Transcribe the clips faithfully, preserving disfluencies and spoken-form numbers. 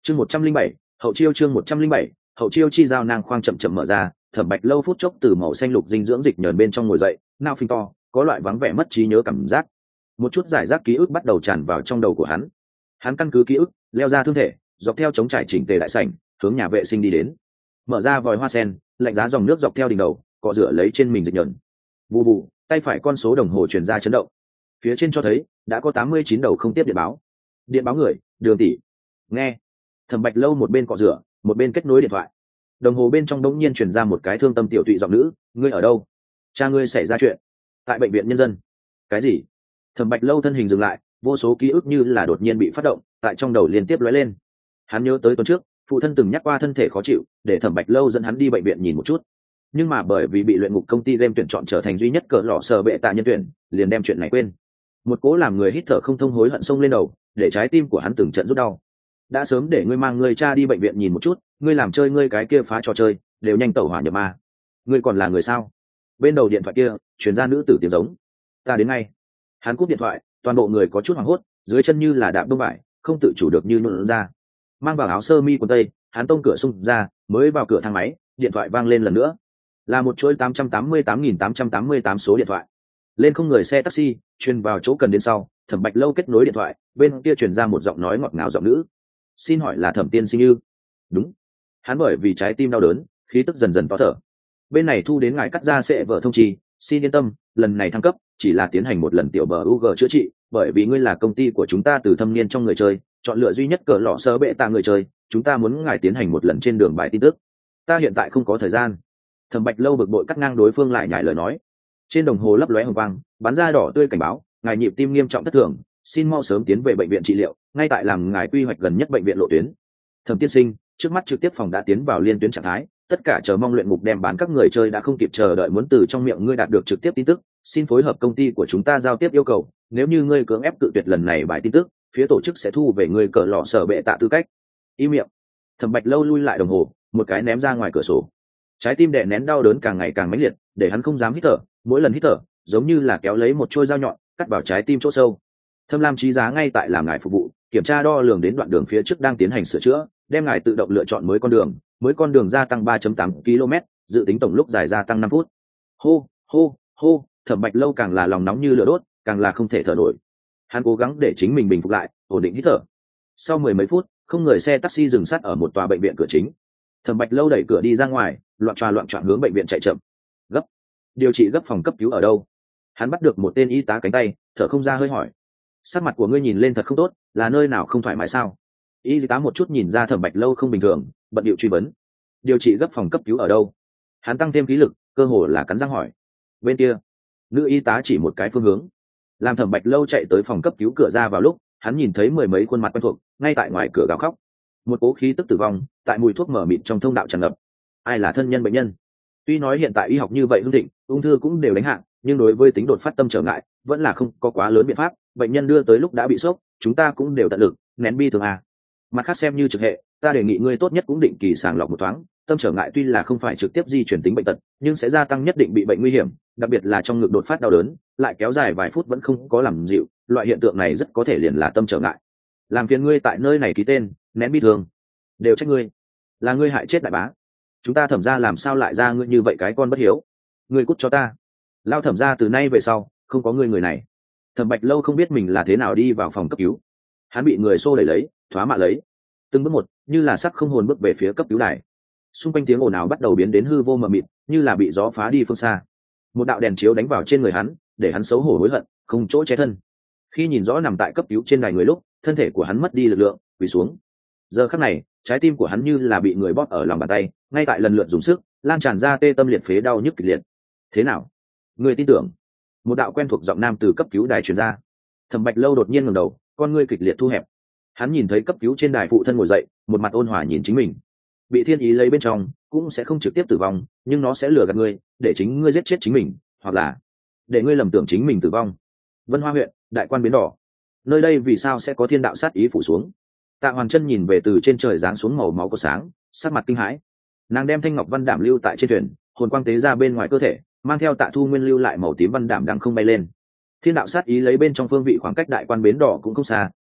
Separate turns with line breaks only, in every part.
chương một trăm linh bảy hậu chiêu chương một trăm linh bảy hậu chiêu chi giao nang khoang chậm chậm mở ra. Thẩm Bạch Lâu phút chốc từ màu xanh lục dinh dưỡng dịch nhờn bên trong ngồi dậy, nao phình to, có loại vắng vẻ mất trí nhớ cảm giác. Một chút giải rác ký ức bắt đầu tràn vào trong đầu của hắn. Hắn căn cứ ký ức leo ra thương thể, dọc theo chống trải chỉnh tề đại sảnh, hướng nhà vệ sinh đi đến. Mở ra vòi hoa sen, lạnh giá dòng nước dọc theo đỉnh đầu, cọ rửa lấy trên mình dịch nhờn. Vù vù, tay phải con số đồng hồ truyền ra chấn động. Phía trên cho thấy đã có tám mươi chín đầu không tiếp điện báo. Điện báo người, Đường tỷ. Nghe. Thẩm Bạch Lâu một bên cọ rửa, một bên kết nối điện thoại. Đồng hồ bên trong đống nhiên truyền ra một cái thương tâm tiểu tụy giọng nữ, ngươi ở đâu? Cha ngươi xảy ra chuyện. Tại bệnh viện nhân dân. Cái gì? Thẩm Bạch Lâu thân hình dừng lại, vô số ký ức như là đột nhiên bị phát động, tại trong đầu liên tiếp lóe lên. Hắn nhớ tới tuần trước, phụ thân từng nhắc qua thân thể khó chịu, để Thẩm Bạch Lâu dẫn hắn đi bệnh viện nhìn một chút. Nhưng mà bởi vì bị luyện ngục công ty game tuyển chọn trở thành duy nhất cỡ lọ sờ bệ tạ nhân tuyển, liền đem chuyện này quên. Một cố làm người hít thở không thông hối hận xông lên đầu, để trái tim của hắn từng trận rút đau. Đã sớm để ngươi mang ngươi cha đi bệnh viện nhìn một chút, ngươi làm chơi ngươi cái kia phá trò chơi, đều nhanh tẩu hỏa nhập ma. Ngươi còn là người sao? Bên đầu điện thoại kia truyền ra nữ tử tiếng giống. Ta đến ngay. Hắn cúp điện thoại, toàn bộ người có chút hoảng hốt, dưới chân như là đạp bông vải, không tự chủ được như nhuộn ra. Mang vào áo sơ mi quần tây, hắn tông cửa xung ra, mới vào cửa thang máy, điện thoại vang lên lần nữa. Là một chuỗi tám trăm tám mươi tám nghìn tám trăm tám mươi tám số điện thoại. Lên không người xe taxi, truyền vào chỗ cần đến sau, Thẩm Bạch Lâu kết nối điện thoại, bên kia truyền ra một giọng nói ngọt ngào giọng nữ. Xin hỏi là Thẩm tiên sinh ư? Đúng. Hắn bởi vì trái tim đau đớn, khí tức dần dần to thở. Bên này thu đến ngài cắt ra sẽ vợ thông trì, xin yên tâm, lần này thăng cấp chỉ là tiến hành một lần tiểu bờ u giê chữa trị, bởi vì ngươi là công ty của chúng ta từ thâm niên trong người chơi, chọn lựa duy nhất cỡ lọ sơ bệ tạ người chơi, chúng ta muốn ngài tiến hành một lần trên đường bài tin tức. Ta hiện tại không có thời gian. Thẩm Bạch Lâu bực bội cắt ngang đối phương lại nhảy lời nói. Trên đồng hồ lấp lóe hồng quang, bắn ra đỏ tươi cảnh báo, ngài nhịp tim nghiêm trọng thất thường, xin mau sớm tiến về bệnh viện trị liệu, ngay tại làm ngài quy hoạch gần nhất bệnh viện lộ tuyến. Thẩm tiên sinh, trước mắt trực tiếp phòng đã tiến vào liên tuyến trạng thái, tất cả chờ mong luyện ngục đem bán các người chơi đã không kịp chờ đợi muốn từ trong miệng ngươi đạt được trực tiếp tin tức, xin phối hợp công ty của chúng ta giao tiếp yêu cầu, nếu như ngươi cưỡng ép cự tuyệt lần này bài tin tức, phía tổ chức sẽ thu về ngươi cỡ lọ sở bệ tạ tư cách. Im miệng. Thẩm Bạch Lâu lui lại đồng hồ, một cái ném ra ngoài cửa sổ. Trái tim đè nén đau đớn càng ngày càng mãnh liệt, để hắn không dám hít thở, mỗi lần hít thở giống như là kéo lấy một trôi dao nhọn cắt vào trái tim chỗ sâu. Thâm Lam Trí Giá ngay tại làm ngài phục vụ, kiểm tra đo lường đến đoạn đường phía trước đang tiến hành sửa chữa, đem ngài tự động lựa chọn mới con đường, mới con đường gia tăng ba phẩy tám ki lô mét, dự tính tổng lúc dài gia tăng năm phút. Hô, hô, hô, Thẩm Bạch Lâu càng là lòng nóng như lửa đốt, càng là không thể thở nổi. Hắn cố gắng để chính mình bình phục lại, ổn định hít thở. Sau mười mấy phút, không người xe taxi dừng sát ở một tòa bệnh viện cửa chính. Thẩm Bạch Lâu đẩy cửa đi ra ngoài, loạn tròa loạn trọn hướng bệnh viện chạy chậm. Gấp, điều trị gấp phòng cấp cứu ở đâu? Hắn bắt được một tên y tá cánh tay, thở không ra hơi hỏi. Sắc mặt của ngươi nhìn lên thật không tốt, là nơi nào không thoải mái sao? Y tá một chút nhìn ra Thẩm Bạch Lâu không bình thường, bận điệu truy vấn. Điều trị gấp phòng cấp cứu ở đâu? Hắn tăng thêm khí lực, cơ hồ là cắn răng hỏi. Bên kia. Nữ y tá chỉ một cái phương hướng. Làm Thẩm Bạch Lâu chạy tới phòng cấp cứu cửa ra vào lúc, hắn nhìn thấy mười mấy khuôn mặt quen thuộc ngay tại ngoài cửa gào khóc. Một cố khí tức tử vong tại mùi thuốc mở mịt trong thông đạo tràn ngập. Ai là thân nhân bệnh nhân? Tuy nói hiện tại y học như vậy hưng thịnh, ung thư cũng đều đánh hạng, nhưng đối với tính đột phát tâm trở ngại vẫn là không có quá lớn biện pháp. Bệnh nhân đưa tới lúc đã bị sốc, chúng ta cũng đều tận lực nén bi thường à. Mặt khác xem như trực hệ, ta đề nghị ngươi tốt nhất cũng định kỳ sàng lọc một thoáng. Tâm trở ngại tuy là không phải trực tiếp di chuyển tính bệnh tật, nhưng sẽ gia tăng nhất định bị bệnh nguy hiểm, đặc biệt là trong ngực đột phát đau đớn lại kéo dài vài phút vẫn không có làm dịu, loại hiện tượng này rất có thể liền là tâm trở ngại. Làm phiền ngươi tại nơi này ký tên nén bi thường. Đều trách ngươi, là ngươi hại chết đại bá. Chúng ta Thẩm gia làm sao lại ra ngươi như vậy cái con bất hiếu. Ngươi cút cho ta. Lao Thẩm gia từ nay về sau không có ngươi người này. Thẩm Bạch Lâu không biết mình là thế nào đi vào phòng cấp cứu. Hắn bị người xô đẩy lấy, thoá mạ lấy, từng bước một như là sắc không hồn bước về phía cấp cứu đài. Xung quanh tiếng ồn ào bắt đầu biến đến hư vô mờ mịt, như là bị gió phá đi phương xa. Một đạo đèn chiếu đánh vào trên người hắn, để hắn xấu hổ hối hận, không chỗ che thân. Khi nhìn rõ nằm tại cấp cứu trên đài người lúc, thân thể của hắn mất đi lực lượng, quỳ xuống. Giờ khắc này, trái tim của hắn như là bị người bóp ở lòng bàn tay, ngay tại lần lượt dùng sức, lan tràn ra tê tâm liệt phế đau nhức kịch liệt. Thế nào? Người tin tưởng? Một đạo quen thuộc giọng nam từ cấp cứu đài truyền ra. Thẩm Bạch Lâu đột nhiên ngẩng đầu, con ngươi kịch liệt thu hẹp. Hắn nhìn thấy cấp cứu trên đài phụ thân ngồi dậy, một mặt ôn hòa nhìn chính mình. Bị thiên ý lấy bên trong, cũng sẽ không trực tiếp tử vong, nhưng nó sẽ lừa gạt ngươi, để chính ngươi giết chết chính mình, hoặc là để ngươi lầm tưởng chính mình tử vong. Vân Hoa huyện, đại quan bến đỏ. Nơi đây vì sao sẽ có thiên đạo sát ý phủ xuống? Tạ Hoàn Chân nhìn về từ trên trời giáng xuống màu máu có sáng, sắc mặt kinh hãi. Nàng đem thanh ngọc văn đảm lưu tại trên thuyền, hồn quang tế ra bên ngoài cơ thể, mang theo Tạ Thu Nguyên lưu lại màu tím văn đảm đang không bay lên. Thiên đạo sát ý lấy bên trong phương vị khoảng cách đại quan bến đỏ cũng không xa,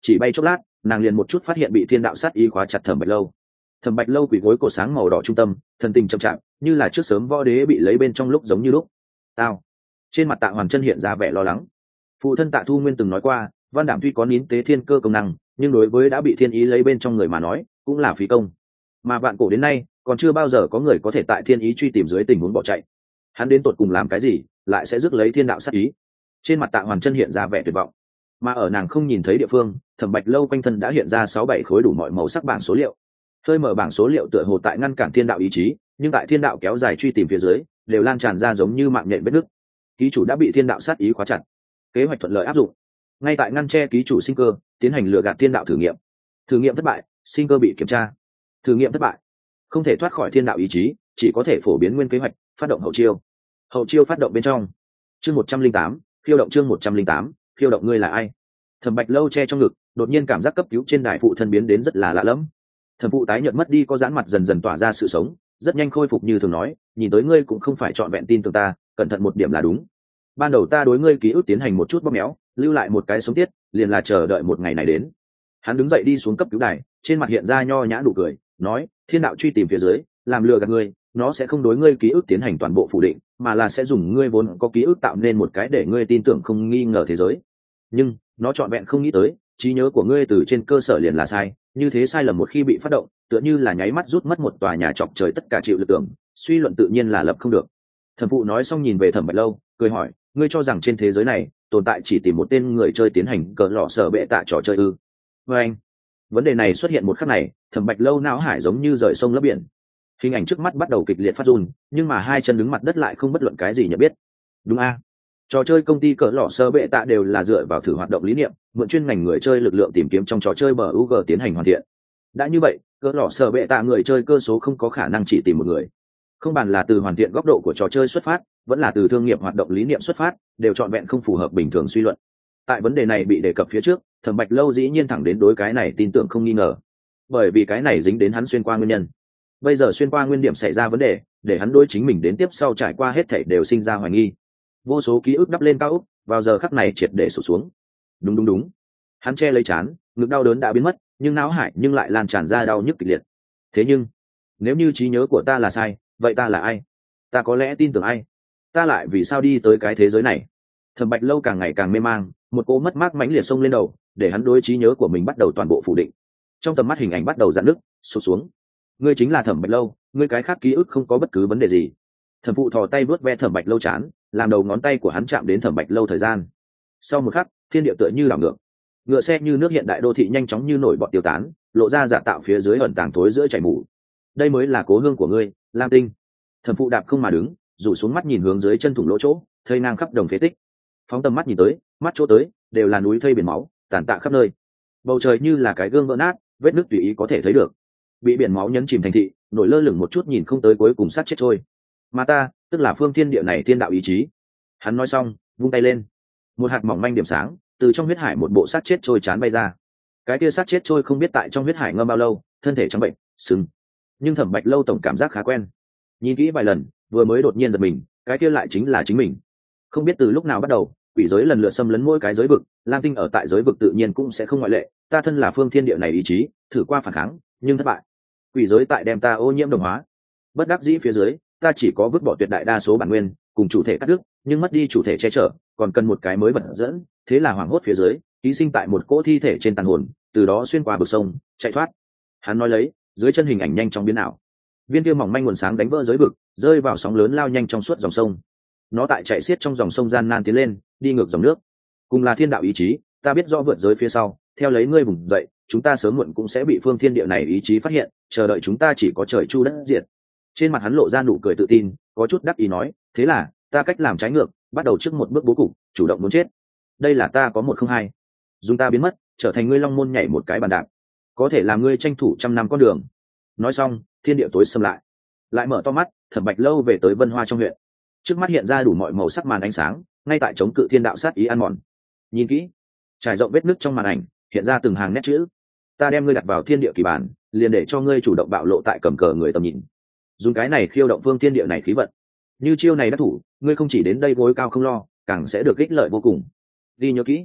chỉ bay chốc lát nàng liền một chút phát hiện bị thiên đạo sát ý khóa chặt Thẩm Bạch Lâu. Thẩm Bạch Lâu quỳ gối cổ sáng màu đỏ trung tâm, thần tình chậm chạp, như là trước sớm võ đế bị lấy bên trong lúc giống như lúc. Tao. Trên mặt Tạ Hoàn Chân hiện ra vẻ lo lắng. Phụ thân Tạ Thu Nguyên từng nói qua, Văn Đảm tuy có nín tế thiên cơ công năng, nhưng đối với đã bị thiên ý lấy bên trong người mà nói, cũng là phí công. Mà vạn cổ đến nay, còn chưa bao giờ có người có thể tại thiên ý truy tìm dưới tình huống bỏ chạy. Hắn đến tột cùng làm cái gì, lại sẽ rước lấy thiên đạo sát ý? Trên mặt Tạ Hoàn Chân hiện ra vẻ tuyệt vọng. Mà ở nàng không nhìn thấy địa phương, Thẩm Bạch Lâu quanh thân đã hiện ra sáu bảy khối đủ mọi màu sắc bảng số liệu. Hơi mở bảng số liệu tựa hồ tại ngăn cản thiên đạo ý chí, nhưng tại thiên đạo kéo dài truy tìm phía dưới, đều lan tràn ra giống như mạng nhện vết nứt. Ký chủ đã bị thiên đạo sát ý khóa chặt. Kế hoạch thuận lợi áp dụng. Ngay tại ngăn che ký chủ sinh cơ, tiến hành lừa gạt thiên đạo thử nghiệm. Thử nghiệm thất bại, sinh cơ bị kiểm tra. Thử nghiệm thất bại, không thể thoát khỏi thiên đạo ý chí, chỉ có thể phổ biến nguyên kế hoạch, phát động hậu chiêu. Hậu chiêu phát động bên trong. Chương một trăm linh tám, khiêu động chương một trăm linh tám, khiêu động ngươi là ai? Thẩm Bạch Lâu che trong ngực, đột nhiên cảm giác cấp cứu trên đài phụ thân biến đến rất là lạ lẫm. Thẩm phụ tái nhợt mất đi có giãn mặt dần dần tỏa ra sự sống, rất nhanh khôi phục như thường nói, nhìn tới ngươi cũng không phải trọn vẹn tin tưởng ta, cẩn thận một điểm là đúng. Ban đầu ta đối ngươi ký ức tiến hành một chút bóp méo, lưu lại một cái sống tiết, liền là chờ đợi một ngày này đến. Hắn đứng dậy đi xuống cấp cứu đài, trên mặt hiện ra nho nhã nụ cười, nói, thiên đạo truy tìm phía dưới, làm lừa gạt ngươi, nó sẽ không đối ngươi ký ức tiến hành toàn bộ phủ định, mà là sẽ dùng ngươi vốn có ký ức tạo nên một cái để ngươi tin tưởng không nghi ngờ thế giới. Nhưng nó trọn vẹn không nghĩ tới, trí nhớ của ngươi từ trên cơ sở liền là sai, như thế sai lầm một khi bị phát động, tựa như là nháy mắt rút mất một tòa nhà chọc trời tất cả chịu lực tưởng, suy luận tự nhiên là lập không được. Thẩm phụ nói xong nhìn về Thẩm Bạch Lâu, cười hỏi, ngươi cho rằng trên thế giới này tồn tại chỉ tìm một tên người chơi tiến hành cờ lọ sở bệ tạ trò chơi ư? Với anh, vấn đề này xuất hiện một khắc này, Thẩm Bạch Lâu não hải giống như rời sông lấp biển, hình ảnh trước mắt bắt đầu kịch liệt phát run, nhưng mà hai chân đứng mặt đất lại không bất luận cái gì nhận biết. Đúng a, trò chơi công ty cỡ lọ sơ bệ tạ đều là dựa vào thử hoạt động lý niệm, mượn chuyên ngành người chơi lực lượng tìm kiếm trong trò chơi bờ u giê tiến hành hoàn thiện. Đã như vậy, cỡ lọ sơ bệ tạ người chơi cơ số không có khả năng chỉ tìm một người. Không bàn là từ hoàn thiện góc độ của trò chơi xuất phát, vẫn là từ thương nghiệp hoạt động lý niệm xuất phát, đều trọn vẹn không phù hợp bình thường suy luận. Tại vấn đề này bị đề cập phía trước, Thẩm Bạch Lâu dĩ nhiên thẳng đến đối cái này tin tưởng không nghi ngờ, bởi vì cái này dính đến hắn xuyên qua nguyên nhân. Bây giờ xuyên qua nguyên điểm xảy ra vấn đề, để hắn đối chính mình đến tiếp sau trải qua hết thảy đều sinh ra hoài nghi. Vô số ký ức đắp lên cao ốc, vào giờ khắc này triệt để sụp xuống. Đúng đúng đúng. Hắn che lấy trán, ngực đau đớn đã biến mất, nhưng não hải nhưng lại lan tràn ra đau nhức kịch liệt. Thế nhưng, nếu như trí nhớ của ta là sai, vậy ta là ai? Ta có lẽ tin tưởng ai? Ta lại vì sao đi tới cái thế giới này? Thẩm Bạch Lâu càng ngày càng mê mang, một cỗ mất mát mãnh liệt xông lên đầu, để hắn đối trí nhớ của mình bắt đầu toàn bộ phủ định. Trong tầm mắt hình ảnh bắt đầu rạn nứt, sụp xuống. Ngươi chính là Thẩm Bạch Lâu, ngươi cái khác ký ức không có bất cứ vấn đề gì. Thẩm phụ thò tay vuốt ve Thẩm Bạch Lâu chán, làm đầu ngón tay của hắn chạm đến Thẩm Bạch Lâu thời gian. Sau một khắc, thiên địa tựa như đảo ngược, ngựa xe như nước hiện đại đô thị nhanh chóng như nổi bọt tiêu tán, lộ ra giả tạo phía dưới ẩn tàng thối giữa chảy mù. Đây mới là cố hương của ngươi, Lam Tinh. Thẩm phụ đạp không mà đứng, rủ xuống mắt nhìn hướng dưới chân thủng lỗ chỗ, thây ngang khắp đồng phế tích. Phóng tầm mắt nhìn tới, mắt chỗ tới đều là núi thây biển máu, tàn tạ khắp nơi. Bầu trời như là cái gương vỡ nát, vết nứt tùy ý có thể thấy được. Bị biển máu nhấn chìm thành thị, nổi lơ lửng một chút nhìn không tới cuối cùng sát chết trôi. Mà ta, tức là phương thiên địa này thiên đạo ý chí. Hắn nói xong, vung tay lên, một hạt mỏng manh điểm sáng từ trong huyết hải một bộ sát chết trôi chán bay ra. Cái kia sát chết trôi không biết tại trong huyết hải ngâm bao lâu, thân thể trắng bệnh, sưng. Nhưng Thẩm Bạch Lâu tổng cảm giác khá quen. Nhìn kỹ vài lần, vừa mới đột nhiên giật mình, cái kia lại chính là chính mình. Không biết từ lúc nào bắt đầu, quỷ giới lần lượt xâm lấn mỗi cái giới vực, Lam Tinh ở tại giới vực tự nhiên cũng sẽ không ngoại lệ. Ta thân là phương thiên địa này ý chí, thử qua phản kháng, nhưng thất bại. Quỷ giới tại đem ta ô nhiễm đồng hóa. Bất đắc dĩ phía dưới, ta chỉ có vứt bỏ tuyệt đại đa số bản nguyên, cùng chủ thể cắt đứt, nhưng mất đi chủ thể che chở, còn cần một cái mới vật dẫn. Thế là hoảng hốt phía dưới, ký sinh tại một cỗ thi thể trên tàn hồn, từ đó xuyên qua bờ sông, chạy thoát. Hắn nói lấy, dưới chân hình ảnh nhanh chóng biến ảo. Viên kia mỏng manh nguồn sáng đánh vỡ giới vực, rơi vào sóng lớn lao nhanh trong suốt dòng sông. Nó tại chạy xiết trong dòng sông gian nan tiến lên, đi ngược dòng nước. Cùng là thiên đạo ý chí, ta biết rõ vượt giới phía sau, theo lấy ngươi vùng dậy, chúng ta sớm muộn cũng sẽ bị phương thiên địa này ý chí phát hiện, chờ đợi chúng ta chỉ có trời chu đất diệt. Trên mặt hắn lộ ra nụ cười tự tin, có chút đắc ý nói, thế là ta cách làm trái ngược, bắt đầu trước một bước bố cục, chủ động muốn chết. Đây là ta có một không hai, dùng ta biến mất, trở thành ngươi long môn nhảy một cái bàn đạp, có thể làm ngươi tranh thủ trăm năm con đường. Nói xong, thiên địa tối xâm lại, lại mở to mắt, Thẩm Bạch Lâu về tới Vân Hoa trong huyện. Trước mắt hiện ra đủ mọi màu sắc màn ánh sáng, ngay tại chống cự thiên đạo sát ý ăn mòn. Nhìn kỹ, trải rộng vết nứt trong màn ảnh, hiện ra từng hàng nét chữ. Ta đem ngươi đặt vào thiên địa kỳ bản, liền để cho ngươi chủ động bạo lộ tại cầm cờ người tầm nhìn. Dùng cái này khiêu động phương thiên địa này khí vận. Như chiêu này đắc thủ, ngươi không chỉ đến đây gối cao không lo, càng sẽ được ích lợi vô cùng. Đi nhớ kỹ.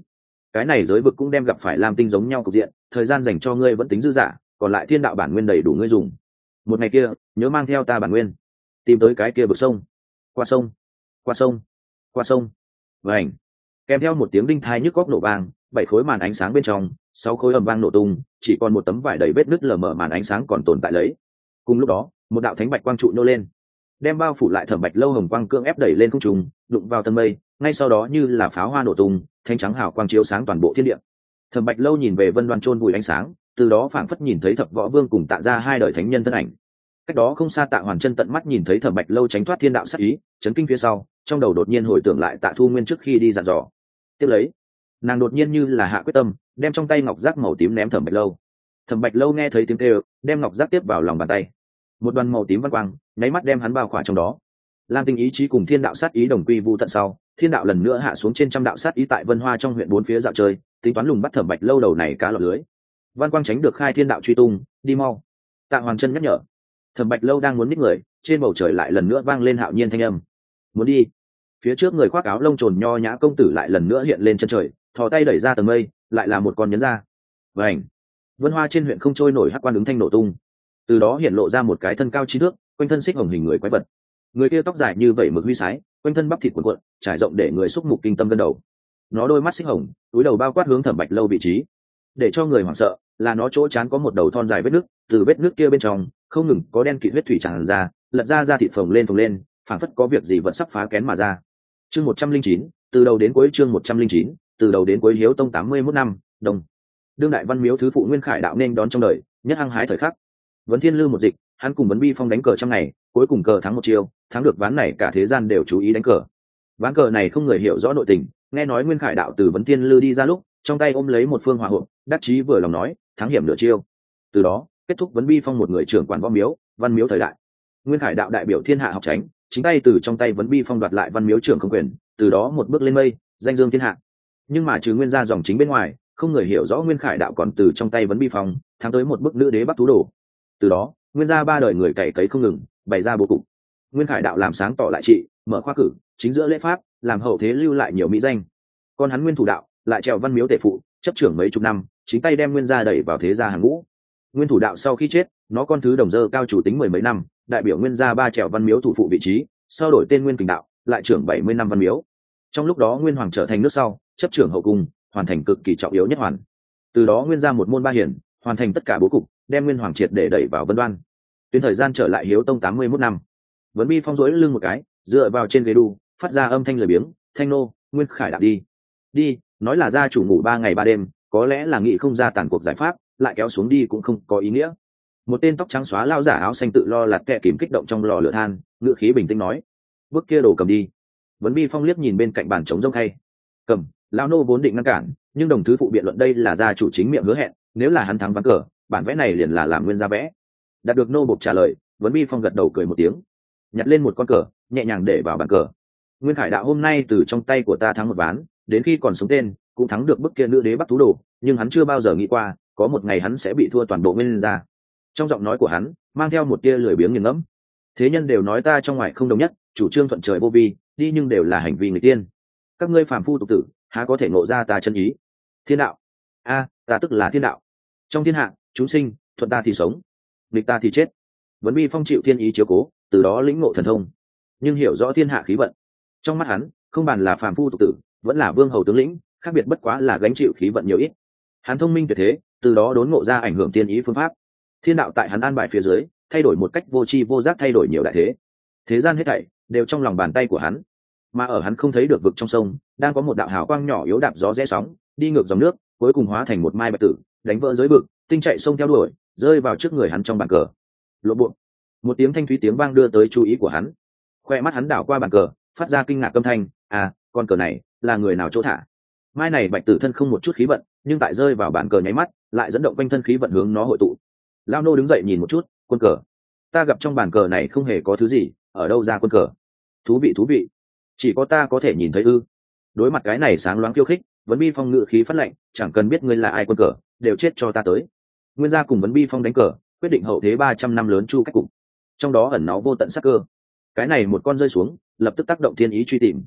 cái này giới vực cũng đem gặp phải lam tinh giống nhau cục diện, thời gian dành cho ngươi vẫn tính dư dả, còn lại thiên đạo bản nguyên đầy đủ ngươi dùng. Một ngày kia nhớ mang theo ta bản nguyên, tìm tới cái kia vực sông. Qua sông, qua sông, qua sông. Vành, kèm theo một tiếng đinh thai nhức góc nổ vang, bảy khối màn ánh sáng bên trong, sáu khối ầm vang nổ tung, chỉ còn một tấm vải đầy vết nứt lờ mờ màn ánh sáng còn tồn tại lấy. Cùng lúc đó, một đạo thánh bạch quang trụ nô lên, đem bao phủ lại Thẩm Bạch Lâu hồng quang cương ép đẩy lên không trung, đụng vào tầng mây, ngay sau đó như là pháo hoa nổ tung, thanh trắng hào quang chiếu sáng toàn bộ thiên địa. Thẩm Bạch Lâu nhìn về Vân Đoan chôn vùi ánh sáng, từ đó phảng phất nhìn thấy Thập Võ Vương cùng Tạ Gia hai đời thánh nhân thân ảnh. Cách đó không xa Tạ Hoàn Chân tận mắt nhìn thấy Thẩm Bạch Lâu tránh thoát thiên đạo sát ý, chấn kinh phía sau, trong đầu đột nhiên hồi tưởng lại Tạ Thu Nguyên trước khi đi dặn dò. Tiếp lấy, nàng đột nhiên như là hạ quyết tâm, đem trong tay ngọc giác màu tím ném Thẩm Bạch Lâu. Thẩm Bạch Lâu nghe thấy tiếng kêu, đem ngọc giác tiếp vào lòng bàn tay. Một đoàn màu tím văn quang, nháy mắt đem hắn bao khỏa trong đó. Lam tinh ý chí cùng thiên đạo sát ý đồng quy vu tận sau, thiên đạo lần nữa hạ xuống trên trăm đạo sát ý tại Vân Hoa trong huyện bốn phía dạo chơi, tính toán lùng bắt Thẩm Bạch Lâu đầu này cá lọt lưới. Văn quang tránh được khai thiên đạo truy tung, đi mau. Tạ Hoàn Chân nhắc nhở. Thẩm Bạch Lâu đang muốn ních người, trên bầu trời lại lần nữa vang lên hạo nhiên thanh âm. Muốn đi. Phía trước người khoác áo lông trồn nho nhã công tử lại lần nữa hiện lên chân trời, thò tay đẩy ra tầng mây, lại là một con nhấn ra. Vành. Vân Hoa trên huyện không trôi nổi hắc quan ứng thanh nổ tung. Từ đó hiện lộ ra một cái thân cao chín thước, quanh thân xích hồng hình người quái vật. Người kia tóc dài như vẩy mực huy sái, quanh thân bắp thịt cuộn cuộn, trải rộng để người xúc mục kinh tâm gân đầu. Nó đôi mắt xích hồng, túi đầu bao quát hướng Thẩm Bạch Lâu vị trí. Để cho người hoảng sợ là nó chỗ chán có một đầu thon dài vết nước, từ vết nước kia bên trong không ngừng có đen kịt huyết thủy tràn ra, lật ra ra thịt phồng lên phồng lên, phảng phất có việc gì vẫn sắp phá kén mà ra. Chương một trăm linh chín, từ đầu đến cuối chương một trăm linh chín, từ đầu đến cuối Hiếu Tông tám mươi mốt năm, đồng. Đương đại văn miếu thứ phụ Nguyên Khải đạo nên đón trong đời, nhất hăng hái thời khắc. Vấn Thiên Lư một dịch, hắn cùng Vấn Bi Phong đánh cờ trong ngày, cuối cùng cờ thắng một chiêu, thắng được ván này cả thế gian đều chú ý đánh cờ. Ván cờ này không người hiểu rõ nội tình, nghe nói Nguyên Khải đạo từ Vấn Thiên Lư đi ra lúc, trong tay ôm lấy một phương hỏa hộp, đắc chí vừa lòng nói, thắng hiểm nửa chiêu. Từ đó, kết thúc Vấn Bi Phong một người trưởng quản võ miếu, văn miếu thời đại. Nguyên Khải đạo đại biểu thiên hạ học tránh, chính tay từ trong tay Vấn Bi Phong đoạt lại văn miếu trưởng không quyền, từ đó một bước lên mây, danh dương thiên hạ. Nhưng mà trừ Nguyên gia dòng chính bên ngoài, không người hiểu rõ Nguyên Khải đạo còn từ trong tay Vấn Bi Phong thắng tới một bức nữ đế Bắc Tú Đồ. Từ đó, Nguyên gia ba đời người cày cấy không ngừng, bày ra bố cục. Nguyên Khải đạo làm sáng tỏ lại trị, mở khoa cử, chính giữa lễ pháp, làm hậu thế lưu lại nhiều mỹ danh. Còn hắn Nguyên thủ đạo lại trèo văn miếu tể phụ, chấp trưởng mấy chục năm, chính tay đem Nguyên gia đẩy vào thế gia hàng ngũ. Nguyên thủ đạo sau khi chết, nó con thứ đồng dơ cao chủ tính mười mấy năm, đại biểu Nguyên gia ba trèo văn miếu thủ phụ vị trí, sau đổi tên Nguyên Kình đạo, lại trưởng bảy mươi năm văn miếu. Trong lúc đó Nguyên Hoàng trở thành nước sau, chấp trưởng hậu cung, hoàn thành cực kỳ trọng yếu nhất hoàn. Từ đó Nguyên gia một môn ba hiển, hoàn thành tất cả bố cục, đem Nguyên Hoàng triệt để đẩy vào Vân Đoan. Tuyến thời gian trở lại Hiếu Tông tám mươi mốt năm. Vấn Bi Phong rối lưng một cái, dựa vào trên ghế đu, phát ra âm thanh lười biếng, "Thanh nô, Nguyên Khải đạo đi." Đi, nói là gia chủ ngủ ba ngày ba đêm, có lẽ là nghĩ không ra tàn cuộc giải pháp, lại kéo xuống đi cũng không có ý nghĩa. Một tên tóc trắng xóa lao giả áo xanh tự lo lạt kẹ kìm kích động trong lò lửa than, ngựa khí bình tĩnh nói, "Bước kia đồ cầm đi." Vấn Bi Phong liếc nhìn bên cạnh bàn trống rông hay. "Cầm." Lao nô vốn định ngăn cản, nhưng đồng thứ phụ biện luận đây là gia chủ chính miệng hứa hẹn, nếu là hắn thắng ván cờ, bản vẽ này liền là làm nguyên gia vẽ. Đạt được nô bộc trả lời, Vấn Bi Phong gật đầu cười một tiếng, nhặt lên một con cờ, nhẹ nhàng để vào bàn cờ. Nguyên Khải đạo hôm nay từ trong tay của ta thắng một ván, đến khi còn sống tên cũng thắng được bức kia nữ đế Bắc Tú Đồ, nhưng hắn chưa bao giờ nghĩ qua có một ngày hắn sẽ bị thua toàn bộ Nguyên gia. Trong giọng nói của hắn mang theo một tia lười biếng nghiền ngẫm. Thế nhân đều nói ta trong ngoài không đồng nhất, chủ trương thuận trời vô vi, đi nhưng đều là hành vi người tiên. Các ngươi phàm phu tục tử, há có thể ngộ ra ta chân ý. Thiên đạo, a, ta tức là thiên đạo. Trong thiên hạ, chúng sinh, thuận ta thì sống, nghịch ta thì chết. Vấn Bi Phong chịu thiên ý chiếu cố, từ đó lĩnh ngộ thần thông, nhưng hiểu rõ thiên hạ khí vận. Trong mắt hắn, không bàn là phàm phu tục tử, vẫn là vương hầu tướng lĩnh, khác biệt bất quá là gánh chịu khí vận nhiều ít. Hắn thông minh tuyệt thế, từ đó đốn ngộ ra ảnh hưởng thiên ý phương pháp. Thiên đạo tại hắn an bài phía dưới, thay đổi một cách vô tri vô giác, thay đổi nhiều đại thế. Thế gian hết thảy đều trong lòng bàn tay của hắn. Mà ở hắn không thấy được vực trong sông, đang có một đạo hào quang nhỏ yếu đạp gió rẽ sóng, đi ngược dòng nước, cuối cùng hóa thành một mai bạch tử, đánh vỡ giới vực, tinh chạy sông theo đuổi, rơi vào trước người hắn trong bàn cờ. Lộ bộ. Một tiếng thanh thúy tiếng vang đưa tới chú ý của hắn. Khoe mắt hắn đảo qua bàn cờ, phát ra kinh ngạc âm thanh, à, con cờ này là người nào chỗ thả? Mai này bạch tử thân không một chút khí vận, nhưng tại rơi vào bàn cờ nháy mắt, lại dẫn động quanh thân khí vận hướng nó hội tụ. Lao nô đứng dậy nhìn một chút, quân cờ. Ta gặp trong bàn cờ này không hề có thứ gì, ở đâu ra quân cờ? Thú vị thú vị. Chỉ có ta có thể nhìn thấy ư? Đối mặt cái này sáng loáng khiêu khích, Vấn Bi Phong ngự khí phát lệnh, chẳng cần biết ngươi là ai quân cờ, đều chết cho ta tới. Nguyên gia cùng Vấn Bi Phong đánh cờ, quyết định hậu thế ba trăm năm lớn chu cách cục. Trong đó ẩn náu vô tận sắc cơ. Cái này một con rơi xuống, lập tức tác động thiên ý truy tìm.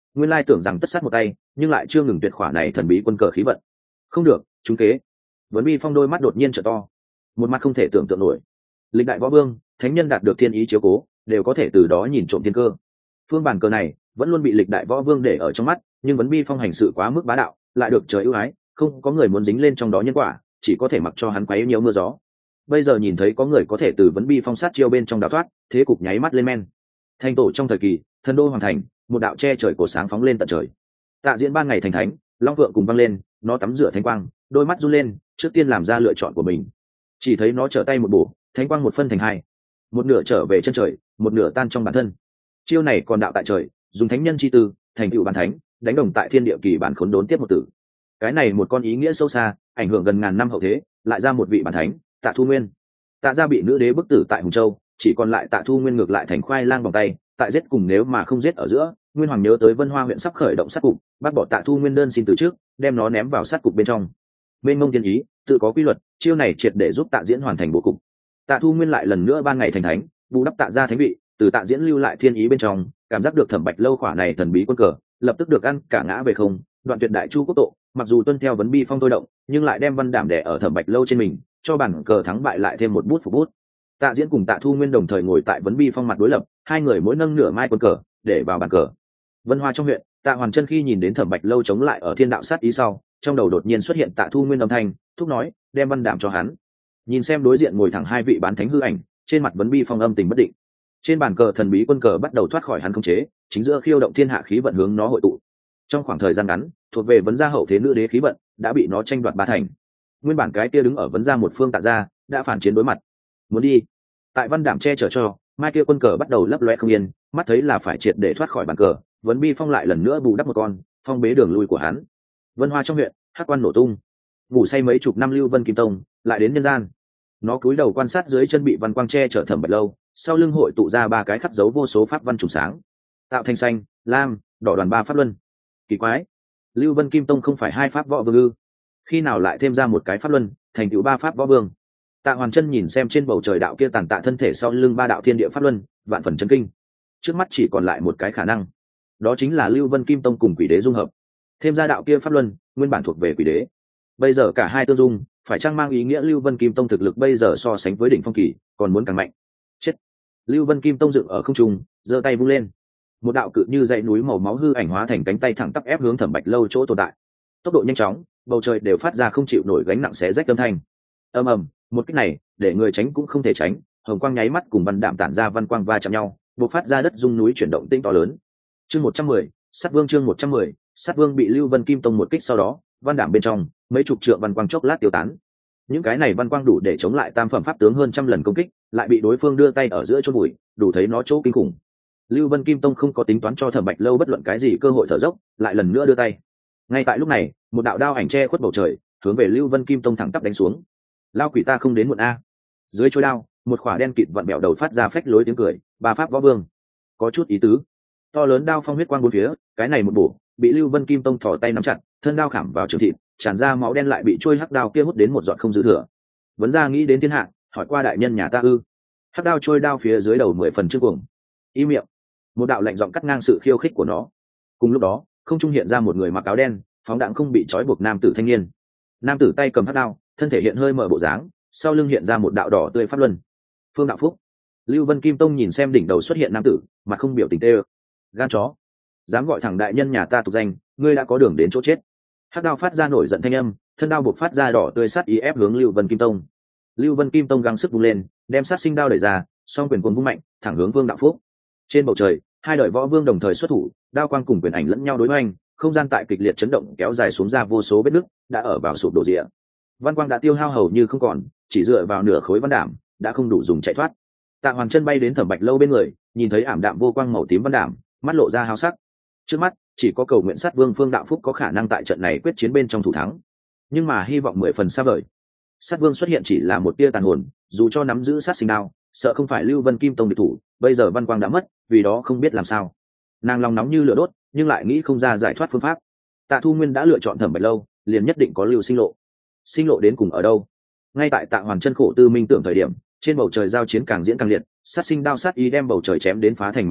nguyên lai tưởng rằng tất sát một tay, nhưng lại chưa ngừng tuyệt khỏa này thần bí quân cờ khí vận. Không được, trúng kế. Vấn Bi Phong đôi mắt đột nhiên trợ to, một mắt không thể tưởng tượng nổi. Lịch đại võ vương, thánh nhân đạt được thiên ý chiếu cố, đều có thể từ đó nhìn trộm thiên cơ. Phương bản cờ này vẫn luôn bị lịch đại võ vương để ở trong mắt, nhưng Vấn Bi Phong hành sự quá mức bá đạo, lại được trời ưu ái, không có người muốn dính lên trong đó nhân quả, chỉ có thể mặc cho hắn quấy nhiều mưa gió. Bây giờ nhìn thấy có người có thể từ Vấn Bi Phong sát chiêu bên trong đào thoát, thế cục nháy mắt lên men. Thành tổ trong thời kỳ, thần đô hoàng thành, một đạo che trời cổ sáng phóng lên tận trời. Tạ Diễn ban ngày thành thánh, long vượng cùng vang lên, nó tắm rửa thánh quang, đôi mắt run lên, trước tiên làm ra lựa chọn của mình. Chỉ thấy nó trở tay một bổ, thánh quang một phân thành hai, một nửa trở về chân trời, một nửa tan trong bản thân. Chiêu này còn đạo tại trời, dùng thánh nhân chi tư, thành tựu bản thánh, đánh đồng tại thiên địa kỳ bản khốn đốn tiếp một tử. Cái này một con ý nghĩa sâu xa, ảnh hưởng gần ngàn năm hậu thế, lại ra một vị bản thánh, Tạ Thu Nguyên. Tạ gia bị nữ đế bức tử tại Hùng Châu, chỉ còn lại Tạ Thu Nguyên ngược lại thành khoai lang vòng tay, tại giết cùng nếu mà không giết ở giữa, Nguyên Hoàng nhớ tới Vân Hoa huyện sắp khởi động sát cục, bắt bỏ Tạ Thu Nguyên đơn xin từ trước, đem nó ném vào sát cục bên trong. Bên ngông thiên ý, tự có quy luật, chiêu này triệt để giúp Tạ Diễn hoàn thành bố cục. Tạ Thu Nguyên lại lần nữa ban ngày thành thánh, bù đắp Tạ gia thánh vị, từ Tạ Diễn lưu lại thiên ý bên trong, cảm giác được Thẩm Bạch lâu khỏa này thần bí quân cờ, lập tức được ăn cả ngã về không, đoạn tuyệt đại chu quốc tộ, mặc dù tuân theo Vấn Bi Phong thôi động, nhưng lại đem văn đảm đè ở Thẩm Bạch lâu trên mình, cho bản cờ thắng bại lại thêm một bút phục bút. Tạ Diễn cùng Tạ Thu Nguyên đồng thời ngồi tại Vấn Bi Phong mặt đối lập, hai người mỗi nâng nửa mai quân cờ để vào bàn cờ. Vân Hoa trong huyện, Tạ Hoàn Chân khi nhìn đến Thẩm Bạch lâu chống lại ở thiên đạo sát ý sau, trong đầu đột nhiên xuất hiện Tạ Thu Nguyên âm thanh, thúc nói, đem văn đảm cho hắn. Nhìn xem đối diện ngồi thẳng hai vị bán thánh hư ảnh, trên mặt Vấn Bi Phong âm tình bất định. Trên bàn cờ thần bí quân cờ bắt đầu thoát khỏi hắn khống chế, chính giữa khiêu động thiên hạ khí vận hướng nó hội tụ. Trong khoảng thời gian ngắn, thuộc về Vấn gia hậu thế nữ đế khí vận đã bị nó tranh đoạt ba thành. Nguyên bản cái kia đứng ở Vấn gia một phương Tạ gia đã phản chiến đối mặt. Muốn đi. Tại văn đảm che chở cho, mai kia quân cờ bắt đầu lấp loe không yên, mắt thấy là phải triệt để thoát khỏi bàn cờ, Vấn Bi Phong lại lần nữa bù đắp một con, phong bế đường lui của hắn. Vân Hoa trong huyện, hắc quan nổ tung. Ngủ say mấy chục năm Lưu Vân Kim Tông lại đến nhân gian. Nó cúi đầu quan sát dưới chân bị văn quang che chở Thẩm Bạch lâu, sau lưng hội tụ ra ba cái khắc dấu vô số pháp văn trùng sáng, tạo thành xanh, lam, đỏ đoàn ba pháp luân. Kỳ quái, Lưu Vân Kim Tông không phải hai pháp võ vương ư? Khi nào lại thêm ra một cái pháp luân, thành tựu ba pháp võ vương? Tạ Hoàn Chân nhìn xem trên bầu trời đạo kia tàn tạ thân thể sau lưng ba đạo thiên địa pháp luân, vạn phần chấn kinh. Trước mắt chỉ còn lại một cái khả năng, đó chính là Lưu Vân Kim Tông cùng Quỷ Đế dung hợp. Thêm ra đạo kia pháp luân, nguyên bản thuộc về Quỷ Đế. Bây giờ cả hai tương dung, phải chăng mang ý nghĩa Lưu Vân Kim Tông thực lực bây giờ so sánh với đỉnh phong kỳ, còn muốn càng mạnh? Chết. Lưu Vân Kim Tông dựng ở không trung, giơ tay vung lên. Một đạo cự như dãy núi màu máu hư ảnh hóa thành cánh tay thẳng tắp ép hướng Thẩm Bạch lâu chỗ tồn tại. Tốc độ nhanh chóng, bầu trời đều phát ra không chịu nổi gánh nặng xé rách âm thanh. Ầm ầm, một kích này, để người tránh cũng không thể tránh, hồng quang nháy mắt cùng văn đạm tản ra văn quang va chạm nhau, bộc phát ra đất rung núi chuyển động tinh to lớn. Chương một trăm mười, Sát Vương chương một trăm mười, Sát Vương bị Lưu Vân Kim Tông một kích sau đó, văn đạm bên trong, mấy chục trượng văn quang chốc lát tiêu tán. Những cái này văn quang đủ để chống lại tam phẩm pháp tướng hơn trăm lần công kích, lại bị đối phương đưa tay ở giữa chôn bụi, đủ thấy nó chỗ kinh khủng. Lưu Vân Kim Tông không có tính toán cho Thẩm Bạch lâu bất luận cái gì cơ hội thở dốc, lại lần nữa đưa tay. Ngay tại lúc này, một đạo đao ảnh che khuất bầu trời, hướng về Lưu Vân Kim Tông thẳng tắp đánh xuống. Lao quỷ ta không đến muộn a. Dưới chuôi đao, một khỏa đen kịt vặn bẹo đầu phát ra phách lối tiếng cười, ba pháp võ vương. Có chút ý tứ. To lớn đao phong huyết quang bốn phía, cái này một bổ, bị Lưu Vân Kim Tông thò tay nắm chặt, thân đao khảm vào trường thịt, tràn ra máu đen lại bị chuôi hắc đao kia hút đến một giọt không dư thừa. Vấn gia nghĩ đến thiên hạ, hỏi qua đại nhân nhà ta ư? Hắc đao trôi đao phía dưới đầu mười phần trước cuồng. Im miệng. Một đạo lạnh giọng cắt ngang sự khiêu khích của nó. Cùng lúc đó, không trung hiện ra một người mặc áo đen, phóng đạn không bị trói buộc nam tử thanh niên. Nam tử tay cầm hắc đao, thân thể hiện hơi mở bộ dáng, sau lưng hiện ra một đạo đỏ tươi pháp luân. Phương Đạo Phúc. Lưu Vân Kim Tông nhìn xem đỉnh đầu xuất hiện nam tử, mặt không biểu tình tê. Gan chó, dám gọi thẳng đại nhân nhà ta tục danh, ngươi đã có đường đến chỗ chết. Hắc đao phát ra nổi giận thanh âm, thân đao buộc phát ra đỏ tươi sát ý ép hướng Lưu Vân Kim Tông. Lưu Vân Kim Tông gắng sức vung lên, đem sát sinh đao đẩy ra, song quyền cuồng vung mạnh, thẳng hướng Vương Đạo Phúc. Trên bầu trời, hai đời võ vương đồng thời xuất thủ, đao quang cùng quyền ảnh lẫn nhau đối hoành, không gian tại kịch liệt chấn động kéo dài xuống ra vô số vết nứt, đã ở vào sụp đổ rìa. Văn quang đã tiêu hao hầu như không còn, chỉ dựa vào nửa khối văn đảm, đã không đủ dùng chạy thoát. Tạ Hoàng Chân bay đến Thẩm Bạch lâu bên người, nhìn thấy ảm đạm vô quang màu tím văn đảm, mắt lộ ra hào sắc. Trước mắt, chỉ có cầu nguyện sát vương Phương Đạo Phúc có khả năng tại trận này quyết chiến bên trong thủ thắng, nhưng mà hy vọng mười phần xa vời. Sát vương xuất hiện chỉ là một tia tàn hồn, dù cho nắm giữ sát sinh đao, sợ không phải Lưu Vân Kim Tông địch thủ, bây giờ văn quang đã mất, vì đó không biết làm sao. Nàng lòng nóng như lửa đốt, nhưng lại nghĩ không ra giải thoát phương pháp. Tạ Thu Nguyên đã lựa chọn Thẩm Bạch lâu, liền nhất định có lưu sinh lộ. Sinh lộ đến cùng ở đâu? Ngay tại Tạ Hoàn Chân khổ tư minh tưởng thời điểm, trên bầu trời giao chiến càng diễn càng liệt, sát sinh đao sát ý đem bầu trời chém đến phá thành mảnh nhỏ,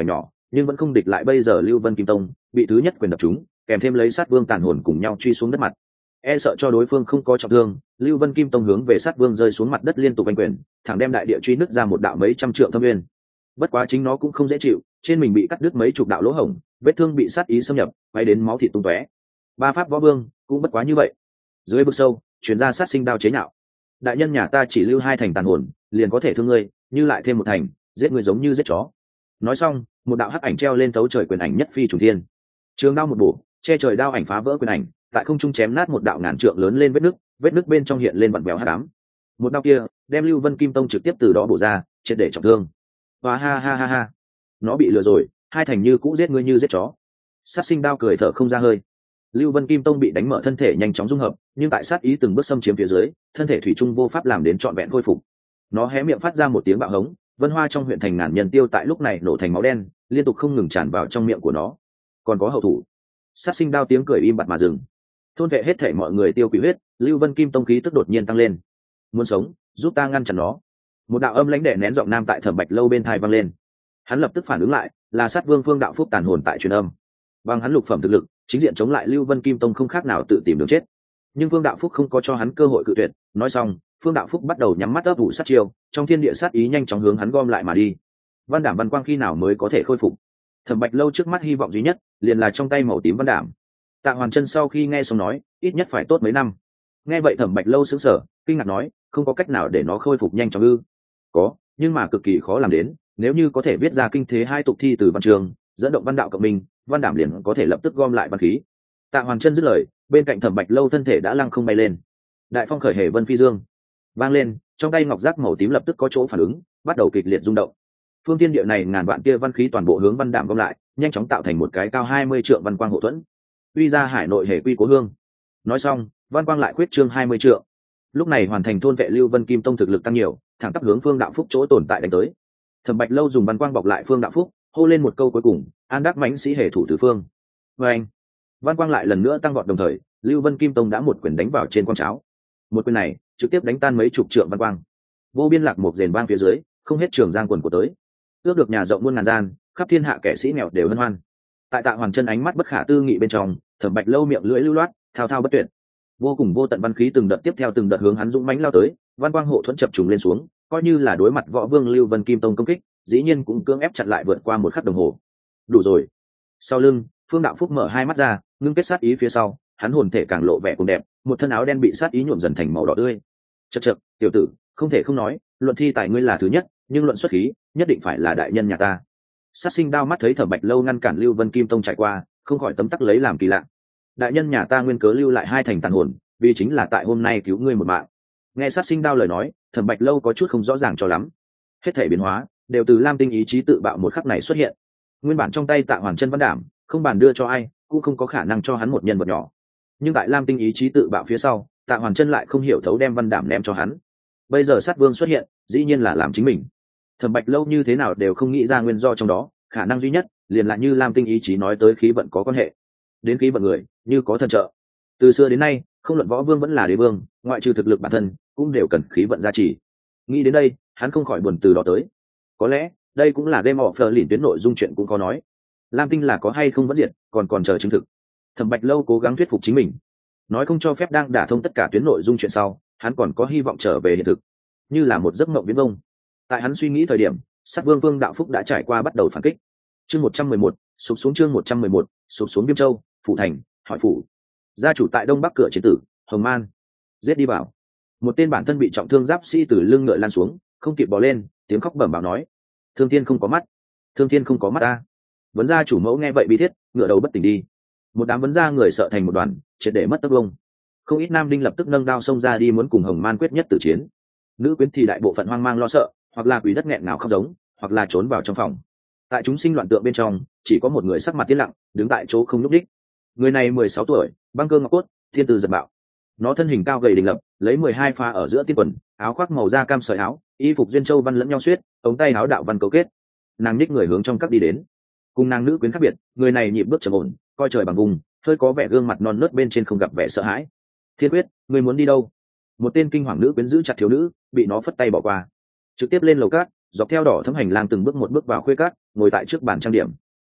nhưng vẫn không địch lại bây giờ lưu vân kim tông bị thứ nhất quyền đập chúng, kèm thêm lấy sát vương tàn hồn cùng nhau truy xuống đất mặt. E sợ cho đối phương không có trọng thương, lưu vân kim tông hướng về sát vương rơi xuống mặt đất liên tục đánh quyền, thẳng đem đại địa truy nứt ra một đạo mấy trăm trượng thâm nguyên. Bất quá chính nó cũng không dễ chịu, trên mình bị cắt đứt mấy chục đạo lỗ hổng, vết thương bị sát ý xâm nhập, bay đến máu thịt tung tóe. Ba pháp võ vương cũng bất quá như vậy. Dưới vực sâu chuyển ra sát sinh đao chế nhạo. Đại nhân nhà ta chỉ lưu hai thành tàn hồn liền có thể thương ngươi, như lại thêm một thành giết ngươi giống như giết chó. Nói xong, một đạo hắc ảnh treo lên tấu trời quyền ảnh nhất phi trùng thiên, trường đao một bổ che trời đao ảnh phá vỡ quyền ảnh, tại không trung chém nát một đạo ngàn trượng lớn lên vết nứt, vết nứt bên trong hiện lên vặn vẹo hắc ám. Một đao kia đem lưu vân kim tông trực tiếp từ đó bổ ra, triệt để trọng thương. Và ha ha ha ha, nó bị lừa rồi, hai thành như cũ giết ngươi như giết chó. Sát sinh đao cười thở không ra hơi. Lưu vân kim tông bị đánh mở thân thể nhanh chóng dung hợp, nhưng tại sát ý từng bước xâm chiếm phía dưới, thân thể thủy trung vô pháp làm đến trọn vẹn khôi phục. Nó hé miệng phát ra một tiếng bạo hống, vân hoa trong huyện thành ngàn nhân tiêu tại lúc này nổ thành máu đen, liên tục không ngừng tràn vào trong miệng của nó. Còn có hậu thủ. Sát sinh đao tiếng cười im bặt mà dừng. Thôn vệ hết thể mọi người tiêu quỷ huyết, lưu vân kim tông khí tức đột nhiên tăng lên. Muốn sống, giúp ta ngăn chặn nó. Một đạo âm lãnh đè nén giọng nam tại Thẩm Bạch lâu bên tai vang lên. Hắn lập tức phản ứng lại, là sát vương Phương Đạo Phúc tàn hồn tại truyền âm. Bằng hắn lục phẩm thực lực, chính diện chống lại lưu vân kim tông không khác nào tự tìm đường chết. Nhưng Phương Đạo Phúc không có cho hắn cơ hội cự tuyệt, nói xong, Phương Đạo Phúc bắt đầu nhắm mắt ấp ủ sát chiêu, trong thiên địa sát ý nhanh chóng hướng hắn gom lại mà đi. Văn Đảm Văn Quang khi nào mới có thể khôi phục? Thẩm Bạch lâu trước mắt hy vọng duy nhất liền là trong tay màu tím văn đảm. Tạ Hoàn Chân sau khi nghe xong nói, ít nhất phải tốt mấy năm. Nghe vậy Thẩm Bạch lâu sững sờ, kinh ngạc nói, không có cách nào để nó khôi phục nhanh chóng ư? Có, nhưng mà cực kỳ khó làm đến, nếu như có thể viết ra kinh thế hai tục thi từ văn trường, dẫn động văn đạo cộng minh, văn đảm liền có thể lập tức gom lại văn khí. Tạ Hoàn Chân dứt lời, bên cạnh Thẩm Bạch lâu thân thể đã lăng không bay lên. Đại phong khởi hề vân phi dương, vang lên, trong tay ngọc giác màu tím lập tức có chỗ phản ứng, bắt đầu kịch liệt rung động. Phương thiên địa này ngàn vạn kia văn khí toàn bộ hướng văn đảm gom lại, nhanh chóng tạo thành một cái cao hai mươi trượng văn quang hộ thuẫn. Uy ra hải nội hề quy cố hương. Nói xong, văn quang lại khuyết trương hai mươi trượng. Lúc này hoàn thành thôn vệ lưu vân kim tông thực lực tăng nhiều, thẳng tắp hướng Phương Đạo Phúc chỗ tồn tại đánh tới. Thẩm Bạch lâu dùng văn quang bọc lại Phương Đạo Phúc, hô lên một câu cuối cùng, an đắc mãnh sĩ hề thủ tứ phương. Và anh, văn quang lại lần nữa tăng vọt đồng thời, lưu vân kim tông đã một quyền đánh vào trên quang cháo. Một quyền này trực tiếp đánh tan mấy chục trượng văn quang. Vô biên lạc một rền vang phía dưới, không hết trường giang quần của tới. Ước được nhà rộng muôn ngàn gian, khắp thiên hạ kẻ sĩ nghèo đều hân hoan. Tại Tạ Hoàn Chân ánh mắt bất khả tư nghị bên trong, Thẩm Bạch lâu miệng lưỡi lưu loát, thao thao bất tuyệt. Vô cùng vô tận văn khí từng đợt tiếp theo từng đợt hướng hắn dũng mãnh lao tới, văn quang hộ thuẫn chập trùng lên xuống, coi như là đối mặt võ vương lưu vân kim tông công kích, dĩ nhiên cũng cưỡng ép chặn lại vượt qua một khắc đồng hồ. Đủ rồi. Sau lưng, Phương Đạo Phúc mở hai mắt ra, ngưng kết sát ý phía sau, hắn hồn thể càng lộ vẻ cùng đẹp, một thân áo đen bị sát ý nhuộm dần thành màu đỏ tươi. Chậc chậc, tiểu tử, không thể không nói, luận thi tài ngươi là thứ nhất, nhưng luận xuất khí, nhất định phải là đại nhân nhà ta. Sát sinh đao mắt thấy Thẩm Bạch lâu ngăn cản lưu vân kim tông trải qua, không khỏi tấm tắc lấy làm kỳ lạ. Đại nhân nhà ta nguyên cớ lưu lại hai thành tàn hồn, vì chính là tại hôm nay cứu ngươi một mạng. Nghe sát sinh đao lời nói, Thẩm Bạch lâu có chút không rõ ràng cho lắm. Hết thể biến hóa đều từ lam tinh ý chí tự bạo một khắc này xuất hiện. Nguyên bản trong tay Tạ Hoàn Chân văn đảm, không bàn đưa cho ai, cũng không có khả năng cho hắn một nhân vật nhỏ. Nhưng tại lam tinh ý chí tự bạo phía sau, Tạ Hoàn Chân lại không hiểu thấu đem văn đảm ném cho hắn. Bây giờ sát vương xuất hiện, dĩ nhiên là làm chính mình. Thẩm Bạch lâu như thế nào đều không nghĩ ra nguyên do trong đó, khả năng duy nhất liền là như lam tinh ý chí nói tới khí vận có quan hệ. Đến khí vận người, như có thần trợ. Từ xưa đến nay, không luận võ vương vẫn là đế vương, ngoại trừ thực lực bản thân, cũng đều cần khí vận gia trì. Nghĩ đến đây, hắn không khỏi buồn từ đó tới. Có lẽ, đây cũng là game of lìn tuyến nội dung chuyện cũng có nói. Lam tinh là có hay không vẫn diệt, còn còn chờ chứng thực. Thẩm Bạch lâu cố gắng thuyết phục chính mình, nói không cho phép đang đả thông tất cả tuyến nội dung chuyện sau, hắn còn có hy vọng trở về hiện thực, như là một giấc mộng viễn vông. Tại hắn suy nghĩ thời điểm, sát vương Vương Đạo Phúc đã trải qua bắt đầu phản kích. Chương một trăm mười một, sụp xuống chương một trăm mười một, sụp xuống Biêm Châu, phủ thành, hỏi phủ. Gia chủ tại đông bắc cửa chiến tử, Hồng Man. Giết đi vào. Một tên bản thân bị trọng thương giáp sĩ từ lưng ngựa lan xuống, không kịp bò lên, tiếng khóc bẩm bảo nói: Thương Thiên không có mắt, Thương Thiên không có mắt ta. Vấn gia chủ mẫu nghe vậy bi thiết, ngựa đầu bất tỉnh đi. Một đám vấn gia người sợ thành một đoàn, triệt để mất tấc vông. Không ít nam đinh lập tức nâng đao xông ra đi muốn cùng Hồng Man quyết nhất tử chiến. Nữ quyến thì đại bộ phận hoang mang lo sợ, hoặc là quỷ đất nghẹn ngào khóc giống, hoặc là trốn vào trong phòng. Tại chúng sinh loạn tượng bên trong, chỉ có một người sắc mặt tiến lặng, đứng tại chỗ không nhúc đích. Người này mười sáu tuổi, băng cơ ngọc cốt, thiên tư giật bạo. Nó thân hình cao gầy đình lập, lấy mười hai pha ở giữa tiên quần, áo khoác màu da cam sợi áo, y phục duyên châu văn lẫn nhau xuyết, ống tay áo đạo văn cấu kết. Nàng nhích người hướng trong các đi đến. Cùng nàng nữ quyến khác biệt, người này nhịp bước trầm ổn, coi trời bằng vùng, hơi có vẻ gương mặt non nớt bên trên không gặp vẻ sợ hãi. Thiên Quyết, người muốn đi đâu? Một tên kinh hoàng nữ quyến giữ chặt thiếu nữ, bị nó phất tay bỏ qua, trực tiếp lên lầu cát, dọc theo đỏ thấm hành lang từng bước một bước vào khuê cát, ngồi tại trước bàn trang điểm.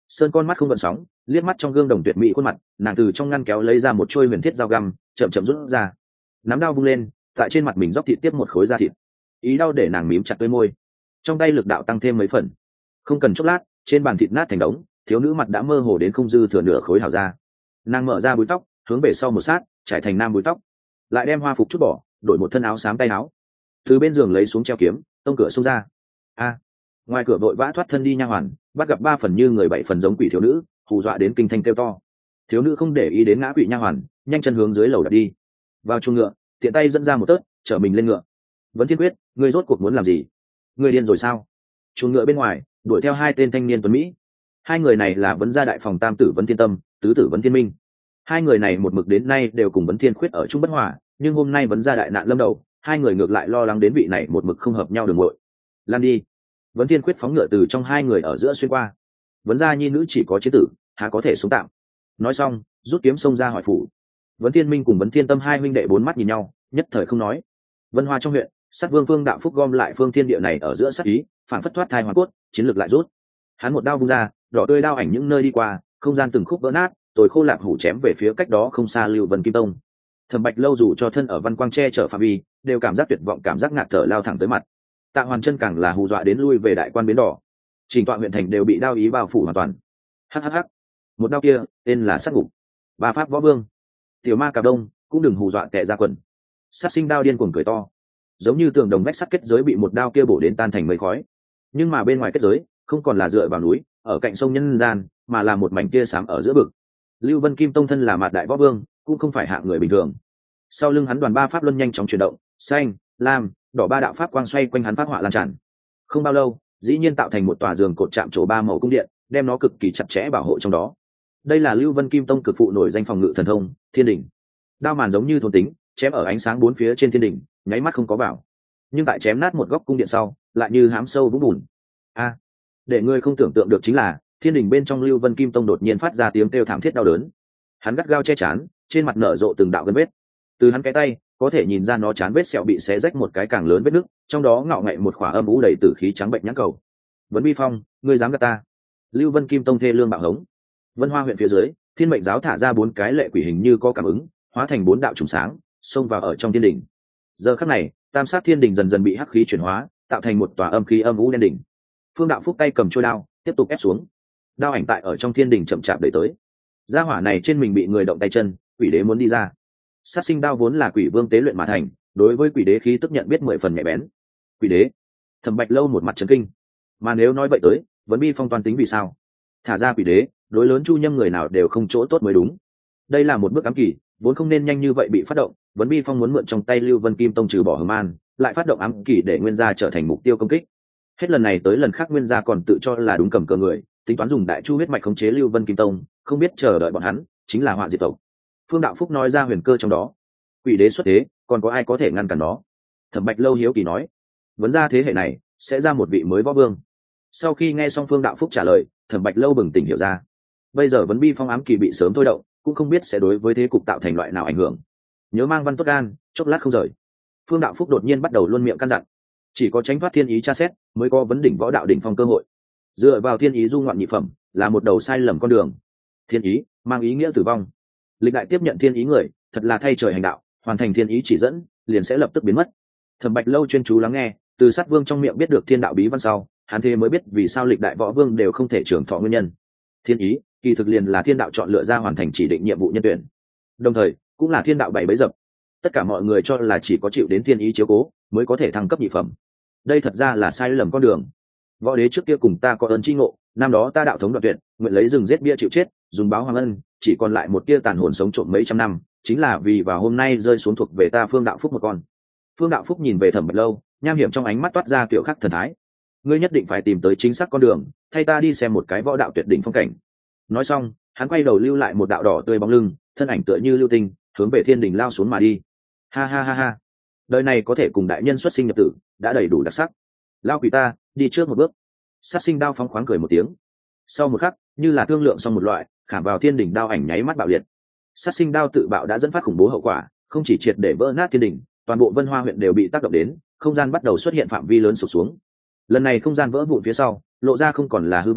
Sơn con mắt không gợn sóng, liếc mắt trong gương đồng tuyệt mỹ khuôn mặt, nàng từ trong ngăn kéo lấy ra một chuôi huyền thiết dao găm, chậm chậm rút ra. Nắm đao vung lên, tại trên mặt mình dốc thịt tiếp một khối da thịt. Ý đau để nàng mím chặt đôi môi. Trong tay lực đạo tăng thêm mấy phần. Không cần chốc lát, trên bàn thịt nát thành đống, thiếu nữ mặt đã mơ hồ đến không dư thừa nửa khối hào ra. Nàng mở ra búi tóc, hướng về sau một sát, trải thành nam búi tóc, lại đem hoa phục chút bỏ, đổi một thân áo xám tay áo. Từ bên giường lấy xuống treo kiếm, tông cửa xông ra. A! Ngoài cửa vội vã thoát thân đi nha hoàn, bắt gặp ba phần như người bảy phần giống quỷ thiếu nữ, hù dọa đến kinh thanh kêu to. Thiếu nữ không để ý đến ngã quỷ nha hoàn, nhanh chân hướng dưới lầu đặt đi. Vào chuồng ngựa, tiện tay dẫn ra một tớt, chở mình lên ngựa. Vấn Thiên Quyết, ngươi rốt cuộc muốn làm gì? Ngươi điên rồi sao? Chuồng ngựa bên ngoài, đuổi theo hai tên thanh niên tuấn mỹ. Hai người này là Vấn gia đại phòng tam tử Vấn Thiên Tâm, tứ tử Vấn Thiên Minh. Hai người này một mực đến nay đều cùng Vấn Thiên Khuyết ở chung bất hòa, nhưng hôm nay Vấn gia đại nạn lâm đầu, hai người ngược lại lo lắng đến vị này một mực không hợp nhau đường muội. Lan đi. Vấn Thiên Khuyết phóng ngựa từ trong hai người ở giữa xuyên qua. Vấn gia nhi nữ chỉ có chế tử, há có thể sống tạm. Nói xong, rút kiếm xông ra hỏi phủ. Vấn Thiên Minh cùng Vấn Thiên Tâm hai huynh đệ bốn mắt nhìn nhau, nhất thời không nói. Vân Hoa trong huyện, sát vương Phương Đạo Phúc gom lại phương thiên địa này ở giữa sát ý, phản phất thoát thai hoàn cốt, chiến lược lại rút. Hắn một đao vung ra, đỏ tươi đao ảnh những nơi đi qua, không gian từng khúc vỡ nát, tôi khô lạp hủ chém về phía cách đó không xa Lưu Vân Kim Tông. Thẩm Bạch Lâu dù cho thân ở văn quang che chở phạm vi, đều cảm giác tuyệt vọng, cảm giác ngạt thở lao thẳng tới mặt. Tạ Hoàn Chân càng là hù dọa đến lui về đại quan bến đỏ. Trình tọa huyện thành đều bị đao ý bao phủ hoàn toàn. Hắc hắc hắc. Một đao kia, tên là sát ngục. Ba pháp võ vương. Tiểu ma cà đông, cũng đừng hù dọa tệ ra quần. Sát sinh đao điên cuồng cười to, giống như tường đồng vách sắt kết giới bị một đao kia bổ đến tan thành mây khói. Nhưng mà bên ngoài kết giới, không còn là dựa vào núi, ở cạnh sông nhân gian, mà là một mảnh tia xám ở giữa vực. Lưu Vân Kim Tông thân là mạt đại võ vương, cũng không phải hạng người bình thường. Sau lưng hắn đoàn ba pháp luân nhanh chóng chuyển động, xanh, lam, đỏ ba đạo pháp quang xoay quanh hắn phát họa lan tràn. Không bao lâu, dĩ nhiên tạo thành một tòa giường cột chạm trổ ba màu cung điện, đem nó cực kỳ chặt chẽ bảo hộ trong đó. Đây là Lưu Vân Kim Tông cực phụ nổi danh phòng ngự thần thông, Thiên Đỉnh. Đao màn giống như thôn tính, chém ở ánh sáng bốn phía trên thiên đỉnh, nháy mắt không có vào. Nhưng tại chém nát một góc cung điện sau, lại như hám sâu vũng bùn. A, để ngươi không tưởng tượng được chính là, thiên đỉnh bên trong Lưu Vân Kim Tông đột nhiên phát ra tiếng kêu thảm thiết đau đớn. Hắn gắt gao che chắn, trên mặt nở rộ từng đạo gân vết. Từ hắn cái tay, có thể nhìn ra nó chán vết sẹo bị xé rách một cái càng lớn vết nứt, trong đó ngạo ngậy một khỏa âm u đầy tử khí trắng bệnh nhãn cầu. Vấn Bi Phong, ngươi dám gạt ta? Lưu Vân Kim Tông thê lương bạo hống. Vân Hoa huyện phía dưới, Thiên Mệnh giáo thả ra bốn cái lệ quỷ hình như có cảm ứng, hóa thành bốn đạo trùng sáng, xông vào ở trong thiên đỉnh. Giờ khắc này, tam sát thiên đỉnh dần dần bị hắc khí chuyển hóa, tạo thành một tòa âm khí âm u đen đỉnh. Phương Đạo Phúc tay cầm chuôi đao, tiếp tục ép xuống. Đao ảnh tại ở trong thiên đỉnh chậm chạp đẩy tới. Gia hỏa này trên mình bị người động tay chân, quỷ đế muốn đi ra. Sát sinh đao vốn là quỷ vương tế luyện mà thành, đối với quỷ đế khí tức nhận biết mười phần nhạy bén. Quỷ đế, Thẩm Bạch Lâu một mặt chấn kinh. Mà nếu nói vậy tới, Vấn Bi Phong toàn tính vì sao? Thả ra quỷ đế, đối lớn Chu Nhâm người nào đều không chỗ tốt mới đúng. Đây là một bước ám kỳ, vốn không nên nhanh như vậy bị phát động. Vấn Bi Phong muốn mượn trong tay Lưu Vân Kim Tông trừ bỏ hờ man, lại phát động ám kỳ để Nguyên gia trở thành mục tiêu công kích. Hết lần này tới lần khác Nguyên gia còn tự cho là đúng cầm cờ người, tính toán dùng đại chu huyết mạch khống chế Lưu Vân Kim Tông, không biết chờ đợi bọn hắn chính là họa diệt tộc. Phương Đạo Phúc nói ra huyền cơ trong đó. Quỷ đế xuất thế, còn có ai có thể ngăn cản nó? Thẩm Bạch Lâu hiếu kỳ nói. Vấn gia thế hệ này sẽ ra một vị mới võ vương. Sau khi nghe xong Phương Đạo Phúc trả lời, Thẩm Bạch Lâu bừng tỉnh hiểu ra. Bây giờ Vấn Bi Phong ám kỳ bị sớm thôi động, cũng không biết sẽ đối với thế cục tạo thành loại nào ảnh hưởng. Nhớ mang văn tốt gan, chốc lát không rời. Phương Đạo Phúc đột nhiên bắt đầu luôn miệng căn dặn, chỉ có tránh thoát thiên ý tra xét, mới có vấn đỉnh võ đạo đỉnh phong cơ hội. Dựa vào thiên ý du ngoạn nhị phẩm, là một đầu sai lầm con đường. Thiên ý mang ý nghĩa tử vong. Lịch đại tiếp nhận thiên ý người, thật là thay trời hành đạo, hoàn thành thiên ý chỉ dẫn, liền sẽ lập tức biến mất. Thẩm Bạch Lâu chuyên chú lắng nghe, từ Sát Vương trong miệng biết được thiên đạo bí văn sau, hắn thế mới biết vì sao lịch đại võ vương đều không thể trưởng thọ nguyên nhân. Thiên ý kỳ thực liền là thiên đạo chọn lựa ra hoàn thành chỉ định nhiệm vụ nhân tuyển, đồng thời cũng là thiên đạo bảy bấy dập. Tất cả mọi người cho là chỉ có chịu đến thiên ý chiếu cố mới có thể thăng cấp nhị phẩm, đây thật ra là sai lầm con đường. Võ đế trước kia cùng ta có ơn chi ngộ, năm đó ta đạo thống đoạn tuyệt, nguyện lấy rừng giết bia chịu chết, dùng báo hoàng ân, chỉ còn lại một tia tàn hồn sống trộm mấy trăm năm, chính là vì vào hôm nay rơi xuống thuộc về ta Phương Đạo Phúc một con. Phương Đạo Phúc nhìn về Thẩm Bạch Lâu, nham hiểm trong ánh mắt toát ra kiểu khắc thần thái. Ngươi nhất định phải tìm tới chính xác con đường, thay ta đi xem một cái võ đạo tuyệt đỉnh phong cảnh. Nói xong, hắn quay đầu lưu lại một đạo đỏ tươi bóng lưng, thân ảnh tựa như lưu tinh, hướng về thiên đình lao xuống mà đi. Ha ha ha ha, đời này có thể cùng đại nhân xuất sinh nhập tử, đã đầy đủ đặc sắc. Lao quỷ ta, đi trước một bước. Sát sinh đao phóng khoáng cười một tiếng. Sau một khắc, như là thương lượng xong một loại, khảm vào thiên đỉnh đao ảnh nháy mắt bạo liệt. Sát sinh đao tự bạo đã dẫn phát khủng bố hậu quả, không chỉ triệt để vỡ nát thiên đỉnh, toàn bộ Vân Hoa huyện đều bị tác động đến, không gian bắt đầu xuất hiện phạm vi lớn sụp xuống. Lần này không gian vỡ vụn phía sau, lộ ra không còn là hư vô,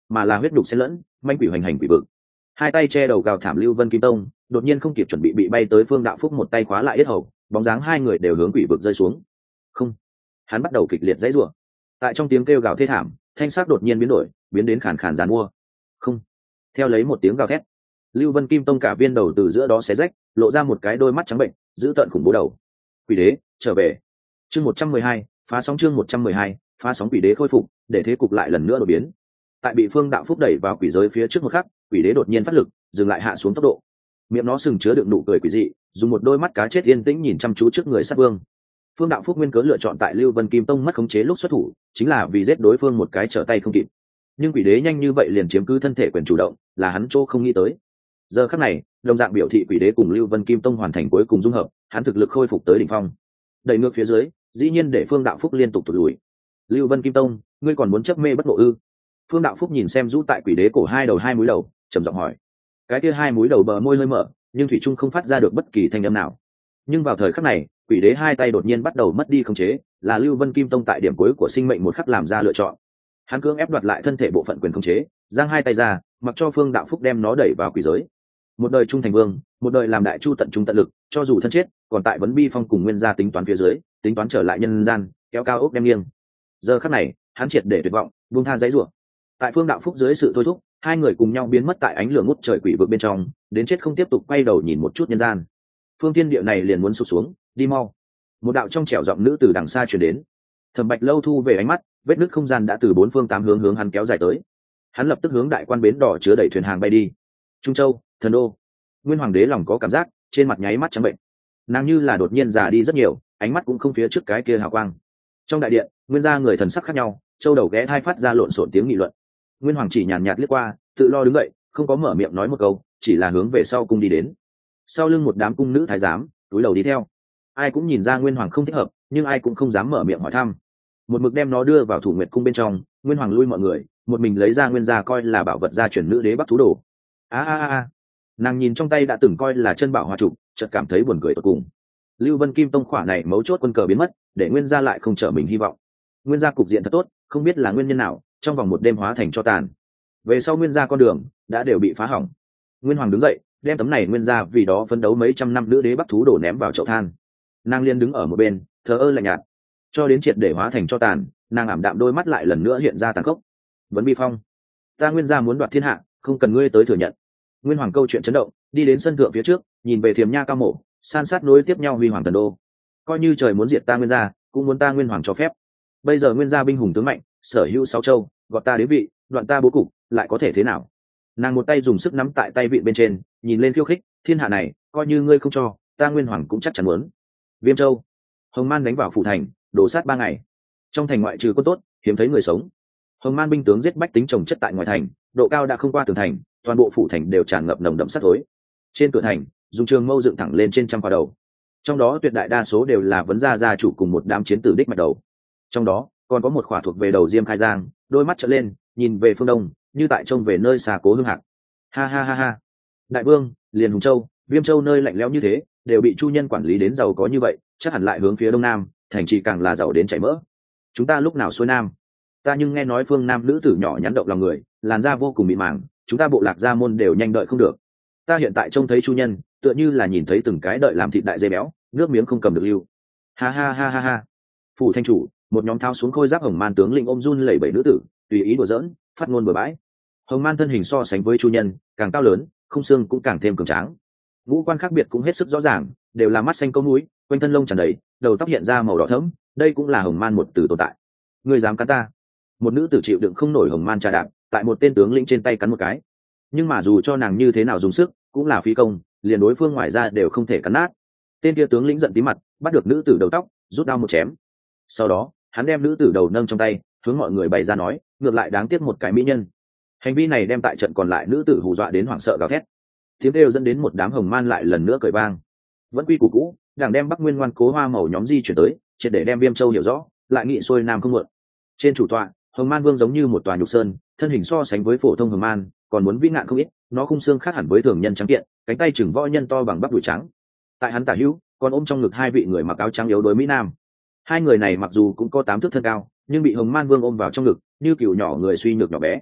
mà là huyết đục xen lẫn manh quỷ hoành hành quỷ vực. Hai tay che đầu gào thảm Lưu Vân Kim Tông đột nhiên không kịp chuẩn bị bị bay tới Phương Đạo Phúc một tay khóa lại yết hầu, bóng dáng hai người đều hướng quỷ vực rơi xuống. Không, hắn bắt đầu kịch liệt dãy rủa. Tại trong tiếng kêu gào thê thảm, thanh sắc đột nhiên biến đổi, biến đến khàn khàn giàn mua. Không, theo lấy một tiếng gào thét, Lưu Vân Kim Tông cả viên đầu từ giữa đó xé rách, lộ ra một cái đôi mắt trắng bệnh, dữ tợn khủng bố đầu. Quỷ đế trở về. Chương một trăm mười hai, phá sóng chương một trăm mười hai, phá sóng quỷ đế khôi phục, để thế cục lại lần nữa đổi biến. Tại bị Phương Đạo Phúc đẩy vào quỷ giới phía trước một khắc, quỷ đế đột nhiên phát lực, dừng lại hạ xuống tốc độ. Miệng nó sừng chứa đựng nụ cười quỷ dị, dùng một đôi mắt cá chết yên tĩnh nhìn chăm chú trước người sát vương. Phương Đạo Phúc nguyên cớ lựa chọn tại Lưu Vân Kim Tông mất khống chế lúc xuất thủ, chính là vì giết đối phương một cái trở tay không kịp. Nhưng quỷ đế nhanh như vậy liền chiếm cứ thân thể quyền chủ động, là hắn chỗ không nghĩ tới. Giờ khắc này, đồng dạng biểu thị quỷ đế cùng Lưu Vân Kim Tông hoàn thành cuối cùng dung hợp, hắn thực lực khôi phục tới đỉnh phong. Đẩy ngược phía dưới, dĩ nhiên để Phương Đạo Phúc liên tục tụt lùi. Lưu Vân Kim Tông, ngươi còn muốn chấp mê bất ngộ ư? Phương Đạo Phúc nhìn xem rũ tại quỷ đế cổ hai đầu hai múi đầu, trầm giọng hỏi. Cái kia hai múi đầu bờ môi hơi mở, nhưng thủy trung không phát ra được bất kỳ thanh âm nào. Nhưng vào thời khắc này, quỷ đế hai tay đột nhiên bắt đầu mất đi khống chế, là Lưu Vân Kim Tông tại điểm cuối của sinh mệnh một khắc làm ra lựa chọn. Hắn cưỡng ép đoạt lại thân thể bộ phận quyền khống chế, giang hai tay ra, mặc cho Phương Đạo Phúc đem nó đẩy vào quỷ giới. Một đời trung thành vương, một đời làm đại chu tận trung tận lực, cho dù thân chết, còn tại vấn bi phong cùng nguyên gia tính toán phía dưới, tính toán trở lại nhân gian, kéo cao ốc đem nghiêng. Giờ khắc này, hắn triệt để tuyệt vọng, buông tha giấy rủa. Tại Phương Đạo Phúc dưới sự thôi thúc, hai người cùng nhau biến mất tại ánh lửa ngút trời quỷ vực bên trong, đến chết không tiếp tục quay đầu nhìn một chút nhân gian. Phương thiên địa này liền muốn sụp xuống, đi mau. Một đạo trong trẻo giọng nữ từ đằng xa truyền đến. Thẩm Bạch Lâu thu về ánh mắt, vết nứt không gian đã từ bốn phương tám hướng hướng hắn kéo dài tới. Hắn lập tức hướng đại quan bến đỏ chứa đầy thuyền hàng bay đi. Trung Châu, Thần Đô. Nguyên Hoàng đế lòng có cảm giác, trên mặt nháy mắt trắng bệnh. Nàng như là đột nhiên già đi rất nhiều, ánh mắt cũng không phía trước cái kia hào quang. Trong đại điện, nguyên gia người thần sắc khác nhau, châu đầu ghé thai phát ra lộn xộn tiếng nghị luận. Nguyên Hoàng chỉ nhàn nhạt liếc qua, tự lo đứng dậy, không có mở miệng nói một câu, chỉ là hướng về sau cung đi đến. Sau lưng một đám cung nữ thái giám, túi đầu đi theo. Ai cũng nhìn ra Nguyên Hoàng không thích hợp, nhưng ai cũng không dám mở miệng hỏi thăm. Một mực đem nó đưa vào Thủ Nguyệt cung bên trong, Nguyên Hoàng lui mọi người, một mình lấy ra nguyên gia coi là bảo vật gia truyền nữ đế Bắc thú đồ. A a a, nàng nhìn trong tay đã từng coi là chân bảo hoa trụ, chợt cảm thấy buồn cười tột cùng. Lưu Vân Kim Tông khỏa này mấu chốt quân cờ biến mất, để nguyên gia lại không trở mình hy vọng. Nguyên gia cục diện thật tốt, không biết là nguyên nhân nào, trong vòng một đêm hóa thành cho tàn. Về sau nguyên gia con đường đã đều bị phá hỏng. Nguyên Hoàng đứng dậy, đem tấm này nguyên gia vì đó phấn đấu mấy trăm năm nữ đế Bắc thú đổ ném vào chậu than. Nàng liên đứng ở một bên, thờ ơ lạnh nhạt, cho đến triệt để hóa thành cho tàn, nàng ảm đạm đôi mắt lại lần nữa hiện ra tàn khốc. Vấn Bi Phong, ta nguyên gia muốn đoạt thiên hạ, không cần ngươi tới thừa nhận. Nguyên Hoàng câu chuyện chấn động, đi đến sân thượng phía trước, nhìn về Thiềm Nha cao mộ, san sát nối tiếp nhau huy hoàng thần đô. Coi như trời muốn diệt ta nguyên gia, cũng muốn ta Nguyên Hoàng cho phép. Bây giờ nguyên gia binh hùng tướng mạnh, sở hữu sáu châu, gọt ta đế vị, đoạn ta bố cục, lại có thể thế nào? Nàng một tay dùng sức nắm tại tay vịn bên trên, nhìn lên khiêu khích, thiên hạ này, coi như ngươi không cho, ta Nguyên Hoàng cũng chắc chắn muốn. Viêm Châu, Hồng Man đánh vào phủ thành, đổ sát ba ngày. Trong thành ngoại trừ quân tốt, hiếm thấy người sống. Hồng Man binh tướng giết bách tính trồng chất tại ngoài thành, độ cao đã không qua tường thành, toàn bộ phủ thành đều tràn ngập nồng đậm sát tối. Trên cửa thành, dùng trường mâu dựng thẳng lên trên trăm quả đầu. Trong đó tuyệt đại đa số đều là vấn gia gia chủ cùng một đám chiến tử đích mạch đầu. Trong đó, còn có một khỏa thuộc về đầu Diêm Khai Giang, đôi mắt trợn lên, nhìn về phương đông, như tại trông về nơi xa Cố Hương Hạc. Ha ha ha ha. Đại vương, liền Hùng Châu, Viêm Châu nơi lạnh lẽo như thế, đều bị chu nhân quản lý đến giàu có như vậy, chắc hẳn lại hướng phía đông nam, thành trì càng là giàu đến chảy mỡ. Chúng ta lúc nào xuôi nam? Ta nhưng nghe nói phương nam nữ tử nhỏ nhắn động lòng người, làn da vô cùng mịn màng, chúng ta bộ lạc gia môn đều nhanh đợi không được. Ta hiện tại trông thấy chu nhân, tựa như là nhìn thấy từng cái đợi làm thịt đại dê béo, nước miếng không cầm được lưu. Ha ha ha ha ha. Phủ thanh chủ, một nhóm thao xuống khôi giáp Hồng Man tướng lĩnh ôm run lẩy bẩy nữ tử, tùy ý đùa giỡn, phát ngôn bừa bãi. Hồng Man thân hình so sánh với chu nhân, càng cao lớn, không xương cũng càng thêm cường tráng. Ngũ quan khác biệt cũng hết sức rõ ràng, đều là mắt xanh câu mũi, quanh thân lông tràn đầy, đầu tóc hiện ra màu đỏ thẫm, đây cũng là Hồng Man một từ tồn tại. Ngươi dám cắn ta? Một nữ tử chịu đựng không nổi Hồng Man trà đạp, tại một tên tướng lĩnh trên tay cắn một cái. Nhưng mà dù cho nàng như thế nào dùng sức, cũng là phí công, liền đối phương ngoài ra đều không thể cắn nát. Tên kia tướng lĩnh giận tí mặt, bắt được nữ tử đầu tóc, rút đao một chém. Sau đó, hắn đem nữ tử đầu nâng trong tay, hướng mọi người bày ra nói, ngược lại đáng tiếc một cái mỹ nhân. Hành vi này đem tại trận còn lại nữ tử hù dọa đến hoảng sợ gào thét. Tiếng kêu dẫn đến một đám Hồng Man lại lần nữa cười vang. Vẫn quy củ cũ, đảng đem Bắc Nguyên Ngoan Cố Hoa màu nhóm di chuyển tới, triệt để đem Viêm Châu hiểu rõ, lại nghị xuôi nam không muộn. Trên chủ tọa, Hồng Man Vương giống như một tòa nhục sơn, thân hình so sánh với phổ thông Hồng Man, còn muốn vĩ ngạn không ít, nó khung xương khác hẳn với thường nhân trắng kiện, cánh tay chừng võ nhân to bằng bắp đùi trắng. Tại hắn tả hữu, còn ôm trong ngực hai vị người mặc áo trắng yếu đuối mỹ nam. Hai người này mặc dù cũng có tám thước thân cao, nhưng bị Hồng Man Vương ôm vào trong ngực, như cừu nhỏ người suy nhược nhỏ bé.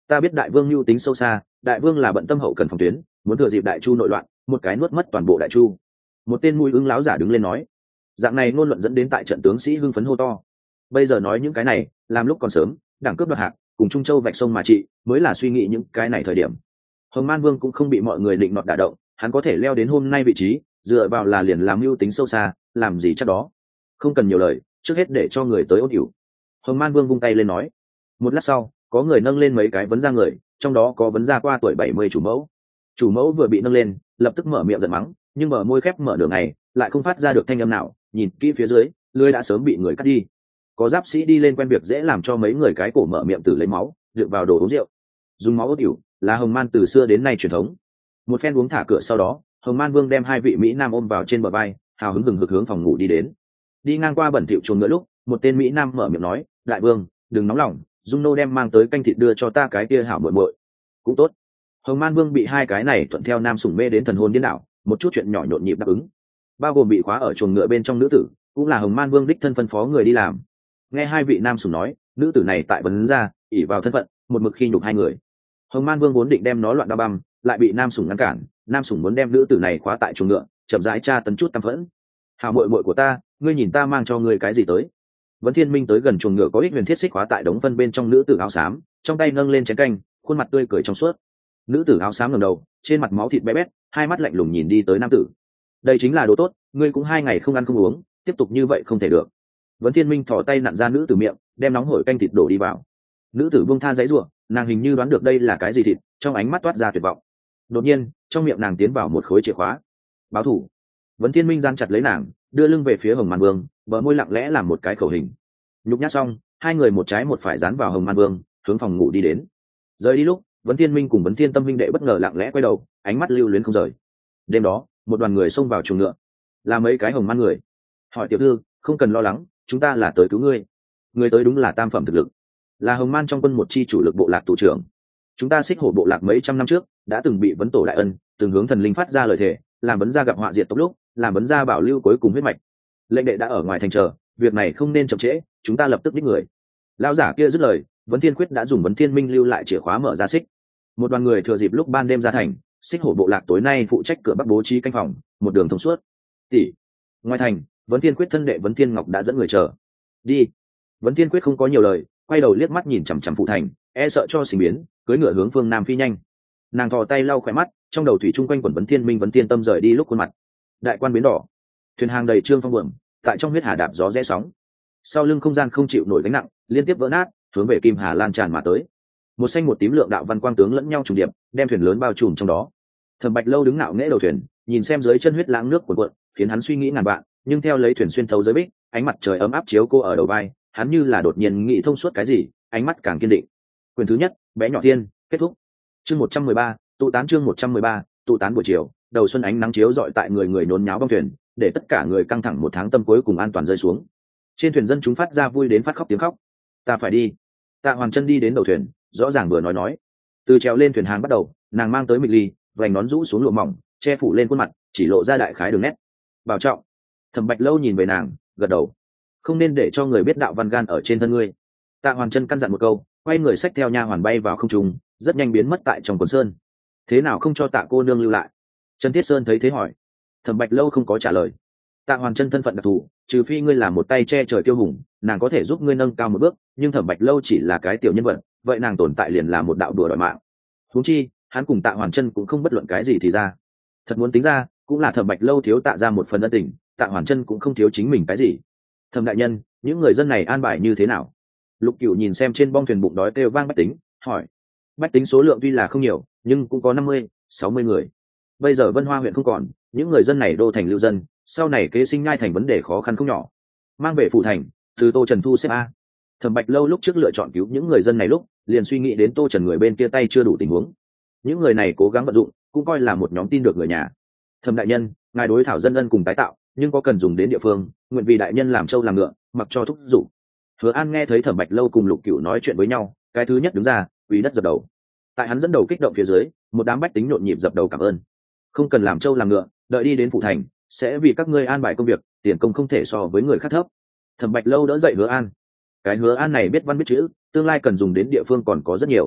Ta biết đại vương mưu tính sâu xa, đại vương là bận tâm hậu cần phòng tuyến, muốn thừa dịp đại chu nội loạn, một cái nuốt mất toàn bộ đại chu. Một tên mũi ứng láo giả đứng lên nói, dạng này ngôn luận dẫn đến tại trận tướng sĩ hưng phấn hô to. Bây giờ nói những cái này, làm lúc còn sớm, đẳng cướp đoạt hạc, cùng trung châu vạch sông mà trị, mới là suy nghĩ những cái này thời điểm. Hồng Man Vương cũng không bị mọi người định nọt đả động, hắn có thể leo đến hôm nay vị trí, dựa vào là liền làm mưu tính sâu xa, làm gì chắc đó. Không cần nhiều lời, trước hết để cho người tới ôn hiểu. Hồng Man Vương vung tay lên nói. Một lát sau, có người nâng lên mấy cái vấn ra người, trong đó có vấn ra qua tuổi bảy mươi chủ mẫu. Chủ mẫu vừa bị nâng lên, lập tức mở miệng giận mắng, nhưng mở môi khép mở đường này, lại không phát ra được thanh âm nào, nhìn kỹ phía dưới, lưới đã sớm bị người cắt đi. Có giáp sĩ đi lên quen việc dễ làm cho mấy người cái cổ mở miệng tử lấy máu, đựng vào đồ uống rượu. Dùng máu ốt tiểu là Hồng Man từ xưa đến nay truyền thống. Một phen uống thả cửa sau đó, Hồng Man Vương đem hai vị mỹ nam ôm vào trên bờ vai, hào hứng hừng hực hướng phòng ngủ đi đến. Đi ngang qua bẩn thỉu chuồng ngựa lúc, một tên mỹ nam mở miệng nói, đại vương, đừng nóng lòng, dung nô đem mang tới canh thịt đưa cho ta cái kia hảo muội muội. Cũng tốt. Hồng Man Vương bị hai cái này thuận theo nam sủng mê đến thần hồn điên đảo, một chút chuyện nhỏ nhộn nhịp đáp ứng. Bao gồm bị khóa ở chuồng ngựa bên trong nữ tử, cũng là Hồng Man Vương đích thân phân phó người đi làm. Nghe hai vị nam sủng nói, nữ tử này tại vấn ra, ỷ vào thân phận, một mực khi nhục hai người. Hồng Man Vương vốn định đem nó loạn đao băm, lại bị nam sủng ngăn cản, nam sủng muốn đem nữ tử này khóa tại chuồng ngựa, chậm rãi tra tấn chút căm phẫn. Hảo muội muội của ta, ngươi nhìn ta mang cho ngươi cái gì tới? Vấn Thiên Minh tới gần chuồng ngựa có ích huyền thiết xích khóa tại đống phân bên trong nữ tử áo xám, trong tay nâng lên chén canh, khuôn mặt tươi cười trong suốt. Nữ tử áo xám ngẩng đầu, trên mặt máu thịt bé bét, hai mắt lạnh lùng nhìn đi tới nam tử. Đây chính là đồ tốt, ngươi cũng hai ngày không ăn không uống, tiếp tục như vậy không thể được. Vấn Thiên Minh thò tay nặn ra nữ tử miệng, đem nóng hổi canh thịt đổ đi vào. Nữ tử buông tha giấy rủa, nàng hình như đoán được đây là cái gì thịt, trong ánh mắt toát ra tuyệt vọng. Đột nhiên, trong miệng nàng tiến vào một khối chìa khóa. Báo thủ. Vấn Thiên Minh giang chặt lấy nàng, đưa lưng về phía Hồng Man Vương, bờ môi lặng lẽ làm một cái khẩu hình. Nhục nhã xong, hai người một trái một phải dán vào Hồng Man Vương, hướng phòng ngủ đi đến. Rời đi lúc, Vấn Thiên Minh cùng Vấn Thiên Tâm huynh đệ bất ngờ lặng lẽ quay đầu, ánh mắt lưu luyến không rời. Đêm đó, một đoàn người xông vào chuồng ngựa, là mấy cái Hồng Man người. Hỏi tiểu thư, không cần lo lắng, chúng ta là tới cứu ngươi. Người tới đúng là tam phẩm thực lực, là Hồng Man trong quân một chi chủ lực bộ lạc tụ trưởng. Chúng ta xích hổ bộ lạc mấy trăm năm trước đã từng bị vấn tổ đại ân, từng hướng thần linh phát ra lời thề, làm vấn gia gặp họa diệt tộc lúc, làm vấn gia bảo lưu cuối cùng huyết mạch. Lệnh đệ đã ở ngoài thành chờ, việc này không nên chậm trễ, chúng ta lập tức đích người. Lão giả kia dứt lời, Vấn Thiên Quyết đã dùng Vấn Thiên Minh lưu lại chìa khóa mở ra xích. Một đoàn người thừa dịp lúc ban đêm ra thành, xích hổ bộ lạc tối nay phụ trách cửa bắc bố trí canh phòng, một đường thông suốt. Tỷ. Ngoài thành, Vấn Thiên Quyết thân đệ Vấn Thiên Ngọc đã dẫn người chờ. Đi. Vấn Thiên Quyết không có nhiều lời, quay đầu liếc mắt nhìn chằm chằm phụ thành, e sợ cho sinh biến, cưỡi ngựa hướng phương nam phi nhanh. Nàng thò tay lau khóe mắt, trong đầu thủy chung quanh quẩn Vấn Thiên Minh Vấn Thiên Tâm rời đi lúc khuôn mặt. Đại quan bến đỏ, thuyền hàng đầy trương phong buồm, tại trong huyết hà đạp gió rẽ sóng. Sau lưng không gian không chịu nổi gánh nặng, liên tiếp vỡ nát, hướng về Kim Hà lan tràn mà tới. Một xanh một tím lượng đạo văn quang tướng lẫn nhau trùng điệp, đem thuyền lớn bao trùm trong đó. Thẩm Bạch Lâu đứng ngạo nghễ đầu thuyền, nhìn xem dưới chân huyết lãng nước cuộn cuộn, khiến hắn suy nghĩ ngàn vạn, nhưng theo lấy thuyền xuyên thấu giới bích, ánh mặt trời ấm áp chiếu cô ở đầu vai, hắn như là đột nhiên nghĩ thông suốt cái gì, ánh mắt càng kiên định. Quyền thứ nhất, bé nhỏ thiên, kết thúc. Chương một trăm mười ba, tụ tán chương một trăm mười ba, tụ tán buổi chiều, đầu xuân ánh nắng chiếu rọi tại người người nhốn nháo bong thuyền, để tất cả người căng thẳng một tháng tâm cuối cùng an toàn rơi xuống. Trên thuyền dân chúng phát ra vui đến phát khóc tiếng khóc. Ta phải đi. Tạ Hoàn Chân đi đến đầu thuyền, rõ ràng vừa nói nói. Từ trèo lên thuyền hàng bắt đầu, nàng mang tới mịch ly, vành nón rũ xuống lụa mỏng, che phủ lên khuôn mặt, chỉ lộ ra đại khái đường nét. Bảo trọng. Thẩm Bạch Lâu nhìn về nàng, gật đầu. Không nên để cho người biết đạo văn gan ở trên thân ngươi. Tạ Hoàn Chân căn dặn một câu, quay người xách theo nha hoàn bay vào không trung, rất nhanh biến mất tại trong quần sơn. Thế nào không cho Tạ cô nương lưu lại? Trần Thiết Sơn thấy thế hỏi. Thẩm Bạch Lâu không có trả lời. Tạ Hoàn Chân thân phận đặc thù, trừ phi ngươi làm một tay che trời tiêu hùng, nàng có thể giúp ngươi nâng cao một bước, nhưng Thẩm Bạch Lâu chỉ là cái tiểu nhân vật, vậy nàng tồn tại liền là một đạo đùa đòi mạng. Huống chi, hắn cùng Tạ Hoàn Chân cũng không bất luận cái gì thì ra. Thật muốn tính ra, cũng là Thẩm Bạch Lâu thiếu Tạ ra một phần ân tình, Tạ Hoàn Chân cũng không thiếu chính mình cái gì. Thẩm đại nhân, những người dân này an bài như thế nào? Lục Cửu nhìn xem trên bong thuyền bụng đói kêu vang bách tính, hỏi. Bách tính số lượng tuy là không nhiều, nhưng cũng có năm mươi, sáu mươi người. Bây giờ Vân Hoa huyện không còn, những người dân này đô thành lưu dân, sau này kế sinh nhai thành vấn đề khó khăn không nhỏ. Mang về phủ thành, từ Tô Trần thu xếp a. Thẩm Bạch Lâu lúc trước lựa chọn cứu những người dân này lúc, liền suy nghĩ đến Tô Trần người bên kia tay chưa đủ tình huống. Những người này cố gắng vận dụng, cũng coi là một nhóm tin được người nhà. Thẩm đại nhân, ngài đối thảo dân ân cùng tái tạo, nhưng có cần dùng đến địa phương, nguyện vì đại nhân làm trâu làm ngựa, mặc cho thúc dụ. Hứa An nghe thấy Thẩm Bạch Lâu cùng Lục Cửu nói chuyện với nhau, cái thứ nhất đứng ra, quý đất dập đầu. Tại hắn dẫn đầu kích động phía dưới, một đám bách tính nhộn nhịp dập đầu cảm ơn. Không cần làm trâu làm ngựa, đợi đi đến phủ thành, sẽ vì các ngươi an bài công việc, tiền công không thể so với người khác thấp. Thẩm Bạch Lâu đỡ dậy Hứa An. Cái Hứa An này biết văn biết chữ, tương lai cần dùng đến địa phương còn có rất nhiều.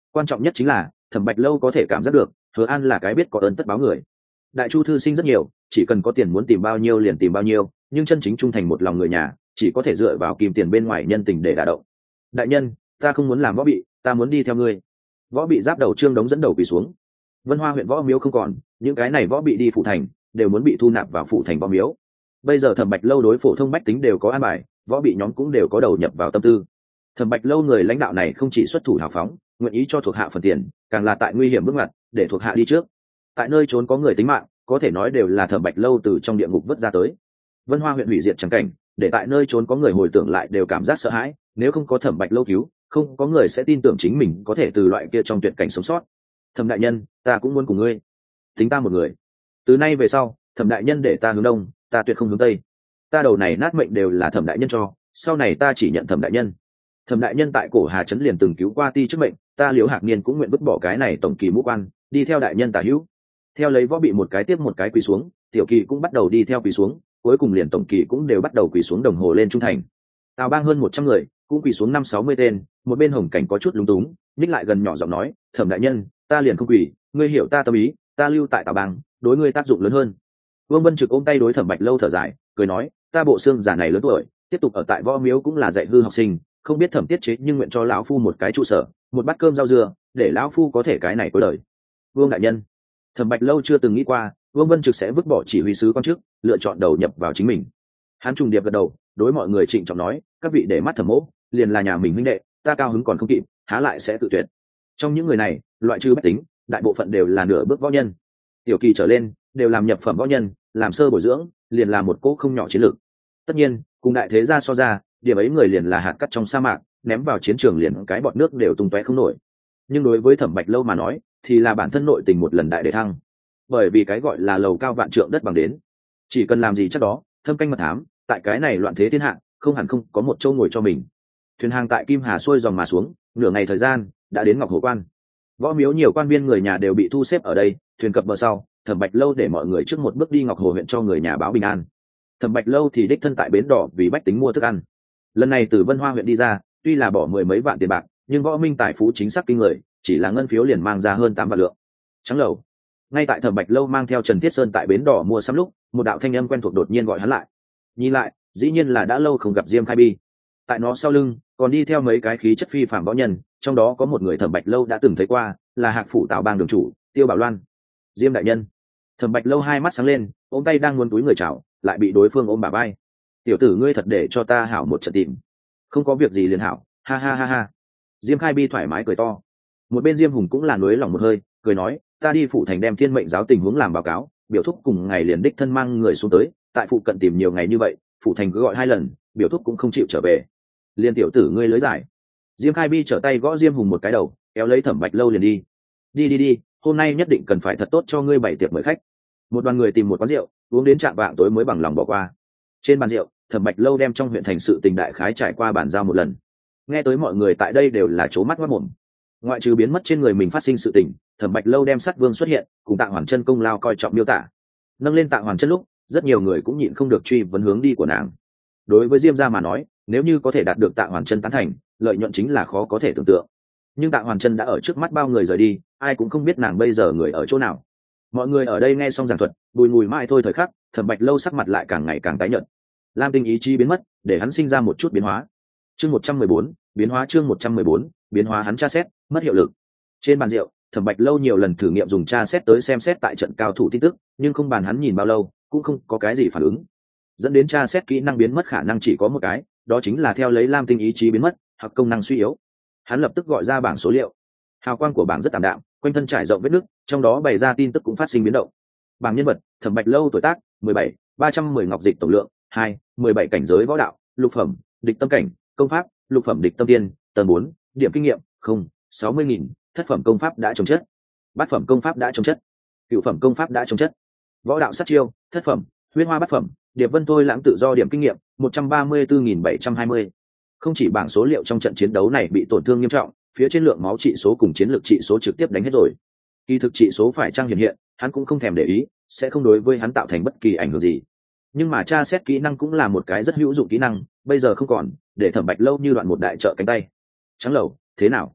Quan trọng nhất chính là Thẩm Bạch Lâu có thể cảm giác được Hứa An là cái biết có ơn tất báo người. Đại chu thư sinh rất nhiều, chỉ cần có tiền muốn tìm bao nhiêu liền tìm bao nhiêu, nhưng chân chính trung thành một lòng người nhà chỉ có thể dựa vào kìm tiền bên ngoài nhân tình để đả động. Đại nhân, ta không muốn làm võ bị, ta muốn đi theo ngươi. Võ bị giáp đầu Trương Đống dẫn đầu quỳ xuống. Vân Hoa huyện võ miếu không còn, những cái này võ bị đi phủ thành đều muốn bị thu nạp vào phủ thành võ miếu. Bây giờ Thẩm Bạch Lâu đối phổ thông bách tính đều có an bài, võ bị nhóm cũng đều có đầu nhập vào tâm tư. Thẩm Bạch Lâu người lãnh đạo này không chỉ xuất thủ hào phóng, nguyện ý cho thuộc hạ phần tiền, càng là tại nguy hiểm bước ngoặt để thuộc hạ đi trước. Tại nơi trốn có người tính mạng, có thể nói đều là Thẩm Bạch Lâu từ trong địa ngục vớt ra tới. Vân Hoa huyện hủy diệt chẳng cảnh, để tại nơi trốn có người hồi tưởng lại đều cảm giác sợ hãi, nếu không có Thẩm Bạch Lâu cứu, không có người sẽ tin tưởng chính mình có thể từ loại kia trong tuyệt cảnh sống sót. Thẩm đại nhân, ta cũng muốn cùng ngươi. Tính ta một người. Từ nay về sau, Thẩm đại nhân để ta hướng đông, ta tuyệt không hướng tây. Ta đầu này nát mệnh đều là Thẩm đại nhân cho, sau này ta chỉ nhận Thẩm đại nhân. Thẩm đại nhân tại cổ Hà trấn liền từng cứu qua ti trước mệnh, ta Liễu Hạc Niên cũng nguyện vứt bỏ cái này tổng kỳ mũ quan, đi theo đại nhân tả hữu. Theo lấy võ bị một cái tiếp một cái quỳ xuống, tiểu kỳ cũng bắt đầu đi theo quỳ xuống, cuối cùng liền tổng kỳ cũng đều bắt đầu quỳ xuống đồng hồ lên trung thành. Tào Bang hơn một trăm người cũng quỳ xuống năm sáu mươi tên, một bên Hồng Cảnh có chút lúng túng, ních lại gần nhỏ giọng nói, Thẩm đại nhân, ta liền không quỳ, ngươi hiểu ta tâm ý, ta lưu tại Tào Bang, đối ngươi tác dụng lớn hơn. Vương Vân Trực ôm tay đối Thẩm Bạch Lâu thở dài, cười nói, ta bộ xương giả này lớn tuổi, tiếp tục ở tại võ miếu cũng là dạy hư học sinh, không biết Thẩm tiết chế nhưng nguyện cho lão phu một cái trụ sở, một bát cơm rau dưa, để lão phu có thể cái này cuối đời. Vương đại nhân. Thẩm Bạch Lâu chưa từng nghĩ qua Vương Vân Trực sẽ vứt bỏ chỉ huy sứ quan chức, lựa chọn đầu nhập vào chính mình. Hắn trùng điệp gật đầu, đối mọi người trịnh trọng nói, các vị để mắt Thẩm mỗ, liền là nhà mình huynh đệ, ta cao hứng còn không kịp, há lại sẽ tự tuyệt. Trong những người này, loại trừ bách tính, đại bộ phận đều là nửa bước võ nhân. Tiểu kỳ trở lên, đều làm nhập phẩm võ nhân, làm sơ bồi dưỡng, liền là một cỗ không nhỏ chiến lược. Tất nhiên, cùng đại thế gia so ra, điểm ấy người liền là hạt cát trong sa mạc, ném vào chiến trường liền cái bọt nước đều tung tóe không nổi. Nhưng đối với Thẩm Bạch Lâu mà nói, thì là bản thân nội tình một lần đại để thăng. Bởi vì cái gọi là lầu cao vạn trượng đất bằng đến, chỉ cần làm gì chắc đó, thâm canh mật thám, tại cái này loạn thế thiên hạ, không hẳn không có một châu ngồi cho mình. Thuyền hàng tại Kim Hà xuôi dòng mà xuống, nửa ngày thời gian đã đến Ngọc Hồ Quan. Võ miếu nhiều quan viên người nhà đều bị thu xếp ở đây, thuyền cập bờ sau, Thẩm Bạch Lâu để mọi người trước một bước đi Ngọc Hồ huyện cho người nhà báo bình an. Thẩm Bạch Lâu thì đích thân tại bến đỏ vì bách tính mua thức ăn. Lần này từ Vân Hoa huyện đi ra, tuy là bỏ mười mấy vạn tiền bạc, nhưng võ minh tài phú chính xác kinh người, chỉ là ngân phiếu liền mang ra hơn tám vạn lượng. Trắng lầu. Ngay tại Thẩm Bạch Lâu mang theo Trần Thiết Sơn tại bến đỏ mua sắm lúc, một đạo thanh âm quen thuộc đột nhiên gọi hắn lại. Nhìn lại, dĩ nhiên là đã lâu không gặp Diêm Khai Bi. Tại nó sau lưng, còn đi theo mấy cái khí chất phi phàm võ nhân, trong đó có một người Thẩm Bạch Lâu đã từng thấy qua, là Hạc phủ Tào Bang đường chủ, Tiêu Bảo Loan. Diêm đại nhân. Thẩm Bạch Lâu hai mắt sáng lên, ôm tay đang muốn túi người chào, lại bị đối phương ôm bả vai. Tiểu tử ngươi thật để cho ta hảo một trận tìm. Không có việc gì liền hảo, ha ha ha ha. Diêm Khai Bi thoải mái cười to. Một bên Diêm Hùng cũng là nuối lòng một hơi, cười nói, ta đi phụ thành đem Thiên Mệnh giáo tình huống làm báo cáo, biểu thúc cùng ngày liền đích thân mang người xuống tới, tại phụ cận tìm nhiều ngày như vậy, phụ thành cứ gọi hai lần, biểu thúc cũng không chịu trở về. Liên tiểu tử ngươi lưới giải. Diêm Khai Bi trở tay gõ Diêm Hùng một cái đầu, kéo lấy Thẩm Bạch Lâu liền đi. Đi đi đi, hôm nay nhất định cần phải thật tốt cho ngươi bày tiệc mời khách. Một đoàn người tìm một quán rượu, uống đến trạm vạng tối mới bằng lòng bỏ qua. Trên bàn rượu, Thẩm Bạch Lâu đem trong huyện thành sự tình đại khái trải qua bản giao một lần. Nghe tới mọi người tại đây đều là chố mắt mắt mồm. Ngoại trừ biến mất trên người mình phát sinh sự tình, Thẩm Bạch Lâu đem Sắt Vương xuất hiện, cùng Tạ Hoàn Chân công lao coi trọng miêu tả. Nâng lên Tạ Hoàn Chân lúc, rất nhiều người cũng nhịn không được truy vấn hướng đi của nàng. Đối với Diêm gia mà nói, nếu như có thể đạt được Tạ Hoàn Chân tán thành, lợi nhuận chính là khó có thể tưởng tượng. Nhưng Tạ Hoàn Chân đã ở trước mắt bao người rời đi, ai cũng không biết nàng bây giờ người ở chỗ nào. Mọi người ở đây nghe xong giảng thuật, bùi ngùi mãi thôi thời khắc, Thẩm Bạch Lâu sắc mặt lại càng ngày càng tái nhợt. Lam tinh ý chí biến mất, để hắn sinh ra một chút biến hóa. Chương một trăm mười bốn, biến hóa chương một trăm mười bốn, biến hóa hắn tra xét, mất hiệu lực. Trên bàn rượu, Thẩm Bạch Lâu nhiều lần thử nghiệm dùng tra xét tới xem xét tại trận cao thủ tin tức, nhưng không bàn hắn nhìn bao lâu, cũng không có cái gì phản ứng. Dẫn đến tra xét kỹ năng biến mất khả năng chỉ có một cái, đó chính là theo lấy Lam tinh ý chí biến mất, hoặc công năng suy yếu. Hắn lập tức gọi ra bảng số liệu. Hào quang của bảng rất tạm đạm, quanh thân trải rộng vết nứt, trong đó bày ra tin tức cũng phát sinh biến động. Bảng nhân vật: Thẩm Bạch Lâu tuổi tác mười bảy, ba trăm mười ngọc dịch tổng lượng hai, mười bảy cảnh giới võ đạo, lục phẩm, địch tâm cảnh, công pháp, lục phẩm địch tâm tiên, tầng bốn, điểm kinh nghiệm không, sáu mươi nghìn, thất phẩm công pháp đã trồng chất, bát phẩm công pháp đã trồng chất, cửu phẩm công pháp đã trồng chất, võ đạo sát chiêu, thất phẩm, huyết hoa bát phẩm, điệp vân thôi lãng tự do điểm kinh nghiệm một trăm ba mươi tư nghìn bảy trăm hai mươi. Không chỉ bảng số liệu trong trận chiến đấu này bị tổn thương nghiêm trọng, phía trên lượng máu trị số cùng chiến lược trị số trực tiếp đánh hết rồi. Kỳ thực trị số phải trang hiện hiện, hắn cũng không thèm để ý, sẽ không đối với hắn tạo thành bất kỳ ảnh hưởng gì. Nhưng mà tra xét kỹ năng cũng là một cái rất hữu dụng kỹ năng, bây giờ không còn, để Thẩm Bạch Lâu như đoạn một đại trợ cánh tay. Trắng lầu, thế nào?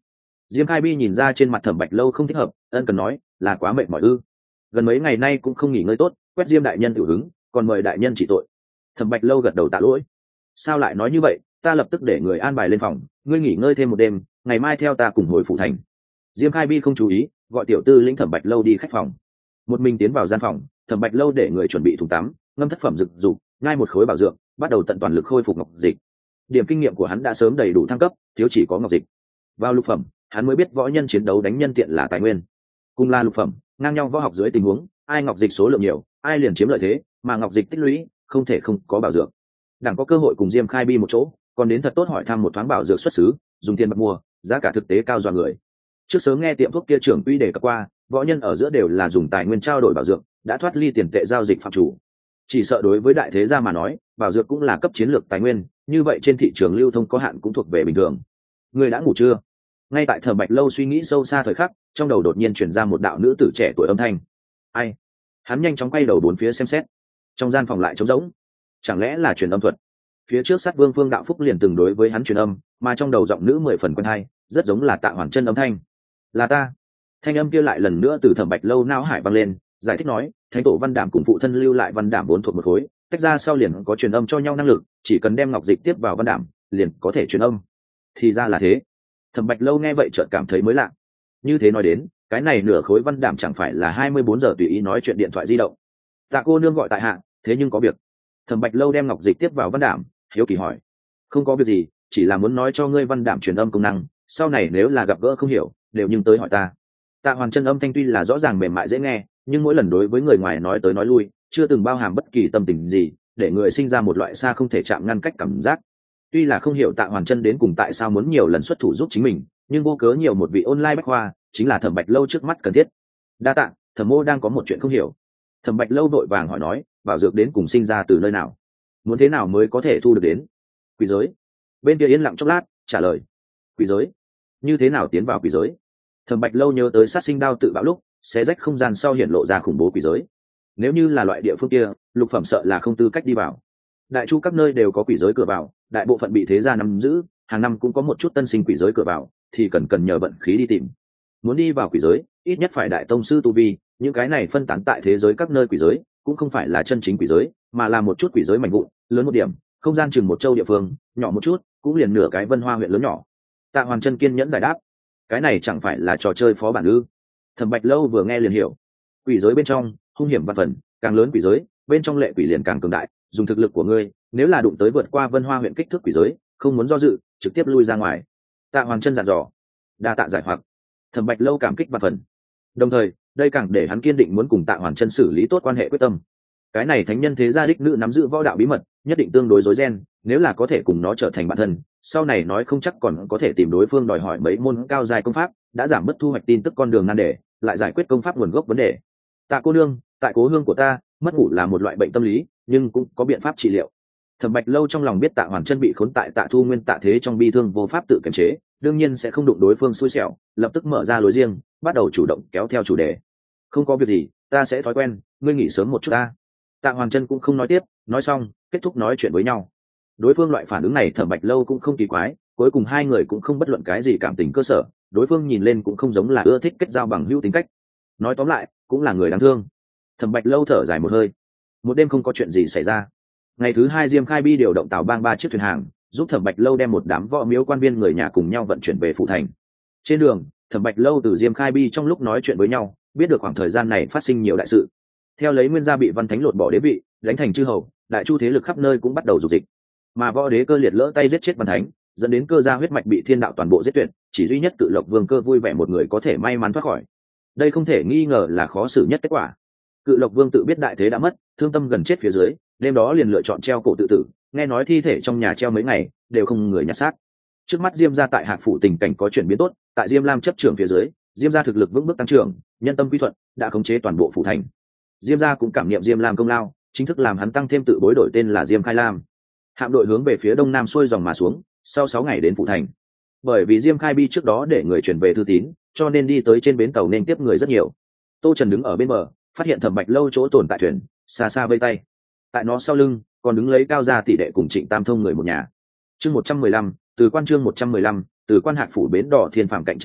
Diêm Khai Bi nhìn ra trên mặt Thẩm Bạch Lâu không thích hợp, ân cần nói, là quá mệt mỏi ư? Gần mấy ngày nay cũng không nghỉ ngơi tốt, quét Diêm đại nhân tiểu hứng, còn mời đại nhân trị tội. Thẩm Bạch Lâu gật đầu tạ lỗi. Sao lại nói như vậy, ta lập tức để người an bài lên phòng, ngươi nghỉ ngơi thêm một đêm, ngày mai theo ta cùng hồi phủ thành. Diêm Khai Bi không chú ý, gọi tiểu tư lĩnh Thẩm Bạch Lâu đi khách phòng. Một mình tiến vào gian phòng, Thẩm Bạch Lâu để người chuẩn bị thùng tắm, ngâm thất phẩm dược dục, ngay một khối bảo dưỡng, bắt đầu tận toàn lực khôi phục ngọc dịch. Điểm kinh nghiệm của hắn đã sớm đầy đủ thăng cấp, thiếu chỉ có ngọc dịch. Vào lục phẩm, hắn mới biết võ nhân chiến đấu đánh nhân tiện là tài nguyên. Cùng là lục phẩm, ngang nhau võ học dưới tình huống, ai ngọc dịch số lượng nhiều, ai liền chiếm lợi thế, mà ngọc dịch tích lũy, không thể không có bảo dưỡng. Đảng có cơ hội cùng Diêm Khai Bi một chỗ, còn đến thật tốt hỏi thăm một thoáng bảo dưỡng xuất xứ, dùng tiền bạc mua, giá cả thực tế cao dọa người. Trước sớm nghe tiệm thuốc kia trưởng uy đề cập qua, võ nhân ở giữa đều là dùng tài nguyên trao đổi bảo dưỡng, đã thoát ly tiền tệ giao dịch phạm chủ. Chỉ sợ đối với đại thế gia mà nói, bảo dưỡng cũng là cấp chiến lược tài nguyên, như vậy trên thị trường lưu thông có hạn cũng thuộc về bình thường. Người đã ngủ chưa? Ngay tại Thẩm Bạch Lâu suy nghĩ sâu xa thời khắc, trong đầu đột nhiên truyền ra một đạo nữ tử trẻ tuổi âm thanh. Ai? Hắn nhanh chóng quay đầu bốn phía xem xét. Trong gian phòng lại trống rỗng. Chẳng lẽ là truyền âm thuật? Phía trước sát vương Phương Đạo Phúc liền từng đối với hắn truyền âm, mà trong đầu giọng nữ mười phần quen hay, rất giống là Tạ Hoàn Chân âm thanh. Là ta. Thanh âm kia lại lần nữa từ Thẩm Bạch Lâu não hải vang lên, giải thích nói, thánh tổ Văn Đảm cùng phụ thân lưu lại Văn Đảm vốn thuộc một khối, tách ra sau liền có truyền âm cho nhau năng lực, chỉ cần đem ngọc dịch tiếp vào Văn Đảm, liền có thể truyền âm. Thì ra là thế. Thẩm Bạch Lâu nghe vậy chợt cảm thấy mới lạ. Như thế nói đến, cái này nửa khối Văn Đảm chẳng phải là hai mươi bốn giờ tùy ý nói chuyện điện thoại di động. Tạ cô nương gọi tại hạ, thế nhưng có việc. Thẩm Bạch Lâu đem ngọc dịch tiếp vào Văn Đảm, hiếu kỳ hỏi. Không có việc gì, chỉ là muốn nói cho ngươi Văn Đảm truyền âm công năng, sau này nếu là gặp gỡ không hiểu, đều nhưng tới hỏi ta. Tạ Hoàn Chân âm thanh tuy là rõ ràng mềm mại dễ nghe, nhưng mỗi lần đối với người ngoài nói tới nói lui, chưa từng bao hàm bất kỳ tâm tình gì, để người sinh ra một loại xa không thể chạm ngăn cách cảm giác. Tuy là không hiểu Tạ Hoàn Chân đến cùng tại sao muốn nhiều lần xuất thủ giúp chính mình, nhưng vô cớ nhiều một vị online bách khoa, chính là Thẩm Bạch Lâu trước mắt cần thiết. Đa tạ, Thẩm mô đang có một chuyện không hiểu. Thẩm Bạch Lâu vội vàng hỏi nói, bảo dược đến cùng sinh ra từ nơi nào, muốn thế nào mới có thể thu được đến? Quỷ giới. Bên kia yên lặng chốc lát, trả lời. Quỷ giới? Như thế nào tiến vào quỷ giới? Thẩm Bạch Lâu nhớ tới sát sinh đao tự bạo lúc, xé rách không gian sau hiện lộ ra khủng bố quỷ giới. Nếu như là loại địa phương kia, lục phẩm sợ là không tư cách đi vào. Đại chu các nơi đều có quỷ giới cửa vào, đại bộ phận bị thế gia nắm giữ, hàng năm cũng có một chút tân sinh quỷ giới cửa vào, thì cần cần nhờ vận khí đi tìm. Muốn đi vào quỷ giới, ít nhất phải đại tông sư tu vi, những cái này phân tán tại thế giới các nơi quỷ giới, cũng không phải là chân chính quỷ giới, mà là một chút quỷ giới mảnh vụn, lớn một điểm, không gian chừng một châu địa phương, nhỏ một chút, cũng liền nửa cái Vân Hoa huyện lớn nhỏ. Tạ Hoàn Chân kiên nhẫn giải đáp, cái này chẳng phải là trò chơi phó bản ư? Thẩm Bạch Lâu vừa nghe liền hiểu, quỷ giới bên trong hung hiểm và phần, càng lớn quỷ giới, bên trong lệ quỷ liền càng cường đại, dùng thực lực của ngươi, nếu là đụng tới vượt qua Vân Hoa huyện kích thước quỷ giới, không muốn do dự, trực tiếp lui ra ngoài. Tạ Hoàn Chân dặn dò. Đa tạ giải hoặc. Thẩm Bạch Lâu cảm kích và phần. Đồng thời, đây càng để hắn kiên định muốn cùng Tạ Hoàn Chân xử lý tốt quan hệ quyết tâm. Cái này thánh nhân thế gia đích nữ nắm giữ võ đạo bí mật, nhất định tương đối rối ren, nếu là có thể cùng nó trở thành bạn thân, sau này nói không chắc còn có thể tìm đối phương đòi hỏi mấy môn cao dài công pháp, đã giảm bớt thu hoạch tin tức con đường nan đề, lại giải quyết công pháp nguồn gốc vấn đề. Tạ cô nương, tại cố hương của ta, mất ngủ là một loại bệnh tâm lý, nhưng cũng có biện pháp trị liệu. Thẩm Bạch Lâu trong lòng biết Tạ Hoàn Chân bị khốn tại Tạ Thu Nguyên Tạ Thế trong bi thương vô pháp tự kiềm chế, đương nhiên sẽ không đụng đối phương xui xẻo, lập tức mở ra lối riêng, bắt đầu chủ động kéo theo chủ đề. Không có việc gì, ta sẽ thói quen, ngươi nghỉ sớm một chút ta. Tạ Hoàn Chân cũng không nói tiếp, nói xong, kết thúc nói chuyện với nhau. Đối phương loại phản ứng này Thẩm Bạch Lâu cũng không kỳ quái, cuối cùng hai người cũng không bất luận cái gì cảm tình cơ sở, đối phương nhìn lên cũng không giống là ưa thích kết giao bằng hữu tính cách. Nói tóm lại, cũng là người đáng thương. Thẩm Bạch Lâu thở dài một hơi. Một đêm không có chuyện gì xảy ra. Ngày thứ hai Diêm Khai Bi điều động tàu bang ba chiếc thuyền hàng, giúp Thẩm Bạch Lâu đem một đám võ miếu quan viên người nhà cùng nhau vận chuyển về phủ thành. Trên đường, Thẩm Bạch Lâu từ Diêm Khai Bi trong lúc nói chuyện với nhau, biết được khoảng thời gian này phát sinh nhiều đại sự. Theo lấy nguyên gia bị Văn Thánh lột bỏ đế vị, đánh thành chư hầu, đại chu thế lực khắp nơi cũng bắt đầu dục dịch. Mà võ đế Cơ liệt lỡ tay giết chết Văn Thánh, dẫn đến Cơ gia huyết mạch bị thiên đạo toàn bộ giết tuyệt, chỉ duy nhất Cự Lộc Vương Cơ vui vẻ một người có thể may mắn thoát khỏi. Đây không thể nghi ngờ là khó xử nhất kết quả. Cự Lộc Vương tự biết đại thế đã mất, thương tâm gần chết phía dưới, đêm đó liền lựa chọn treo cổ tự tử, nghe nói thi thể trong nhà treo mấy ngày, đều không người nhặt xác. Trước mắt Diêm gia tại Hạc phủ tình cảnh có chuyển biến tốt, tại Diêm Lam chấp trưởng phía dưới, Diêm gia thực lực vững bước tăng trưởng, nhân tâm quy thuận, đã khống chế toàn bộ phủ thành. Diêm gia cũng cảm nghiệm Diêm Lam công lao, chính thức làm hắn tăng thêm tự bối đổi tên là Diêm Khai Lam. Hạm đội hướng về phía đông nam xuôi dòng mà xuống, sau sáu ngày đến phủ thành. Bởi vì Diêm Khai Bi trước đó để người chuyển về thư tín, cho nên đi tới trên bến tàu nên tiếp người rất nhiều. Tô Trần đứng ở bên bờ, phát hiện Thẩm Bạch Lâu chỗ tồn tại thuyền, xa xa vây tay. Tại nó sau lưng, còn đứng lấy Cao gia tỷ đệ cùng Trịnh Tam Thông người một nhà. Chương một trăm mười lăm, từ quan chương một trăm mười lăm, từ quan Hạc phủ bến đỏ thiên phạm cạnh tranh phát,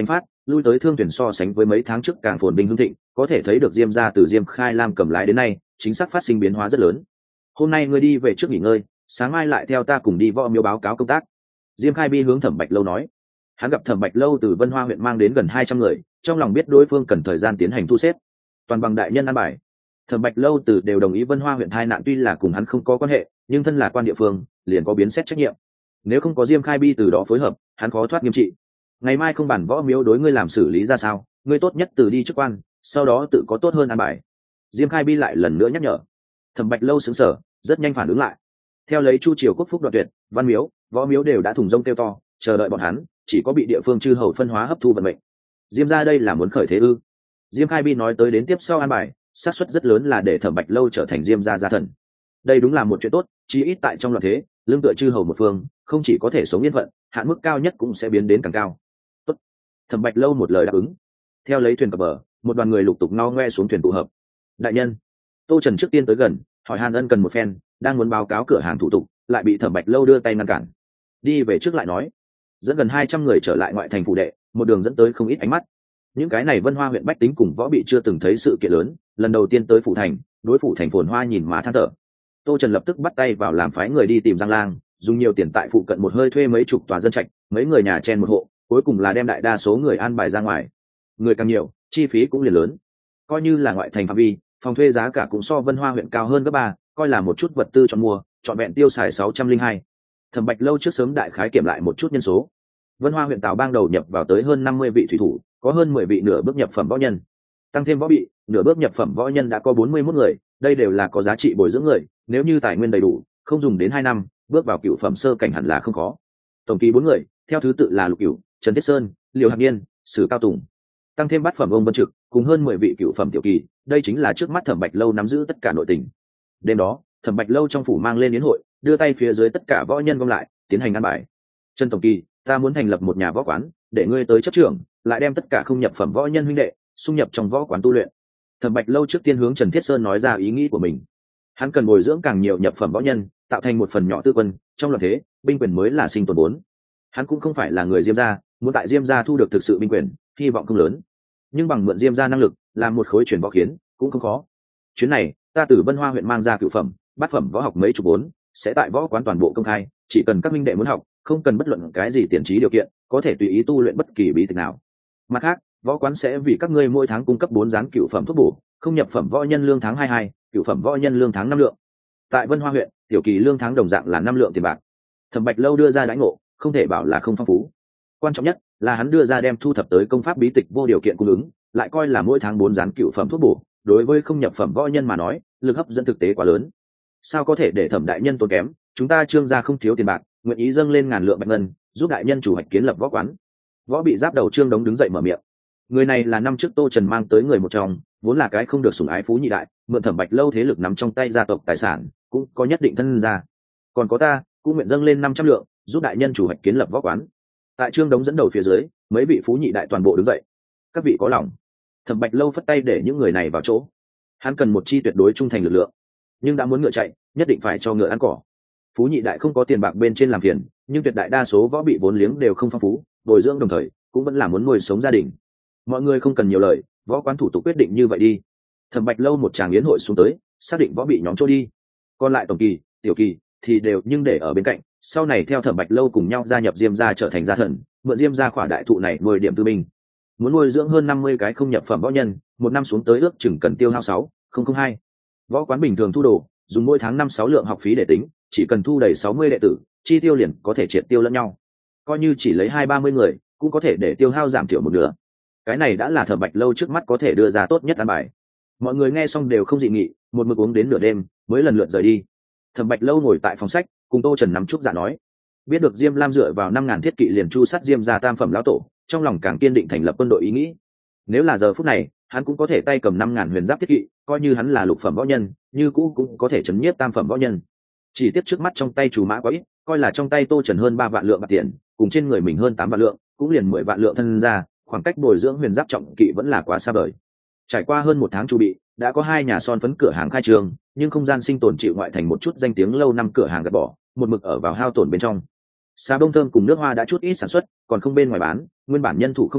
lui tới thương thuyền so sánh với mấy tháng trước càng phồn vinh hưng thịnh, có thể thấy được Diêm gia từ Diêm Khai Lam cầm lái đến nay chính xác phát sinh biến hóa rất lớn. Hôm nay ngươi đi về trước nghỉ ngơi, sáng mai lại theo ta cùng đi Võ Miếu báo cáo công tác. Diêm Khai Bi hướng Thẩm Bạch Lâu nói. Hắn gặp Thẩm Bạch Lâu từ Vân Hoa huyện mang đến gần hai trăm người, trong lòng biết đối phương cần thời gian tiến hành thu xếp. Toàn bằng đại nhân an bài. Thẩm Bạch Lâu từ đều đồng ý Vân Hoa huyện tai nạn tuy là cùng hắn không có quan hệ, nhưng thân là quan địa phương, liền có biến xét trách nhiệm. Nếu không có Diêm Khai Bi từ đó phối hợp, hắn khó thoát nghiêm trị. Ngày mai không bản Võ Miếu đối ngươi làm xử lý ra sao, ngươi tốt nhất từ đi chức quan, sau đó tự có tốt hơn an bài. Diêm Khai Bi lại lần nữa nhắc nhở. Thẩm Bạch Lâu sững sờ, rất nhanh phản ứng lại. Theo lấy Chu Triều Quốc Phúc Đoạn Tuyệt, Văn Miếu, Võ Miếu đều đã thùng rông kêu to, chờ đợi bọn hắn, chỉ có bị địa phương chư hầu phân hóa hấp thu vận mệnh. Diêm gia đây là muốn khởi thế ư? Diêm Khai Bi nói tới đến tiếp sau an bài, xác suất rất lớn là để Thẩm Bạch Lâu trở thành Diêm gia gia thần. Đây đúng là một chuyện tốt, chí ít tại trong loạn thế, lương tựa chư hầu một phương, không chỉ có thể sống yên phận, hạn mức cao nhất cũng sẽ biến đến càng cao. Tốt. Thẩm Bạch Lâu một lời đáp ứng. Theo lấy thuyền cập bờ, một đoàn người lục tục ngao ngoe xuống thuyền tụ hợp. Đại nhân, Tô Trần trước tiên tới gần, hỏi han ân cần một phen, đang muốn báo cáo cửa hàng thủ tục, lại bị Thẩm Bạch Lâu đưa tay ngăn cản. Đi về trước lại nói. Dẫn gần hai trăm người trở lại ngoại thành phủ đệ, một đường dẫn tới không ít ánh mắt. Những cái này Vân Hoa huyện bách tính cùng võ bị chưa từng thấy sự kiện lớn, lần đầu tiên tới phủ thành, đối phủ thành phồn hoa nhìn mà than thở. Tô Trần lập tức bắt tay vào làm phái người đi tìm Giang Lang, dùng nhiều tiền tại phụ cận một hơi thuê mấy chục tòa dân trạch, mấy người nhà chen một hộ, cuối cùng là đem đại đa số người an bài ra ngoài. Người càng nhiều, chi phí cũng liền lớn. Coi như là ngoại thành phạm vi, phòng thuê giá cả cũng so Vân Hoa huyện cao hơn gấp ba, coi là một chút vật tư chọn mua, chọn vẹn tiêu xài sáu trăm linh hai. Thẩm Bạch Lâu trước sớm đại khái kiểm lại một chút nhân số. Vân Hoa huyện Tào Bang đầu nhập vào tới hơn năm mươi vị thủy thủ, có hơn mười vị nửa bước nhập phẩm võ nhân. Tăng thêm võ bị, nửa bước nhập phẩm võ nhân đã có bốn mươi mốt người, đây đều là có giá trị bồi dưỡng người, nếu như tài nguyên đầy đủ, không dùng đến hai năm, bước vào cựu phẩm sơ cảnh hẳn là không khó. Tổng kỳ bốn người, theo thứ tự là Lục Cửu, Trần Thiết Sơn, Liêu Hạc Niên, Sử Cao Tùng. Tăng thêm bát phẩm ông Vân Trực, cùng hơn mười vị cựu phẩm tiểu kỳ, đây chính là trước mắt Thẩm Bạch Lâu nắm giữ tất cả nội tình. Đêm đó, Thẩm Bạch Lâu trong phủ mang lên yến hội, đưa tay phía dưới tất cả võ nhân vòng lại, tiến hành ăn bài. Trần tổng kỳ, ta muốn thành lập một nhà võ quán, để ngươi tới chấp trưởng, lại đem tất cả không nhập phẩm võ nhân huynh đệ xung nhập trong võ quán tu luyện. Thẩm Bạch Lâu trước tiên hướng Trần Thiết Sơn nói ra ý nghĩ của mình. Hắn cần bồi dưỡng càng nhiều nhập phẩm võ nhân, tạo thành một phần nhỏ tư quân, trong loạn thế, binh quyền mới là sinh tồn vốn. Hắn cũng không phải là người Diêm gia, muốn tại Diêm gia thu được thực sự binh quyền, hy vọng không lớn. Nhưng bằng mượn Diêm gia năng lực, làm một khối chuyển võ khiến, cũng không khó. Chuyến này, ta từ Vân Hoa huyện mang ra cửu phẩm, bát phẩm võ học mấy chục vốn, sẽ tại võ quán toàn bộ công khai, chỉ cần các minh đệ muốn học, không cần bất luận cái gì tiền trí điều kiện, có thể tùy ý tu luyện bất kỳ bí tịch nào. Mặt khác, võ quán sẽ vì các ngươi mỗi tháng cung cấp bốn gián cửu phẩm thuốc bổ, không nhập phẩm võ nhân lương tháng hai hai, cửu phẩm võ nhân lương tháng năm lượng. Tại Vân Hoa huyện, tiểu kỳ lương tháng đồng dạng là năm lượng tiền bạc. Thẩm Bạch Lâu đưa ra đãi ngộ, không thể bảo là không phong phú. Quan trọng nhất là hắn đưa ra đem thu thập tới công pháp bí tịch vô điều kiện cung ứng, lại coi là mỗi tháng bốn gián cửu phẩm thuốc bổ, đối với không nhập phẩm võ nhân mà nói, lực hấp dẫn thực tế quá lớn. Sao có thể để Thẩm đại nhân tốn kém, chúng ta Trương gia không thiếu tiền bạc, nguyện ý dâng lên ngàn lượng bạch ngân, giúp đại nhân chủ hoạch kiến lập võ quán. Võ bị giáp đầu Trương Đống đứng dậy mở miệng. Người này là năm trước Tô Trần mang tới người một trong, vốn là cái không được sủng ái phú nhị đại, mượn Thẩm Bạch Lâu thế lực nắm trong tay gia tộc tài sản, cũng có nhất định thân gia. Còn có ta, cũng nguyện dâng lên năm trăm lượng, giúp đại nhân chủ hoạch kiến lập võ quán. Tại Trương Đống dẫn đầu phía dưới, mấy vị phú nhị đại toàn bộ đứng dậy. Các vị có lòng. Thẩm Bạch Lâu phất tay để những người này vào chỗ. Hắn cần một chi tuyệt đối trung thành lực lượng, nhưng đã muốn ngựa chạy, nhất định phải cho ngựa ăn cỏ. Phú nhị đại không có tiền bạc bên trên làm phiền, nhưng tuyệt đại đa số võ bị vốn liếng đều không phong phú, bồi dưỡng đồng thời cũng vẫn là muốn nuôi sống gia đình. Mọi người không cần nhiều lời, võ quán thủ tục quyết định như vậy đi. Thẩm Bạch Lâu một tràng yến hội xuống tới, xác định võ bị nhóm chỗ đi. Còn lại tổng kỳ, tiểu kỳ thì đều nhưng để ở bên cạnh, sau này theo Thẩm Bạch Lâu cùng nhau gia nhập Diêm gia trở thành gia thần, mượn Diêm gia khỏa đại thụ này nuôi điểm tư binh. Muốn nuôi dưỡng hơn năm mươi cái không nhập phẩm võ nhân, một năm xuống tới ước chừng cần tiêu hao sáu không hai. Võ quán bình thường thu đồ, dùng mỗi tháng năm sáu lượng học phí để tính, chỉ cần thu đầy sáu mươi đệ tử, chi tiêu liền có thể triệt tiêu lẫn nhau. Coi như chỉ lấy hai ba mươi người, cũng có thể để tiêu hao giảm thiểu một nửa. Cái này đã là Thẩm Bạch Lâu trước mắt có thể đưa ra tốt nhất an bài. Mọi người nghe xong đều không dị nghị, một mực uống đến nửa đêm mới lần lượt rời đi. Thẩm Bạch Lâu ngồi tại phòng sách, cùng Tô Trần nắm trúc giả nói, biết được Diêm Lam dựa vào năm ngàn thiết kỵ liền chu sát Diêm gia tam phẩm lão tổ, trong lòng càng kiên định thành lập quân đội ý nghĩ. Nếu là giờ phút này, hắn cũng có thể tay cầm năm ngàn huyền giáp thiết kỵ, coi như hắn là lục phẩm võ nhân, như cũ cũng có thể chấn nhiếp tam phẩm võ nhân. Chỉ tiếc trước mắt trong tay chủ mã quá ít, coi là trong tay Tô Trần hơn ba vạn lượng bạc tiền, cùng trên người mình hơn tám vạn lượng, cũng liền mười vạn lượng thân ra, khoảng cách bồi dưỡng huyền giáp trọng kỵ vẫn là quá xa vời. Trải qua hơn một tháng chu bị, đã có hai nhà son phấn cửa hàng khai trương, nhưng không gian sinh tồn chịu ngoại thành một chút danh tiếng lâu năm cửa hàng gạt bỏ, một mực ở vào hao tổn bên trong. Xà bông thơm cùng nước hoa đã chút ít sản xuất, còn không bên ngoài bán, nguyên bản nhân thủ không đủ,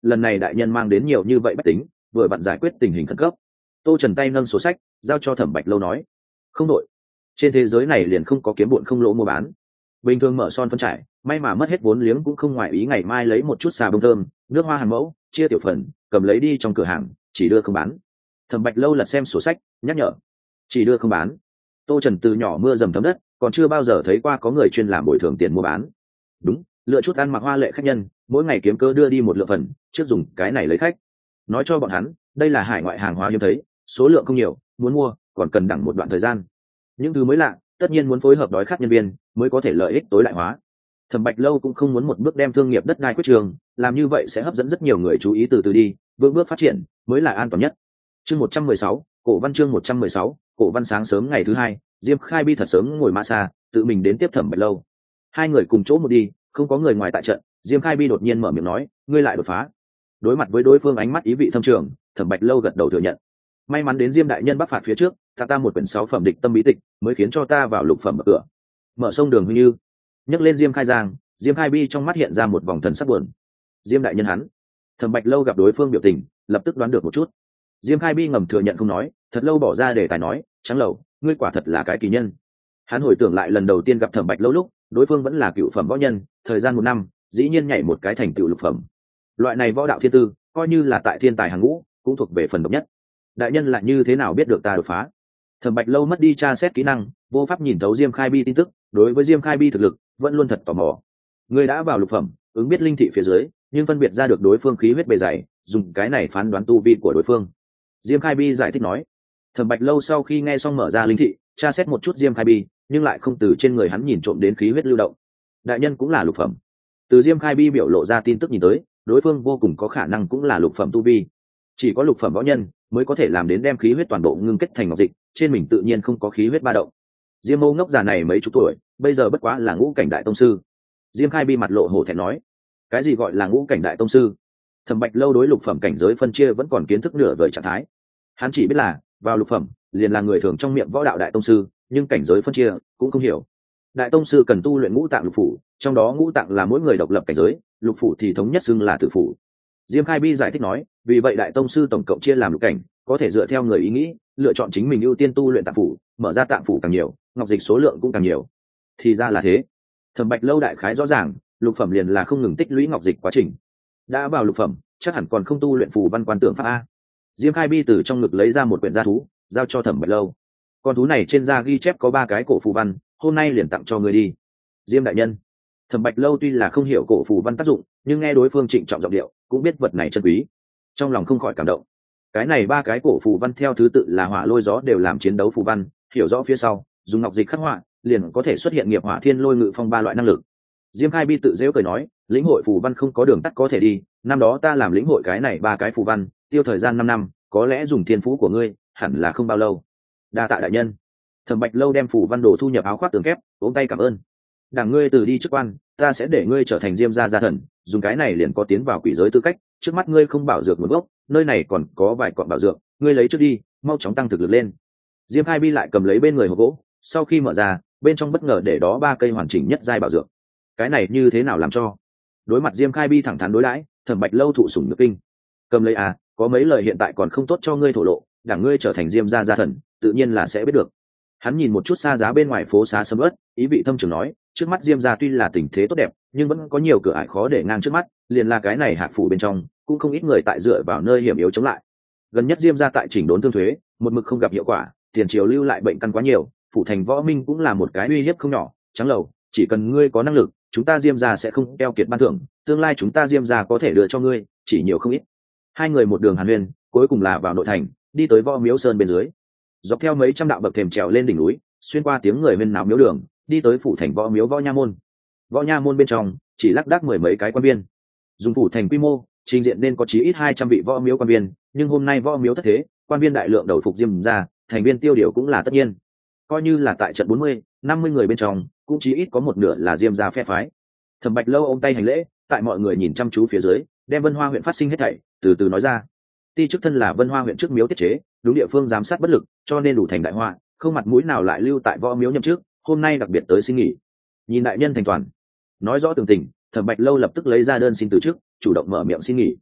lần này đại nhân mang đến nhiều như vậy bách tính vừa vặn giải quyết tình hình khẩn cấp. Tô Trần tay nâng sổ sách giao cho Thẩm Bạch Lâu nói, không đội, trên thế giới này liền không có kiếm bụn không lỗ mua bán. Bình thường mở son phân trải, may mà mất hết vốn liếng cũng không ngoài ý, ngày mai lấy một chút xà bông thơm nước hoa hàng mẫu chia tiểu phần cầm lấy đi trong cửa hàng, chỉ đưa không bán. Thẩm Bạch Lâu lật xem sổ sách nhắc nhở, chỉ đưa không bán. Tô Trần từ nhỏ mưa dầm thấm đất, còn chưa bao giờ thấy qua có người chuyên làm bồi thường tiền mua bán. Đúng, lựa chút ăn mặc hoa lệ khách nhân, mỗi ngày kiếm cơ đưa đi một lượng phần, trước dùng cái này lấy khách. Nói cho bọn hắn, đây là hải ngoại hàng hóa hiếm thấy, số lượng không nhiều, muốn mua còn cần đẳng một đoạn thời gian. Những thứ mới lạ, tất nhiên muốn phối hợp đói khát nhân viên, mới có thể lợi ích tối đại hóa. Thẩm Bạch Lâu cũng không muốn một bước đem thương nghiệp đất đai quyết trường, làm như vậy sẽ hấp dẫn rất nhiều người chú ý, từ từ đi, bước bước phát triển mới là an toàn nhất. Chương một trăm mười sáu, cổ văn chương một trăm mười sáu, cổ văn. Sáng sớm ngày thứ hai, Diêm Khai Bi thật sớm ngồi mã xa, tự mình đến tiếp Thẩm Bạch Lâu. Hai người cùng chỗ một đi, không có người ngoài tại trận. Diêm Khai Bi đột nhiên mở miệng nói, ngươi lại đột phá. Đối mặt với đối phương ánh mắt ý vị thâm trường, Thẩm Bạch Lâu gật đầu thừa nhận. May mắn đến Diêm đại nhân bắc phạt phía trước, ta ta một quyển sáu phẩm địch tâm bí tịch, mới khiến cho ta vào lục phẩm mở cửa. Mở sông đường như nhấc lên Diêm Khai Giang, Diêm Khai Bi trong mắt hiện ra một vòng thần sắc buồn. Diêm đại nhân hắn. Thẩm Bạch Lâu gặp đối phương biểu tình, lập tức đoán được một chút. Diêm Khai Bi ngầm thừa nhận không nói, thật lâu bỏ ra để tài nói, Trắng Lầu, ngươi quả thật là cái kỳ nhân. Hắn hồi tưởng lại lần đầu tiên gặp Thẩm Bạch Lâu lúc, đối phương vẫn là cựu phẩm võ nhân, thời gian một năm, dĩ nhiên nhảy một cái thành tựu lục phẩm. Loại này võ đạo thiên tư, coi như là tại thiên tài hàng ngũ, cũng thuộc về phần độc nhất. Đại nhân lại như thế nào biết được ta đột phá? Thẩm Bạch Lâu mất đi tra xét kỹ năng, vô pháp nhìn thấu Diêm Khai Bi tin tức, đối với Diêm Khai Bi thực lực, vẫn luôn thật tò mò. Ngươi đã vào lục phẩm, ứng biết linh thị phía dưới, nhưng phân biệt ra được đối phương khí huyết bề dày, dùng cái này phán đoán tu vi của đối phương. Diêm Khai Bi giải thích nói. Thẩm Bạch Lâu sau khi nghe xong mở ra linh thị, tra xét một chút Diêm Khai Bi, nhưng lại không từ trên người hắn nhìn trộm đến khí huyết lưu động. Đại nhân cũng là lục phẩm. Từ Diêm Khai Bi biểu lộ ra tin tức nhìn tới, đối phương vô cùng có khả năng cũng là lục phẩm tu vi. Chỉ có lục phẩm võ nhân mới có thể làm đến đem khí huyết toàn bộ ngưng kết thành ngọc dịch, trên mình tự nhiên không có khí huyết ba động. Diêm Mâu ngốc già này mấy chục tuổi, bây giờ bất quá là ngũ cảnh đại tông sư. Diêm Khai Bi mặt lộ hổ thẹn nói, cái gì gọi là ngũ cảnh đại tông sư? Thẩm Bạch Lâu đối lục phẩm cảnh giới phân chia vẫn còn kiến thức nửa vời trạng thái. Hắn chỉ biết là vào lục phẩm liền là người thường trong miệng võ đạo đại tông sư, nhưng cảnh giới phân chia cũng không hiểu. Đại tông sư cần tu luyện ngũ tạng lục phủ, trong đó ngũ tạng là mỗi người độc lập cảnh giới, lục phủ thì thống nhất xưng là tử phủ. Diêm Khai Bi giải thích nói, vì vậy đại tông sư tổng cộng chia làm lục cảnh, có thể dựa theo người ý nghĩ lựa chọn chính mình ưu tiên tu luyện tạng phủ, mở ra tạng phủ càng nhiều, ngọc dịch số lượng cũng càng nhiều. Thì ra là thế. Thẩm Bạch Lâu đại khái rõ ràng, lục phẩm liền là không ngừng tích lũy ngọc dịch quá trình. Đã vào lục phẩm, chắc hẳn còn không tu luyện phù văn quan tượng pháp a. Diêm Khai Bi từ trong ngực lấy ra một quyển gia thú, giao cho Thẩm Bạch Lâu. Con thú này trên da ghi chép có ba cái cổ phù văn, hôm nay liền tặng cho người đi. Diêm đại nhân. Thẩm Bạch Lâu tuy là không hiểu cổ phù văn tác dụng, nhưng nghe đối phương trịnh trọng giọng điệu, cũng biết vật này chân quý, trong lòng không khỏi cảm động. Cái này ba cái cổ phù văn theo thứ tự là hỏa lôi gió đều làm chiến đấu phù văn, hiểu rõ phía sau, dùng ngọc dịch khắc họa, liền có thể xuất hiện nghiệp hỏa thiên lôi ngự phong ba loại năng lực. Diêm Khai Bi tự dễu cười nói, lĩnh hội phù văn không có đường tắt có thể đi, năm đó ta làm lĩnh hội cái này ba cái phù văn, tiêu thời gian năm năm, có lẽ dùng thiên phú của ngươi, hẳn là không bao lâu. Đa tạ đại nhân. Thẩm Bạch Lâu đem phù văn đồ thu nhập áo khoác tường kép, ôm tay cảm ơn. Đảng ngươi từ đi chức quan, ta sẽ để ngươi trở thành Diêm gia gia thần, dùng cái này liền có tiến vào quỷ giới tư cách. Trước mắt ngươi không bảo dược nguồn gốc, nơi này còn có vài cọn bảo dược, ngươi lấy trước đi, mau chóng tăng thực lực lên. Diêm Khai Bi lại cầm lấy bên người hộp gỗ, sau khi mở ra, bên trong bất ngờ để đó ba cây hoàn chỉnh nhất giai bảo dược. Cái này như thế nào làm cho? Đối mặt Diêm Khai Bi thẳng thắn đối đãi, Thẩm Bạch Lâu thụ sủng nhược kinh. Cầm lấy à, có mấy lời hiện tại còn không tốt cho ngươi thổ lộ, đảng ngươi trở thành Diêm gia gia thần, tự nhiên là sẽ biết được. Hắn nhìn một chút xa giá bên ngoài phố xá sầm uất, ý vị thâm trường nói, trước mắt Diêm gia tuy là tình thế tốt đẹp, nhưng vẫn có nhiều cửa ải khó để ngang trước mắt, liền là cái này hạc phủ bên trong, cũng không ít người tại dựa vào nơi hiểm yếu chống lại. Gần nhất Diêm gia tại chỉnh đốn thương thuế, một mực không gặp hiệu quả, tiền triều lưu lại bệnh căn quá nhiều, phủ thành võ minh cũng là một cái uy hiếp không nhỏ. Trắng Lầu, chỉ cần ngươi có năng lực, chúng ta Diêm gia sẽ không keo kiệt ban thưởng, tương lai chúng ta Diêm gia có thể đưa cho ngươi, chỉ nhiều không ít. Hai người một đường hàn huyên, cuối cùng là vào nội thành, đi tới Võ Miếu Sơn bên dưới, dọc theo mấy trăm đạo bậc thềm trèo lên đỉnh núi, xuyên qua tiếng người huyên náo miếu đường, đi tới phủ thành Võ Miếu Võ Nha môn. Võ Nha môn bên trong chỉ lác đác mười mấy cái quan viên, dùng phủ thành quy mô trình diện nên có chí ít hai trăm vị võ miếu quan viên, nhưng hôm nay võ miếu thất thế, quan viên đại lượng đầu phục Diêm gia, thành viên tiêu điều cũng là tất nhiên. Coi như là tại trận bốn mươi, năm mươi người bên trong, cũng chí ít có một nửa là Diêm gia phe phái. Thẩm Bạch Lâu ôm tay hành lễ, tại mọi người nhìn chăm chú phía dưới, đem Vân Hoa huyện phát sinh hết thảy từ từ nói ra. Ti chức thân là Vân Hoa huyện trước miếu tiết chế, đúng địa phương giám sát bất lực, cho nên đủ thành đại họa, không mặt mũi nào lại lưu tại võ miếu nhậm chức, hôm nay đặc biệt tới xin nghỉ. Nhìn đại nhân thành toàn, nói rõ tường tình, Thẩm Bạch Lâu lập tức lấy ra đơn xin từ chức, chủ động mở miệng xin nghỉ.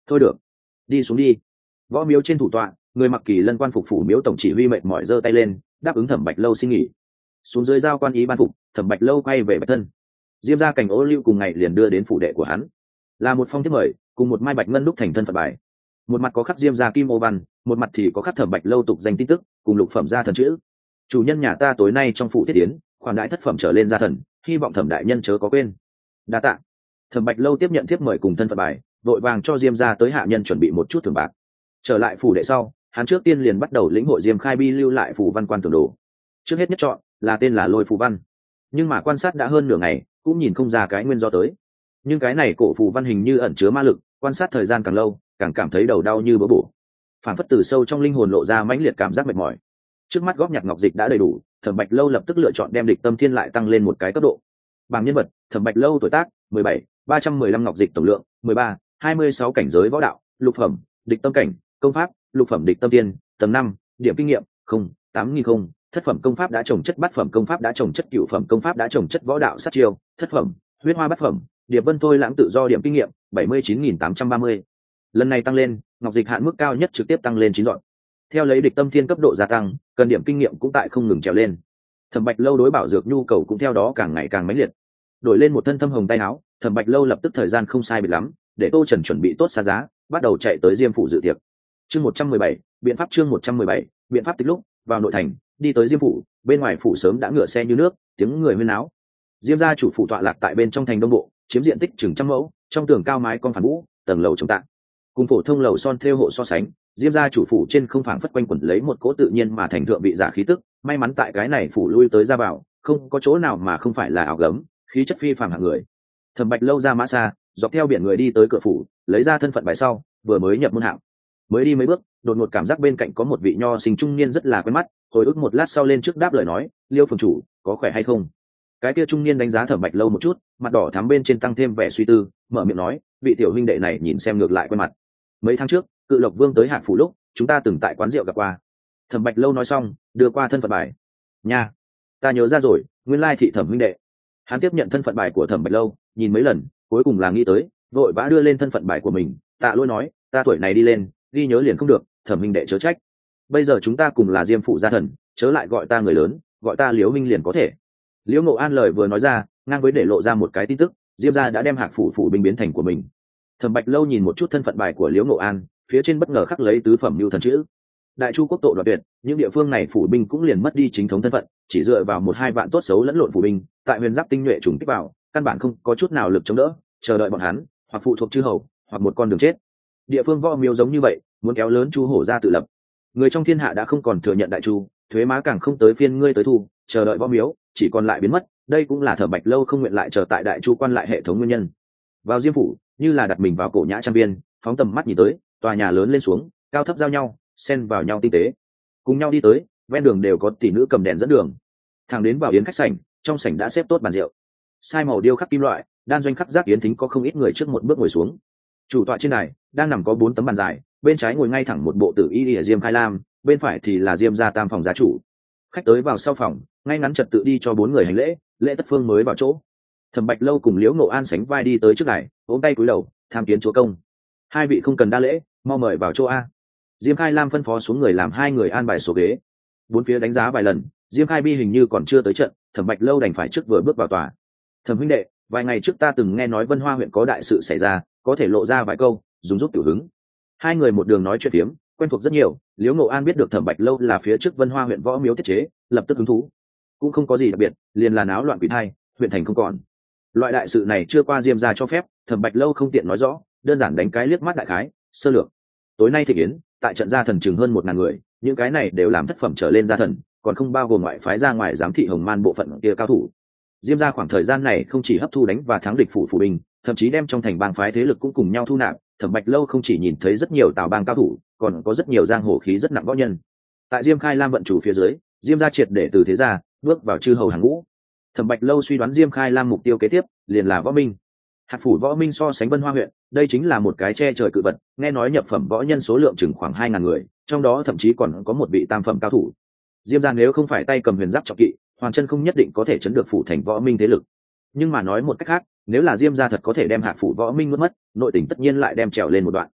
thôi được, đi xuống đi. Võ miếu trên thủ tọa, người mặc kỳ lân quan phục phủ miếu tổng chỉ huy mệt mỏi giơ tay lên đáp ứng Thẩm Bạch Lâu xin nghỉ. Xuống dưới giao quan ý ban phục, Thẩm Bạch Lâu quay về bạch thân. Diêm gia cảnh ô lưu cùng ngày liền đưa đến phủ đệ của hắn, là một phong thiếp mời cùng một mai bạch ngân đúc thành thân phận bài. Một mặt có khắc Diêm gia kim ô văn, một mặt thì có khắc Thẩm Bạch Lâu tục danh tin tức cùng lục phẩm gia thần chữ. Chủ nhân nhà ta tối nay trong phủ thiết tiến, khoản đại thất phẩm trở lên gia thần, hy vọng Thẩm đại nhân chớ có quên. Đa tạ. Thẩm Bạch Lâu tiếp nhận thiếp mời cùng thân phận bài, vội vàng cho Diêm gia tới hạ nhân chuẩn bị một chút thưởng bạc. Trở lại phủ đệ sau, hắn trước tiên liền bắt đầu lĩnh hội Diêm Khai Bi lưu lại phù văn quan tưởng đồ. Trước hết nhất chọn là tên là Lôi phù văn, nhưng mà quan sát đã hơn nửa ngày cũng nhìn không ra cái nguyên do tới. Nhưng cái này cổ phù văn hình như ẩn chứa ma lực, quan sát thời gian càng lâu càng cảm thấy đầu đau như bỡ bổ, phản phất từ sâu trong linh hồn lộ ra mãnh liệt cảm giác mệt mỏi. Trước mắt góp nhặt ngọc dịch đã đầy đủ, Thẩm Bạch Lâu lập tức lựa chọn đem địch tâm thiên lại tăng lên một cái cấp độ. Bảng nhân vật: Thẩm Bạch Lâu tuổi tác mười bảy, ba trăm mười lăm ngọc dịch tổng lượng mười ba, hai mươi sáu cảnh giới võ đạo lục phẩm, địch tâm cảnh công pháp lục phẩm địch tâm tiên tầm năm, điểm kinh nghiệm không, tám nghìn không, thất phẩm công pháp đã trồng chất bát phẩm công pháp đã trồng chất cửu phẩm công pháp đã trồng chất võ đạo sát chiêu thất phẩm, huyết hoa bát phẩm, điệp vân thôi lãng tự do điểm kinh nghiệm bảy mươi chín nghìn tám trăm ba mươi. Lần này tăng lên, ngọc dịch hạn mức cao nhất trực tiếp tăng lên chín dọn. Theo lấy địch tâm thiên cấp độ gia tăng, cần điểm kinh nghiệm cũng tại không ngừng trèo lên. Thẩm Bạch Lâu đối bảo dược nhu cầu cũng theo đó càng ngày càng mãnh liệt. Đổi lên một thân thâm hồng tay áo, Thẩm Bạch Lâu lập tức thời gian không sai biệt lắm, để Tô Trần chuẩn bị tốt xa giá, bắt đầu chạy tới Diêm phủ dự tiệc. Chương một trăm mười bảy, biện pháp chương một trăm mười bảy, biện pháp tích lúc, vào nội thành, đi tới Diêm phủ, bên ngoài phủ sớm đã ngựa xe như nước, tiếng người huyên náo. Diêm gia chủ phủ tọa lạc tại bên trong thành đông bộ, chiếm diện tích chừng trăm mẫu, trong tường cao mái con phản vũ, tầng lầu trồng tạ. Cùng phổ thông lầu son thêu hộ so sánh, Diêm gia chủ phủ trên không phảng phất quanh quẩn lấy một cỗ tự nhiên mà thành thượng vị giả khí tức, may mắn tại cái này phủ lui tới ra vào, không có chỗ nào mà không phải là ảo gấm, khí chất phi phàm hạng người. Thẩm Bạch Lâu ra mã xa, dọc theo biển người đi tới cửa phủ, lấy ra thân phận bài sau, vừa mới nhập môn hạng, mới đi mấy bước, đột ngột cảm giác bên cạnh có một vị nho sinh trung niên rất là quen mắt, hồi ức một lát sau lên trước đáp lời nói, Liêu phường chủ, có khỏe hay không? Cái kia trung niên đánh giá Thẩm Bạch Lâu một chút, mặt đỏ thắm bên trên tăng thêm vẻ suy tư, mở miệng nói, vị tiểu huynh đệ này nhìn xem ngược lại quen mặt. Mấy tháng trước, Cự Lộc Vương tới Hạc phủ lúc, chúng ta từng tại quán rượu gặp qua. Thẩm Bạch Lâu nói xong, đưa qua thân phận bài. Nha, ta nhớ ra rồi, nguyên lai thị Thẩm huynh đệ. Hắn tiếp nhận thân phận bài của Thẩm Bạch Lâu, nhìn mấy lần, cuối cùng là nghĩ tới, vội vã đưa lên thân phận bài của mình, tạ lỗi nói, ta tuổi này đi lên, ghi nhớ liền không được, Thẩm huynh đệ chớ trách. Bây giờ chúng ta cùng là Diêm phủ gia thần, chớ lại gọi ta người lớn, gọi ta Liễu huynh liền có thể. Liễu Ngộ An lời vừa nói ra, ngang với để lộ ra một cái tin tức, Diêm gia đã đem Hạc phủ phủ binh biến thành của mình. Thẩm Bạch Lâu nhìn một chút thân phận bài của Liễu Ngộ An, phía trên bất ngờ khắc lấy tứ phẩm lưu thần chữ. Đại Chu quốc tội đoạt tuyệt, những địa phương này phủ binh cũng liền mất đi chính thống thân phận, chỉ dựa vào một hai vạn tốt xấu lẫn lộn phủ binh, tại huyền giáp tinh nhuệ trùng kích vào, căn bản không có chút nào lực chống đỡ, chờ đợi bọn hắn, hoặc phụ thuộc chư hầu, hoặc một con đường chết. Địa phương võ miếu giống như vậy, muốn kéo lớn Chu hổ ra tự lập. Người trong thiên hạ đã không còn thừa nhận Đại Chu, thuế má càng không tới phiên ngươi tới thu, chờ đợi võ miếu, chỉ còn lại biến mất, đây cũng là Thẩm Bạch Lâu không nguyện lại chờ tại Đại Chu quan lại hệ thống nguyên nhân. Vào Diêm phủ, như là đặt mình vào cổ nhã trang viên, phóng tầm mắt nhìn tới, tòa nhà lớn lên xuống, cao thấp giao nhau, xen vào nhau tinh tế, cùng nhau đi tới, ven đường đều có tỷ nữ cầm đèn dẫn đường. Thẳng đến vào yến khách sảnh, trong sảnh đã xếp tốt bàn rượu, sai màu điêu khắc kim loại, đan doanh khắc giác yến thính có không ít người trước một bước ngồi xuống. Chủ tọa trên đài đang nằm có bốn tấm bàn dài, bên trái ngồi ngay thẳng một bộ tử y lìa Diêm Khai Lam, bên phải thì là Diêm gia tam phòng gia chủ. Khách tới vào sau phòng, ngay ngắn trật tự đi cho bốn người hành lễ, lễ tất phương mới vào chỗ. Thẩm Bạch Lâu cùng Liễu Ngộ An sánh vai đi tới trước đài, ôm tay cúi đầu, tham kiến chúa công. Hai vị không cần đa lễ, mau mời vào chỗ a. Diêm Khai Lam phân phó xuống người làm hai người an bài số ghế. Bốn phía đánh giá vài lần, Diêm Khai Bi hình như còn chưa tới trận, Thẩm Bạch Lâu đành phải trước vừa bước vào tòa. Thẩm huynh đệ, vài ngày trước ta từng nghe nói Vân Hoa huyện có đại sự xảy ra, có thể lộ ra vài câu, dùng giúp tiểu hứng. Hai người một đường nói chuyện tiếm, quen thuộc rất nhiều. Liễu Ngộ An biết được Thẩm Bạch Lâu là phía trước Vân Hoa huyện võ miếu thiết chế, lập tức hứng thú. Cũng không có gì đặc biệt, liền là náo loạn quỷ thai, huyện thành không còn. Loại đại sự này chưa qua Diêm gia cho phép, Thẩm Bạch Lâu không tiện nói rõ, đơn giản đánh cái liếc mắt đại khái, sơ lược. Tối nay thị yến, tại trận gia thần chừng hơn một ngàn người, những cái này đều làm thất phẩm trở lên gia thần, còn không bao gồm ngoại phái ra ngoài giám thị Hồng Man bộ phận kia cao thủ. Diêm gia khoảng thời gian này không chỉ hấp thu đánh và thắng địch phủ phủ binh, thậm chí đem trong thành bang phái thế lực cũng cùng nhau thu nạp. Thẩm Bạch Lâu không chỉ nhìn thấy rất nhiều tào bang cao thủ, còn có rất nhiều giang hồ khí rất nặng võ nhân. Tại Diêm Khai Lam vận chủ phía dưới, Diêm gia triệt để từ thế gia bước vào chư hầu hàng ngũ. Thẩm Bạch Lâu suy đoán Diêm Khai Lam mục tiêu kế tiếp liền là võ minh. Hạt phủ võ minh so sánh Vân Hoa huyện, đây chính là một cái che trời cự vật, nghe nói nhập phẩm võ nhân số lượng chừng khoảng hai ngàn người, trong đó thậm chí còn có một vị tam phẩm cao thủ. Diêm gia nếu không phải tay cầm huyền giáp trọng kỵ, hoàn chân không nhất định có thể chấn được phủ thành võ minh thế lực. Nhưng mà nói một cách khác, nếu là Diêm gia thật có thể đem hạt phủ võ minh nuốt mất, nội tình tất nhiên lại đem trèo lên một đoạn.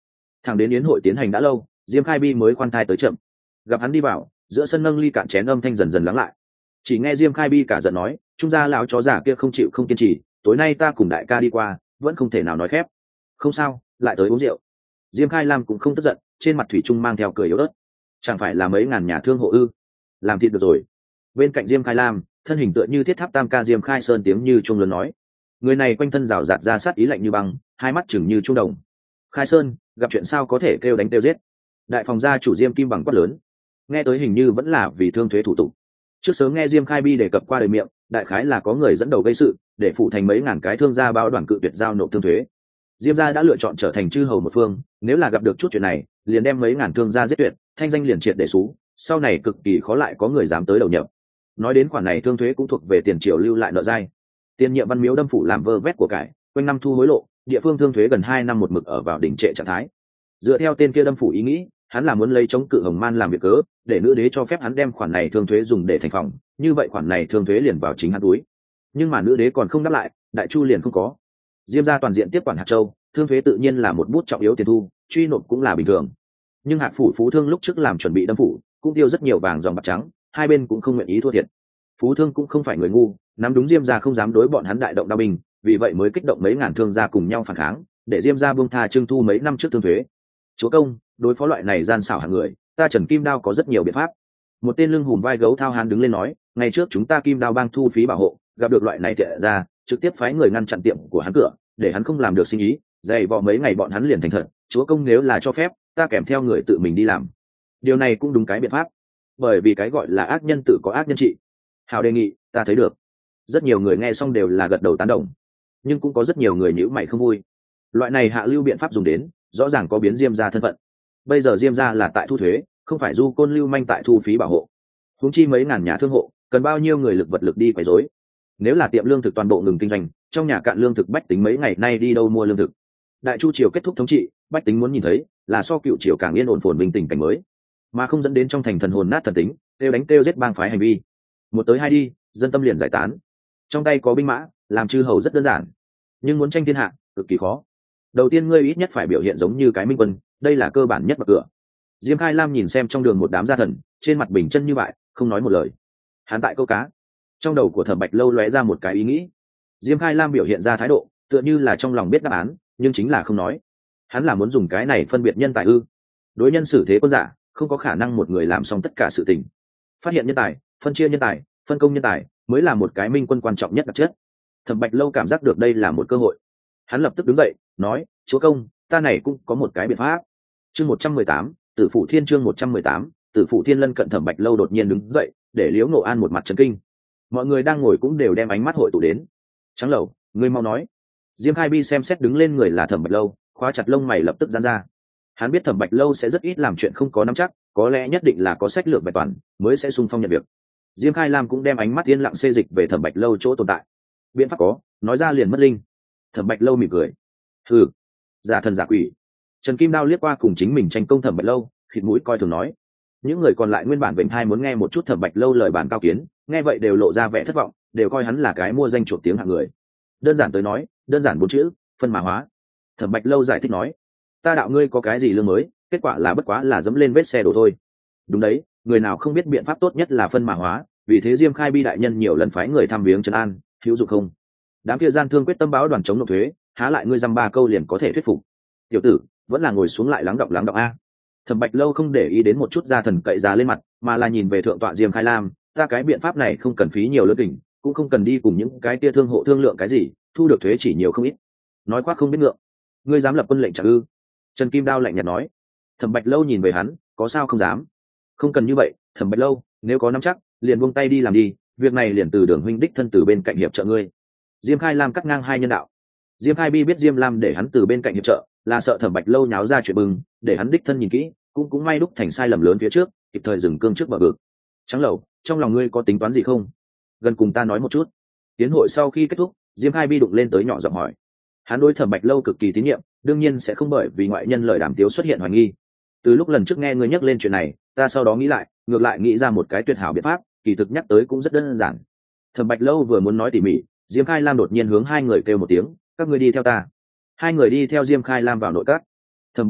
Thẳng đến yến hội tiến hành đã lâu, Diêm Khai Bi mới khoan thai tới chậm. Gặp hắn đi vào, giữa sân nâng ly cạn chén âm thanh dần dần lắng lại. Chỉ nghe Diêm Khai Bi cả giận nói, trung gia lão chó giả kia không chịu không kiên trì, tối nay ta cùng đại ca đi qua, vẫn không thể nào nói khép. Không sao, lại tới uống rượu. Diêm Khai Lam cũng không tức giận, trên mặt thủy trung mang theo cười yếu ớt. Chẳng phải là mấy ngàn nhà thương hộ ư? Làm thịt được rồi. Bên cạnh Diêm Khai Lam, thân hình tựa như thiết tháp tam ca Diêm Khai Sơn tiếng như trung lớn nói. Người này quanh thân rào rạt ra sát ý lạnh như băng, hai mắt chừng như trung đồng. Khai Sơn, gặp chuyện sao có thể kêu đánh kêu giết? Đại phòng gia chủ Diêm Kim bằng quát lớn. Nghe tới hình như vẫn là vì thương thuế thủ tục. Trước sớm nghe Diêm Khai Bi đề cập qua đời miệng, đại khái là có người dẫn đầu gây sự, để phụ thành mấy ngàn cái thương gia báo đoàn cự tuyệt giao nộp thương thuế. Diêm gia đã lựa chọn trở thành chư hầu một phương, nếu là gặp được chút chuyện này, liền đem mấy ngàn thương gia giết tuyệt, thanh danh liền triệt để xú, sau này cực kỳ khó lại có người dám tới đầu nhập. Nói đến khoản này thương thuế cũng thuộc về tiền triều lưu lại nợ dai. Tiền nhiệm Văn Miếu đâm phủ làm vơ vét của cải, quanh năm thu hối lộ, địa phương thương thuế gần hai năm một mực ở vào đỉnh trệ trạng thái. Dựa theo tên kia đâm phủ ý nghĩ, hắn là muốn lấy chống cự Hồng Man làm việc cớ, để nữ đế cho phép hắn đem khoản này thương thuế dùng để thành phòng, như vậy khoản này thương thuế liền vào chính hắn túi. Nhưng mà nữ đế còn không đáp lại, đại chu liền không có. Diêm gia toàn diện tiếp quản hạt châu, thương thuế tự nhiên là một bút trọng yếu tiền thu, truy nộp cũng là bình thường. Nhưng hạt phủ phú thương lúc trước làm chuẩn bị đâm phủ, cũng tiêu rất nhiều vàng dòng bạc trắng, hai bên cũng không nguyện ý thua thiệt. Phú thương cũng không phải người ngu, nắm đúng Diêm gia không dám đối bọn hắn đại động đao binh, vì vậy mới kích động mấy ngàn thương gia cùng nhau phản kháng, để Diêm gia buông tha trưng thu mấy năm trước thương thuế. Chúa công, đối phó loại này gian xảo hạng người, ta Trần Kim Đao có rất nhiều biện pháp. Một tên lưng hùm vai gấu thao hán đứng lên nói, ngày trước chúng ta Kim Đao bang thu phí bảo hộ, gặp được loại này tệ ra, trực tiếp phái người ngăn chặn tiệm của hắn cửa, để hắn không làm được sinh ý, dày vò mấy ngày bọn hắn liền thành thật. Chúa công nếu là cho phép, ta kèm theo người tự mình đi làm. Điều này cũng đúng cái biện pháp, bởi vì cái gọi là ác nhân tự có ác nhân trị. Hào đề nghị, ta thấy được. Rất nhiều người nghe xong đều là gật đầu tán đồng, nhưng cũng có rất nhiều người nhíu mày không vui. Loại này hạ lưu biện pháp dùng đến, rõ ràng có biến Diêm gia thân phận. Bây giờ Diêm gia là tại thu thuế, không phải du côn lưu manh tại thu phí bảo hộ. Huống chi mấy ngàn nhà thương hộ, cần bao nhiêu người lực vật lực đi quấy rối. Nếu là tiệm lương thực toàn bộ ngừng kinh doanh, trong nhà cạn lương thực bách tính mấy ngày nay đi đâu mua lương thực? Đại chu triều kết thúc thống trị, bách tính muốn nhìn thấy là so cựu triều càng yên ổn phồn bình tình cảnh mới, mà không dẫn đến trong thành thần hồn nát thần tính, kêu đánh kêu giết bang phái hành vi. Một tới hai đi, dân tâm liền giải tán. Trong tay có binh mã, làm chư hầu rất đơn giản, nhưng muốn tranh thiên hạ, cực kỳ khó. Đầu tiên ngươi ít nhất phải biểu hiện giống như cái minh quân, đây là cơ bản nhất bậc cửa. Diêm Khai Lam nhìn xem trong đường một đám gia thần, trên mặt bình chân như vậy, không nói một lời. Hắn tại câu cá. Trong đầu của Thẩm Bạch Lâu lóe ra một cái ý nghĩ. Diêm Khai Lam biểu hiện ra thái độ, tựa như là trong lòng biết đáp án, nhưng chính là không nói. Hắn là muốn dùng cái này phân biệt nhân tài ư? Đối nhân xử thế quân giả, không có khả năng một người làm xong tất cả sự tình. Phát hiện nhân tài, phân chia nhân tài, phân công nhân tài, mới là một cái minh quân quan trọng nhất đặc chất. Thẩm Bạch Lâu cảm giác được đây là một cơ hội. Hắn lập tức đứng dậy, nói: "Chúa công, ta này cũng có một cái biện pháp." Chương một trăm mười tám, Tử Phụ Thiên chương một trăm mười tám, Tử Phụ Thiên lân cận Thẩm Bạch Lâu đột nhiên đứng dậy, để Liễu Ngộ An một mặt chấn kinh. Mọi người đang ngồi cũng đều đem ánh mắt hội tụ đến. "Trắng Lầu, ngươi mau nói." Diêm Khai Bi xem xét đứng lên người là Thẩm Bạch Lâu, khóa chặt lông mày lập tức giãn ra. Hắn biết Thẩm Bạch Lâu sẽ rất ít làm chuyện không có nắm chắc, có lẽ nhất định là có sách lược bài toàn, mới sẽ xung phong nhận việc. Diêm Khai Lam cũng đem ánh mắt yên lặng xê dịch về Thẩm Bạch Lâu chỗ tồn tại. Biện pháp có, nói ra liền mất linh. Thẩm Bạch Lâu mỉm cười. "Hừ, giả thần giả quỷ." Trần Kim Đao liếc qua cùng chính mình tranh công Thẩm Bạch Lâu, khịt mũi coi thường nói. Những người còn lại nguyên bản vểnh hai muốn nghe một chút Thẩm Bạch Lâu lời bàn cao kiến, nghe vậy đều lộ ra vẻ thất vọng, đều coi hắn là cái mua danh chuộc tiếng hạng người. Đơn giản tới nói, đơn giản bốn chữ, phân mã hóa. Thẩm Bạch Lâu giải thích nói: "Ta đạo ngươi có cái gì lương mới, kết quả là bất quá là dẫm lên vết xe đổ thôi." Đúng đấy, người nào không biết biện pháp tốt nhất là phân mã hóa, vì thế Diêm Khai Bi đại nhân nhiều lần phái người thăm viếng trấn an, hữu dụng không? Đám kia gian thương quyết tâm báo đoàn chống nộp thuế, há lại ngươi dăm ba câu liền có thể thuyết phục. Tiểu tử, vẫn là ngồi xuống lại lắng đọng lắng đọng a. Thẩm Bạch Lâu không để ý đến một chút gia thần cậy giá lên mặt, mà là nhìn về thượng tọa Diêm Khai Lam, ta cái biện pháp này không cần phí nhiều lớn đỉnh, cũng không cần đi cùng những cái tia thương hộ thương lượng cái gì, thu được thuế chỉ nhiều không ít. Nói quá không biết ngượng. Ngươi dám lập quân lệnh trả ư? Trần Kim Đao lạnh nhạt nói. Thẩm Bạch Lâu nhìn về hắn, có sao không dám? Không cần như vậy, Thẩm Bạch Lâu, nếu có nắm chắc, liền buông tay đi làm đi, việc này liền từ Đường huynh đích thân từ bên cạnh hiệp trợ ngươi. Diêm Khai Lam cắt ngang hai nhân đạo. Diêm Khai Bi biết Diêm Lam để hắn từ bên cạnh hiệp trợ, là sợ Thẩm Bạch Lâu nháo ra chuyện bừng, để hắn đích thân nhìn kỹ, cũng cũng may đúc thành sai lầm lớn phía trước, kịp thời dừng cương trước bờ vực. Trắng Lầu, trong lòng ngươi có tính toán gì không? Gần cùng ta nói một chút. Tiến hội sau khi kết thúc, Diêm Khai Bi đụng lên tới nhỏ giọng hỏi. Hắn đối Thẩm Bạch Lâu cực kỳ tín nhiệm, đương nhiên sẽ không bởi vì ngoại nhân lời đàm tiếu xuất hiện hoài nghi. Từ lúc lần trước nghe ngươi nhắc lên chuyện này, ta sau đó nghĩ lại, ngược lại nghĩ ra một cái tuyệt hảo biện pháp, kỳ thực nhắc tới cũng rất đơn giản. Thẩm Bạch Lâu vừa muốn nói tỉ mỉ, Diêm Khai Lam đột nhiên hướng hai người kêu một tiếng, các ngươi đi theo ta. Hai người đi theo Diêm Khai Lam vào nội các. Thẩm Bạch Lâu,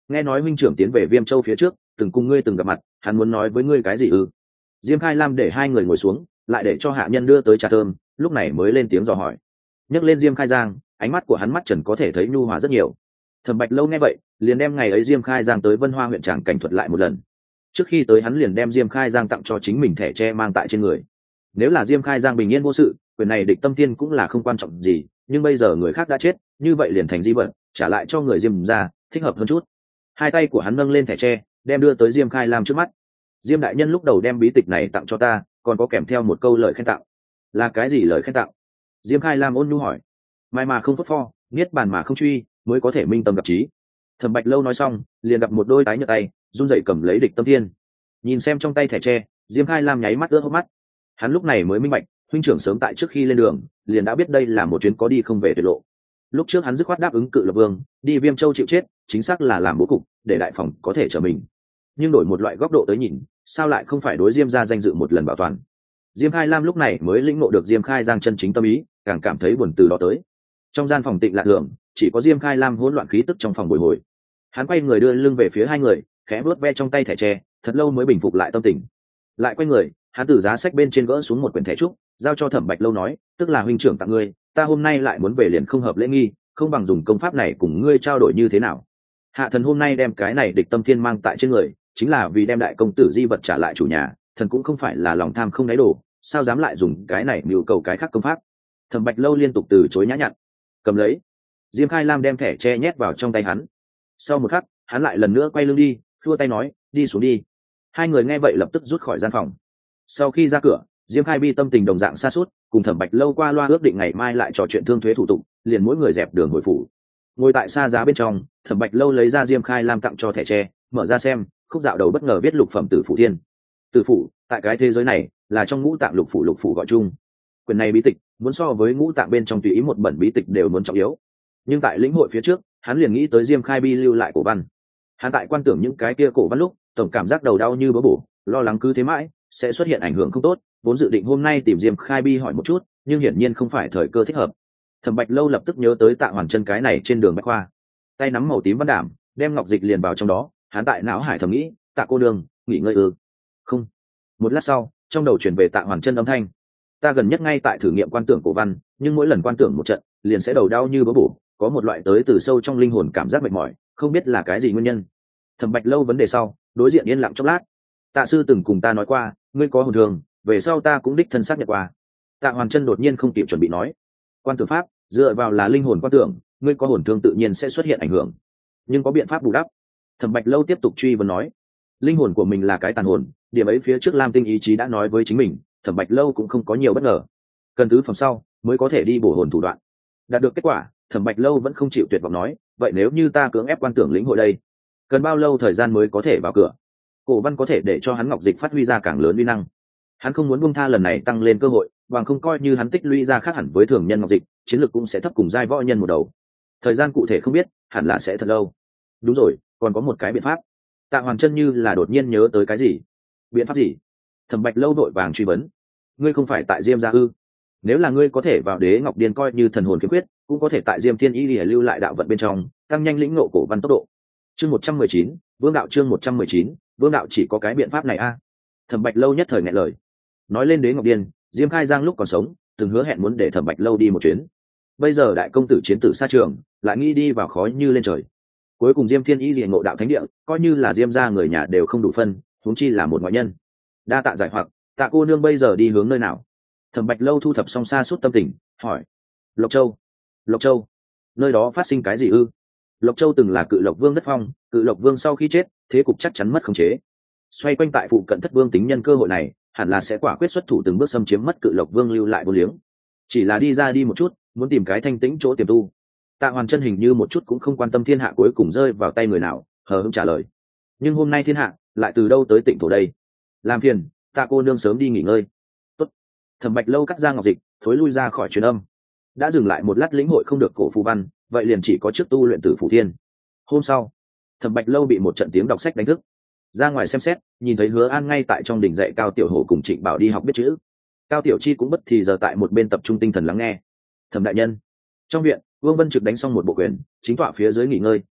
nghe nói huynh trưởng tiến về Viêm Châu phía trước từng cùng ngươi từng gặp mặt, hắn muốn nói với ngươi cái gì ư? Diêm Khai Lam để hai người ngồi xuống, lại để cho hạ nhân đưa tới trà thơm, lúc này mới lên tiếng dò hỏi. Nhắc lên Diêm Khai Giang, ánh mắt của hắn mắt trần có thể thấy nhu hòa rất nhiều. Thẩm Bạch Lâu nghe vậy, liền đem ngày ấy Diêm Khai Giang tới Vân Hoa huyện tràng cảnh thuật lại một lần. Trước khi tới hắn liền đem Diêm Khai Giang tặng cho chính mình thẻ tre mang tại trên người. Nếu là Diêm Khai Giang bình yên vô sự, quyền này địch tâm tiên cũng là không quan trọng gì, nhưng bây giờ người khác đã chết, như vậy liền thành di vật, trả lại cho người Diêm ra, thích hợp hơn chút. Hai tay của hắn nâng lên thẻ tre, đem đưa tới Diêm Khai Lam trước mắt. Diêm đại nhân lúc đầu đem bí tịch này tặng cho ta, còn có kèm theo một câu lời khen tặng. Là cái gì lời khen tặng? Diêm Khai Lam ôn nhu hỏi. Mai mà không phốt pho, niết bàn mà không truy, mới có thể minh tâm gặp trí. Thẩm Bạch Lâu nói xong, liền gặp một đôi tái nhợt tay, run rẩy cầm lấy địch tâm thiên. Nhìn xem trong tay thẻ tre, Diêm Khai Lam nháy mắt ướt hốc mắt. Hắn lúc này mới minh bạch, huynh trưởng sớm tại trước khi lên đường, liền đã biết đây là một chuyến có đi không về tuyệt lộ. Lúc trước hắn dứt khoát đáp ứng Cự Lộc Vương, đi Viêm Châu chịu chết, chính xác là làm bố cục, để đại phòng có thể trở mình. Nhưng đổi một loại góc độ tới nhìn, sao lại không phải đối Diêm gia danh dự một lần bảo toàn? Diêm Khai Lam lúc này mới lĩnh ngộ được Diêm Khai Giang chân chính tâm ý, càng cảm thấy buồn từ đó tới. Trong gian phòng tịnh lạ thường, chỉ có Diêm Khai Lam hỗn loạn khí tức trong phòng bồi hồi. Hắn quay người đưa lưng về phía hai người, khẽ vuốt ve trong tay thẻ tre, thật lâu mới bình phục lại tâm tình. Lại quay người, hắn từ giá sách bên trên gỡ xuống một quyển thẻ trúc, giao cho Thẩm Bạch Lâu nói, tức là huynh trưởng tặng ngươi, ta hôm nay lại muốn về liền không hợp lễ nghi, không bằng dùng công pháp này cùng ngươi trao đổi như thế nào. Hạ thần hôm nay đem cái này địch tâm thiên mang tại trên người, chính là vì đem đại công tử di vật trả lại chủ nhà, thần cũng không phải là lòng tham không đáy đổ, sao dám lại dùng cái này mưu cầu cái khác công pháp. Thẩm Bạch Lâu liên tục từ chối nhã nhặn. Cầm lấy. Diêm Khai Lam đem thẻ tre nhét vào trong tay hắn. Sau một khắc, hắn lại lần nữa quay lưng đi, khua tay nói, đi xuống đi. Hai người nghe vậy lập tức rút khỏi gian phòng. Sau khi ra cửa, Diêm Khai Bi tâm tình đồng dạng xa suốt, cùng Thẩm Bạch Lâu qua loa ước định ngày mai lại trò chuyện thương thuế thủ tục, liền mỗi người dẹp đường hồi phủ. Ngồi tại xa giá bên trong, Thẩm Bạch Lâu lấy ra Diêm Khai Lam tặng cho thẻ tre, mở ra xem, khúc dạo đầu bất ngờ viết lục phẩm tử phủ thiên. Tử phủ, tại cái thế giới này, là trong ngũ tạng lục phủ lục phủ gọi chung. Quyền này bí tịch, muốn so với ngũ tạng bên trong tùy ý một bẩn bí tịch đều muốn trọng yếu. Nhưng tại lĩnh hội phía trước, hắn liền nghĩ tới Diêm Khai Bi lưu lại cổ văn. Hắn tại quan tưởng những cái kia cổ văn lúc, tổng cảm giác đầu đau như bớ bổ, lo lắng cứ thế mãi sẽ xuất hiện ảnh hưởng không tốt, vốn dự định hôm nay tìm Diêm Khai Bi hỏi một chút, nhưng hiển nhiên không phải thời cơ thích hợp. Thẩm Bạch Lâu lập tức nhớ tới Tạ Hoàn Chân cái này trên đường bách khoa, tay nắm màu tím văn đảm, đem ngọc dịch liền vào trong đó, hắn tại não hải thầm nghĩ, Tạ cô đường, nghỉ ngơi ư? Không. Một lát sau, trong đầu truyền về Tạ Hoàn Chân âm thanh, ta gần nhất ngay tại thử nghiệm quan tưởng cổ văn, nhưng mỗi lần quan tưởng một trận, liền sẽ đầu đau như bớ bổ, có một loại tới từ sâu trong linh hồn cảm giác mệt mỏi, không biết là cái gì nguyên nhân. Thẩm Bạch Lâu vấn đề sau, đối diện yên lặng chốc lát. Tạ sư từng cùng ta nói qua, ngươi có hồn thường, về sau ta cũng đích thân xác nhận qua. Tạ Hoàn Chân đột nhiên không kịp chuẩn bị nói, quan tưởng pháp dựa vào là linh hồn quan tưởng, ngươi có hồn thương tự nhiên sẽ xuất hiện ảnh hưởng, nhưng có biện pháp bù đắp. Thẩm Bạch Lâu tiếp tục truy vấn nói, linh hồn của mình là cái tàn hồn, điểm ấy phía trước Lam Tinh ý chí đã nói với chính mình, Thẩm Bạch Lâu cũng không có nhiều bất ngờ, cần tứ phẩm sau mới có thể đi bổ hồn thủ đoạn. Đạt được kết quả, Thẩm Bạch Lâu vẫn không chịu tuyệt vọng nói, vậy nếu như ta cưỡng ép quan tưởng lĩnh hội đây, cần bao lâu thời gian mới có thể vào cửa? Cổ văn có thể để cho hắn ngọc dịch phát huy ra càng lớn uy năng. Hắn không muốn buông tha lần này tăng lên cơ hội, bằng không coi như hắn tích lũy ra khác hẳn với thường nhân ngọc dịch, chiến lược cũng sẽ thấp cùng giai võ nhân một đầu. Thời gian cụ thể không biết, hẳn là sẽ thật lâu. Đúng rồi, còn có một cái biện pháp. Tạ Hoàn Chân như là đột nhiên nhớ tới cái gì. Biện pháp gì? Thẩm Bạch Lâu đội vàng truy vấn. Ngươi không phải tại Diêm gia ư? Nếu là ngươi có thể vào Đế Ngọc Điền coi như thần hồn kiếm quyết, cũng có thể tại Diêm Thiên Y lưu lại đạo vận bên trong, tăng nhanh lĩnh ngộ cổ văn tốc độ. Chương một trăm mười chín, Vương đạo chương một trăm mười chín, Vương đạo chỉ có cái biện pháp này a. À? Thẩm Bạch Lâu nhất thời nghẹn lời. Nói lên Đế Ngọc Điền, Diêm Khai Giang lúc còn sống, từng hứa hẹn muốn để Thẩm Bạch Lâu đi một chuyến. Bây giờ đại công tử chiến tử xa trường, lại nghĩ đi vào khói như lên trời. Cuối cùng Diêm Thiên Y liền ngộ đạo thánh địa, coi như là Diêm gia người nhà đều không đủ phân, huống chi là một ngoại nhân. Đa tạ giải hoặc, Tạ cô nương bây giờ đi hướng nơi nào? Thẩm Bạch Lâu thu thập xong xa suốt tâm tình, hỏi. Lộc Châu. Lộc Châu, nơi đó phát sinh cái gì ư? Lộc Châu từng là Cự Lộc Vương đất phong, Cự Lộc Vương sau khi chết, thế cục chắc chắn mất khống chế. Xoay quanh tại phụ cận Thất Vương tính nhân cơ hội này, hẳn là sẽ quả quyết xuất thủ từng bước xâm chiếm mất Cự Lộc Vương lưu lại vô liếng. Chỉ là đi ra đi một chút, muốn tìm cái thanh tĩnh chỗ tiềm tu. Tạ Hoàn Chân hình như một chút cũng không quan tâm thiên hạ cuối cùng rơi vào tay người nào, hờ hững trả lời. Nhưng hôm nay thiên hạ lại từ đâu tới Tịnh thổ đây? Làm phiền, Tạ cô nương sớm đi nghỉ ngơi. Tốt. Thẩm Bạch Lâu cắt ra ngọc dịch, thối lui ra khỏi truyền âm. Đã dừng lại một lát lĩnh hội không được cổ phù văn, vậy liền chỉ có trước tu luyện tử phủ thiên. Hôm sau, Thẩm Bạch Lâu bị một trận tiếng đọc sách đánh thức. Ra ngoài xem xét, nhìn thấy Hứa An ngay tại trong đình dạy Cao Tiểu Hổ cùng Trịnh Bảo đi học biết chữ. Cao Tiểu Chi cũng bất thì giờ tại một bên tập trung tinh thần lắng nghe. Thẩm đại nhân. Trong viện, Vương Vân Trực đánh xong một bộ quyền, chính tọa phía dưới nghỉ ngơi,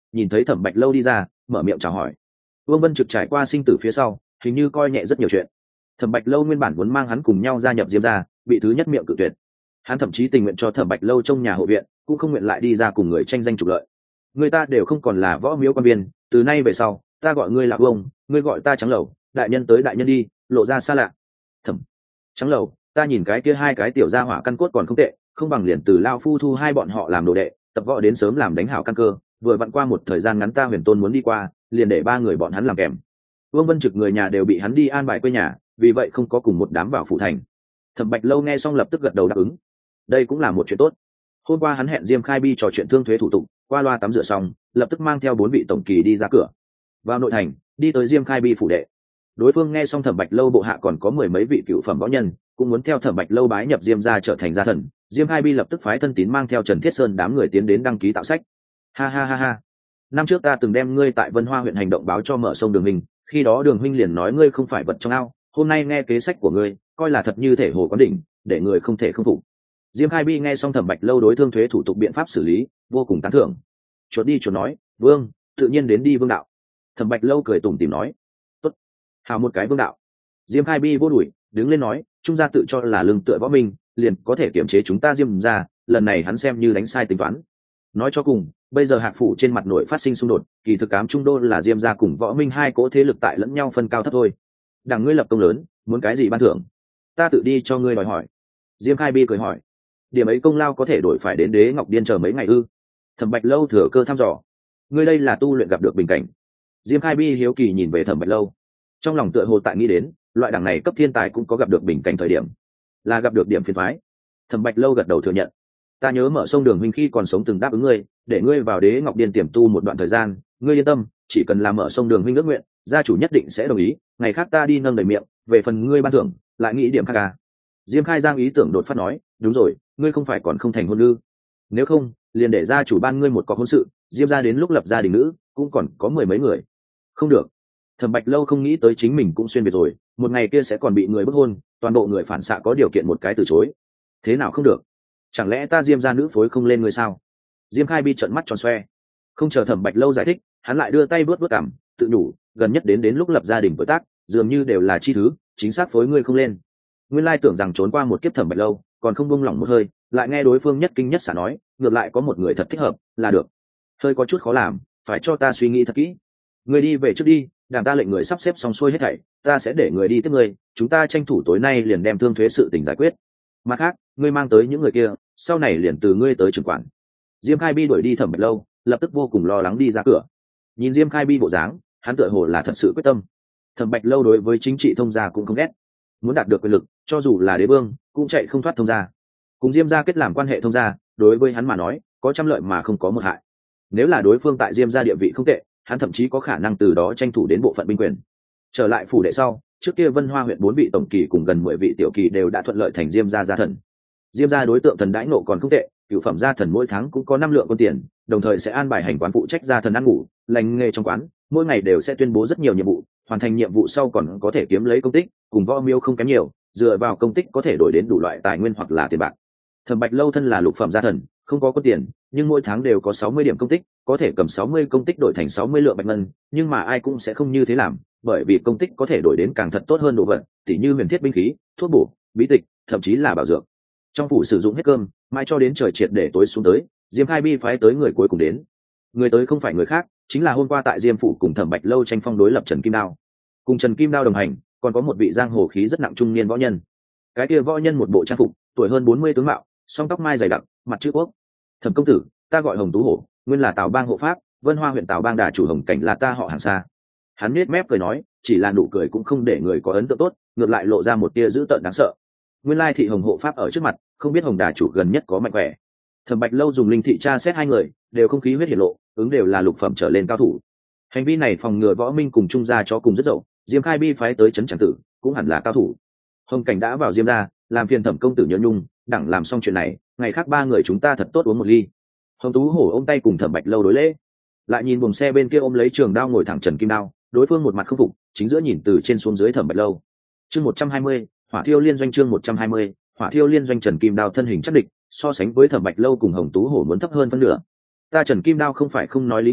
nhìn thấy Thẩm Bạch Lâu đi ra, mở miệng chào hỏi. Vương Vân Trực trải qua sinh tử phía sau, hình như coi nhẹ rất nhiều chuyện. Thẩm Bạch Lâu nguyên bản muốn mang hắn cùng nhau gia nhập Diêm gia, bị thứ nhất miệng cự tuyệt. Hắn thậm chí tình nguyện cho Thẩm Bạch Lâu trong nhà hộ viện, cũng không nguyện lại đi ra cùng người tranh danh trục lợi. Người ta đều không còn là võ miếu quan viên, từ nay về sau, ta gọi ngươi là Vương, ngươi gọi ta Trắng Lầu, đại nhân tới đại nhân đi, lộ ra xa lạ. Thẩm Trắng Lầu, ta nhìn cái kia hai cái tiểu gia hỏa căn cốt còn không tệ, không bằng liền từ lao phu thu hai bọn họ làm đồ đệ, tập võ đến sớm làm đánh hảo căn cơ, vừa vặn qua một thời gian ngắn ta Huyền Tôn muốn đi qua, liền để ba người bọn hắn làm kèm. Vương Vân Trực người nhà đều bị hắn đi an bài quê nhà, vì vậy không có cùng một đám vào phủ thành. Thẩm Bạch Lâu nghe xong lập tức gật đầu đáp ứng. Đây cũng là một chuyện tốt. Hôm qua hắn hẹn Diêm Khai Bi trò chuyện thương thuế thủ tục, qua loa tắm rửa xong, lập tức mang theo bốn vị tổng kỳ đi ra cửa. Vào nội thành, đi tới Diêm Khai Bi phủ đệ. Đối phương nghe xong Thẩm Bạch Lâu bộ hạ còn có mười mấy vị cựu phẩm võ nhân, cũng muốn theo Thẩm Bạch Lâu bái nhập Diêm gia trở thành gia thần. Diêm Khai Bi lập tức phái thân tín mang theo Trần Thiết Sơn đám người tiến đến đăng ký tạo sách. Ha ha ha ha. Năm trước ta từng đem ngươi tại Vân Hoa huyện hành động báo cho Mở Sông Đường huynh, khi đó Đường huynh liền nói ngươi không phải vật trong ao, hôm nay nghe kế sách của ngươi, coi là thật như thể hồ quán đỉnh, để người không thể không phục. Diêm Khai Bi nghe xong Thẩm Bạch Lâu đối thương thuế thủ tục biện pháp xử lý, vô cùng tán thưởng. Chuột đi chuột nói, vương, tự nhiên đến đi vương đạo. Thẩm Bạch Lâu cười tủm tỉm nói, tốt, hào một cái vương đạo. Diêm Khai Bi vô đuổi, đứng lên nói, trung gia tự cho là lương tựa võ minh, liền có thể kiểm chế chúng ta Diêm gia, lần này hắn xem như đánh sai tính toán. Nói cho cùng, bây giờ Hạc phủ trên mặt nội phát sinh xung đột, kỳ thực ám trung đô là Diêm gia cùng võ minh hai cỗ thế lực tại lẫn nhau phân cao thấp thôi. Đằng ngươi lập công lớn, muốn cái gì ban thưởng? Ta tự đi cho ngươi đòi hỏi. Diêm Khai Bi cười hỏi, điểm ấy công lao có thể đổi phải đến Đế Ngọc Điên chờ mấy ngày ư? Thẩm Bạch Lâu thừa cơ thăm dò, ngươi đây là tu luyện gặp được bình cảnh. Diêm Khai Bi hiếu kỳ nhìn về Thẩm Bạch Lâu, trong lòng tựa hồ tại nghĩ đến, loại đẳng này cấp thiên tài cũng có gặp được bình cảnh thời điểm, là gặp được điểm phiền toái. Thẩm Bạch Lâu gật đầu thừa nhận, ta nhớ Mở Sông Đường huynh khi còn sống từng đáp ứng ngươi, để ngươi vào Đế Ngọc Điên tiềm tu một đoạn thời gian, ngươi yên tâm, chỉ cần làm Mở Sông Đường huynh ước nguyện, gia chủ nhất định sẽ đồng ý, ngày khác ta đi nâng đầy miệng, về phần ngươi ban thưởng, lại nghĩ điểm khác à? Diêm Khai Giang ý tưởng đột phát nói, đúng rồi, ngươi không phải còn không thành hôn ư? Nếu không, liền để gia chủ ban ngươi một có hôn sự, Diêm gia đến lúc lập gia đình nữ, cũng còn có mười mấy người. Không được. Thẩm Bạch Lâu không nghĩ tới chính mình cũng xuyên biệt rồi, một ngày kia sẽ còn bị người bức hôn, toàn bộ người phản xạ có điều kiện một cái từ chối. Thế nào không được? Chẳng lẽ ta Diêm gia nữ phối không lên ngươi sao? Diêm Khai Bi trợn mắt tròn xoe. Không chờ Thẩm Bạch Lâu giải thích, hắn lại đưa tay vuốt vuốt cằm, tự nhủ, gần nhất đến đến lúc lập gia đình tuổi tác, dường như đều là chi thứ, chính xác phối ngươi không lên. Nguyên lai tưởng rằng trốn qua một kiếp Thẩm Bạch Lâu, còn không buông lỏng một hơi, lại nghe đối phương nhất kinh nhất xả nói, ngược lại có một người thật thích hợp, là được. Hơi có chút khó làm, phải cho ta suy nghĩ thật kỹ. Người đi về trước đi, đảng ta lệnh người sắp xếp xong xuôi hết thảy, ta sẽ để người đi tiếp người, chúng ta tranh thủ tối nay liền đem thương thuế sự tình giải quyết. Mặt khác, ngươi mang tới những người kia, sau này liền từ ngươi tới trưởng quản. Diêm Khai Bi đuổi đi Thẩm Bạch Lâu, lập tức vô cùng lo lắng đi ra cửa. Nhìn Diêm Khai Bi bộ dáng, hắn tựa hồ là thật sự quyết tâm. Thẩm Bạch Lâu đối với chính trị thông gia cũng không ghét, muốn đạt được quyền lực, cho dù là đế vương, cũng chạy không thoát thông gia. Cùng Diêm gia kết làm quan hệ thông gia, đối với hắn mà nói, có trăm lợi mà không có một hại. Nếu là đối phương tại Diêm gia địa vị không tệ, hắn thậm chí có khả năng từ đó tranh thủ đến bộ phận binh quyền. Trở lại phủ đệ sau, trước kia Vân Hoa huyện bốn vị tổng kỳ cùng gần mười vị tiểu kỳ đều đã thuận lợi thành Diêm gia gia thần. Diêm gia đối tượng thần đãi nộ còn không tệ, cửu phẩm gia thần mỗi tháng cũng có năm lượng quân tiền, đồng thời sẽ an bài hành quán phụ trách gia thần ăn ngủ, lành nghề trong quán, mỗi ngày đều sẽ tuyên bố rất nhiều nhiệm vụ, hoàn thành nhiệm vụ sau còn có thể kiếm lấy công tích, cùng võ miêu không kém nhiều, dựa vào công tích có thể đổi đến đủ loại tài nguyên hoặc là tiền bạc. Thẩm Bạch Lâu thân là lục phẩm gia thần, không có có tiền, nhưng mỗi tháng đều có sáu mươi điểm công tích, có thể cầm sáu mươi công tích đổi thành sáu mươi lượng bạch ngân, nhưng mà ai cũng sẽ không như thế làm, bởi vì công tích có thể đổi đến càng thật tốt hơn đồ vật, tỉ như huyền thiết binh khí, thuốc bổ, bí tịch, thậm chí là bảo dược. Trong phủ sử dụng hết cơm, mãi cho đến trời triệt để tối xuống tới, Diêm Khai Bi phái tới người cuối cùng đến. Người tới không phải người khác, chính là hôm qua tại Diêm phủ cùng Thẩm Bạch Lâu tranh phong đối lập Trần Kim Đao. Cùng Trần Kim Đao đồng hành, còn có một vị giang hồ khí rất nặng trung niên võ nhân. Cái kia võ nhân một bộ trang phục, tuổi hơn bốn mươi tướng mạo, song tóc mai dày đặc, mặt chữ quốc. Thẩm công tử, ta gọi Hồng Tú Hổ, nguyên là Tào Bang hộ pháp, Vân Hoa huyện Tào Bang đà chủ Hồng Cảnh là ta họ hàng xa. Hắn nhếch mép cười nói, chỉ là nụ cười cũng không để người có ấn tượng tốt, ngược lại lộ ra một tia dữ tợn đáng sợ. Nguyên lai thị Hồng hộ pháp ở trước mặt, không biết Hồng đà chủ gần nhất có mạnh khỏe. Thẩm Bạch Lâu dùng linh thị tra xét hai người, đều không khí huyết hiển lộ, ứng đều là lục phẩm trở lên cao thủ. Hành vi này phòng ngừa võ minh cùng trung gia cho cùng rất dậu, Diêm Khai Bi phái tới trấn Tràng Tử, cũng hẳn là cao thủ. Hồng Cảnh đã vào Diêm gia, làm phiền Thẩm công tử nhớ nhung, đặng làm xong chuyện này, ngày khác ba người chúng ta thật tốt uống một ly. Hồng Tú Hổ ôm tay cùng Thẩm Bạch Lâu đối lễ, lại nhìn buồng xe bên kia ôm lấy trường đao ngồi thẳng Trần Kim Đao, đối phương một mặt không phục, chính giữa nhìn từ trên xuống dưới Thẩm Bạch Lâu. Chương một trăm hai mươi, Hỏa Thiêu Liên doanh chương một trăm hai mươi, Hỏa Thiêu Liên doanh Trần Kim Đao thân hình chắc địch, so sánh với Thẩm Bạch Lâu cùng Hồng Tú Hổ muốn thấp hơn phân nửa. Ta Trần Kim Đao không phải không nói lý người,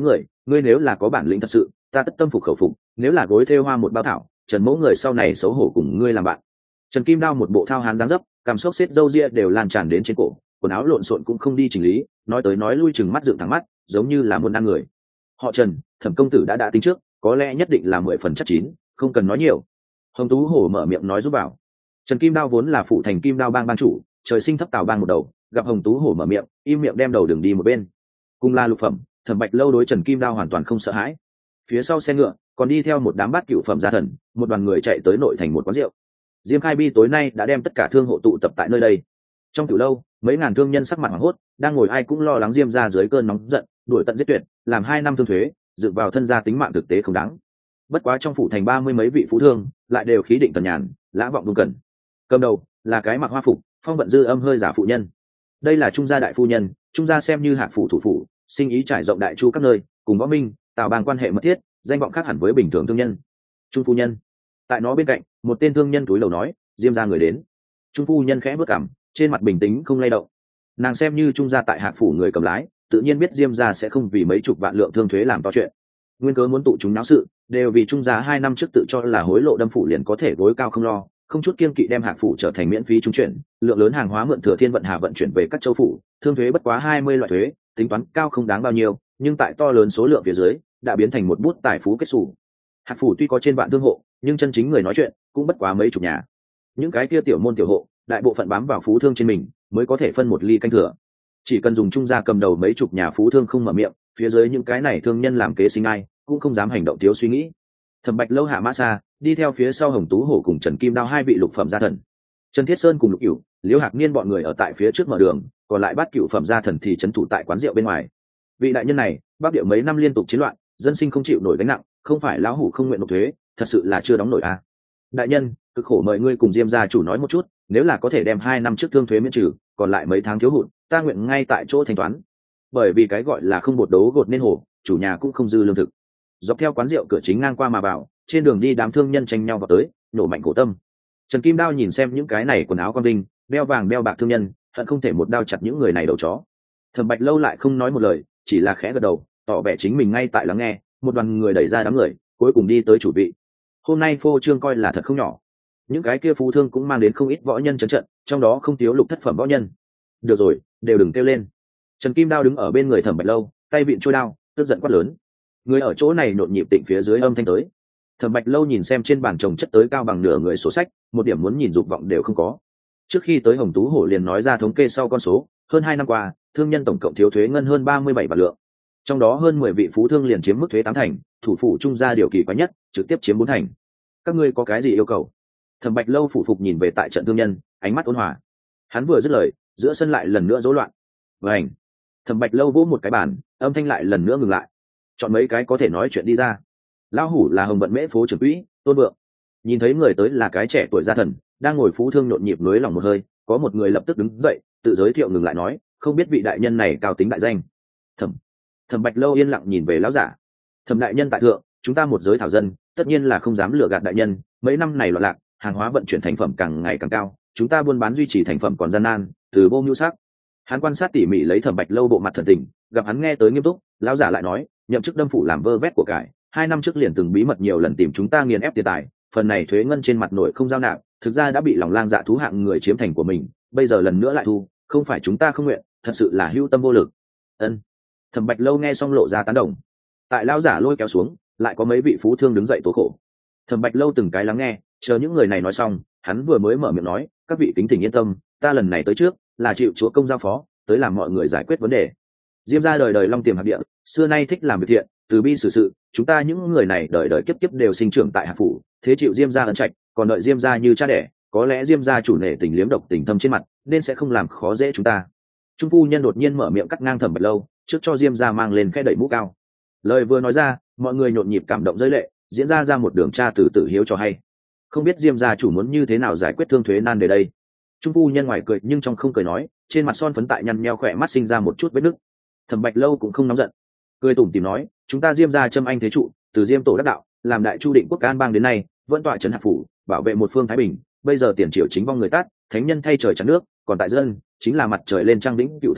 ngươi nếu là có bản lĩnh thật sự, ta tất tâm phục khẩu phục, nếu là gối thêu hoa một bao thảo, Trần mẫu người sau này xấu hổ cùng ngươi làm bạn. Trần Kim Đao một bộ thao hán dáng dấp, cảm xúc xếp râu ria đều lan tràn đến trên cổ, quần áo lộn xộn cũng không đi chỉnh lý, nói tới nói lui chừng mắt dựng thẳng mắt, giống như là muốn ăn người. Họ Trần, Thẩm công tử đã đã tính trước, có lẽ nhất định là mười phần chắc chín, không cần nói nhiều. Hồng Tú Hổ mở miệng nói giúp bảo. Trần Kim Đao vốn là phụ thành Kim Đao bang bang chủ, trời sinh thấp tào bang một đầu, gặp Hồng Tú Hổ mở miệng, im miệng đem đầu đường đi một bên. Cùng là lục phẩm, Thẩm Bạch Lâu đối Trần Kim Đao hoàn toàn không sợ hãi. Phía sau xe ngựa còn đi theo một đám bát cựu phẩm gia thần, một đoàn người chạy tới nội thành một quán rượu. Diêm Khai Bi tối nay đã đem tất cả thương hộ tụ tập tại nơi đây. Trong tiểu lâu, mấy ngàn thương nhân sắc mặt hoảng hốt, đang ngồi ai cũng lo lắng Diêm gia dưới cơn nóng giận, đuổi tận giết tuyệt, làm hai năm thương thuế, dựng vào thân gia tính mạng thực tế không đáng. Bất quá trong phủ thành ba mươi mấy vị phú thương, lại đều khí định tần nhàn, lã vọng đung cẩn. Cầm đầu là cái mặc hoa phục, phong vận dư âm hơi giả phụ nhân. Đây là Trung gia đại phu nhân, Trung gia xem như hạc phủ thủ phủ, sinh ý trải rộng đại chu các nơi, cùng võ minh, tạo bang quan hệ mật thiết, danh vọng khác hẳn với bình thường thương nhân. Trung phu nhân. Tại nó bên cạnh, một tên thương nhân túi lầu nói, Diêm gia người đến. Trung phu nhân khẽ bước cằm, trên mặt bình tĩnh không lay động. Nàng xem như Trung gia tại hạc phủ người cầm lái, tự nhiên biết Diêm gia sẽ không vì mấy chục vạn lượng thương thuế làm to chuyện. Nguyên cớ muốn tụ chúng náo sự, đều vì Trung gia hai năm trước tự cho là hối lộ đâm phủ liền có thể gối cao không lo, không chút kiêng kỵ đem hạc phủ trở thành miễn phí trung chuyển, lượng lớn hàng hóa mượn thừa thiên vận hà vận chuyển về các châu phủ, thương thuế bất quá hai mươi loại thuế, tính toán cao không đáng bao nhiêu, nhưng tại to lớn số lượng phía dưới, đã biến thành một bút tài phú kết xù. Hạc phủ tuy có trên vạn thương hộ, nhưng chân chính người nói chuyện cũng bất quá mấy chục nhà. Những cái kia tiểu môn tiểu hộ, đại bộ phận bám vào phú thương trên mình, mới có thể phân một ly canh thừa. Chỉ cần dùng Trung gia cầm đầu mấy chục nhà phú thương không mở miệng, phía dưới những cái này thương nhân làm kế sinh ai, cũng không dám hành động thiếu suy nghĩ. Thẩm Bạch Lâu hạ mã xa, đi theo phía sau Hồng Tú Hổ cùng Trần Kim Đao hai vị lục phẩm gia thần. Trần Thiết Sơn cùng Lục Cửu, Liễu Hạc Niên bọn người ở tại phía trước mở đường, còn lại bát cửu phẩm gia thần thì trấn thủ tại quán rượu bên ngoài. Vị đại nhân này, Bắc Địa mấy năm liên tục chiến loạn, dân sinh không chịu nổi gánh nặng, không phải lão hủ không nguyện nộp thuế, thật sự là chưa đóng nổi à? Đại nhân, cực khổ mời ngươi cùng Diêm gia chủ nói một chút, nếu là có thể đem hai năm trước thương thuế miễn trừ, còn lại mấy tháng thiếu hụt, ta nguyện ngay tại chỗ thanh toán. Bởi vì cái gọi là không bột đấu gột nên hổ, chủ nhà cũng không dư lương thực. Dọc theo quán rượu cửa chính ngang qua mà vào, trên đường đi đám thương nhân tranh nhau vào tới, nổ mạnh cổ tâm. Trần Kim Đao nhìn xem những cái này quần áo con đinh, đeo vàng đeo bạc thương nhân, hận không thể một đao chặt những người này đầu chó. Thẩm Bạch Lâu lại không nói một lời, chỉ là khẽ gật đầu, tỏ vẻ chính mình ngay tại lắng nghe. Một đoàn người đẩy ra đám người, cuối cùng đi tới chủ vị. Hôm nay phô trương coi là thật không nhỏ. Những cái kia phú thương cũng mang đến không ít võ nhân trấn trận, trong đó không thiếu lục thất phẩm võ nhân. Được rồi, đều đừng kêu lên. Trần Kim Đao đứng ở bên người Thẩm Bạch Lâu, tay vịn trôi đao, tức giận quát lớn. Người ở chỗ này nhộn nhịp tịnh phía dưới âm thanh tới. Thẩm Bạch Lâu nhìn xem trên bàn chồng chất tới cao bằng nửa người sổ sách, một điểm muốn nhìn dục vọng đều không có. Trước khi tới Hồng Tú Hổ liền nói ra thống kê sau con số, hơn hai năm qua, thương nhân tổng cộng thiếu thuế ngân hơn ba mươi bảy vạn lượng. Trong đó hơn mười vị phú thương liền chiếm mức thuế tám thành, thủ phủ Trung gia điều kỳ quái nhất, trực tiếp chiếm bốn thành. Các ngươi có cái gì yêu cầu? Thẩm Bạch Lâu phủ phục nhìn về tại trận thương nhân, ánh mắt ôn hòa. Hắn vừa dứt lời, giữa sân lại lần nữa rối loạn. Vành. Thẩm Bạch Lâu vỗ một cái bàn, âm thanh lại lần nữa ngừng lại. Chọn mấy cái có thể nói chuyện đi ra. Lão hủ là Hồng Vận Mễ phố trưởng quỹ, Tôn Vượng. Nhìn thấy người tới là cái trẻ tuổi gia thần, đang ngồi phú thương nhộn nhịp lưới lòng một hơi, có một người lập tức đứng dậy, tự giới thiệu ngừng lại nói, không biết vị đại nhân này cao tính đại danh. Thẩm. Thẩm Bạch Lâu yên lặng nhìn về lão giả. Thẩm đại nhân tại thượng, chúng ta một giới thảo dân, tất nhiên là không dám lừa gạt đại nhân, mấy năm này loạn lạc, hàng hóa vận chuyển thành phẩm càng ngày càng cao, chúng ta buôn bán duy trì thành phẩm còn gian nan, từ vô mưu sắc. Hắn quan sát tỉ mỉ lấy Thẩm Bạch Lâu bộ mặt thần tình, gặp hắn nghe tới nghiêm túc, lão giả lại nói, nhậm chức đâm phủ làm vơ vét của cải, hai năm trước liền từng bí mật nhiều lần tìm chúng ta nghiền ép tiền tài, phần này thuế ngân trên mặt nội không giao nạp, thực ra đã bị lòng lang dạ thú hạng người chiếm thành của mình, bây giờ lần nữa lại thu, không phải chúng ta không nguyện, thật sự là hữu tâm vô lực. Ân. Thẩm Bạch Lâu nghe xong lộ ra tán đồng. Tại lão giả lôi kéo xuống, lại có mấy vị phú thương đứng dậy tố khổ. Thẩm Bạch Lâu từng cái lắng nghe, chờ những người này nói xong, hắn vừa mới mở miệng nói, các vị kính thỉnh yên tâm, ta lần này tới trước là chịu chúa công giao phó, tới làm mọi người giải quyết vấn đề. Diêm gia đời đời long tiềm hạc địa, xưa nay thích làm việc thiện, từ bi xử sự, chúng ta những người này đời đời kiếp kiếp đều sinh trưởng tại hạc phủ, thế chịu Diêm gia ân trạch, còn đợi Diêm gia như cha đẻ, có lẽ Diêm gia chủ nể tình liếm độc tình thâm trên mặt, nên sẽ không làm khó dễ chúng ta. Trung phu nhân đột nhiên mở miệng cắt ngang Thẩm Bạch Lâu, trước cho Diêm gia mang lên khẽ đẩy mũ cao. Lời vừa nói ra, mọi người nhộn nhịp cảm động rơi lệ, diễn ra ra một đường tra từ tử hiếu cho hay. Không biết Diêm gia chủ muốn như thế nào giải quyết thương thuế nan đề đây. Trung phu nhân ngoài cười nhưng trong không cười nói, trên mặt son phấn tại nhăn nheo khỏe mắt sinh ra một chút vết nứt. Thẩm Bạch Lâu cũng không nóng giận, cười tủm tỉm nói, chúng ta Diêm gia châm anh thế trụ, từ Diêm tổ đắc đạo, làm đại chu định quốc an bang đến nay, vẫn tọa trấn hạc phủ, bảo vệ một phương thái bình. Bây giờ tiền triều chính vong người tát, thánh nhân thay trời chắn nước, còn tại dân chính là mặt trời lên trăng đỉnh cựu thời khắc,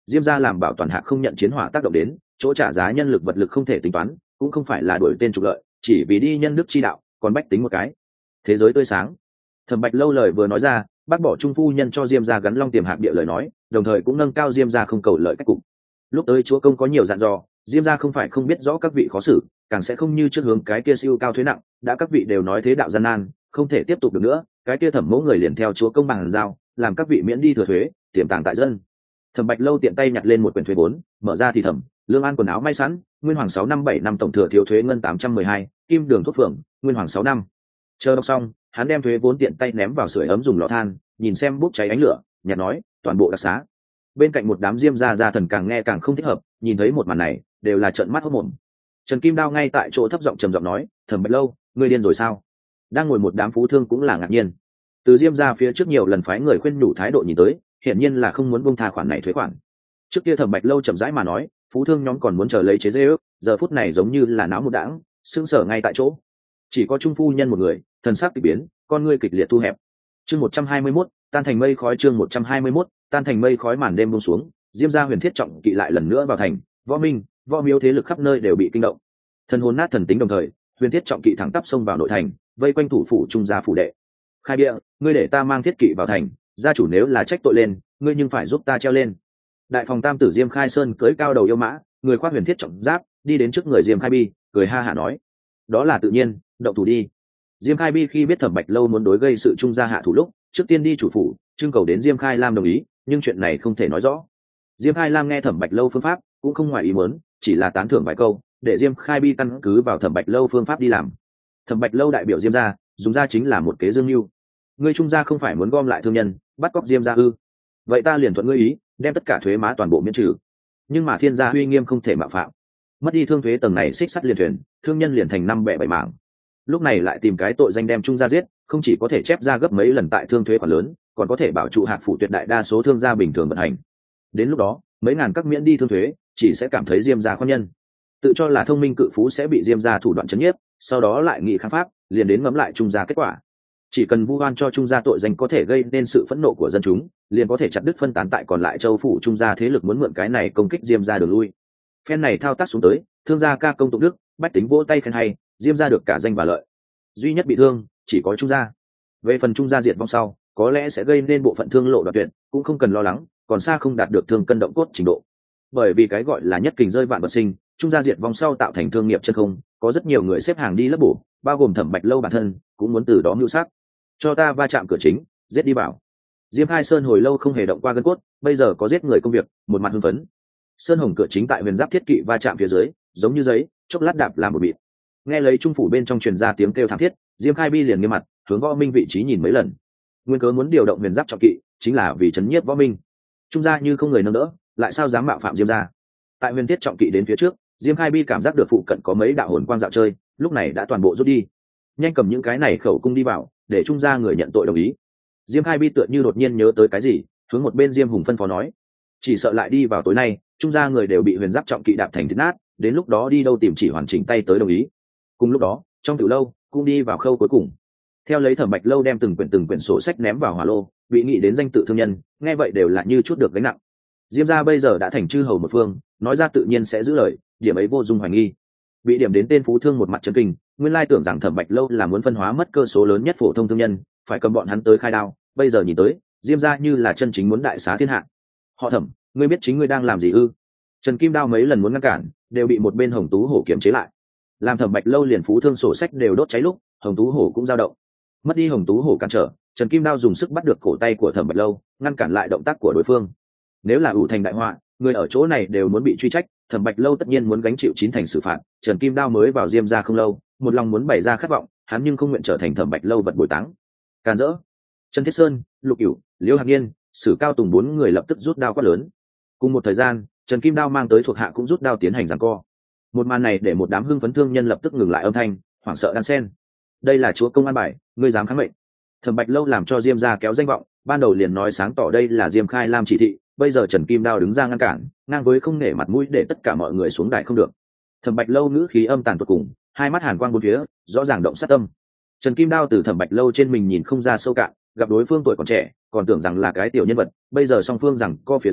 diêm gia làm bảo toàn hạc không nhận chiến hỏa tác động đến, chỗ trả giá nhân lực vật lực không thể tính toán, cũng không phải là đổi tên trục lợi, chỉ vì đi nhân đức chi đạo, còn bách tính một cái thế giới tươi sáng. Thẩm Bạch Lâu lời vừa nói ra, bác bỏ trung phu nhân cho diêm gia gắn long tiềm hạc địa lời nói, đồng thời cũng nâng cao diêm gia không cầu lợi cách cục. Lúc tới chúa công có nhiều dặn dò, diêm gia không phải không biết rõ các vị khó xử, càng sẽ không như trước hướng cái kia siêu cao thuế nặng, đã các vị đều nói thế đạo gian nan, không thể tiếp tục được nữa, cái kia Thẩm mẫu người liền theo chúa công bằng giao, làm các vị miễn đi thừa thuế, tiềm tàng tại dân. Thẩm Bạch Lâu tiện tay nhặt lên một quyển thuế vốn, mở ra thì thẩm, lương an quần áo may sẵn, nguyên hoàng sáu năm bảy năm tổng thừa thiếu thuế ngân tám trăm mười hai, kim đường thuốc phượng, nguyên hoàng sáu năm. Chờ đọc xong, hắn đem thuế vốn tiện tay ném vào sưởi ấm dùng lò than, nhìn xem bốc cháy ánh lửa, nhạt nói, toàn bộ đặc xá. Bên cạnh một đám diêm gia gia thần càng nghe càng không thích hợp, nhìn thấy một màn này, đều là trợn mắt hốt mồm. Trần Kim Đao ngay tại chỗ thấp giọng trầm giọng nói, Thẩm Bạch Lâu, ngươi điên rồi sao? Đang ngồi một đám phú thương cũng là ngạc nhiên. Từ diêm gia phía trước nhiều lần phái người khuyên nhủ thái độ nhìn tới, hiển nhiên là không muốn buông tha khoản này thuế khoản. Trước kia Thẩm Bạch Lâu chậm rãi mà nói, phú thương nhóm còn muốn chờ lấy chế giễu, giờ phút này giống như là náo một đãng, sững sờ ngay tại chỗ. Chỉ có trung phu nhân một người, thần sắc kỳ biến, con ngươi kịch liệt thu hẹp. Chương một trăm hai mươi mốt, tan thành mây khói. Chương một trăm hai mươi mốt, tan thành mây khói. Màn đêm buông xuống, diêm gia huyền thiết trọng kỵ lại lần nữa vào thành, võ minh, võ miếu thế lực khắp nơi đều bị kinh động. Thần hồn nát thần tính đồng thời, huyền thiết trọng kỵ thẳng tắp xông vào nội thành, vây quanh thủ phủ trung gia phủ đệ. Khai bịa, ngươi để ta mang thiết kỵ vào thành, gia chủ nếu là trách tội lên, ngươi nhưng phải giúp ta treo lên. Đại phòng tam tử Diêm Khai Sơn cưỡi cao đầu yêu mã, người khoác huyền thiết trọng giáp, đi đến trước người Diêm Khai Bi, cười ha hả nói: "Đó là tự nhiên, động thủ đi." Diêm Khai Bi khi biết Thẩm Bạch Lâu muốn đối gây sự trung gia hạ thủ lúc, trước tiên đi chủ phủ, trưng cầu đến Diêm Khai Lam đồng ý, nhưng chuyện này không thể nói rõ. Diêm Khai Lam nghe Thẩm Bạch Lâu phương pháp, cũng không ngoài ý muốn, chỉ là tán thưởng vài câu, để Diêm Khai Bi căn cứ vào Thẩm Bạch Lâu phương pháp đi làm. Thẩm Bạch Lâu đại biểu Diêm gia, dùng ra chính là một kế dương mưu. Ngươi trung gia không phải muốn gom lại thương nhân, bắt cóc Diêm gia ư? Vậy ta liền thuận ngươi ý, đem tất cả thuế má toàn bộ miễn trừ. Nhưng mà thiên gia uy nghiêm không thể mạo phạm, mất đi thương thuế tầng này xích sắt liền thuyền, thương nhân liền thành năm bẻ bảy mảng. Lúc này lại tìm cái tội danh đem trung gia giết, không chỉ có thể chép ra gấp mấy lần tại thương thuế khoản lớn, còn có thể bảo trụ hạc phủ tuyệt đại đa số thương gia bình thường vận hành. Đến lúc đó, mấy ngàn các miễn đi thương thuế, chỉ sẽ cảm thấy Diêm gia khoan nhân, tự cho là thông minh cự phú sẽ bị Diêm gia thủ đoạn chấn nhiếp, sau đó lại nghị kháng pháp, liền đến ngẫm lại trung gia kết quả. Chỉ cần vu oan cho trung gia tội danh có thể gây nên sự phẫn nộ của dân chúng, liền có thể chặt đứt phân tán tại còn lại châu phủ trung gia thế lực muốn mượn cái này công kích Diêm gia đường lui. Phen này thao tác xuống tới, thương gia ca công tụng đức, bách tính vỗ tay khen hay, Diêm gia được cả danh và lợi. Duy nhất bị thương chỉ có trung gia. Về phần trung gia diệt vong sau, có lẽ sẽ gây nên bộ phận thương lộ đoạn tuyệt, cũng không cần lo lắng, còn xa không đạt được thương cân động cốt trình độ. Bởi vì cái gọi là nhất kình rơi vạn vật sinh, trung gia diệt vong sau tạo thành thương nghiệp chân không, có rất nhiều người xếp hàng đi lấp bổ, bao gồm Thẩm Bạch Lâu bản thân, cũng muốn từ đó mưu sát. Cho ta va chạm cửa chính, giết đi bảo. Diêm Khai Sơn hồi lâu không hề động qua gân cốt, bây giờ có giết người công việc, một mặt hưng phấn. Sơn hồng cửa chính tại huyền giáp thiết kỵ va chạm phía dưới, giống như giấy, chốc lát đạp làm một bịt. Nghe lấy trung phủ bên trong truyền ra tiếng kêu thảm thiết, Diêm Khai Bi liền nghiêm mặt, hướng Võ Minh vị trí nhìn mấy lần. Nguyên cớ muốn điều động huyền giáp trọng kỵ, chính là vì chấn nhiếp Võ Minh. Trung gia như không người nâng đỡ, lại sao dám mạo phạm Diêm gia? Tại huyền thiết trọng kỵ đến phía trước, Diêm Khai Bi cảm giác được phụ cận có mấy đạo hồn quang dạo chơi, lúc này đã toàn bộ rút đi. Nhanh cầm những cái này khẩu cung đi vào, để trung gia người nhận tội đồng ý. Diêm Khai Bi tựa như đột nhiên nhớ tới cái gì, hướng một bên Diêm Hùng phân phó nói: chỉ sợ lại đi vào tối nay, trung gia người đều bị huyền giáp trọng kỵ đạp thành thịt nát, đến lúc đó đi đâu tìm chỉ hoàn chỉnh tay tới đồng ý. Cùng lúc đó, trong tiểu lâu cũng đi vào khâu cuối cùng. Theo lấy Thẩm Bạch Lâu đem từng quyển từng quyển sổ sách ném vào hỏa lô, bị nghĩ đến danh tự thương nhân, nghe vậy đều là như chút được gánh nặng. Diêm gia bây giờ đã thành chư hầu một phương, nói ra tự nhiên sẽ giữ lời, điểm ấy vô dung hoài nghi. Bị điểm đến tên phú thương một mặt chấn kinh, nguyên lai tưởng rằng Thẩm Bạch Lâu là muốn phân hóa mất cơ số lớn nhất phổ thông thương nhân, phải cầm bọn hắn tới khai đao, bây giờ nhìn tới, Diêm gia như là chân chính muốn đại xá thiên hạ. Họ Thẩm, ngươi biết chính ngươi đang làm gì ư? Trần Kim Đao mấy lần muốn ngăn cản, đều bị một bên Hồng Tú Hổ kiềm chế lại. Làm Thẩm Bạch Lâu liền phú thương sổ sách đều đốt cháy lúc, Hồng Tú Hổ cũng dao động. Mất đi Hồng Tú Hổ cản trở, Trần Kim Đao dùng sức bắt được cổ tay của Thẩm Bạch Lâu, ngăn cản lại động tác của đối phương. Nếu là ủ thành đại họa, người ở chỗ này đều muốn bị truy trách, Thẩm Bạch Lâu tất nhiên muốn gánh chịu chín thành xử phạt. Trần Kim Đao mới vào Diêm gia không lâu, một lòng muốn bày ra khát vọng, hắn nhưng không nguyện trở thành Thẩm Bạch Lâu vật bồi táng. Càn rỡ. Trần Thiết Sơn, Lục Cửu, Liễu Hạc Nhiên, Sử Cao Tùng bốn người lập tức rút đao quát lớn. Cùng một thời gian, Trần Kim Đao mang tới thuộc hạ cũng rút đao tiến hành giằng co. Một màn này để một đám hưng phấn thương nhân lập tức ngừng lại âm thanh, hoảng sợ đan sen. Đây là chúa công an bài, ngươi dám kháng mệnh? Thẩm Bạch Lâu làm cho Diêm gia kéo danh vọng, ban đầu liền nói sáng tỏ đây là Diêm Khai Lam chỉ thị, bây giờ Trần Kim Đao đứng ra ngăn cản, ngang với không nể mặt mũi để tất cả mọi người xuống đài không được. Thẩm Bạch Lâu ngữ khí âm tàn tột cùng, hai mắt hàn quang bốn phía, rõ ràng động sát tâm. Trần Kim Đao từ Thẩm Bạch Lâu trên mình nhìn không ra sâu cạn, gặp đối phương tuổi còn trẻ, còn tưởng rằng là cái tiểu nhân vật, bây giờ song phương rằng co phía dưới,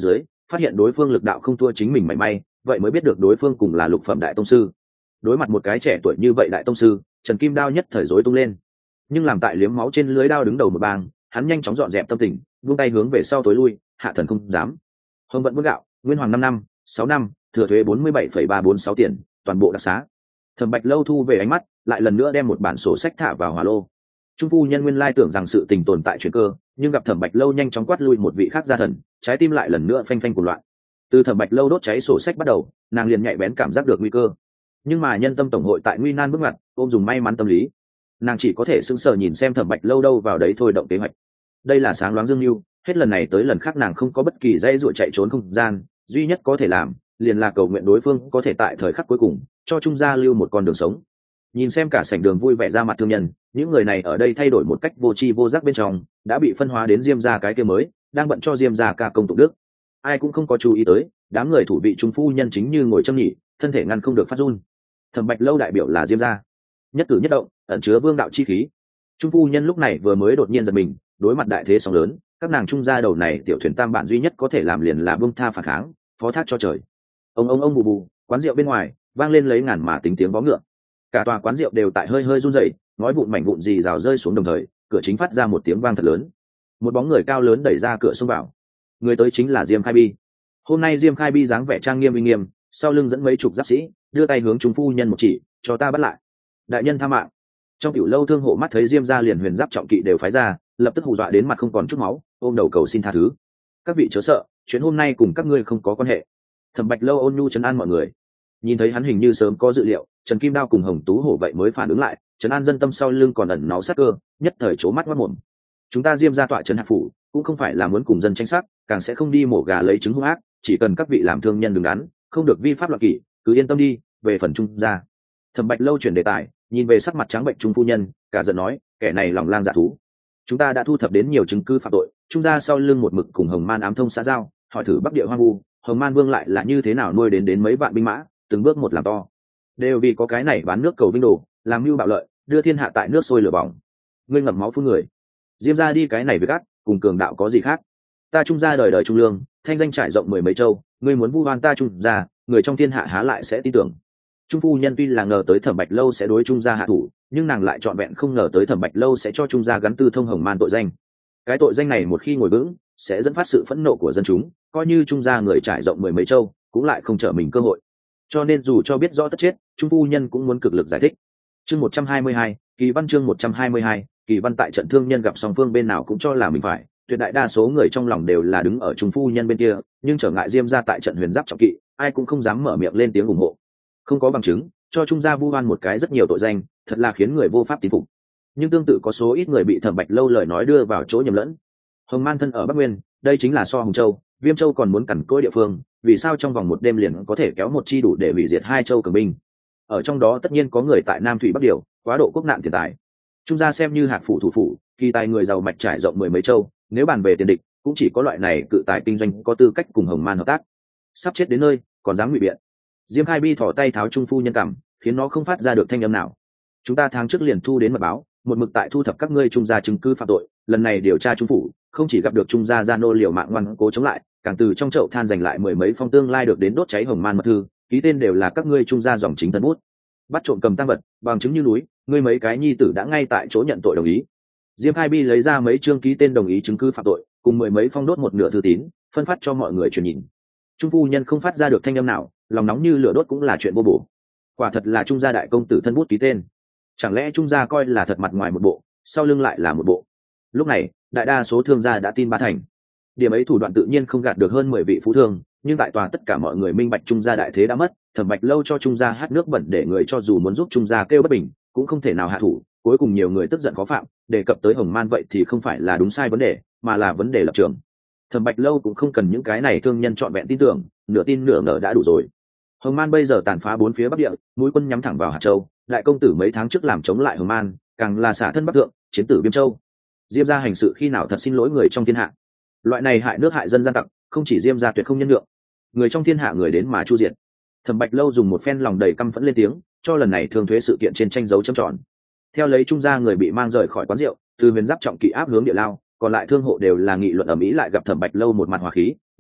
phát hiện đối phương lực đạo không thua chính mình mảy may, vậy mới biết được đối phương cùng là lục phẩm đại tông sư. Đối mặt một cái trẻ tuổi như vậy đại tông sư, Trần Kim Đao nhất thời rối tung lên, nhưng làm tại liếm máu trên lưới đao đứng đầu một bang, hắn nhanh chóng dọn dẹp tâm tình, vung tay hướng về sau tối lui, hạ thần không dám. Hồng vận bút gạo, nguyên hoàng năm năm, sáu năm, thừa thuế bốn mươi bảy phẩy ba bốn sáu tiền, toàn bộ đặc xá. Thẩm Bạch Lâu thu về ánh mắt, lại lần nữa đem một bản sổ sách thả vào hỏa lô. Trung phu nhân nguyên lai tưởng rằng sự tình tồn tại chuyển cơ, nhưng gặp Thẩm Bạch Lâu nhanh chóng quát lui một vị khác gia thần, trái tim lại lần nữa phanh phanh cuồng loạn. Từ Thẩm Bạch Lâu đốt cháy sổ sách bắt đầu, nàng liền nhạy bén cảm giác được nguy cơ. Nhưng mà nhân tâm tổng hội tại nguy nan bước ngoặt, ôm dùng may mắn tâm lý, nàng chỉ có thể sững sờ nhìn xem Thẩm Bạch Lâu đâu vào đấy thôi động kế hoạch. Đây là sáng loáng dương mưu, hết lần này tới lần khác nàng không có bất kỳ dây dụa chạy trốn không gian, duy nhất có thể làm liền là cầu nguyện đối phương có thể tại thời khắc cuối cùng cho Trung gia lưu một con đường sống. Nhìn xem cả sảnh đường vui vẻ ra mặt thương nhân, những người này ở đây thay đổi một cách vô tri vô giác bên trong đã bị phân hóa đến Diêm gia cái kia mới đang bận cho Diêm gia ca công tụng đức. Ai cũng không có chú ý tới đám người thủ vị Trung phu nhân chính như ngồi châm nhị, thân thể ngăn không được phát run. Thẩm Bạch Lâu đại biểu là Diêm gia, nhất cử nhất động ẩn chứa vương đạo chi khí. Trung phu nhân lúc này vừa mới đột nhiên giật mình, đối mặt đại thế sóng lớn, các nàng Trung gia đầu này tiểu thuyền tam bạn duy nhất có thể làm liền là buông tha phản kháng, phó thác cho trời. Ông ông ông bù bù, quán rượu bên ngoài vang lên lấy ngàn mà tính tiếng vó ngựa, cả tòa quán rượu đều tại hơi hơi run rẩy, ngói vụn mảnh vụn gì rào rơi xuống, đồng thời cửa chính phát ra một tiếng vang thật lớn. Một bóng người cao lớn đẩy ra cửa xông vào, người tới chính là Diêm Khai Bi. Hôm nay Diêm Khai Bi dáng vẻ trang nghiêm uy nghiêm, sau lưng dẫn mấy chục giáp sĩ, đưa tay hướng Trung phu nhân một chỉ, cho ta bắt lại. Đại nhân tha mạng. Trong tiểu lâu thương hộ mắt thấy Diêm gia liền huyền giáp trọng kỵ đều phái ra, lập tức hù dọa đến mặt không còn chút máu, ôm đầu cầu xin tha thứ. Các vị chớ sợ, chuyện hôm nay cùng các ngươi không có quan hệ. Thẩm Bạch Lâu ôn nhu trấn an mọi người. Nhìn thấy hắn hình như sớm có dự liệu, Trần Kim Đao cùng Hồng Tú Hổ vậy mới phản ứng lại, trấn an dân tâm sau lưng còn ẩn náu sát cơ, nhất thời trố mắt mắt mồm. Chúng ta Diêm gia tọa trấn hạt phủ, cũng không phải là muốn cùng dân tranh sắc, càng sẽ không đi mổ gà lấy trứng hung ác, chỉ cần các vị làm thương nhân đừng đắn, không được vi pháp loạn kỷ, cứ yên tâm đi. Về phần Trung gia, Thẩm Bạch Lâu chuyển đề tài, nhìn về sắc mặt trắng bệnh Trung phu nhân, cả giận nói, kẻ này lòng lang dạ thú. Chúng ta đã thu thập đến nhiều chứng cứ phạm tội, Trung gia sau lưng một mực cùng Hồng Man ám thông xã giao, hỏi thử Bắc Địa hoang vu, Hồng Man Vương lại là như thế nào nuôi đến đến mấy vạn binh mã, từng bước một làm to, đều vì có cái này bán nước cầu vinh đồ, làm mưu bạo lợi, đưa thiên hạ tại nước sôi lửa bỏng. Ngươi ngậm máu phun người, Diêm gia đi cái này với gắt, cùng cường đạo có gì khác? Ta Trung gia đời đời trung lương, thanh danh trải rộng mười mấy châu, ngươi muốn vu oan ta Trung gia, người trong thiên hạ há lại sẽ tin tưởng? Trung phu nhân tuy là ngờ tới Thẩm Bạch Lâu sẽ đối Trung gia hạ thủ, nhưng nàng lại trọn vẹn không ngờ tới Thẩm Bạch Lâu sẽ cho Trung gia gắn tư thông Hồng Man tội danh. Cái tội danh này một khi ngồi vững, sẽ dẫn phát sự phẫn nộ của dân chúng, coi như Trung gia người trải rộng mười mấy châu, cũng lại không trở mình cơ hội. Cho nên dù cho biết rõ tất chết, Trung phu nhân cũng muốn cực lực giải thích. Chương một trăm hai mươi hai, Kỳ Văn chương một trăm hai mươi hai, Kỳ Văn tại trận thương nhân gặp song phương bên nào cũng cho là mình phải, tuyệt đại đa số người trong lòng đều là đứng ở Trung phu nhân bên kia, nhưng trở ngại Diêm gia tại trận huyền giáp trọng kỵ, ai cũng không dám mở miệng lên tiếng ủng hộ. Không có bằng chứng, cho Trung gia vu oan một cái rất nhiều tội danh, thật là khiến người vô pháp tín phục. Nhưng tương tự có số ít người bị Thẩm Bạch Lâu lời nói đưa vào chỗ nhầm lẫn. Hồng Man thân ở Bắc Nguyên, đây chính là so Hồng Châu, Viêm Châu còn muốn cằn cỗi địa phương, vì sao trong vòng một đêm liền có thể kéo một chi đủ để hủy diệt hai châu cường binh? Ở trong đó tất nhiên có người tại Nam Thủy Bắc Điều, quá độ quốc nạn tiền tài. Trung gia xem như hạt phủ thủ phủ, kỳ tài người giàu mạch trải rộng mười mấy châu, nếu bàn về tiền địch, cũng chỉ có loại này cự tài kinh doanh có tư cách cùng Hồng Man hợp tác. Sắp chết đến nơi, còn dám ngụy biện. Diêm Khai Bi thò tay tháo Trung phu nhân cằm, khiến nó không phát ra được thanh âm nào. Chúng ta tháng trước liền thu đến mật báo, một mực tại thu thập các ngươi Trung gia chứng cứ phạm tội, lần này điều tra Trung phủ, không chỉ gặp được Trung gia gia nô liều mạng ngoan cố chống lại, càng từ trong chậu than giành lại mười mấy phong tương lai được đến đốt cháy Hồng Man mật thư, ký tên đều là các ngươi Trung gia dòng chính tân bút. Bắt trộm cầm tăng vật, bằng chứng như núi, ngươi mấy cái nhi tử đã ngay tại chỗ nhận tội đồng ý. Diêm Khai Bi lấy ra mấy chương ký tên đồng ý chứng cứ phạm tội, cùng mười mấy phong đốt một nửa thư tín, phân phát cho mọi người truyền nhìn. Trung phu nhân không phát ra được thanh âm nào, lòng nóng như lửa đốt cũng là chuyện vô bổ. Quả thật là Trung gia đại công tử thân bút ký tên, chẳng lẽ Trung gia coi là thật mặt ngoài một bộ, sau lưng lại là một bộ? Lúc này đại đa số thương gia đã tin ba thành. Điểm ấy thủ đoạn tự nhiên không gạt được hơn mười vị phú thương, nhưng tại tòa tất cả mọi người minh bạch Trung gia đại thế đã mất, Thẩm Bạch Lâu cho Trung gia hát nước bẩn để người cho dù muốn giúp Trung gia kêu bất bình, cũng không thể nào hạ thủ. Cuối cùng nhiều người tức giận khó phạm, đề cập tới Hồng Man vậy thì không phải là đúng sai vấn đề, mà là vấn đề lập trường. Thẩm Bạch Lâu cũng không cần những cái này thương nhân trọn vẹn tin tưởng, nửa tin nửa ngờ đã đủ rồi. Hồng Man bây giờ tàn phá bốn phía Bắc Địa, mũi quân nhắm thẳng vào Hạt Châu, đại công tử mấy tháng trước làm chống lại Hồng Man, càng là xả thân Bắc Thượng, chiến tử Viêm Châu. Diêm gia hành sự khi nào thật xin lỗi người trong thiên hạ. Loại này hại nước hại dân gian tặc, không chỉ Diêm gia tuyệt không nhân lượng, người trong thiên hạ người đến mà chu diệt. Thẩm Bạch Lâu dùng một phen lòng đầy căm phẫn lên tiếng, cho lần này thương thuế sự kiện trên tranh dấu chấm tròn. Theo lấy Trung gia người bị mang rời khỏi quán rượu, từ huyền giáp trọng kỵ áp hướng địa lao, còn lại thương hộ đều là nghị luận ầm ĩ lại gặp Thẩm Bạch Lâu một mặt hòa khí,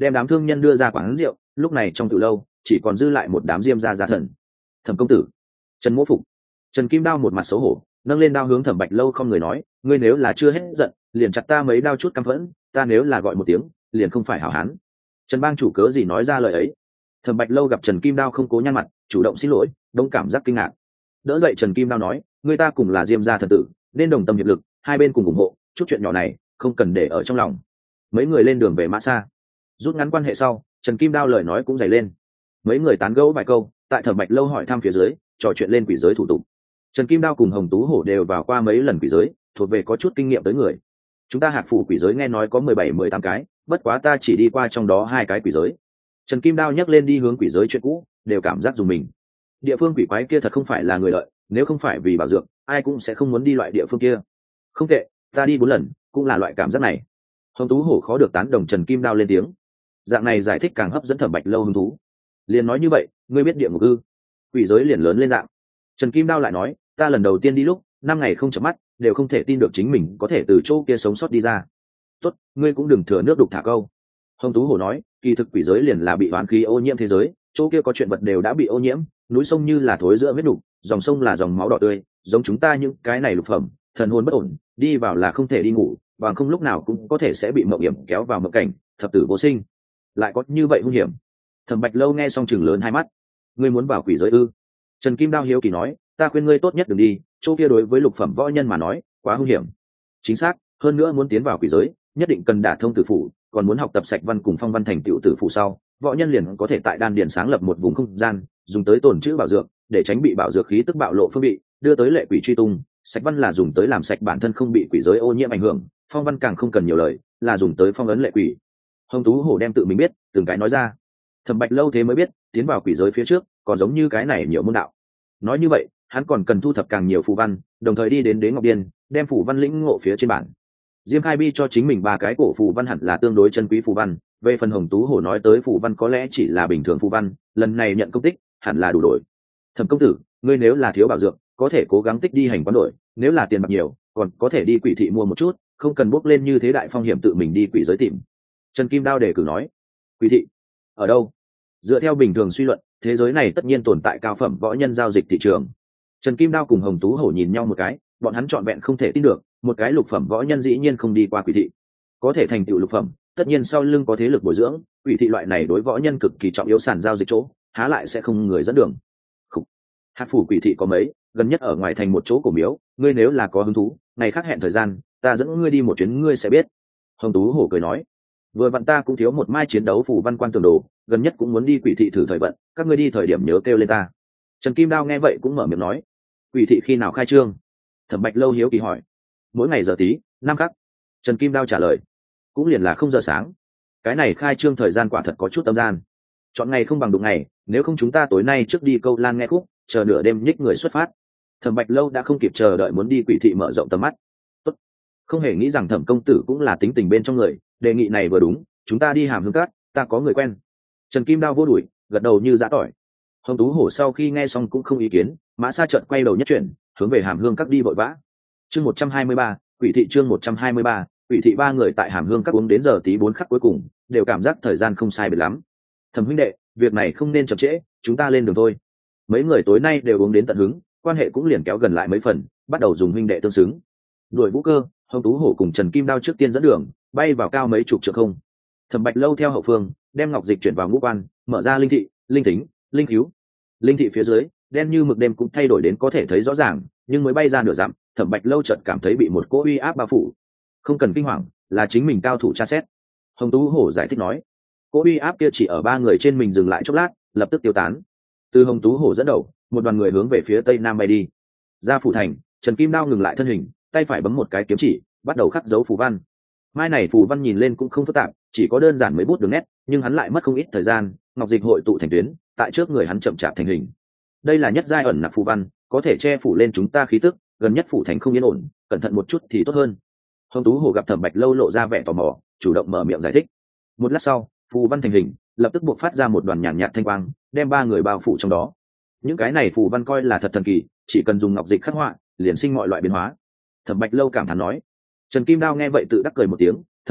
đem đám thương nhân đưa ra quán rượu. Lúc này trong từ lâu chỉ còn dư lại một đám diêm gia gia thần. Thẩm công tử, Trần Mỗ Phục. Trần Kim Đao một mặt xấu hổ, nâng lên đao hướng Thẩm Bạch Lâu không người nói, ngươi nếu là chưa hết giận, liền chặt ta mấy đao chút căm phẫn, ta nếu là gọi một tiếng, liền không phải hảo hán. Trần bang chủ cớ gì nói ra lời ấy? Thẩm Bạch Lâu gặp Trần Kim Đao không cố nhăn mặt, chủ động xin lỗi, đông cảm giác kinh ngạc. Đỡ dậy Trần Kim Đao nói, người ta cùng là diêm gia thần tử, nên đồng tâm hiệp lực, hai bên cùng ủng hộ, chút chuyện nhỏ này không cần để ở trong lòng. Mấy người lên đường về Mã Sa, rút ngắn quan hệ sau, Trần Kim Đao lời nói cũng dày lên. Mấy người tán gẫu vài câu, tại Thẩm Bạch Lâu hỏi thăm phía dưới, trò chuyện lên quỷ giới thủ tục. Trần Kim Đao cùng Hồng Tú Hổ đều vào qua mấy lần quỷ giới, thuộc về có chút kinh nghiệm tới người. Chúng ta Hạc phủ quỷ giới nghe nói có mười bảy mười tám cái, bất quá ta chỉ đi qua trong đó hai cái quỷ giới. Trần Kim Đao nhắc lên đi hướng quỷ giới chuyện cũ, đều cảm giác dùng mình. Địa phương quỷ quái kia thật không phải là người lợi, nếu không phải vì bảo dược, ai cũng sẽ không muốn đi loại địa phương kia. Không tệ, ta đi bốn lần, cũng là loại cảm giác này. Hồng Tú Hổ khó được tán đồng Trần Kim Đao lên tiếng. Dạng này giải thích càng hấp dẫn Thẩm Bạch Lâu hứng thú. Liền nói như vậy, ngươi biết địa ngục ư? Quỷ giới liền lớn lên dạng. Trần Kim Đao lại nói, ta lần đầu tiên đi lúc, năm ngày không chợp mắt, đều không thể tin được chính mình có thể từ chỗ kia sống sót đi ra. Tốt, ngươi cũng đừng thừa nước đục thả câu. Hồng Tú Hổ nói, kỳ thực quỷ giới liền là bị oán khí ô nhiễm thế giới, chỗ kia có chuyện vật đều đã bị ô nhiễm, núi sông như là thối giữa vết đục, dòng sông là dòng máu đỏ tươi, giống chúng ta những cái này lục phẩm, thần hồn bất ổn, đi vào là không thể đi ngủ, bằng không lúc nào cũng có thể sẽ bị mộng hiểm kéo vào mộng cảnh, thập tử vô sinh. Lại có như vậy hung hiểm? Thẩm Bạch Lâu nghe xong chừng lớn hai mắt. Ngươi muốn vào quỷ giới ư? Trần Kim Đao hiếu kỳ nói, ta khuyên ngươi tốt nhất đừng đi, chỗ kia đối với lục phẩm võ nhân mà nói, quá hung hiểm. Chính xác, hơn nữa muốn tiến vào quỷ giới, nhất định cần đả thông tử phủ, còn muốn học tập sạch văn cùng phong văn thành tựu tử phủ sau, võ nhân liền có thể tại đan điền sáng lập một vùng không gian, dùng tới tồn trữ bảo dược, để tránh bị bảo dược khí tức bạo lộ phương bị đưa tới lệ quỷ truy tung. Sạch văn là dùng tới làm sạch bản thân không bị quỷ giới ô nhiễm ảnh hưởng, phong văn càng không cần nhiều lời, là dùng tới phong ấn lệ quỷ. Hồng Tú Hổ đem tự mình biết từng cái nói ra. Thẩm Bạch Lâu thế mới biết, tiến vào quỷ giới phía trước còn giống như cái này nhiều môn đạo. Nói như vậy, hắn còn cần thu thập càng nhiều phù văn, đồng thời đi đến Đế Ngọc Điên, đem phù văn lĩnh ngộ phía trên bản. Diêm Khai Bi cho chính mình ba cái cổ phù văn hẳn là tương đối chân quý phù văn, về phần Hồng Tú Hổ nói tới phù văn có lẽ chỉ là bình thường phù văn, lần này nhận công tích, hẳn là đủ đổi. Thẩm công tử, ngươi nếu là thiếu bảo dược, có thể cố gắng tích đi hành quán đổi, nếu là tiền bạc nhiều, còn có thể đi quỷ thị mua một chút, không cần bước lên như thế đại phong hiểm tự mình đi quỷ giới tìm. Trần Kim Đao đề cử nói, quỷ thị ở đâu? Dựa theo bình thường suy luận, thế giới này tất nhiên tồn tại cao phẩm võ nhân giao dịch thị trường. Trần Kim Đao cùng Hồng Tú Hổ nhìn nhau một cái, bọn hắn trọn vẹn không thể tin được, một cái lục phẩm võ nhân dĩ nhiên không đi qua quỷ thị. Có thể thành tựu lục phẩm, tất nhiên sau lưng có thế lực bồi dưỡng, quỷ thị loại này đối võ nhân cực kỳ trọng yếu sàn giao dịch chỗ, há lại sẽ không người dẫn đường. Khủ. Hạc phủ quỷ thị có mấy, gần nhất ở ngoài thành một chỗ cổ miếu, ngươi nếu là có hứng thú, ngày khác hẹn thời gian, ta dẫn ngươi đi một chuyến ngươi sẽ biết. Hồng Tú Hổ cười nói, vừa vặn ta cũng thiếu một mai chiến đấu phù văn quan tường đồ, gần nhất cũng muốn đi quỷ thị thử thời vận, các ngươi đi thời điểm nhớ kêu lên ta. Trần Kim Đao nghe vậy cũng mở miệng nói, quỷ thị khi nào khai trương? Thẩm Bạch Lâu hiếu kỳ hỏi. Mỗi ngày giờ tí, năm khắc. Trần Kim Đao trả lời, cũng liền là không giờ sáng. Cái này khai trương thời gian quả thật có chút tâm gian. Chọn ngày không bằng đụng ngày, nếu không chúng ta tối nay trước đi câu lan nghe khúc, chờ nửa đêm nhích người xuất phát. Thẩm Bạch Lâu đã không kịp chờ đợi muốn đi quỷ thị mở rộng tầm mắt. Tốt. Không hề nghĩ rằng Thẩm công tử cũng là tính tình bên trong người, đề nghị này vừa đúng, chúng ta đi Hàm Hương Cát, ta có người quen. Trần Kim Đao vô đuổi, gật đầu như giã tỏi. Hồng Tú Hổ sau khi nghe xong cũng không ý kiến, Mã Sa trợn quay đầu nhất chuyển, hướng về Hàm Hương Các đi vội vã. Chương một trăm hai mươi ba, quỷ thị chương một trăm hai mươi ba, quỷ thị ba người tại Hàm Hương Các uống đến giờ tí bốn khắc cuối cùng, đều cảm giác thời gian không sai biệt lắm. Thẩm huynh đệ, việc này không nên chậm trễ, chúng ta lên đường thôi. Mấy người tối nay đều uống đến tận hứng, quan hệ cũng liền kéo gần lại mấy phần, bắt đầu dùng huynh đệ tương xứng. Đuổi Vũ Cơ, Hồng Tú Hổ cùng Trần Kim Đao trước tiên dẫn đường, bay vào cao mấy chục trượng không. Thẩm Bạch Lâu theo hậu phương, đem ngọc dịch chuyển vào ngũ quan, mở ra linh thị, linh tính, linh cứu. Linh thị phía dưới, đen như mực đêm cũng thay đổi đến có thể thấy rõ ràng, nhưng mới bay ra nửa dặm, Thẩm Bạch Lâu chợt cảm thấy bị một cỗ uy áp bao phủ. Không cần kinh hoàng, là chính mình cao thủ tra xét. Hồng Tú Hổ giải thích nói, cỗ uy áp kia chỉ ở ba người trên mình dừng lại chốc lát, lập tức tiêu tán. Từ Hồng Tú Hổ dẫn đầu, một đoàn người hướng về phía tây nam bay đi. Ra phủ thành, Trần Kim Đao ngừng lại thân hình, tay phải bấm một cái kiếm chỉ, bắt đầu khắc dấu phù văn. Mai này phù văn nhìn lên cũng không phức tạp, chỉ có đơn giản mấy bút đường nét, nhưng hắn lại mất không ít thời gian, ngọc dịch hội tụ thành tuyến, tại trước người hắn chậm chạp thành hình. Đây là nhất giai ẩn nặc phù văn, có thể che phủ lên chúng ta khí tức, gần nhất phủ thành không yên ổn, cẩn thận một chút thì tốt hơn. Hồng Tú Hổ gặp Thẩm Bạch Lâu lộ ra vẻ tò mò, chủ động mở miệng giải thích. Một lát sau, phù văn thành hình, lập tức buộc phát ra một đoàn nhàn nhạt thanh quang, đem ba người bao phủ trong đó. Những cái này phù văn coi là thật thần kỳ, chỉ cần dùng ngọc dịch khắc họa, liền sinh mọi loại biến hóa. Thẩm Bạch Lâu cảm thán nói. Trần Kim Đao nghe vậy tự đắc cười một tiếng,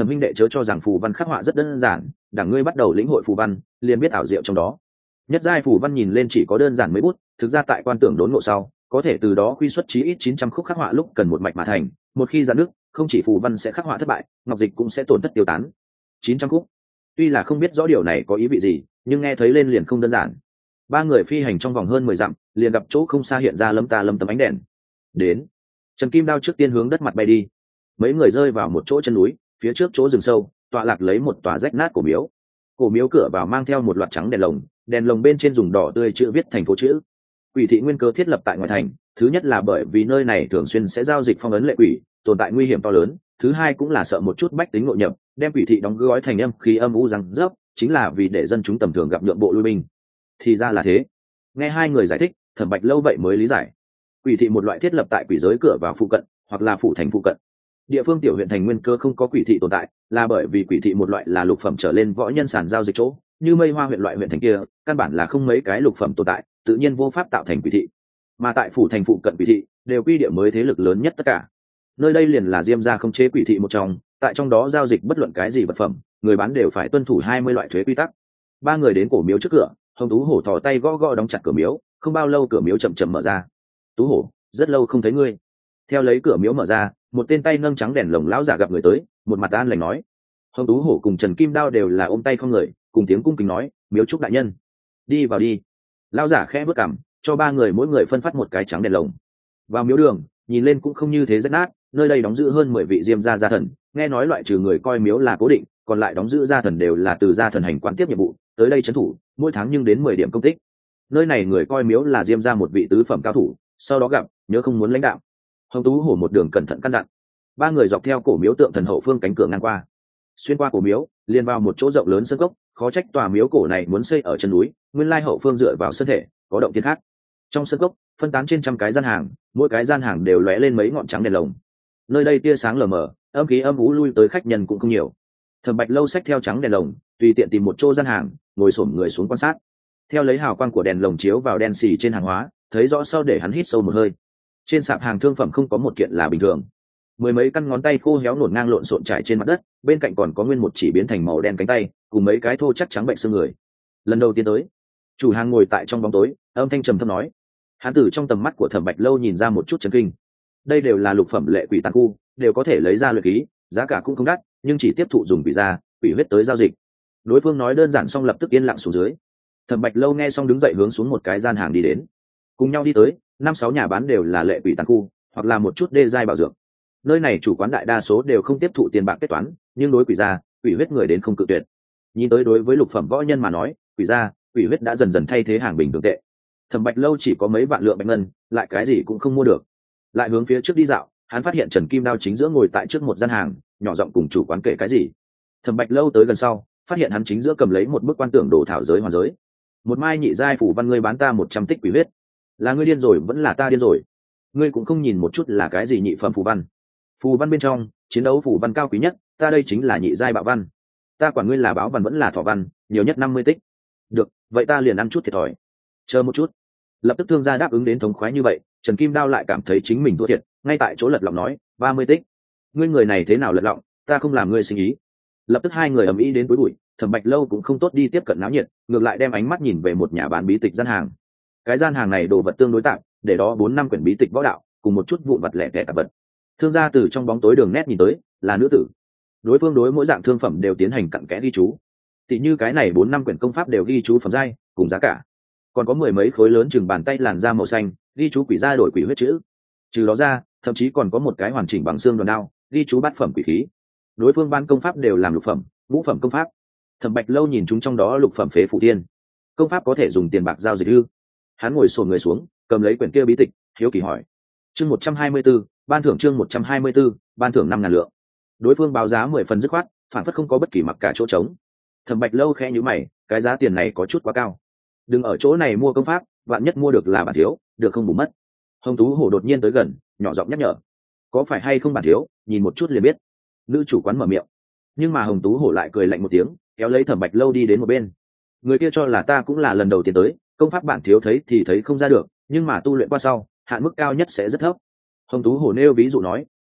Thẩm minh đệ chớ cho rằng phù văn khắc họa rất đơn giản, đảng ngươi bắt đầu lĩnh hội phù văn liền biết ảo diệu trong đó. Nhất giai phù văn nhìn lên chỉ có đơn giản mấy bút, thực ra tại quan tưởng đốn ngộ sau có thể từ đó quy xuất chí ít chín trăm khúc khắc họa lúc cần một mạch mà thành. Một khi giãn nước, không chỉ phù văn sẽ khắc họa thất bại, ngọc dịch cũng sẽ tổn thất tiêu tán. chín trăm khúc, tuy là không biết rõ điều này có ý vị gì, nhưng nghe thấy lên liền không đơn giản. Ba người phi hành trong vòng hơn mười dặm, liền gặp chỗ không xa hiện ra lấm ta lấm tấm ánh đèn. Đến, Trần Kim Đao trước tiên hướng đất mặt bay đi. Mấy người rơi vào một chỗ chân núi, phía trước chỗ rừng sâu tọa lạc lấy một tòa rách nát cổ miếu. Cổ miếu cửa vào mang theo một loạt trắng đèn lồng, đèn lồng bên trên dùng đỏ tươi chữ viết thành phố chữ. Quỷ thị nguyên cơ thiết lập tại ngoài thành, thứ nhất là bởi vì nơi này thường xuyên sẽ giao dịch phong ấn lệ quỷ, tồn tại nguy hiểm to lớn. Thứ hai cũng là sợ một chút bách tính ngộ nhập, đem quỷ thị đóng gói thành âm khí âm u răng rớp, chính là vì để dân chúng tầm thường gặp nhượng bộ lui binh. Thì ra là thế. Nghe hai người giải thích, Thẩm Bạch lâu vậy mới lý giải. Quỷ thị một loại thiết lập tại quỷ giới cửa vào phụ cận, hoặc là phủ thành phụ cận. Địa phương tiểu huyện thành nguyên cơ không có quỷ thị tồn tại, là bởi vì quỷ thị một loại là lục phẩm trở lên võ nhân sàn giao dịch chỗ, như Mây Hoa huyện loại huyện thành kia, căn bản là không mấy cái lục phẩm tồn tại, tự nhiên vô pháp tạo thành quỷ thị. Mà tại phủ thành phụ cận quỷ thị, đều quy địa mới thế lực lớn nhất tất cả. Nơi đây liền là Diêm gia không chế quỷ thị một trong, tại trong đó giao dịch bất luận cái gì vật phẩm, người bán đều phải tuân thủ hai mươi loại thuế quy tắc. Ba người đến cổ miếu trước cửa, Hồng Tú Hổ thò tay gõ gõ đóng chặt cửa miếu, không bao lâu cửa miếu chậm chậm mở ra. Tú Hổ, rất lâu không thấy ngươi. Theo lấy cửa miếu mở ra, một tên tay nâng trắng đèn lồng lão giả gặp người tới, một mặt an lành nói. Hồng Tú Hổ cùng Trần Kim Đao đều là ôm tay không người, cùng tiếng cung kính nói, miếu chúc đại nhân. Đi vào đi. Lão giả khẽ bước cằm, cho ba người mỗi người phân phát một cái trắng đèn lồng. Vào miếu đường, nhìn lên cũng không như thế rách nát, nơi đây đóng giữ hơn mười vị Diêm gia gia thần, nghe nói loại trừ người coi miếu là cố định, còn lại đóng giữ gia thần đều là từ gia thần hành quan tiếp nhiệm vụ, tới đây trấn thủ, mỗi tháng nhưng đến mười điểm công tích. Nơi này người coi miếu là Diêm gia một vị tứ phẩm cao thủ, sau đó gặp, nhớ không muốn lãnh đạo. Hồng Tú Hổ một đường cẩn thận căn dặn. Ba người dọc theo cổ miếu tượng thần hậu phương cánh cửa ngang qua, xuyên qua cổ miếu, liền vào một chỗ rộng lớn sân cốc. Khó trách tòa miếu cổ này muốn xây ở chân núi, nguyên lai hậu phương dựa vào sân thể, có động thiên khác. Trong sân cốc, phân tán trên trăm cái gian hàng, mỗi cái gian hàng đều lóe lên mấy ngọn trắng đèn lồng. Nơi đây tia sáng lờ mờ, âm khí âm ú lui tới khách nhân cũng không nhiều. Thẩm Bạch lâu xách theo trắng đèn lồng, tùy tiện tìm một chỗ gian hàng, ngồi xổm người xuống quan sát. Theo lấy hào quang của đèn lồng chiếu vào đen xì trên hàng hóa, thấy rõ sau để hắn hít sâu một hơi. Trên sạp hàng thương phẩm không có một kiện là bình thường. Mười mấy căn ngón tay khô héo nổn ngang lộn xộn trải trên mặt đất, bên cạnh còn có nguyên một chỉ biến thành màu đen cánh tay, cùng mấy cái thô chắc trắng bệnh xương người. Lần đầu tiên tới, chủ hàng ngồi tại trong bóng tối, âm thanh trầm thấp nói. Hắn từ trong tầm mắt của Thẩm Bạch lâu nhìn ra một chút chấn kinh. Đây đều là lục phẩm lệ quỷ tàn khu, đều có thể lấy ra luyện khí, giá cả cũng không đắt, nhưng chỉ tiếp thụ dùng quỷ ra, quỷ huyết tới giao dịch. Đối phương nói đơn giản xong lập tức yên lặng xuống dưới. Thẩm Bạch lâu nghe xong đứng dậy hướng xuống một cái gian hàng đi đến. Cùng nhau đi tới, năm sáu nhà bán đều là lệ quỷ tàn khu, hoặc là một chút đê giai bảo dưỡng. Nơi này chủ quán đại đa số đều không tiếp thụ tiền bạc kết toán, nhưng đối quỷ gia, quỷ huyết người đến không cự tuyệt. Nhìn tới đối với lục phẩm võ nhân mà nói, quỷ gia, quỷ huyết đã dần dần thay thế hàng bình thường tệ. Thẩm Bạch lâu chỉ có mấy vạn lượng bạch ngân, lại cái gì cũng không mua được. Lại hướng phía trước đi dạo, hắn phát hiện Trần Kim Đao chính giữa ngồi tại trước một gian hàng, nhỏ giọng cùng chủ quán kể cái gì. Thẩm Bạch lâu tới gần sau, phát hiện hắn chính giữa cầm lấy một bức quan tưởng đồ thảo giới hoàn giới. Một mai nhị giai phủ văn ngươi bán ta một trăm tích quỷ huyết, là ngươi điên rồi vẫn là ta điên rồi? Ngươi cũng không nhìn một chút là cái gì nhị phẩm phù văn? Phù văn bên trong, chiến đấu phù văn cao quý nhất, ta đây chính là nhị giai bạo văn. Ta quản ngươi là báo văn vẫn là thọ văn, nhiều nhất năm mươi tích. Được, vậy ta liền ăn chút thiệt thòi. Chờ một chút. Lập tức thương gia đáp ứng đến thống khoái như vậy, Trần Kim Đao lại cảm thấy chính mình thua thiệt, ngay tại chỗ lật lọng nói, ba mươi tích. Ngươi người này thế nào lật lọng, ta không làm ngươi sinh ý. Lập tức hai người ầm ĩ đến tối bụi, Thẩm Bạch lâu cũng không tốt đi tiếp cận náo nhiệt, ngược lại đem ánh mắt nhìn về một nhà bán bí tịch gian hàng. Cái gian hàng này đồ vật tương đối tạm, để đó bốn năm quyển bí tịch võ đạo, cùng một chút vụn vật lẻ tẻ tạp vật. Thương gia từ trong bóng tối đường nét nhìn tới, là nữ tử. Đối phương đối mỗi dạng thương phẩm đều tiến hành cặn kẽ ghi chú. Tỷ như cái này bốn năm quyển công pháp đều ghi chú phẩm giai, cùng giá cả. Còn có mười mấy khối lớn chừng bàn tay làn da màu xanh, ghi chú quỷ gia đổi quỷ huyết chữ. Trừ đó ra, thậm chí còn có một cái hoàn chỉnh bằng xương đòn đao, ghi chú bát phẩm quỷ khí. Đối phương ban công pháp đều làm lục phẩm, ngũ phẩm công pháp. Thẩm Bạch lâu nhìn chúng trong đó lục phẩm phế phụ tiên. Công pháp có thể dùng tiền bạc giao dịch ư? Hắn ngồi xổm người xuống, cầm lấy quyển kia bí tịch, hiếu kỳ hỏi. Chương một trăm hai mươi 124, ban thưởng chương một trăm hai mươi 124, ban thưởng năm ngàn lượng. Đối phương báo giá mười phần dứt khoát, phản phất không có bất kỳ mặc cả chỗ trống. Thẩm Bạch lâu khẽ nhíu mày, cái giá tiền này có chút quá cao. Đừng ở chỗ này mua công pháp, vạn nhất mua được là bản thiếu, được không bù mất. Hồng Tú Hổ đột nhiên tới gần, nhỏ giọng nhắc nhở. Có phải hay không bản thiếu, nhìn một chút liền biết. Nữ chủ quán mở miệng. Nhưng mà Hồng Tú Hổ lại cười lạnh một tiếng, kéo lấy Thẩm Bạch lâu đi đến một bên. Người kia cho là ta cũng là lần đầu tiên tới, công pháp bản thiếu thấy thì thấy không ra được, nhưng mà tu luyện qua sau, hạn mức cao nhất sẽ rất thấp. Hồng Tú Hổ nêu ví dụ nói,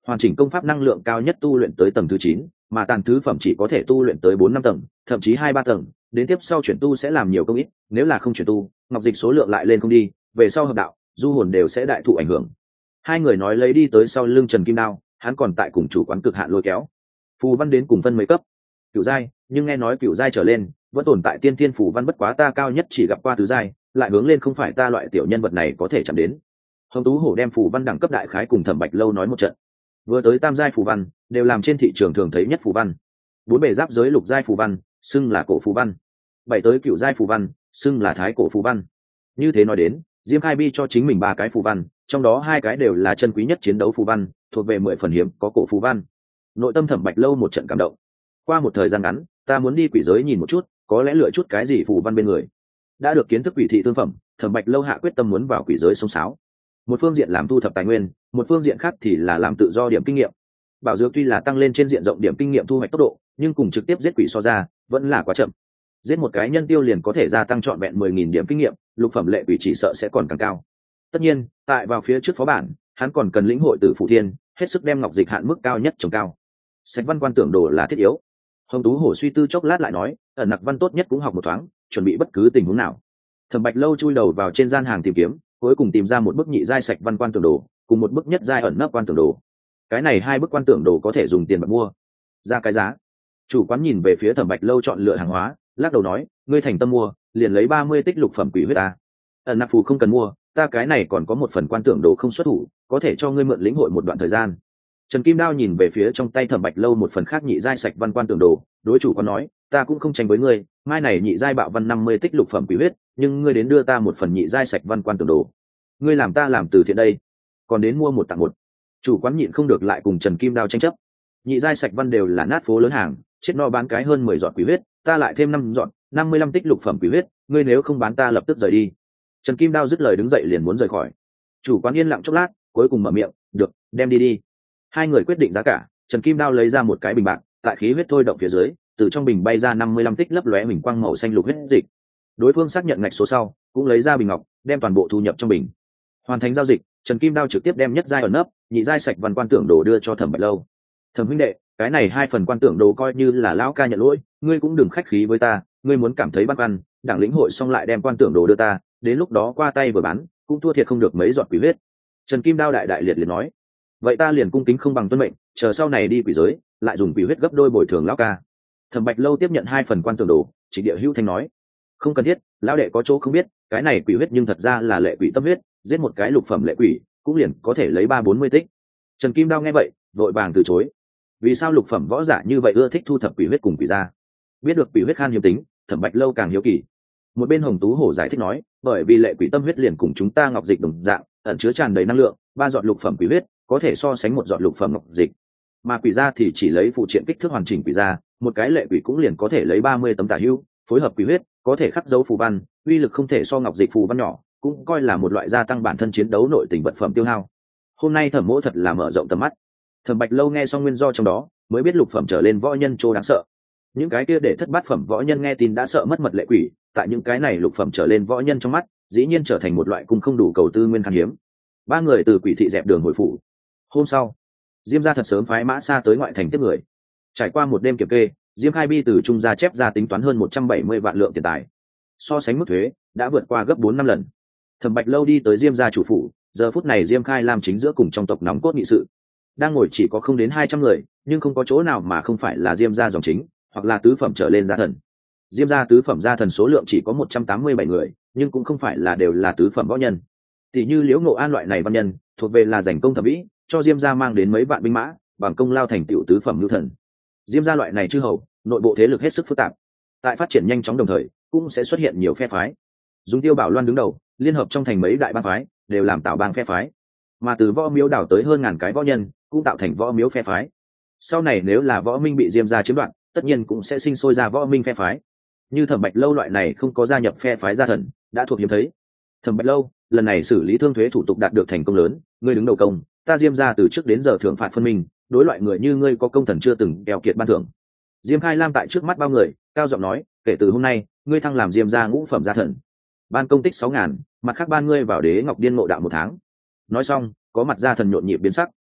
hoàn chỉnh công pháp năng lượng cao nhất tu luyện tới tầng thứ chín, mà tàn thứ phẩm chỉ có thể tu luyện tới bốn năm tầng, thậm chí hai ba tầng, đến tiếp sau chuyển tu sẽ làm nhiều công ít, nếu là không chuyển tu, ngọc dịch số lượng lại lên không đi, về sau hợp đạo, du hồn đều sẽ đại thụ ảnh hưởng. Hai người nói lấy đi tới sau lưng Trần Kim Đao, hắn còn tại cùng chủ quán cực hạn lôi kéo. Phù văn đến cùng phân mấy cấp? Cửu giai, nhưng nghe nói cửu giai trở lên, vẫn tồn tại tiên thiên phù văn, bất quá ta cao nhất chỉ gặp qua tứ giai, lại hướng lên không phải ta loại tiểu nhân vật này có thể chạm đến. Hồng Tú Hổ đem phù văn đẳng cấp đại khái cùng Thẩm Bạch Lâu nói một trận. Vừa tới tam giai phù văn, đều làm trên thị trường thường thấy nhất phù văn. Bốn bề giáp giới lục giai phù văn, xưng là cổ phù văn. Bảy tới cửu giai phù văn, xưng là thái cổ phù văn. Như thế nói đến, Diêm Khai Bi cho chính mình ba cái phù văn, trong đó hai cái đều là chân quý nhất chiến đấu phù văn, thuộc về mười phần hiếm có cổ phù văn. Nội tâm Thẩm Bạch Lâu một trận cảm động. Qua một thời gian ngắn, ta muốn đi quỷ giới nhìn một chút, có lẽ lựa chút cái gì phù văn bên người. Đã được kiến thức quỷ thị thương phẩm, Thẩm Bạch Lâu hạ quyết tâm muốn vào quỷ giới sông sáo. Một phương diện làm thu thập tài nguyên, một phương diện khác thì là làm tự do điểm kinh nghiệm. Bảo dược tuy là tăng lên trên diện rộng điểm kinh nghiệm thu hoạch tốc độ, nhưng cùng trực tiếp giết quỷ so ra, vẫn là quá chậm. Giết một cái nhân tiêu liền có thể gia tăng trọn vẹn mười nghìn điểm kinh nghiệm, lục phẩm lệ quỷ chỉ sợ sẽ còn càng cao. Tất nhiên, tại vào phía trước phó bản, hắn còn cần lĩnh hội Tử Phụ Thiên, hết sức đem ngọc dịch hạn mức cao nhất trồng cao. Sách văn quan tưởng đồ là thiết yếu. Hồng Tú Hổ suy tư chốc lát lại nói, ẩn nặc văn tốt nhất cũng học một thoáng, chuẩn bị bất cứ tình huống nào. Thẩm Bạch Lâu chui đầu vào trên gian hàng tìm kiếm, cuối cùng tìm ra một bức nhị giai sạch văn quan tưởng đồ, cùng một bức nhất giai ẩn nấp quan tưởng đồ. Cái này hai bức quan tưởng đồ có thể dùng tiền bạc mua. Ra cái giá. Chủ quán nhìn về phía Thẩm Bạch Lâu chọn lựa hàng hóa, lắc đầu nói, ngươi thành tâm mua, liền lấy ba mươi tích lục phẩm quỷ huyết ta. Ẩn nặc phù không cần mua, ta cái này còn có một phần quan tưởng đồ không xuất thủ, có thể cho ngươi mượn lĩnh hội một đoạn thời gian. Trần Kim Đao nhìn về phía trong tay Thẩm Bạch Lâu một phần khác nhị giai sạch văn quan tưởng đồ, đối chủ quán nói, ta cũng không tranh với ngươi, mai này nhị giai bạo văn năm mươi tích lục phẩm quỷ huyết, nhưng ngươi đến đưa ta một phần nhị giai sạch văn quan tưởng đồ. Ngươi làm ta làm từ thiện đây, còn đến mua một tặng một. Chủ quán nhịn không được lại cùng Trần Kim Đao tranh chấp. Nhị giai sạch văn đều là nát phố lớn hàng, chết no bán cái hơn mười giọt quỷ huyết, ta lại thêm năm giọt, năm mươi lăm tích lục phẩm quỷ huyết, ngươi nếu không bán ta lập tức rời đi. Trần Kim Đao dứt lời đứng dậy liền muốn rời khỏi. Chủ quán yên lặng chốc lát, cuối cùng mở miệng, được, đem đi đi. Hai người quyết định giá cả, Trần Kim Đao lấy ra một cái bình bạc, tại khí huyết thôi động phía dưới, từ trong bình bay ra năm mươi lăm tích lấp lóe mình quang màu xanh lục huyết dịch. Đối phương xác nhận ngạch số sau, cũng lấy ra bình ngọc, đem toàn bộ thu nhập trong bình. Hoàn thành giao dịch, Trần Kim Đao trực tiếp đem nhất giai ẩn nấp, nhị giai sạch văn quan tưởng đồ đưa cho Thẩm Bạch Lâu. Thẩm huynh đệ, cái này hai phần quan tưởng đồ coi như là lão ca nhận lỗi, ngươi cũng đừng khách khí với ta, ngươi muốn cảm thấy băn khoăn, đảng lĩnh hội xong lại đem quan tưởng đồ đưa ta, đến lúc đó qua tay vừa bán, cũng thua thiệt không được mấy giọt quỷ huyết. Trần Kim Đao đại đại liệt liệt nói, vậy ta liền cung kính không bằng tuân mệnh, chờ sau này đi quỷ giới, lại dùng quỷ huyết gấp đôi bồi thường lão ca. Thẩm Bạch Lâu tiếp nhận hai phần quan tưởng đồ, Trịnh Địa Hữu Thanh nói, không cần thiết, lão đệ có chỗ không biết, cái này quỷ huyết nhưng thật ra là lệ quỷ tâm huyết, giết một cái lục phẩm lệ quỷ cũng liền có thể lấy ba bốn mươi tích. Trần Kim Đao nghe vậy vội vàng từ chối. Vì sao lục phẩm võ giả như vậy ưa thích thu thập quỷ huyết cùng quỷ gia? Biết được quỷ huyết khan hiếm tính, Thẩm Bạch Lâu càng hiếu kỳ. Một bên Hồng Tú Hổ giải thích nói, bởi vì lệ quỷ tâm huyết liền cùng chúng ta ngọc dịch đồng dạng, ẩn chứa tràn đầy năng lượng, ba giọt lục phẩm quỷ huyết có thể so sánh một giọt lục phẩm ngọc dịch. Mà quỷ gia thì chỉ lấy phụ triện kích thước hoàn chỉnh quỷ gia, một cái lệ quỷ cũng liền có thể lấy ba mươi tấm tả hữu, phối hợp quỷ huyết, có thể khắc dấu phù văn, uy lực không thể so ngọc dịch phù văn nhỏ, cũng coi là một loại gia tăng bản thân chiến đấu nội tình vật phẩm tiêu hao. Hôm nay Thẩm Mỗ thật là mở rộng tầm mắt. Thẩm Bạch Lâu nghe xong nguyên do trong đó, mới biết lục phẩm trở lên võ nhân trô đáng sợ. Những cái kia để thất bát phẩm võ nhân nghe tin đã sợ mất mật lệ quỷ, tại những cái này lục phẩm trở lên võ nhân trong mắt, dĩ nhiên trở thành một loại cung không đủ cầu tư nguyên khan hiếm. Ba người từ quỷ thị dẹp đường hồi phủ. Hôm sau, Diêm gia thật sớm phái mã xa tới ngoại thành tiếp người. Trải qua một đêm kiểm kê, Diêm Khai Bi từ trung gia chép ra tính toán hơn một trăm bảy mươi vạn lượng tiền tài. So sánh mức thuế, đã vượt qua gấp bốn năm lần. Thẩm Bạch Lâu đi tới Diêm gia chủ phủ, giờ phút này Diêm Khai Lam chính giữa cùng trong tộc nóng cốt nghị sự. Đang ngồi chỉ có không đến hai trăm người, nhưng không có chỗ nào mà không phải là Diêm gia dòng chính, hoặc là tứ phẩm trở lên gia thần. Diêm gia tứ phẩm gia thần số lượng chỉ có một trăm tám mươi bảy người, nhưng cũng không phải là đều là tứ phẩm võ nhân. Tỷ như Liễu Ngộ An loại này văn nhân, thuộc về là giành công thẩm mỹ, cho Diêm gia mang đến mấy vạn binh mã, bằng công lao thành tiểu tứ phẩm lưu thần. Diêm gia loại này chư hầu, nội bộ thế lực hết sức phức tạp. Tại phát triển nhanh chóng đồng thời, cũng sẽ xuất hiện nhiều phe phái. Dùng Tiêu Bảo Loan đứng đầu, liên hợp trong thành mấy đại bang phái, đều làm tạo bang phe phái. Mà từ võ miếu đảo tới hơn ngàn cái võ nhân, cũng tạo thành võ miếu phe phái. Sau này nếu là võ minh bị Diêm gia chiếm đoạt, tất nhiên cũng sẽ sinh sôi ra võ minh phe phái. Như Thẩm Bạch Lâu loại này không có gia nhập phe phái gia thần, đã thuộc hiếm thấy. Thẩm Bạch Lâu, lần này xử lý thương thuế thủ tục đạt được thành công lớn, ngươi đứng đầu công, ta Diêm gia từ trước đến giờ thưởng phạt phân minh, đối loại người như ngươi có công thần chưa từng keo kiệt ban thưởng. Diêm Khai Lam tại trước mắt bao người, cao giọng nói, kể từ hôm nay, ngươi thăng làm Diêm gia ngũ phẩm gia thần, ban công tích sáu ngàn, mặt khác ban ngươi vào Đế Ngọc Điên ngộ đạo một tháng. Nói xong, có mặt gia thần nhộn nhịp biến sắc.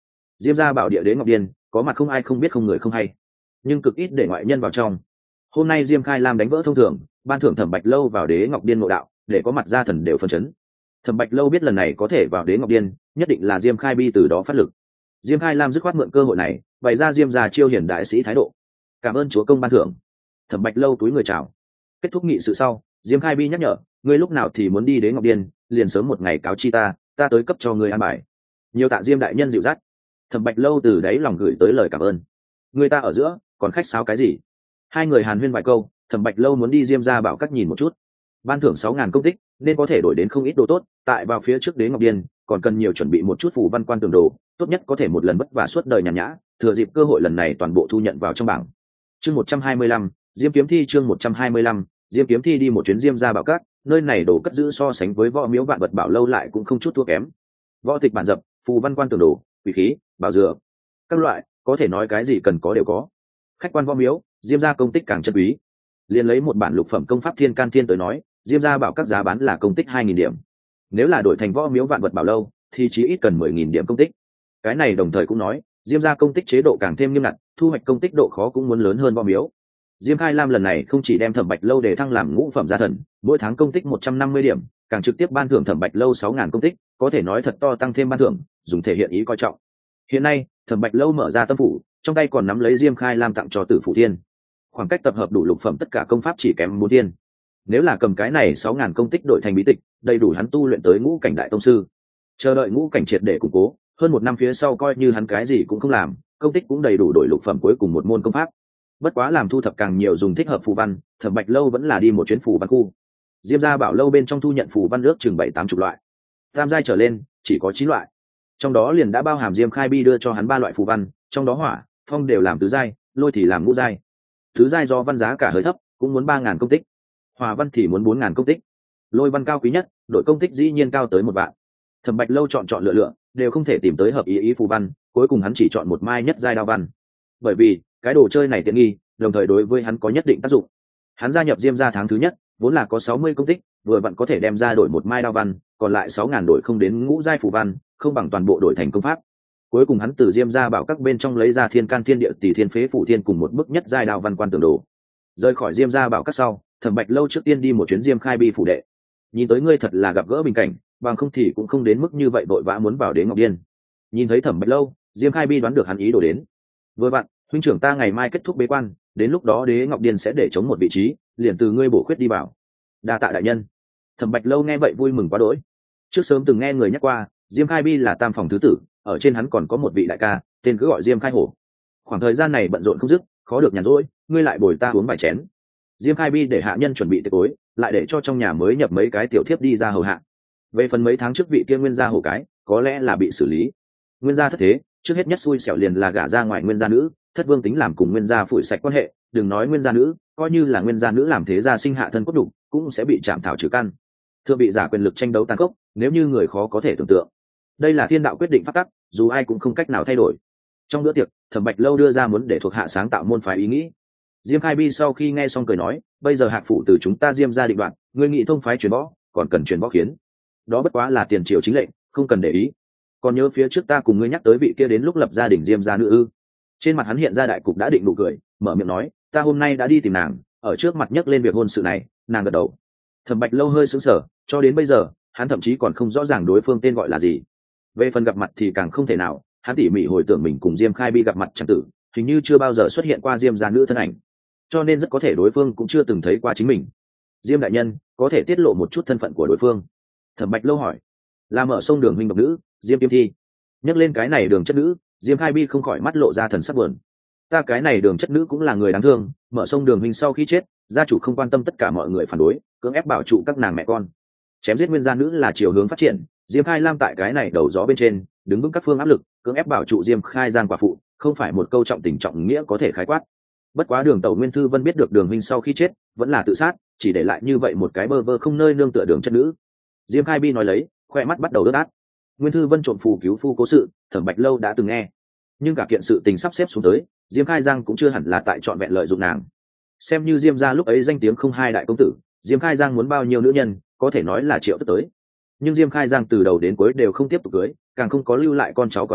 Diêm gia bảo địa đế ngọc điên có mặt không ai không biết không người không hay, nhưng cực ít để ngoại nhân vào trong. Hôm nay Diêm Khai Lam đánh vỡ thông thường, ban thưởng Thẩm Bạch Lâu vào đế ngọc điên ngộ đạo, để có mặt gia thần đều phân chấn. Thẩm Bạch Lâu biết lần này có thể vào đế ngọc điên, nhất định là Diêm Khai Bi từ đó phát lực. Diêm Khai Lam dứt khoát mượn cơ hội này, bày ra Diêm gia chiêu hiển đại sĩ thái độ. Cảm ơn chúa công ban thưởng. Thẩm Bạch Lâu túi người chào. Kết thúc nghị sự sau, Diêm Khai Bi nhắc nhở, ngươi lúc nào thì muốn đi đế ngọc điên, liền sớm một ngày cáo chi ta, ta tới cấp cho ngươi an bài. Nhiều tạ Diêm đại nhân dịu dắt. Thẩm Bạch Lâu từ đáy lòng gửi tới lời cảm ơn. Người ta ở giữa, còn khách sáo cái gì? Hai người hàn huyên vài câu, Thẩm Bạch Lâu muốn đi Diêm gia bảo các nhìn một chút. Ban thưởng sáu ngàn công tích, nên có thể đổi đến không ít đồ tốt, tại vào phía trước đế ngọc điên, còn cần nhiều chuẩn bị một chút phù văn quan tường đồ, tốt nhất có thể một lần vất vả suốt đời nhàn nhã, thừa dịp cơ hội lần này toàn bộ thu nhận vào trong bảng. Chương một trăm hai mươi lăm, Diêm kiếm thi chương một trăm hai mươi lăm, Diêm kiếm thi đi một chuyến Diêm gia bảo các, nơi này đồ cất giữ so sánh với võ miếu vạn vật bảo lâu lại cũng không chút thua kém. Võ tịch bản dập, phù văn quan tường đồ, quỷ khí, bảo dược, các loại, có thể nói cái gì cần có đều có. Khách quan võ miếu, Diêm gia công tích càng chân quý. Liên lấy một bản lục phẩm công pháp thiên can thiên tới nói, Diêm gia bảo các giá bán là công tích hai nghìn điểm. Nếu là đổi thành võ miếu vạn vật bảo lâu, thì chỉ ít cần mười nghìn điểm công tích. Cái này đồng thời cũng nói, Diêm gia công tích chế độ càng thêm nghiêm ngặt, thu hoạch công tích độ khó cũng muốn lớn hơn võ miếu. Diêm Khai Lam lần này không chỉ đem Thẩm Bạch Lâu để thăng làm ngũ phẩm gia thần, mỗi tháng công tích một trăm năm mươi điểm, càng trực tiếp ban thưởng Thẩm Bạch Lâu sáu ngàn công tích, có thể nói thật to tăng thêm ban thưởng, dùng thể hiện ý coi trọng. Hiện nay, Thẩm Bạch Lâu mở ra tâm phủ, trong tay còn nắm lấy Diêm Khai Lam tặng cho Tử Phủ Thiên. Khoảng cách tập hợp đủ lục phẩm tất cả công pháp chỉ kém bốn thiên. Nếu là cầm cái này sáu ngàn công tích đổi thành bí tịch, đầy đủ hắn tu luyện tới ngũ cảnh đại tông sư. Chờ đợi ngũ cảnh triệt để củng cố, hơn một năm phía sau coi như hắn cái gì cũng không làm, công tích cũng đầy đủ đổi lục phẩm cuối cùng một môn công pháp. Bất quá làm thu thập càng nhiều dùng thích hợp phù văn, Thẩm Bạch Lâu vẫn là đi một chuyến phù văn khu. Diêm gia bảo lâu bên trong thu nhận phù văn ước chừng bảy tám chục loại, tam giai trở lên chỉ có chín loại, trong đó liền đã bao hàm Diêm Khai Bi đưa cho hắn ba loại phù văn, trong đó hỏa, phong đều làm tứ giai, lôi thì làm ngũ giai. Tứ giai do văn giá cả hơi thấp, cũng muốn ba ngàn công tích, hỏa văn thì muốn bốn ngàn công tích, lôi văn cao quý nhất, đội công tích dĩ nhiên cao tới một vạn. Thẩm Bạch Lâu chọn chọn lựa lựa, đều không thể tìm tới hợp ý ý phù văn, cuối cùng hắn chỉ chọn một mai nhất giai đao văn, bởi vì cái đồ chơi này tiện nghi, đồng thời đối với hắn có nhất định tác dụng. Hắn gia nhập Diêm gia tháng thứ nhất, vốn là có sáu mươi công tích, vừa vặn có thể đem ra đổi một mai đao văn, còn lại sáu ngàn đổi không đến ngũ giai phù văn, không bằng toàn bộ đổi thành công pháp. Cuối cùng hắn từ Diêm gia bảo các bên trong lấy ra Thiên Can Thiên Địa Tỷ Thiên Phế Phủ Thiên cùng một bức nhất giai đao văn quan tường đồ. Rời khỏi Diêm gia bảo các sau, Thẩm Bạch Lâu trước tiên đi một chuyến Diêm Khai Bi phủ đệ. Nhìn tới ngươi thật là gặp gỡ bình cảnh, bằng không thì cũng không đến mức như vậy vội vã muốn vào đế ngọc điên. Nhìn thấy Thẩm Bạch Lâu, Diêm Khai Bi đoán được hắn ý đồ đến. Vừa vặn, huynh trưởng ta ngày mai kết thúc bế quan, đến lúc đó đế ngọc điên sẽ để chống một vị trí, liền từ ngươi bổ khuyết đi vào. Đa tạ đại nhân. Thẩm Bạch Lâu nghe vậy vui mừng quá đỗi. Trước sớm từng nghe người nhắc qua, Diêm Khai Bi là tam phòng thứ tử, ở trên hắn còn có một vị đại ca, tên cứ gọi Diêm Khai Hổ. Khoảng thời gian này bận rộn không dứt, khó được nhàn rỗi, ngươi lại bồi ta uống vài chén. Diêm Khai Bi để hạ nhân chuẩn bị tiệc tối, lại để cho trong nhà mới nhập mấy cái tiểu thiếp đi ra hầu hạ. Về phần mấy tháng trước vị kia Nguyên gia hổ cái, có lẽ là bị xử lý. Nguyên gia thất thế, trước hết nhất xui xẻo liền là gả ra ngoài Nguyên gia nữ, thất vương tính làm cùng Nguyên gia phủi sạch quan hệ, đừng nói Nguyên gia nữ, coi như là Nguyên gia nữ làm thế gia sinh hạ thân cốt đục, cũng sẽ bị chạm thảo trừ căn. Thưa bị giả quyền lực tranh đấu tàn khốc, nếu như người khó có thể tưởng tượng. Đây là thiên đạo quyết định pháp tắc, dù ai cũng không cách nào thay đổi. Trong bữa tiệc, Thẩm Bạch Lâu đưa ra muốn để thuộc hạ sáng tạo môn phái ý nghĩ. Diêm Khai Bi sau khi nghe xong cười nói, bây giờ hạc phủ từ chúng ta Diêm gia định đoạn, ngươi nghị thông phái truyền võ, còn cần truyền võ khiến. Đó bất quá là tiền triều chính lệnh, không cần để ý. Còn nhớ phía trước ta cùng ngươi nhắc tới vị kia đến lúc lập gia đình Diêm gia nữ ư? Trên mặt hắn hiện ra đại cục đã định nụ cười, mở miệng nói, ta hôm nay đã đi tìm nàng, ở trước mặt nhắc lên việc hôn sự này. Nàng gật đầu. Thẩm Bạch Lâu hơi sững sờ, cho đến bây giờ hắn thậm chí còn không rõ ràng đối phương tên gọi là gì. Về phần gặp mặt thì càng không thể nào, hắn tỉ mỉ hồi tưởng mình cùng Diêm Khai Bi gặp mặt chẳng tử, hình như chưa bao giờ xuất hiện qua Diêm gia nữ thân ảnh, cho nên rất có thể đối phương cũng chưa từng thấy qua chính mình. Diêm đại nhân có thể tiết lộ một chút thân phận của đối phương? Thẩm Bạch Lâu hỏi. Là Mở Sông Đường huynh độc nữ Diêm Kiếm Thi. Nhắc lên cái này Đường chất nữ, Diêm Khai Bi không khỏi mắt lộ ra thần sắc buồn. Ta cái này Đường chất nữ cũng là người đáng thương, Mở Sông Đường huynh sau khi chết, gia chủ không quan tâm tất cả mọi người phản đối, cưỡng ép bảo trụ các nàng mẹ con. Chém giết nguyên gia nữ là chiều hướng phát triển, Diêm Khai Lam tại cái này đầu gió bên trên, đứng vững các phương áp lực, cưỡng ép bảo trụ Diêm Khai Giang quả phụ, không phải một câu trọng tình trọng nghĩa có thể khái quát. Bất quá Đường tẩu Nguyên Thư Vân biết được Đường huynh sau khi chết, vẫn là tự sát, chỉ để lại như vậy một cái bơ vơ không nơi nương tựa Đường chất nữ. Diêm Khai Bi nói lấy, khoe mắt bắt đầu ướt át. Nguyên Thư Vân trộm phù cứu phu cố sự, Thẩm Bạch Lâu đã từng nghe, nhưng cả kiện sự tình sắp xếp xuống tới, Diêm Khai Giang cũng chưa hẳn là tại trọn vẹn lợi dụng nàng. Xem như Diêm gia lúc ấy danh tiếng không hai đại công tử, Diêm Khai Giang muốn bao nhiêu nữ nhân, có thể nói là triệu tất tới. Nhưng Diêm Khai Giang từ đầu đến cuối đều không tiếp tục cưới, càng không có lưu lại con cháu còn lại,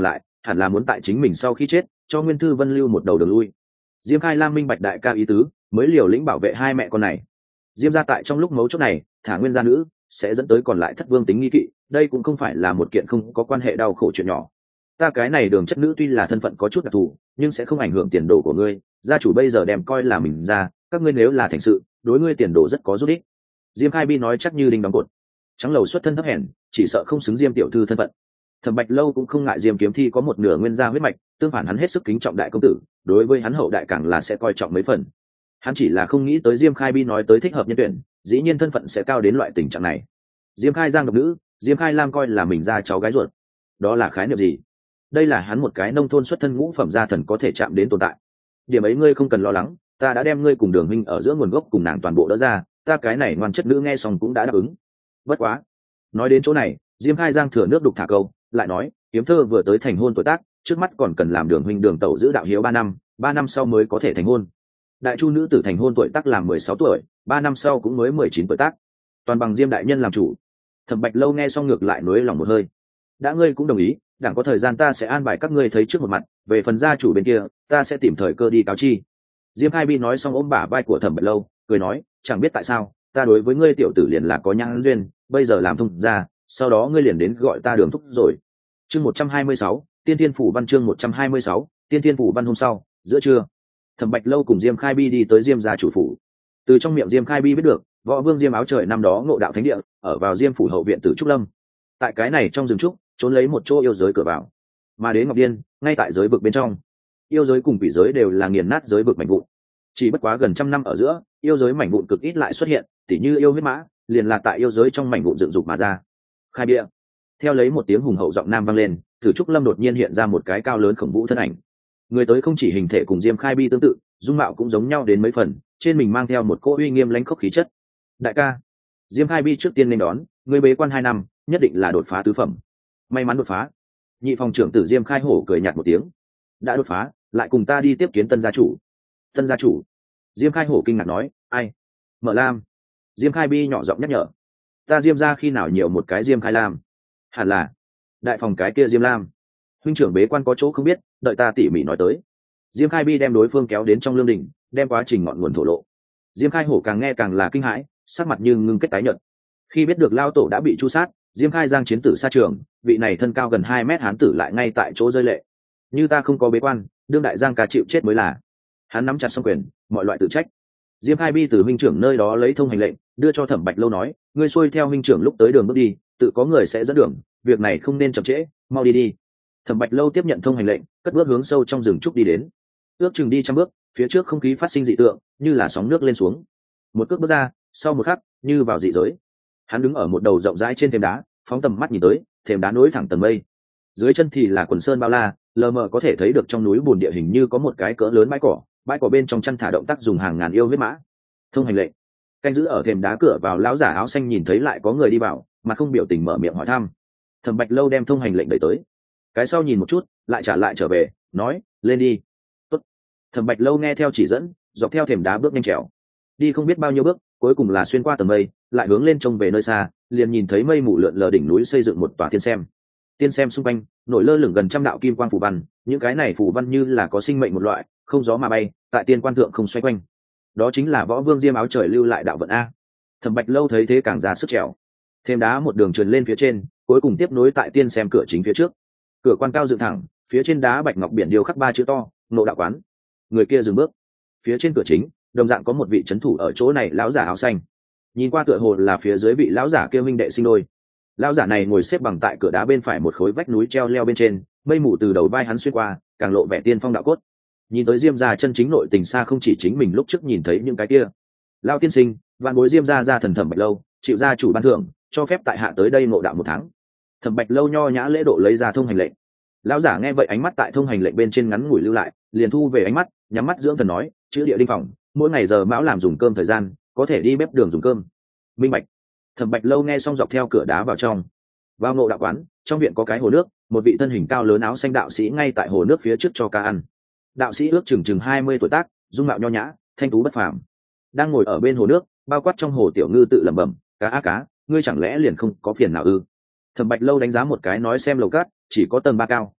hẳn là muốn tại chính mình sau khi chết cho Nguyên Thư Vân lưu một đầu đường lui. Diêm Khai Lam minh bạch đại ca ý tứ, mới liều lĩnh bảo vệ hai mẹ con này. Diêm gia tại trong lúc mấu chốt này thả Nguyên gia nữ, sẽ dẫn tới còn lại thất vương tính nghi kỵ, đây cũng không phải là một kiện không có quan hệ đau khổ chuyện nhỏ. Ta cái này Đường chất nữ tuy là thân phận có chút đặc thù, nhưng sẽ không ảnh hưởng tiền đồ của ngươi, gia chủ bây giờ đem coi là mình ra, các ngươi nếu là thành sự, đối ngươi tiền đồ rất có giúp ích. Diêm Khai Bi nói chắc như đinh đóng cột. Trắng lầu xuất thân thấp hèn, chỉ sợ không xứng Diêm tiểu thư thân phận. Thẩm Bạch Lâu cũng không ngại Diêm Kiếm Thi có một nửa Nguyên gia huyết mạch, tương phản hắn hết sức kính trọng đại công tử, đối với hắn hậu đại càng là sẽ coi trọng mấy phần. Hắn chỉ là không nghĩ tới Diêm Khai Bi nói tới thích hợp nhân tuyển, dĩ nhiên thân phận sẽ cao đến loại tình trạng này. Diêm Khai Giang độc nữ, Diêm Khai Lam coi là mình ra cháu gái ruột, đó là khái niệm gì? Đây là hắn một cái nông thôn xuất thân ngũ phẩm gia thần có thể chạm đến tồn tại. Điểm ấy ngươi không cần lo lắng, ta đã đem ngươi cùng Đường huynh ở giữa nguồn gốc cùng nàng toàn bộ đỡ ra, ta cái này ngoan chất nữ nghe xong cũng đã đáp ứng. Bất quá, nói đến chỗ này, Diêm Khai Giang thừa nước đục thả câu, lại nói, Kiếm Thơ vừa tới thành hôn tuổi tác, trước mắt còn cần làm Đường huynh Đường tẩu giữ đạo hiếu ba năm, ba năm sau mới có thể thành hôn. Đại chu nữ tử thành hôn tuổi tác làm mười sáu tuổi, ba năm sau cũng mới mười chín tuổi tác. Toàn bằng Diêm đại nhân làm chủ. Thẩm Bạch Lâu nghe xong ngược lại nối lòng một hơi. Đã ngươi cũng đồng ý, đảng có thời gian ta sẽ an bài các ngươi thấy trước một mặt, về phần gia chủ bên kia, ta sẽ tìm thời cơ đi cáo chi. Diêm Khai Bi nói xong ôm bả vai của Thẩm Bạch Lâu, cười nói, chẳng biết tại sao, ta đối với ngươi tiểu tử liền là có nhãn duyên, bây giờ làm thông ra, sau đó ngươi liền đến gọi ta Đường thúc rồi. Chương một trăm hai mươi sáu, Tiên Thiên phủ văn chương một trăm hai mươi sáu, Tiên Thiên phủ văn hôm sau, giữa trưa, Thẩm Bạch Lâu cùng Diêm Khai Bi đi tới Diêm gia chủ phủ. Từ trong miệng Diêm Khai Bi biết được, võ vương Diêm Áo Trời năm đó ngộ đạo thánh địa, ở vào Diêm phủ hậu viện Tử Trúc Lâm. Tại cái này trong rừng trúc, trốn lấy một chỗ yêu giới cửa vào. Mà Đế Ngọc Điên, ngay tại giới vực bên trong. Yêu giới cùng quỷ giới đều là nghiền nát giới vực mảnh vụn. Chỉ bất quá gần trăm năm ở giữa, yêu giới mảnh vụn cực ít lại xuất hiện, tỉ như yêu huyết mã, liền là tại yêu giới trong mảnh vụn dựng dục mà ra. Khai bia. Theo lấy một tiếng hùng hậu giọng nam vang lên, Tử Trúc Lâm đột nhiên hiện ra một cái cao lớn khổng vũ thân ảnh. Người tới không chỉ hình thể cùng Diêm Khai Bi tương tự, dung mạo cũng giống nhau đến mấy phần, trên mình mang theo một cỗ uy nghiêm lãnh khốc khí chất. Đại ca, Diêm Khai Bi trước tiên nên đón, người bế quan hai năm, nhất định là đột phá tứ phẩm. May mắn đột phá. Nhị phòng trưởng tử Diêm Khai Hổ cười nhạt một tiếng. Đã đột phá, lại cùng ta đi tiếp kiến tân gia chủ. Tân gia chủ? Diêm Khai Hổ kinh ngạc nói, ai? Mở Lam. Diêm Khai Bi nhỏ giọng nhắc nhở. Ta Diêm gia khi nào nhiều một cái Diêm Khai Lam? Hẳn là đại phòng cái kia Diêm Lam. Huynh trưởng bế quan có chỗ không biết, đợi ta tỉ mỉ nói tới. Diêm Khai Bi đem đối phương kéo đến trong lương đình, đem quá trình ngọn nguồn thổ lộ. Diêm Khai Hổ càng nghe càng là kinh hãi, sắc mặt như ngưng kết tái nhợt. Khi biết được lao tổ đã bị chu sát, Diêm Khai Giang chiến tử xa trường, vị này thân cao gần hai mét hán tử lại ngay tại chỗ rơi lệ. Như ta không có bế quan, đương đại Giang ca chịu chết mới là. Hắn nắm chặt song quyền, mọi loại tự trách. Diêm Khai Bi từ huynh trưởng nơi đó lấy thông hành lệnh, đưa cho Thẩm Bạch Lâu nói, ngươi xuôi theo huynh trưởng lúc tới đường bước đi, tự có người sẽ dẫn đường, việc này không nên chậm trễ, mau đi đi. Thẩm Bạch Lâu tiếp nhận thông hành lệnh, cất bước hướng sâu trong rừng trúc đi đến. Ước chừng đi trăm bước, phía trước không khí phát sinh dị tượng, như là sóng nước lên xuống. Một cước bước ra, sau một khắc, như vào dị giới. Hắn đứng ở một đầu rộng rãi trên thềm đá, phóng tầm mắt nhìn tới, thềm đá nối thẳng tầng mây. Dưới chân thì là quần sơn bao la, lờ mờ có thể thấy được trong núi bùn địa hình như có một cái cỡ lớn bãi cỏ, bãi cỏ bên trong chăn thả động tác dùng hàng ngàn yêu huyết mã. Thông hành lệnh. Canh giữ ở thềm đá cửa vào lão giả áo xanh nhìn thấy lại có người đi vào, mà không biểu tình mở miệng hỏi thăm. Thẩm Bạch Lâu đem thông hành lệnh đẩy tới. Cái sau nhìn một chút, lại trả lại trở về, nói, lên đi. Tốt. Thẩm Bạch Lâu nghe theo chỉ dẫn, dọc theo thềm đá bước nhanh trèo. Đi không biết bao nhiêu bước, cuối cùng là xuyên qua tầng mây, lại hướng lên trông về nơi xa, liền nhìn thấy mây mù lượn lờ đỉnh núi xây dựng một tòa tiên xem. Tiên xem xung quanh nổi lơ lửng gần trăm đạo kim quang phù văn, những cái này phù văn như là có sinh mệnh một loại, không gió mà bay, tại tiên quan thượng không xoay quanh. Đó chính là võ vương Diêm Áo Trời lưu lại đạo vận a. Thẩm Bạch Lâu thấy thế càng ra sức trèo. Thêm đá một đường trườn lên phía trên, cuối cùng tiếp nối tại tiên xem cửa chính phía trước. Cửa quan cao dựng thẳng, phía trên đá bạch ngọc biển điêu khắc ba chữ to, Ngộ Đạo Quán. Người kia dừng bước. Phía trên cửa chính, đồng dạng có một vị trấn thủ ở chỗ này, lão giả áo xanh. Nhìn qua tựa hồ là phía dưới vị lão giả kia minh đệ sinh đôi. Lão giả này ngồi xếp bằng tại cửa đá bên phải một khối vách núi treo leo bên trên, mây mù từ đầu vai hắn xuyên qua, càng lộ vẻ tiên phong đạo cốt. Nhìn tới Diêm gia chân chính nội tình xa không chỉ chính mình lúc trước nhìn thấy những cái kia. Lão tiên sinh, vạn bối Diêm gia gia thần Thẩm Bạch Lâu, chịu gia chủ ban thưởng, cho phép tại hạ tới đây ngộ đạo một tháng. Thẩm Bạch Lâu nho nhã lễ độ lấy ra thông hành lệnh. Lão giả nghe vậy ánh mắt tại thông hành lệnh bên trên ngắn ngủi lưu lại, liền thu về ánh mắt, nhắm mắt dưỡng thần nói, chữ địa đinh phòng, mỗi ngày giờ mão làm dùng cơm thời gian, có thể đi bếp đường dùng cơm. Minh bạch. Thẩm Bạch Lâu nghe xong dọc theo cửa đá vào trong. Vào Ngộ Đạo Quán, trong viện có cái hồ nước, một vị thân hình cao lớn áo xanh đạo sĩ ngay tại hồ nước phía trước cho ca ăn. Đạo sĩ ước chừng chừng hai mươi tuổi tác, dung mạo nho nhã, thanh tú bất phàm. Đang ngồi ở bên hồ nước, bao quát trong hồ tiểu ngư tự lẩm bẩm, cá á cá, ngươi chẳng lẽ liền không có phiền nào ư? Thẩm Bạch Lâu đánh giá một cái nói xem lầu cát, chỉ có tầng ba cao,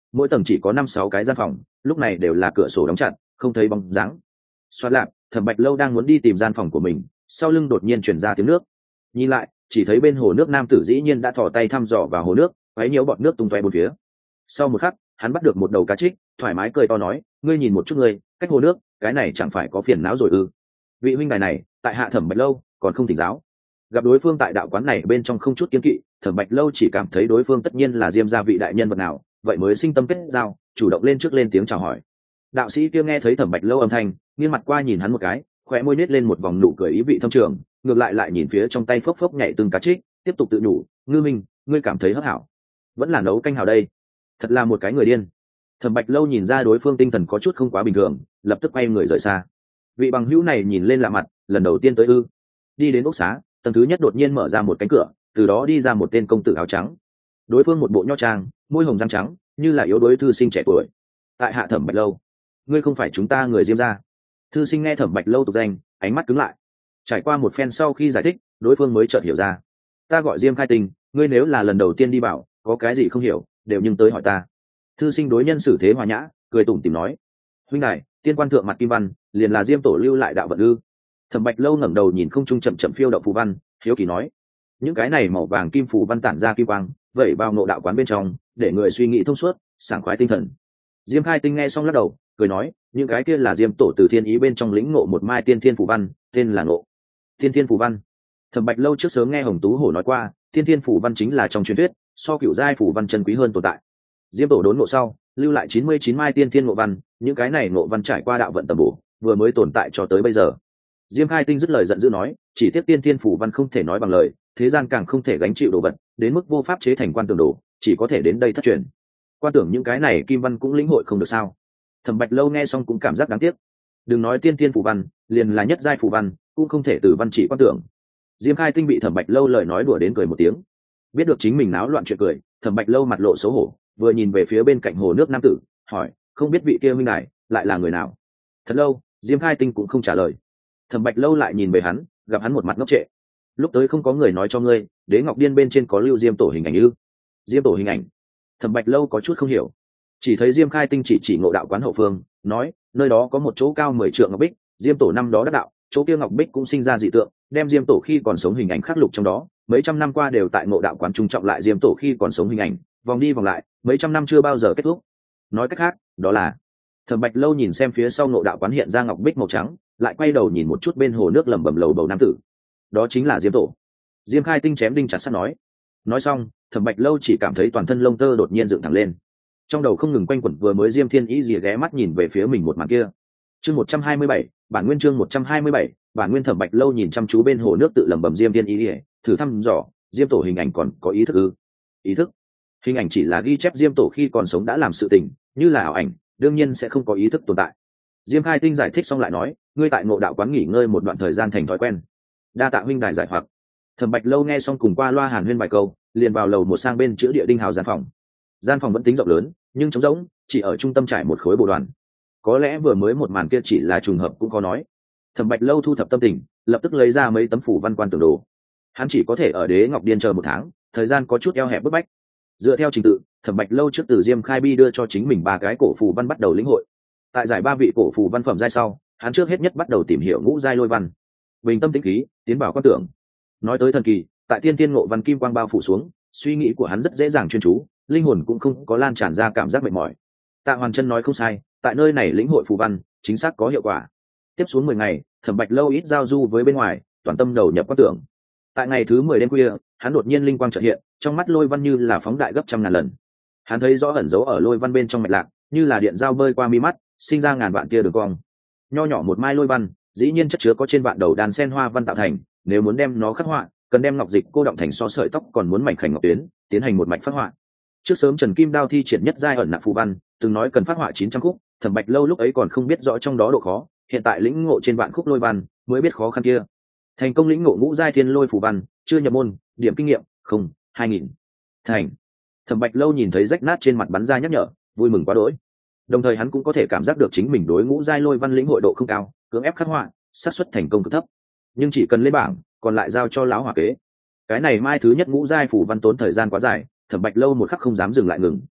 mỗi tầng chỉ có năm sáu cái gian phòng, lúc này đều là cửa sổ đóng chặt, không thấy bóng dáng. Xoát lạp, Thẩm Bạch Lâu đang muốn đi tìm gian phòng của mình, sau lưng đột nhiên truyền ra tiếng nước. Nhìn lại, chỉ thấy bên hồ nước nam tử dĩ nhiên đã thò tay thăm dò vào hồ nước, quấy nhiễu bọt nước tung tóe bốn phía. Sau một khắc, hắn bắt được một đầu cá trích, thoải mái cười to nói, ngươi nhìn một chút ngươi, cách hồ nước, cái này chẳng phải có phiền não rồi ư? Vị huynh đài này, tại hạ Thẩm Bạch Lâu, còn không thỉnh giáo. Gặp đối phương tại đạo quán này bên trong không chút kiêng kỵ, Thẩm Bạch Lâu chỉ cảm thấy đối phương tất nhiên là Diêm gia vị đại nhân vật nào, vậy mới sinh tâm kết giao, chủ động lên trước lên tiếng chào hỏi. Đạo sĩ kia nghe thấy Thẩm Bạch Lâu âm thanh, nghiêng mặt qua nhìn hắn một cái, khóe môi nết lên một vòng nụ cười ý vị thâm trường, ngược lại lại nhìn phía trong tay phốc phốc nhảy từng cá trích, tiếp tục tự nhủ, ngư minh, ngươi cảm thấy hấp hảo, vẫn là nấu canh hảo đây, thật là một cái người điên. Thẩm Bạch Lâu nhìn ra đối phương tinh thần có chút không quá bình thường, lập tức quay người rời xa. Vị bằng hữu này nhìn lên lạ mặt, lần đầu tiên tới ư? Đi đến ốc xá, tầng thứ nhất đột nhiên mở ra một cánh cửa, từ đó đi ra một tên công tử áo trắng. Đối phương một bộ nho trang, môi hồng răng trắng, như là yếu đuối thư sinh trẻ tuổi. Tại hạ Thẩm Bạch Lâu, ngươi không phải chúng ta người Diêm gia? Thư sinh nghe Thẩm Bạch Lâu tục danh, ánh mắt cứng lại. Trải qua một phen sau khi giải thích, đối phương mới chợt hiểu ra. Ta gọi Diêm Khai Tinh, ngươi nếu là lần đầu tiên đi bảo, có cái gì không hiểu, đều nhưng tới hỏi ta. Thư sinh đối nhân xử thế hòa nhã, cười tủm tỉm nói, huynh đại, tiên quan thượng mặt kim văn, liền là Diêm tổ lưu lại đạo vận ư? Thẩm Bạch Lâu ngẩng đầu nhìn không trung chậm chậm phiêu động phù văn, hiếu kỳ nói, những cái này màu vàng kim phù văn tản ra kim quang, vậy vào ngộ đạo quán bên trong, để người suy nghĩ thông suốt, sảng khoái tinh thần. Diêm Khai Tinh nghe xong lắc đầu, cười nói, những cái kia là Diêm tổ từ thiên ý bên trong lĩnh ngộ một mai tiên thiên phù văn, tên là ngộ tiên thiên phù văn. Thẩm Bạch Lâu trước sớm nghe Hồng Tú Hổ nói qua, tiên thiên phù văn chính là trong truyền thuyết, so cửu giai phù văn chân quý hơn tồn tại. Diêm tổ đốn ngộ sau, lưu lại chín mươi chín mai tiên thiên ngộ văn, những cái này ngộ văn trải qua đạo vận tầm bổ, vừa mới tồn tại cho tới bây giờ. Diêm Khai Tinh dứt lời giận dữ nói, chỉ tiếc tiên thiên phù văn không thể nói bằng lời, thế gian càng không thể gánh chịu đồ vật, đến mức vô pháp chế thành quan tưởng đồ, chỉ có thể đến đây thất truyền. Quan tưởng những cái này kim văn cũng lĩnh hội không được sao? Thẩm Bạch Lâu nghe xong cũng cảm giác đáng tiếc. Đừng nói tiên thiên phù văn, liền là nhất giai phù văn, cũng không thể từ văn chỉ quan tưởng. Diêm Khai Tinh bị Thẩm Bạch Lâu lời nói đùa đến cười một tiếng. Biết được chính mình náo loạn chuyện cười, Thẩm Bạch Lâu mặt lộ xấu hổ, vừa nhìn về phía bên cạnh hồ nước nam tử, hỏi, không biết vị kia huynh đài lại là người nào? Thật lâu, Diêm Khai Tinh cũng không trả lời. Thẩm Bạch Lâu lại nhìn về hắn, gặp hắn một mặt ngốc trệ. Lúc tới không có người nói cho ngươi, Đế Ngọc Điên bên trên có lưu Diêm tổ hình ảnh ư? Diêm tổ hình ảnh? Thẩm Bạch Lâu có chút không hiểu, chỉ thấy Diêm Khai Tinh chỉ chỉ ngộ đạo quán hậu phương, nói, nơi đó có một chỗ cao mười trượng ngọc bích, Diêm tổ năm đó đắc đạo, chỗ kia ngọc bích cũng sinh ra dị tượng, đem Diêm tổ khi còn sống hình ảnh khắc lục trong đó, mấy trăm năm qua đều tại ngộ đạo quán trung trọng lại Diêm tổ khi còn sống hình ảnh, vòng đi vòng lại, mấy trăm năm chưa bao giờ kết thúc. Nói cách khác, đó là. Thẩm Bạch Lâu nhìn xem phía sau ngộ đạo quán hiện ra ngọc bích màu trắng, lại quay đầu nhìn một chút bên hồ nước lẩm bẩm lầu bầu nam tử. Đó chính là Diêm tổ. Diêm Khai Tinh chém đinh chặt sắt nói. Nói xong, Thẩm Bạch Lâu chỉ cảm thấy toàn thân lông tơ đột nhiên dựng thẳng lên, trong đầu không ngừng quanh quẩn vừa mới Diêm Thiên Ý gì ghé mắt nhìn về phía mình một màn kia. Chương một trăm hai mươi bảy, bản nguyên chương một trăm hai mươi bảy, bản nguyên. Thẩm Bạch Lâu nhìn chăm chú bên hồ nước tự lẩm bẩm Diêm Thiên Ý, thử thăm dò, Diêm tổ hình ảnh còn có ý thức ư? Ý thức? Hình ảnh chỉ là ghi chép Diêm tổ khi còn sống đã làm sự tình, như là ảo ảnh, đương nhiên sẽ không có ý thức tồn tại. Diêm Khai Tinh giải thích xong lại nói, ngươi tại ngộ đạo quán nghỉ ngơi một đoạn thời gian thành thói quen, đa tạ huynh đài giải hoặc. Thẩm Bạch Lâu nghe xong cùng qua loa hàn huyên vài câu, liền vào lầu một sang bên chữa địa đinh hào gian phòng. Gian phòng vẫn tính rộng lớn, nhưng trống rỗng, chỉ ở trung tâm trải một khối bồ đoàn. Có lẽ vừa mới một màn kia chỉ là trùng hợp cũng có nói. Thẩm Bạch Lâu thu thập tâm tình, lập tức lấy ra mấy tấm phủ văn quan tưởng đồ. Hắn chỉ có thể ở Đế Ngọc Điên chờ một tháng, thời gian có chút eo hẹp bức bách. Dựa theo trình tự, Thẩm Bạch Lâu trước từ Diêm Khai Bi đưa cho chính mình ba cái cổ phù văn bắt đầu lĩnh hội. Tại giải ba vị cổ phù văn phẩm giai sau, hắn trước hết nhất bắt đầu tìm hiểu ngũ giai lôi văn. Bình tâm tĩnh khí, tiến bảo quan tưởng. Nói tới thần kỳ, tại tiên tiên ngộ văn kim quang bao phủ xuống, suy nghĩ của hắn rất dễ dàng chuyên chú, linh hồn cũng không có lan tràn ra cảm giác mệt mỏi. Tạ Hoàn Chân nói không sai, tại nơi này lĩnh hội phù văn chính xác có hiệu quả. Tiếp xuống mười ngày, Thẩm Bạch Lâu ít giao du với bên ngoài, toàn tâm đầu nhập quan tưởng. Tại ngày thứ mười đêm khuya, hắn đột nhiên linh quang chợt hiện, trong mắt lôi văn như là phóng đại gấp trăm ngàn lần. Hắn thấy rõ ẩn dấu ở lôi văn bên trong mạch lạc, như là điện dao bơi qua mi mắt, sinh ra ngàn vạn tia đường cong. Nho nhỏ một mai lôi văn, dĩ nhiên chất chứa có trên vạn đầu đàn sen hoa văn tạo thành, nếu muốn đem nó khắc họa, cần đem ngọc dịch cô động thành so sợi tóc còn muốn mảnh khảnh ngọc tuyến, tiến hành một mạch phát họa. Trước sớm Trần Kim Đao thi triển nhất giai ẩn nặc phù văn, từng nói cần phát họa chín trăm khúc, Thẩm Bạch Lâu lúc ấy còn không biết rõ trong đó độ khó, hiện tại lĩnh ngộ trên vạn khúc lôi văn, mới biết khó khăn kia. Thành công lĩnh ngộ ngũ giai thiên lôi phù văn, chưa nhập môn, điểm kinh nghiệm không hai nghìn. Thành. Thẩm Bạch Lâu nhìn thấy rách nát trên mặt bắn ra nhắc nhở, vui mừng quá đỗi. Đồng thời hắn cũng có thể cảm giác được chính mình đối ngũ giai lôi văn lĩnh hội độ không cao, cưỡng ép khắc họa, xác suất thành công cực thấp. Nhưng chỉ cần lên bảng, còn lại giao cho lão hỏa kế. Cái này mai thứ nhất ngũ giai phù văn tốn thời gian quá dài, Thẩm Bạch Lâu một khắc không dám dừng lại ngừng,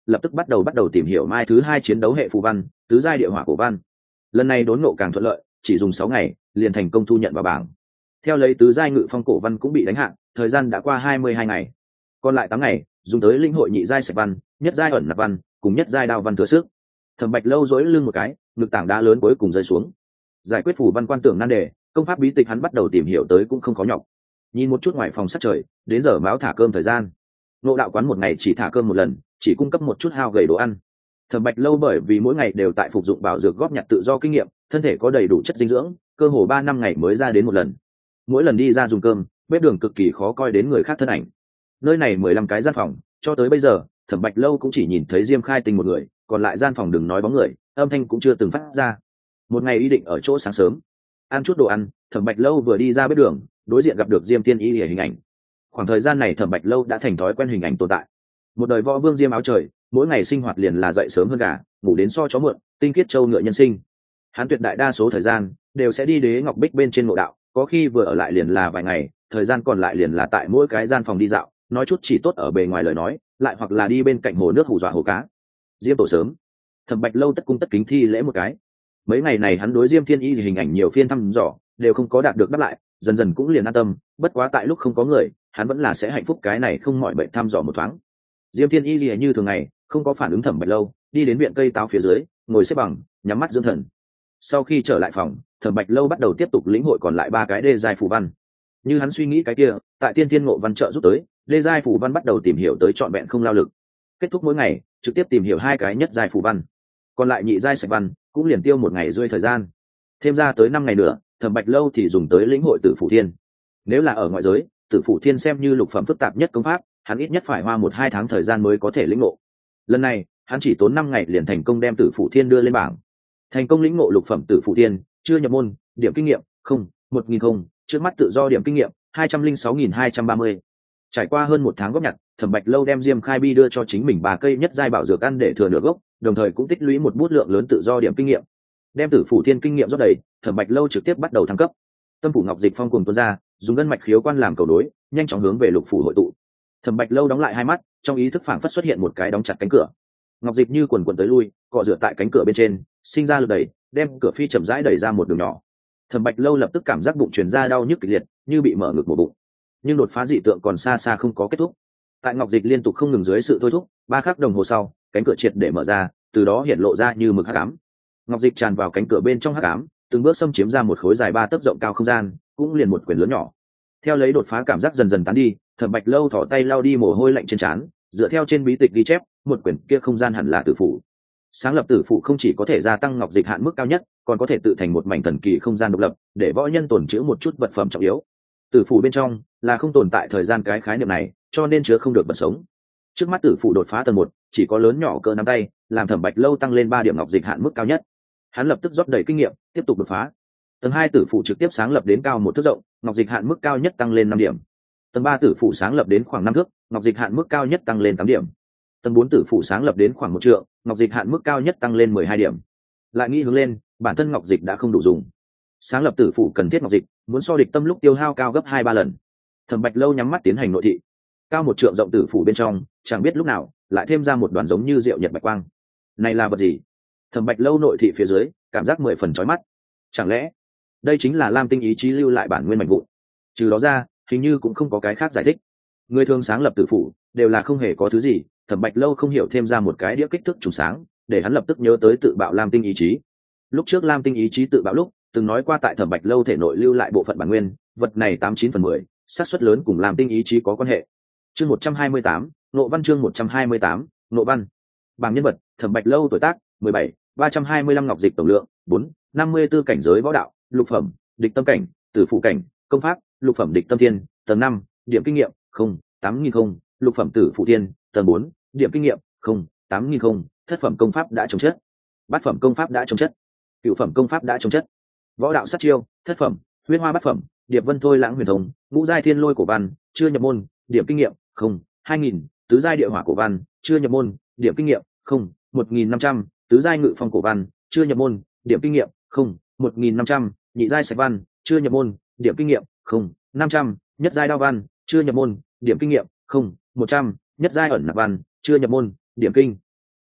lập tức bắt đầu bắt đầu tìm hiểu mai thứ hai chiến đấu hệ phù văn tứ giai địa hỏa cổ văn. Lần này đốn ngộ càng thuận lợi, chỉ dùng sáu ngày liền thành công thu nhận vào bảng. Theo lấy tứ giai ngự phong cổ văn cũng bị đánh hạ, thời gian đã qua hai mươi hai ngày, còn lại tám ngày dùng tới linh hội nhị giai sạch văn, nhất giai ẩn nạp văn cùng nhất giai đao văn thừa sức. Thẩm Bạch Lâu dỗi lưng một cái, ngực tảng đá lớn cuối cùng rơi xuống. Giải quyết phù văn quan tưởng nan đề, công pháp bí tịch hắn bắt đầu tìm hiểu tới cũng không khó nhọc. Nhìn một chút ngoài phòng sát trời, đến giờ báo thả cơm thời gian. Ngộ đạo quán một ngày chỉ thả cơm một lần, chỉ cung cấp một chút hao gầy đồ ăn. Thẩm Bạch Lâu bởi vì mỗi ngày đều tại phục dụng bảo dược góp nhặt tự do kinh nghiệm, thân thể có đầy đủ chất dinh dưỡng, cơ hồ ba năm ngày mới ra đến một lần. Mỗi lần đi ra dùng cơm, bếp đường cực kỳ khó coi đến người khác thân ảnh. Nơi này mười lăm cái gian phòng, cho tới bây giờ, Thẩm Bạch Lâu cũng chỉ nhìn thấy Diêm Khai Tình một người, còn lại gian phòng đừng nói bóng người, âm thanh cũng chưa từng phát ra. Một ngày ý định ở chỗ sáng sớm, ăn chút đồ ăn, Thẩm Bạch Lâu vừa đi ra bếp đường, đối diện gặp được Diêm Tiên Y lìa hình ảnh. Khoảng thời gian này Thẩm Bạch Lâu đã thành thói quen hình ảnh tồn tại. Một đời võ vương Diêm áo trời, mỗi ngày sinh hoạt liền là dậy sớm hơn gà, ngủ đến so chó muộn, tinh khiết châu ngựa nhân sinh. Hắn tuyệt đại đa số thời gian đều sẽ đi Đế Ngọc Bích bên trên ngộ đạo, có khi vừa ở lại liền là vài ngày, thời gian còn lại liền là tại mỗi cái gian phòng đi dạo, nói chút chỉ tốt ở bề ngoài lời nói, lại hoặc là đi bên cạnh hồ nước hù dọa hồ cá. Diêm tổ sớm, Thẩm Bạch Lâu tất cung tất kính thi lễ một cái. Mấy ngày này hắn đối Diêm Thiên Y thì hình ảnh nhiều phiên thăm dò, đều không có đạt được đáp lại, dần dần cũng liền an tâm, bất quá tại lúc không có người, hắn vẫn là sẽ hạnh phúc cái này không mỏi bệnh thăm dò một thoáng. Diêm Thiên Y lìa như thường ngày, không có phản ứng Thẩm Bạch Lâu, đi đến viện cây táo phía dưới, ngồi xếp bằng, nhắm mắt dưỡng thần. Sau khi trở lại phòng, Thẩm Bạch Lâu bắt đầu tiếp tục lĩnh hội còn lại ba cái đê giai phù văn. Như hắn suy nghĩ cái kia, tại Tiên Thiên Ngộ Văn trợ giúp tới, đê giai phù văn bắt đầu tìm hiểu tới trọn vẹn không lao lực. Kết thúc mỗi ngày, trực tiếp tìm hiểu hai cái nhất giai phù văn. Còn lại nhị giai sạch văn, cũng liền tiêu một ngày rơi thời gian. Thêm ra tới năm ngày nữa, Thẩm Bạch Lâu thì dùng tới lĩnh hội Tử Phủ Thiên. Nếu là ở ngoại giới, Tử Phủ Thiên xem như lục phẩm phức tạp nhất công pháp, hắn ít nhất phải hoa một hai tháng thời gian mới có thể lĩnh ngộ. Lần này, hắn chỉ tốn năm ngày liền thành công đem Tử Phủ Thiên đưa lên bảng. Thành công lĩnh ngộ lục phẩm Tử Phủ Thiên, chưa nhập môn, điểm kinh nghiệm không, một nghìn không, trước mắt tự do điểm kinh nghiệm hai trăm linh sáu nghìn hai trăm ba mươi. Trải qua hơn một tháng góp nhặt, Thẩm Bạch Lâu đem Diêm Khai Bi đưa cho chính mình ba cây nhất giai bảo dược ăn để thừa nửa gốc, đồng thời cũng tích lũy một bút lượng lớn tự do điểm kinh nghiệm. Đem Tử Phủ Thiên kinh nghiệm rót đầy, Thẩm Bạch Lâu trực tiếp bắt đầu thăng cấp. Tâm phủ ngọc dịch phong cuồng tuôn ra, dùng ngân mạch khiếu quan làm cầu đối, nhanh chóng hướng về lục phủ hội tụ. Thẩm Bạch Lâu đóng lại hai mắt, trong ý thức phảng phất xuất hiện một cái đóng chặt cánh cửa. Ngọc dịch như quần quần tới lui, cọ rửa tại cánh cửa bên trên, sinh ra lực đẩy, đem cửa phi chậm rãi đẩy ra một đường nhỏ. Thẩm Bạch Lâu lập tức cảm giác bụng truyền ra đau nhức kịch liệt, như bị mở ngực một bụng. Nhưng đột phá dị tượng còn xa xa không có kết thúc. Tại ngọc dịch liên tục không ngừng dưới sự thôi thúc, ba khắc đồng hồ sau, cánh cửa triệt để mở ra, từ đó hiện lộ ra như mực hắc ám. Ngọc dịch tràn vào cánh cửa bên trong hắc ám, từng bước xâm chiếm ra một khối dài ba tấc rộng cao không gian, cũng liền một quyển lớn nhỏ. Theo lấy đột phá cảm giác dần dần tán đi, Thẩm Bạch Lâu thò tay lau đi mồ hôi lạnh trên trán, dựa theo trên bí tịch ghi chép, một quyển kia không gian hẳn là tử phủ. Sáng lập tử phụ không chỉ có thể gia tăng ngọc dịch hạn mức cao nhất, còn có thể tự thành một mảnh thần kỳ không gian độc lập, để võ nhân tồn trữ một chút vật phẩm trọng yếu. Tử phụ bên trong là không tồn tại thời gian cái khái niệm này, cho nên chứa không được vật sống. Trước mắt tử phụ đột phá tầng một, chỉ có lớn nhỏ cỡ nắm tay, làm Thẩm Bạch Lâu tăng lên ba điểm ngọc dịch hạn mức cao nhất. Hắn lập tức rót đầy kinh nghiệm, tiếp tục đột phá. Tầng hai tử phụ trực tiếp sáng lập đến cao một thước rộng, ngọc dịch hạn mức cao nhất tăng lên năm điểm. Tầng ba tử phụ sáng lập đến khoảng năm thước, ngọc dịch hạn mức cao nhất tăng lên tám điểm. Tầng bốn tử phụ sáng lập đến khoảng một trượng, ngọc dịch hạn mức cao nhất tăng lên mười hai điểm. Lại nghĩ hướng lên, bản thân ngọc dịch đã không đủ dùng. Sáng lập tử phụ cần thiết ngọc dịch, muốn so địch tâm lúc tiêu hao cao gấp hai ba lần. Thẩm Bạch Lâu nhắm mắt tiến hành nội thị. Cao một trượng rộng tử phụ bên trong, chẳng biết lúc nào lại thêm ra một đoàn giống như rượu nhật bạch quang. Này là vật gì? Thẩm Bạch Lâu nội thị phía dưới, cảm giác mười phần chói mắt. Chẳng lẽ đây chính là Lam Tinh ý chí lưu lại bản nguyên mạch vụ? Trừ đó ra, hình như cũng không có cái khác giải thích. Người thường sáng lập tử phụ đều là không hề có thứ gì. Thẩm Bạch Lâu không hiểu thêm ra một cái đĩa kích thước trùng sáng, để hắn lập tức nhớ tới tự bạo Lam Tinh ý chí. Lúc trước Lam Tinh ý chí tự bạo lúc, từng nói qua tại Thẩm Bạch Lâu thể nội lưu lại bộ phận bản nguyên, vật này tám chín phần mười, xác suất lớn cùng Lam Tinh ý chí có quan hệ. Chương một trăm hai mươi tám, Nộ Văn chương một trăm hai mươi tám, Nộ Văn. Bảng nhân vật: Thẩm Bạch Lâu tuổi tác mười bảy, ba trăm hai mươi lăm ngọc dịch tổng lượng bốn, năm mươi tư cảnh giới võ đạo, lục phẩm, địch tâm cảnh, tử phụ cảnh, công pháp, lục phẩm địch tâm thiên, tầng năm, điểm kinh nghiệm không, tám nghìn không, lục phẩm tử phụ thiên, tầng bốn, điểm kinh nghiệm không, tám nghìn không, thất phẩm công pháp đã chống chất, bát phẩm công pháp đã chống chất, cửu phẩm công pháp đã chống chất. Võ đạo sát chiêu, thất phẩm, huyết hoa bát phẩm, điệp vân thôi lãng huyền thông, ngũ giai thiên lôi cổ văn, chưa nhập môn, điểm kinh nghiệm không, hai nghìn, tứ giai địa hỏa cổ văn, chưa nhập môn, điểm kinh nghiệm không, một nghìn năm trăm, tứ giai ngự phong cổ văn, chưa nhập môn, điểm kinh nghiệm không, một nghìn năm trăm, nhị giai sạch văn, chưa nhập môn, điểm kinh nghiệm không, năm trăm, nhất giai đao văn, chưa nhập môn, điểm kinh nghiệm không, một trăm, nhất giai ẩn nạp văn, chưa nhập môn, điểm kinh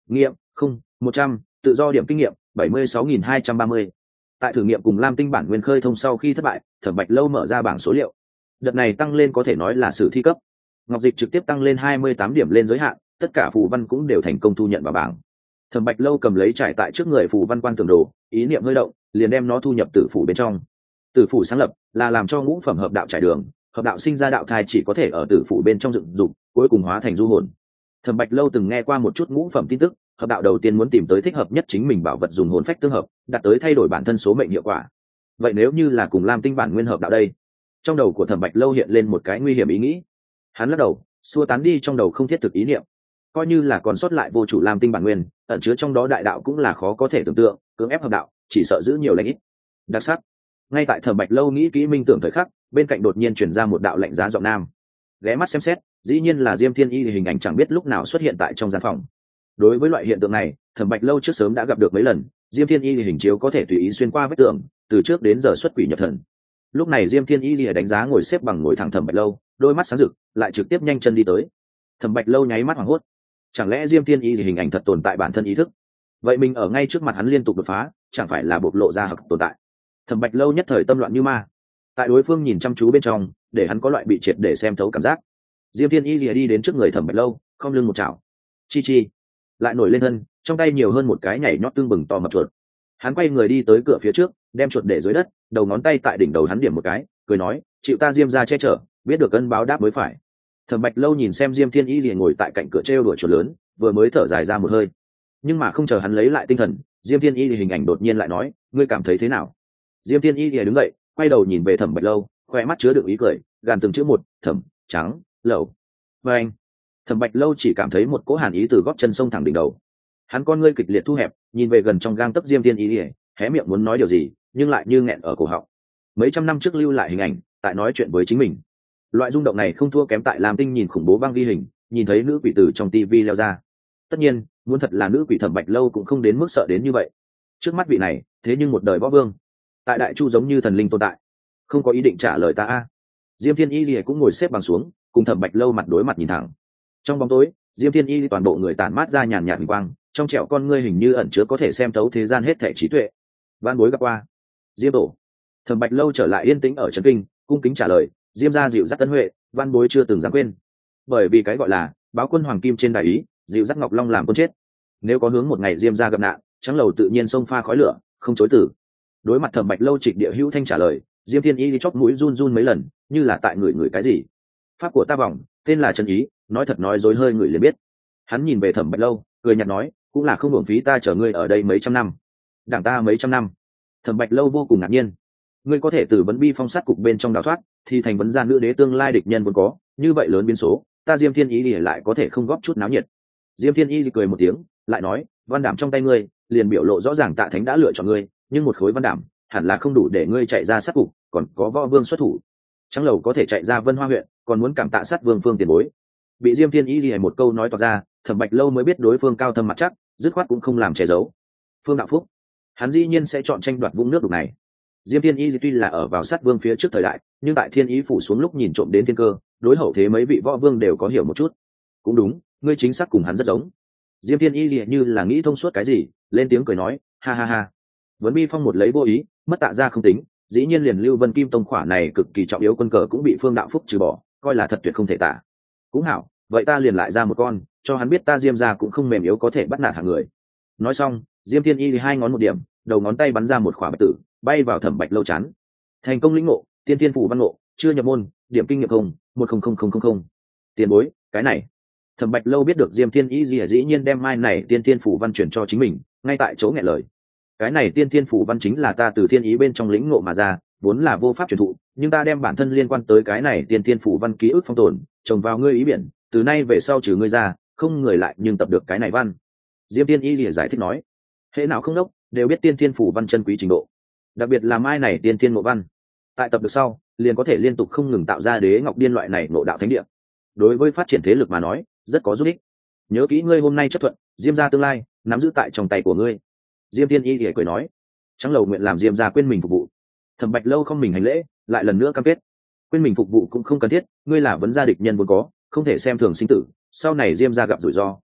nghiệm không một trăm, tự do điểm kinh nghiệm bảy mươi sáu nghìn hai trăm ba mươi. Tại thử nghiệm cùng lam tinh bản nguyên khơi thông sau khi thất bại, Thẩm Bạch Lâu mở ra bảng số liệu. Đợt này tăng lên có thể nói là sử thi cấp. Ngọc Dịch trực tiếp tăng lên hai mươi tám điểm lên giới hạn, tất cả phù văn cũng đều thành công thu nhận vào bảng. Thẩm Bạch Lâu cầm lấy trải tại trước người phù văn quan tường đồ, ý niệm hơi động, liền đem nó thu nhập tử phủ bên trong. Tử phủ sáng lập là làm cho ngũ phẩm hợp đạo trải đường, hợp đạo sinh ra đạo thai chỉ có thể ở tử phủ bên trong dựng dục, cuối cùng hóa thành du hồn. Thẩm Bạch Lâu từng nghe qua một chút ngũ phẩm tin tức, hợp đạo đầu tiên muốn tìm tới thích hợp nhất chính mình bảo vật dùng hồn phách tương hợp, đạt tới thay đổi bản thân số mệnh hiệu quả. Vậy nếu như là cùng lam tinh bản nguyên hợp đạo đây? Trong đầu của Thẩm Bạch Lâu hiện lên một cái nguy hiểm ý nghĩ. Hắn lắc đầu, xua tán đi trong đầu không thiết thực ý niệm. Coi như là còn sót lại vô chủ lam tinh bản nguyên, ẩn chứa trong đó đại đạo cũng là khó có thể tưởng tượng, cưỡng ép hợp đạo, chỉ sợ giữ nhiều lành ít. Đặc sắc. Ngay tại Thẩm Bạch Lâu nghĩ kỹ minh tưởng thời khắc, bên cạnh đột nhiên truyền ra một đạo lạnh giá giọng nam. Ghé mắt xem xét, dĩ nhiên là Diêm Thiên Y, hình ảnh chẳng biết lúc nào xuất hiện tại trong gian phòng. Đối với loại hiện tượng này, Thẩm Bạch Lâu trước sớm đã gặp được mấy lần, Diêm Thiên Y hình chiếu có thể tùy ý xuyên qua vết tường, từ trước đến giờ xuất quỷ nhập thần. Lúc này Diêm Thiên Y đánh giá ngồi xếp bằng ngồi thẳng Thẩm Bạch Lâu, đôi mắt sáng rực, lại trực tiếp nhanh chân đi tới. Thẩm Bạch Lâu nháy mắt hoảng hốt. Chẳng lẽ Diêm Thiên Y hình ảnh thật tồn tại bản thân ý thức? Vậy mình ở ngay trước mặt hắn liên tục đột phá, chẳng phải là bộc lộ ra hặc tồn tại? Thẩm Bạch Lâu nhất thời tâm loạn như ma. Tại đối phương nhìn chăm chú bên trong, để hắn có loại bị triệt để xem thấu cảm giác. Diêm Thiên Y lìa đi đến trước người Thẩm Bạch Lâu, không lưng một chảo. Chi chi, lại nổi lên thân, trong tay nhiều hơn một cái nhảy nhót tương bừng to mập chuột. Hắn quay người đi tới cửa phía trước, đem chuột để dưới đất, đầu ngón tay tại đỉnh đầu hắn điểm một cái, cười nói, chịu ta Diêm gia che chở, biết được ân báo đáp mới phải. Thẩm Bạch Lâu nhìn xem Diêm Thiên Y lìa ngồi tại cạnh cửa trêu đuổi chuột lớn, vừa mới thở dài ra một hơi. Nhưng mà không chờ hắn lấy lại tinh thần, Diêm Thiên Y hình ảnh đột nhiên lại nói, ngươi cảm thấy thế nào? Diêm Thiên Y lìa đứng dậy, quay đầu nhìn về Thẩm Bạch Lâu, khoe mắt chứa đựng ý cười, gàn từng chữ một, thẩm, trắng, lẩu. Và anh, Thẩm Bạch Lâu chỉ cảm thấy một cỗ hàn ý từ gót chân sông thẳng đỉnh đầu. Hắn con ngươi kịch liệt thu hẹp, nhìn về gần trong gang tấc Diêm Thiên Y lìa, hé miệng muốn nói điều gì, nhưng lại như nghẹn ở cổ họng. Mấy trăm năm trước lưu lại hình ảnh, tại nói chuyện với chính mình. Loại rung động này không thua kém tại Lam Tinh nhìn khủng bố băng ghi hình, nhìn thấy nữ quỷ tử trong tivi leo ra. Tất nhiên, muốn thật là nữ quỷ Thẩm Bạch Lâu cũng không đến mức sợ đến như vậy. Trước mắt vị này, thế nhưng một đời võ vương, tại đại chu giống như thần linh tồn tại, không có ý định trả lời ta a. Diêm Thiên Y lìa cũng ngồi xếp bằng xuống, cùng Thẩm Bạch Lâu mặt đối mặt nhìn thẳng. Trong bóng tối, Diêm Thiên Y toàn bộ người tản mát ra nhàn nhạt huỳnh quang, trong trẻo con ngươi hình như ẩn chứa có thể xem thấu thế gian hết thảy trí tuệ. Van bối gặp qua. Diêm tổ. Thẩm Bạch Lâu trở lại yên tĩnh ở trấn kinh, cung kính trả lời, Diêm gia dịu dắt tân huệ, van bối chưa từng dám quên. Bởi vì cái gọi là báo quân hoàng kim trên đại ý, dịu dắt ngọc long làm con chết. Nếu có hướng một ngày Diêm gia gặp nạn, trắng lầu tự nhiên xông pha khói lửa, không chối từ. Đối mặt Thẩm Bạch Lâu trịch địa hữu thanh trả lời, Diêm Thiên Y chóp mũi run run mấy lần, như là tại người người cái gì. Pháp của ta vòng, tên là Trần Ý, nói thật nói dối hơi người liền biết. Hắn nhìn về Thẩm Bạch Lâu, cười nhạt nói, cũng là không hưởng phí ta chờ ngươi ở đây mấy trăm năm. Đảng ta mấy trăm năm. Thẩm Bạch Lâu vô cùng ngạc nhiên. Ngươi có thể từ vấn bi phong sát cục bên trong đào thoát, thì thành vấn gia nữ đế tương lai địch nhân vốn có, như vậy lớn biến số, ta Diêm Thiên Y lại có thể không góp chút náo nhiệt. Diêm Thiên Y cười một tiếng, lại nói, văn đảm trong tay ngươi, liền biểu lộ rõ ràng Tạ Thánh đã lựa chọn ngươi, nhưng một khối văn đảm hẳn là không đủ để ngươi chạy ra sát cục, còn có võ vương xuất thủ. Trắng lầu có thể chạy ra Vân Hoa huyện, còn muốn cảm tạ sát vương phương tiền bối. Bị Diêm Thiên Y lìa một câu nói toạc ra, Thẩm Bạch Lâu mới biết đối phương cao thâm mặt chắc, dứt khoát cũng không làm che giấu. Phương Đạo Phúc, hắn dĩ nhiên sẽ chọn tranh đoạt vũng nước đục này. Diêm Thiên Y tuy là ở vào sát vương phía trước thời đại, nhưng tại Thiên Ý phủ xuống lúc nhìn trộm đến thiên cơ, đối hậu thế mấy vị võ vương đều có hiểu một chút. Cũng đúng, ngươi chính xác cùng hắn rất giống. Diêm Thiên Y lìa như là nghĩ thông suốt cái gì, lên tiếng cười nói, ha ha ha. Vấn Bi Phong một lấy vô ý, mất Tạ ra không tính, dĩ nhiên liền Lưu Vân Kim Tông khỏa này cực kỳ trọng yếu quân cờ cũng bị Phương Đạo Phúc trừ bỏ, coi là thật tuyệt không thể tả. Cũng hảo, vậy ta liền lại ra một con, cho hắn biết ta Diêm gia cũng không mềm yếu có thể bắt nạt hạng người. Nói xong, Diêm Thiên Y hai ngón một điểm, đầu ngón tay bắn ra một khỏa bạch tử, bay vào Thẩm Bạch Lâu chán. Thành công lĩnh ngộ, tiên tiên phủ văn ngộ, chưa nhập môn, điểm kinh nghiệm không, một không không không không không. Tiền bối, cái này. Thẩm Bạch Lâu biết được Diêm Thiên Y gì dĩ nhiên đem mai này tiên tiên phủ văn chuyển cho chính mình, ngay tại chỗ nghẹn lời. Cái này tiên tiên phủ văn chính là ta từ thiên ý bên trong lĩnh ngộ mà ra, vốn là vô pháp truyền thụ, nhưng ta đem bản thân liên quan tới cái này tiên tiên phủ văn ký ức phong tồn, trồng vào ngươi ý biển, từ nay về sau trừ ngươi ra, không người lại nhưng tập được cái này văn. Diêm Thiên Y lìa giải thích nói, hệ nào không đốc đều biết tiên tiên phủ văn chân quý trình độ, đặc biệt là mai này tiên tiên ngộ văn, tại tập được sau liền có thể liên tục không ngừng tạo ra đế ngọc điên loại này ngộ đạo thánh địa, đối với phát triển thế lực mà nói rất có giúp ích. Nhớ kỹ ngươi hôm nay chấp thuận, Diêm gia tương lai nắm giữ tại trong tay của ngươi. Diêm Thiên Y lìa cười nói, trắng lầu nguyện làm Diêm gia quên mình phục vụ. Thẩm Bạch Lâu không mình hành lễ, lại lần nữa cam kết, quên mình phục vụ cũng không cần thiết, ngươi là vấn gia địch nhân vốn có, không thể xem thường sinh tử, sau này Diêm gia gặp rủi ro,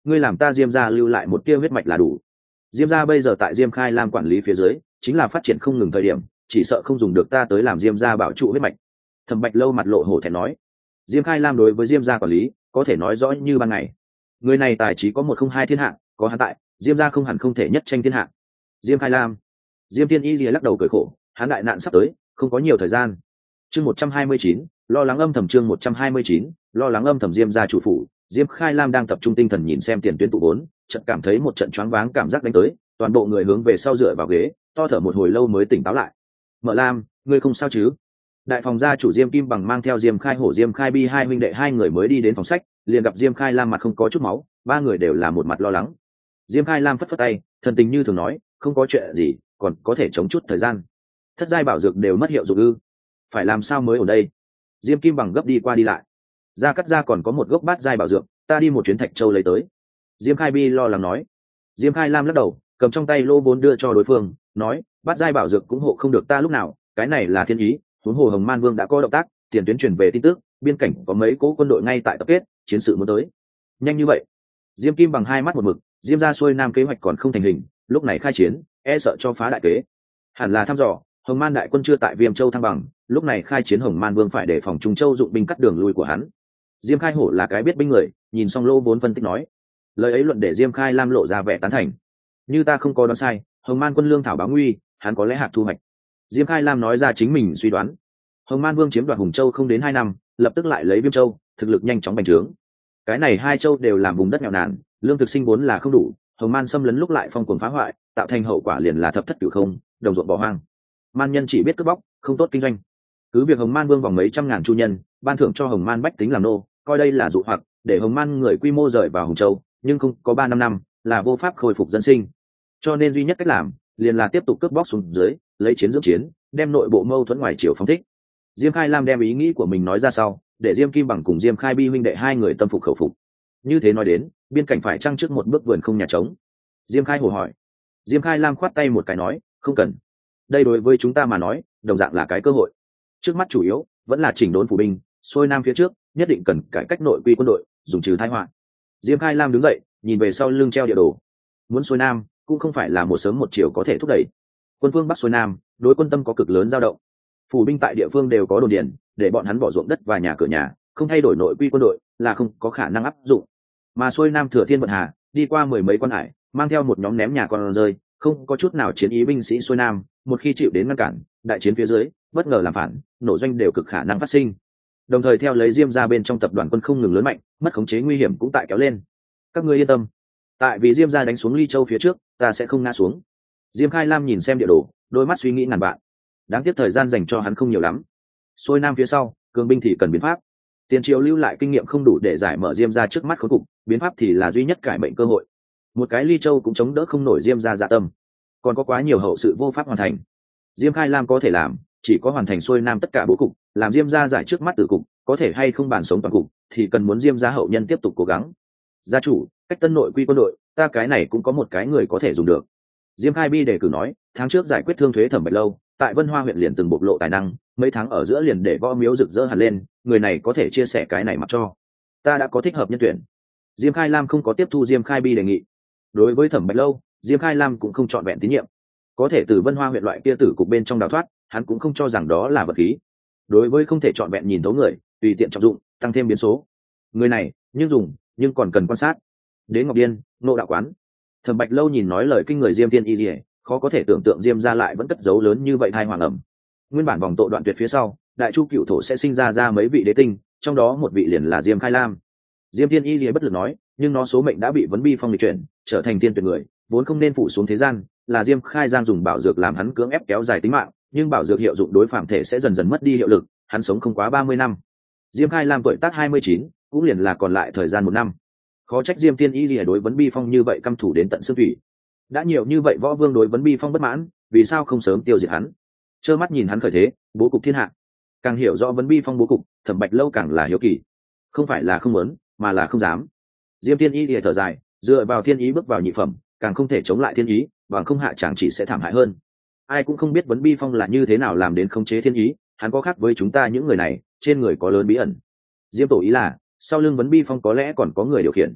ngươi làm ta diêm gia lưu lại một tia huyết mạch là đủ. Diêm gia bây giờ tại Diêm Khai Lam quản lý phía dưới chính là phát triển không ngừng thời điểm, chỉ sợ không dùng được ta tới làm Diêm gia bảo trụ huyết mạch. Thẩm Bạch Lâu mặt lộ hổ thẹn nói. Diêm Khai Lam đối với Diêm gia quản lý có thể nói rõ như ban ngày. Người này tài trí có một không hai thiên hạ, có hắn tại Diêm gia không hẳn không thể nhất tranh thiên hạ. Diêm Khai Lam. Diêm Thiên Y lìa lắc đầu cười khổ, hắn đại nạn sắp tới, không có nhiều thời gian. Chương một trăm hai mươi chín, lo lắng âm thầm chương một trăm hai mươi chín, lo lắng âm thầm Diêm gia chủ phủ. Diêm Khai Lam đang tập trung tinh thần nhìn xem tiền tuyến tụ vốn, chợt cảm thấy một trận choáng váng cảm giác đánh tới, toàn bộ người hướng về sau dựa vào ghế, to thở một hồi lâu mới tỉnh táo lại. Mợ Lam, ngươi không sao chứ? Đại phòng gia chủ Diêm Kim Bằng mang theo Diêm Khai Hổ, Diêm Khai Bi hai huynh đệ hai người mới đi đến phòng sách, liền gặp Diêm Khai Lam mặt không có chút máu, ba người đều là một mặt lo lắng. Diêm Khai Lam phất phất tay, thần tình như thường nói, không có chuyện gì, còn có thể chống chút thời gian. Thất giai bảo dược đều mất hiệu dụng ư? Phải làm sao mới ở đây? Diêm Kim Bằng gấp đi qua đi lại. Gia cắt ra còn có một gốc bát giai bảo dược, ta đi một chuyến Thạch Châu lấy tới. Diêm Khai Bi lo lắng nói. Diêm Khai Lam lắc đầu, cầm trong tay lô vốn đưa cho đối phương, nói, bát giai bảo dược cũng hộ không được ta lúc nào, cái này là thiên ý. Huống hồ Hồng Man Vương đã có động tác, tiền tuyến truyền về tin tức, biên cảnh có mấy cố quân đội ngay tại tập kết, chiến sự muốn tới. Nhanh như vậy? Diêm Kim Bằng hai mắt một mực, Diêm gia xuôi nam kế hoạch còn không thành hình, lúc này khai chiến, e sợ cho phá đại kế. Hẳn là thăm dò, Hồng Man đại quân chưa tại Viêm Châu thăng bằng, lúc này khai chiến Hồng Man Vương phải để phòng Trung Châu dụng binh cắt đường lui của hắn. Diêm Khai Hổ là cái biết binh người, nhìn xong lô vốn phân tích nói, lời ấy luận để Diêm Khai Lam lộ ra vẻ tán thành. Như ta không có đoán sai, Hồng Man quân lương thảo báo nguy, hắn có lẽ hạt thu hoạch. Diêm Khai Lam nói ra chính mình suy đoán. Hồng Man Vương chiếm đoạt Hùng Châu không đến hai năm, lập tức lại lấy Viêm Châu, thực lực nhanh chóng bành trướng. Cái này hai châu đều làm vùng đất nghèo nàn, lương thực sinh vốn là không đủ, Hồng Man xâm lấn lúc lại phong cuồng phá hoại, tạo thành hậu quả liền là thập thất cửu không, đồng ruộng bỏ hoang. Man nhân chỉ biết cướp bóc, không tốt kinh doanh. Cứ việc Hồng Man Vương vòng mấy trăm ngàn chu nhân, ban thưởng cho Hồng Man bách tính làm nô, coi đây là dụ hoặc để Hồng Man người quy mô rời vào Hùng Châu, nhưng không có ba năm năm là vô pháp khôi phục dân sinh. Cho nên duy nhất cách làm liền là tiếp tục cướp bóc xuống dưới, lấy chiến dưỡng chiến, đem nội bộ mâu thuẫn ngoài chiều phóng thích. Diêm Khai Lam đem ý nghĩ của mình nói ra sau, để Diêm Kim Bằng cùng Diêm Khai Bi huynh đệ hai người tâm phục khẩu phục. Như thế nói đến, biên cảnh phải trăng trước một bước vườn không nhà trống? Diêm Khai Hổ hỏi. Diêm Khai Lam khoát tay một cái nói, không cần. Đây đối với chúng ta mà nói, đồng dạng là cái cơ hội. Trước mắt chủ yếu vẫn là chỉnh đốn phủ binh, xuôi nam phía trước, nhất định cần cải cách nội quy quân đội, dùng trừ tai họa. Diêm Khai Lam đứng dậy, nhìn về sau lưng treo địa đồ. Muốn xuôi nam, cũng không phải là một sớm một chiều có thể thúc đẩy. Quân phương Bắc xuôi nam, đối quân tâm có cực lớn dao động. Phủ binh tại địa phương đều có đồn điền, để bọn hắn bỏ ruộng đất và nhà cửa nhà, không thay đổi nội quy quân đội là không có khả năng áp dụng. Mà xuôi nam thừa thiên vận hà, đi qua mười mấy quan hải, mang theo một nhóm ném nhà con rơi, không có chút nào chiến ý binh sĩ xuôi nam, một khi chịu đến ngăn cản, đại chiến phía dưới, bất ngờ làm phản, nổ doanh đều cực khả năng phát sinh. Đồng thời theo lấy Diêm gia bên trong tập đoàn quân không ngừng lớn mạnh, mất khống chế nguy hiểm cũng tại kéo lên. Các ngươi yên tâm, tại vì Diêm gia đánh xuống Ly Châu phía trước, ta sẽ không ngã xuống. Diêm Khai Lam nhìn xem địa đồ, đôi mắt suy nghĩ ngàn vạn. Đáng tiếc thời gian dành cho hắn không nhiều lắm. Xuôi nam phía sau, cường binh thì cần biến pháp. Tiền triều lưu lại kinh nghiệm không đủ để giải mở Diêm gia trước mắt khốn cục, biến pháp thì là duy nhất cải mệnh cơ hội. Một cái Ly Châu cũng chống đỡ không nổi Diêm gia dạ tâm, còn có quá nhiều hậu sự vô pháp hoàn thành. Diêm Khai Lam có thể làm, chỉ có hoàn thành xuôi nam tất cả bố cục, làm Diêm gia giải trước mắt tử cục, có thể hay không bàn sống toàn cục, thì cần muốn Diêm gia hậu nhân tiếp tục cố gắng. Gia chủ, cách tân nội quy quân đội, ta cái này cũng có một cái người có thể dùng được. Diêm Khai Bi đề cử nói, tháng trước giải quyết thương thuế Thẩm Bạch Lâu, tại Vân Hoa huyện liền từng bộc lộ tài năng, mấy tháng ở giữa liền để võ miếu rực rỡ hẳn lên, người này có thể chia sẻ cái này mặc cho. Ta đã có thích hợp nhân tuyển. Diêm Khai Lam không có tiếp thu Diêm Khai Bi đề nghị. Đối với Thẩm Bạch Lâu, Diêm Khai Lam cũng không chọn vẹn tín nhiệm. Có thể từ Vân Hoa huyện loại kia tử cục bên trong đào thoát, hắn cũng không cho rằng đó là vật khí. Đối với không thể chọn vẹn nhìn thấu người, tùy tiện trọng dụng, tăng thêm biến số. Người này, nhưng dùng, nhưng còn cần quan sát. Đến Ngọc Điên, Nộ Đạo Quán. Thẩm Bạch Lâu nhìn nói lời kinh người Diêm Thiên Y Liễu, khó có thể tưởng tượng Diêm gia lại vẫn cất giấu lớn như vậy thai hoàng ẩm. Nguyên bản vòng tội đoạn tuyệt phía sau, Đại Chu cựu thổ sẽ sinh ra ra mấy vị đế tinh, trong đó một vị liền là Diêm Khai Lam. Diêm Thiên Y Liễu bất lực nói, nhưng nó số mệnh đã bị vấn bi phong lịch chuyển, trở thành tiên tuyệt người, vốn không nên phụ xuống thế gian, là Diêm Khai Giang dùng bảo dược làm hắn cưỡng ép kéo dài tính mạng, nhưng bảo dược hiệu dụng đối phạm thể sẽ dần dần mất đi hiệu lực, hắn sống không quá ba mươi năm. Diêm Khai Lam tuổi tác hai mươi chín, cũng liền là còn lại thời gian một năm. Khó trách Diêm Thiên Y Liễu đối vấn bi phong như vậy căm thủ đến tận xương thủy. Đã nhiều như vậy võ vương đối vấn bi phong bất mãn, vì sao không sớm tiêu diệt hắn? Trơ mắt nhìn hắn khởi thế, bố cục thiên hạ. Càng hiểu rõ vấn bi phong bố cục, Thẩm Bạch Lâu càng là hiếu kỳ. Không phải là không muốn, mà là không dám. Diêm Thiên Y Liễu thở dài, dựa vào thiên ý bước vào nhị phẩm, càng không thể chống lại thiên ý, bằng không hạ chẳng chỉ sẽ thảm hại hơn. Ai cũng không biết vấn bi phong là như thế nào làm đến khống chế thiên ý, hắn có khác với chúng ta những người này, trên người có lớn bí ẩn. Diêm tổ ý là, sau lưng vấn bi phong có lẽ còn có người điều khiển.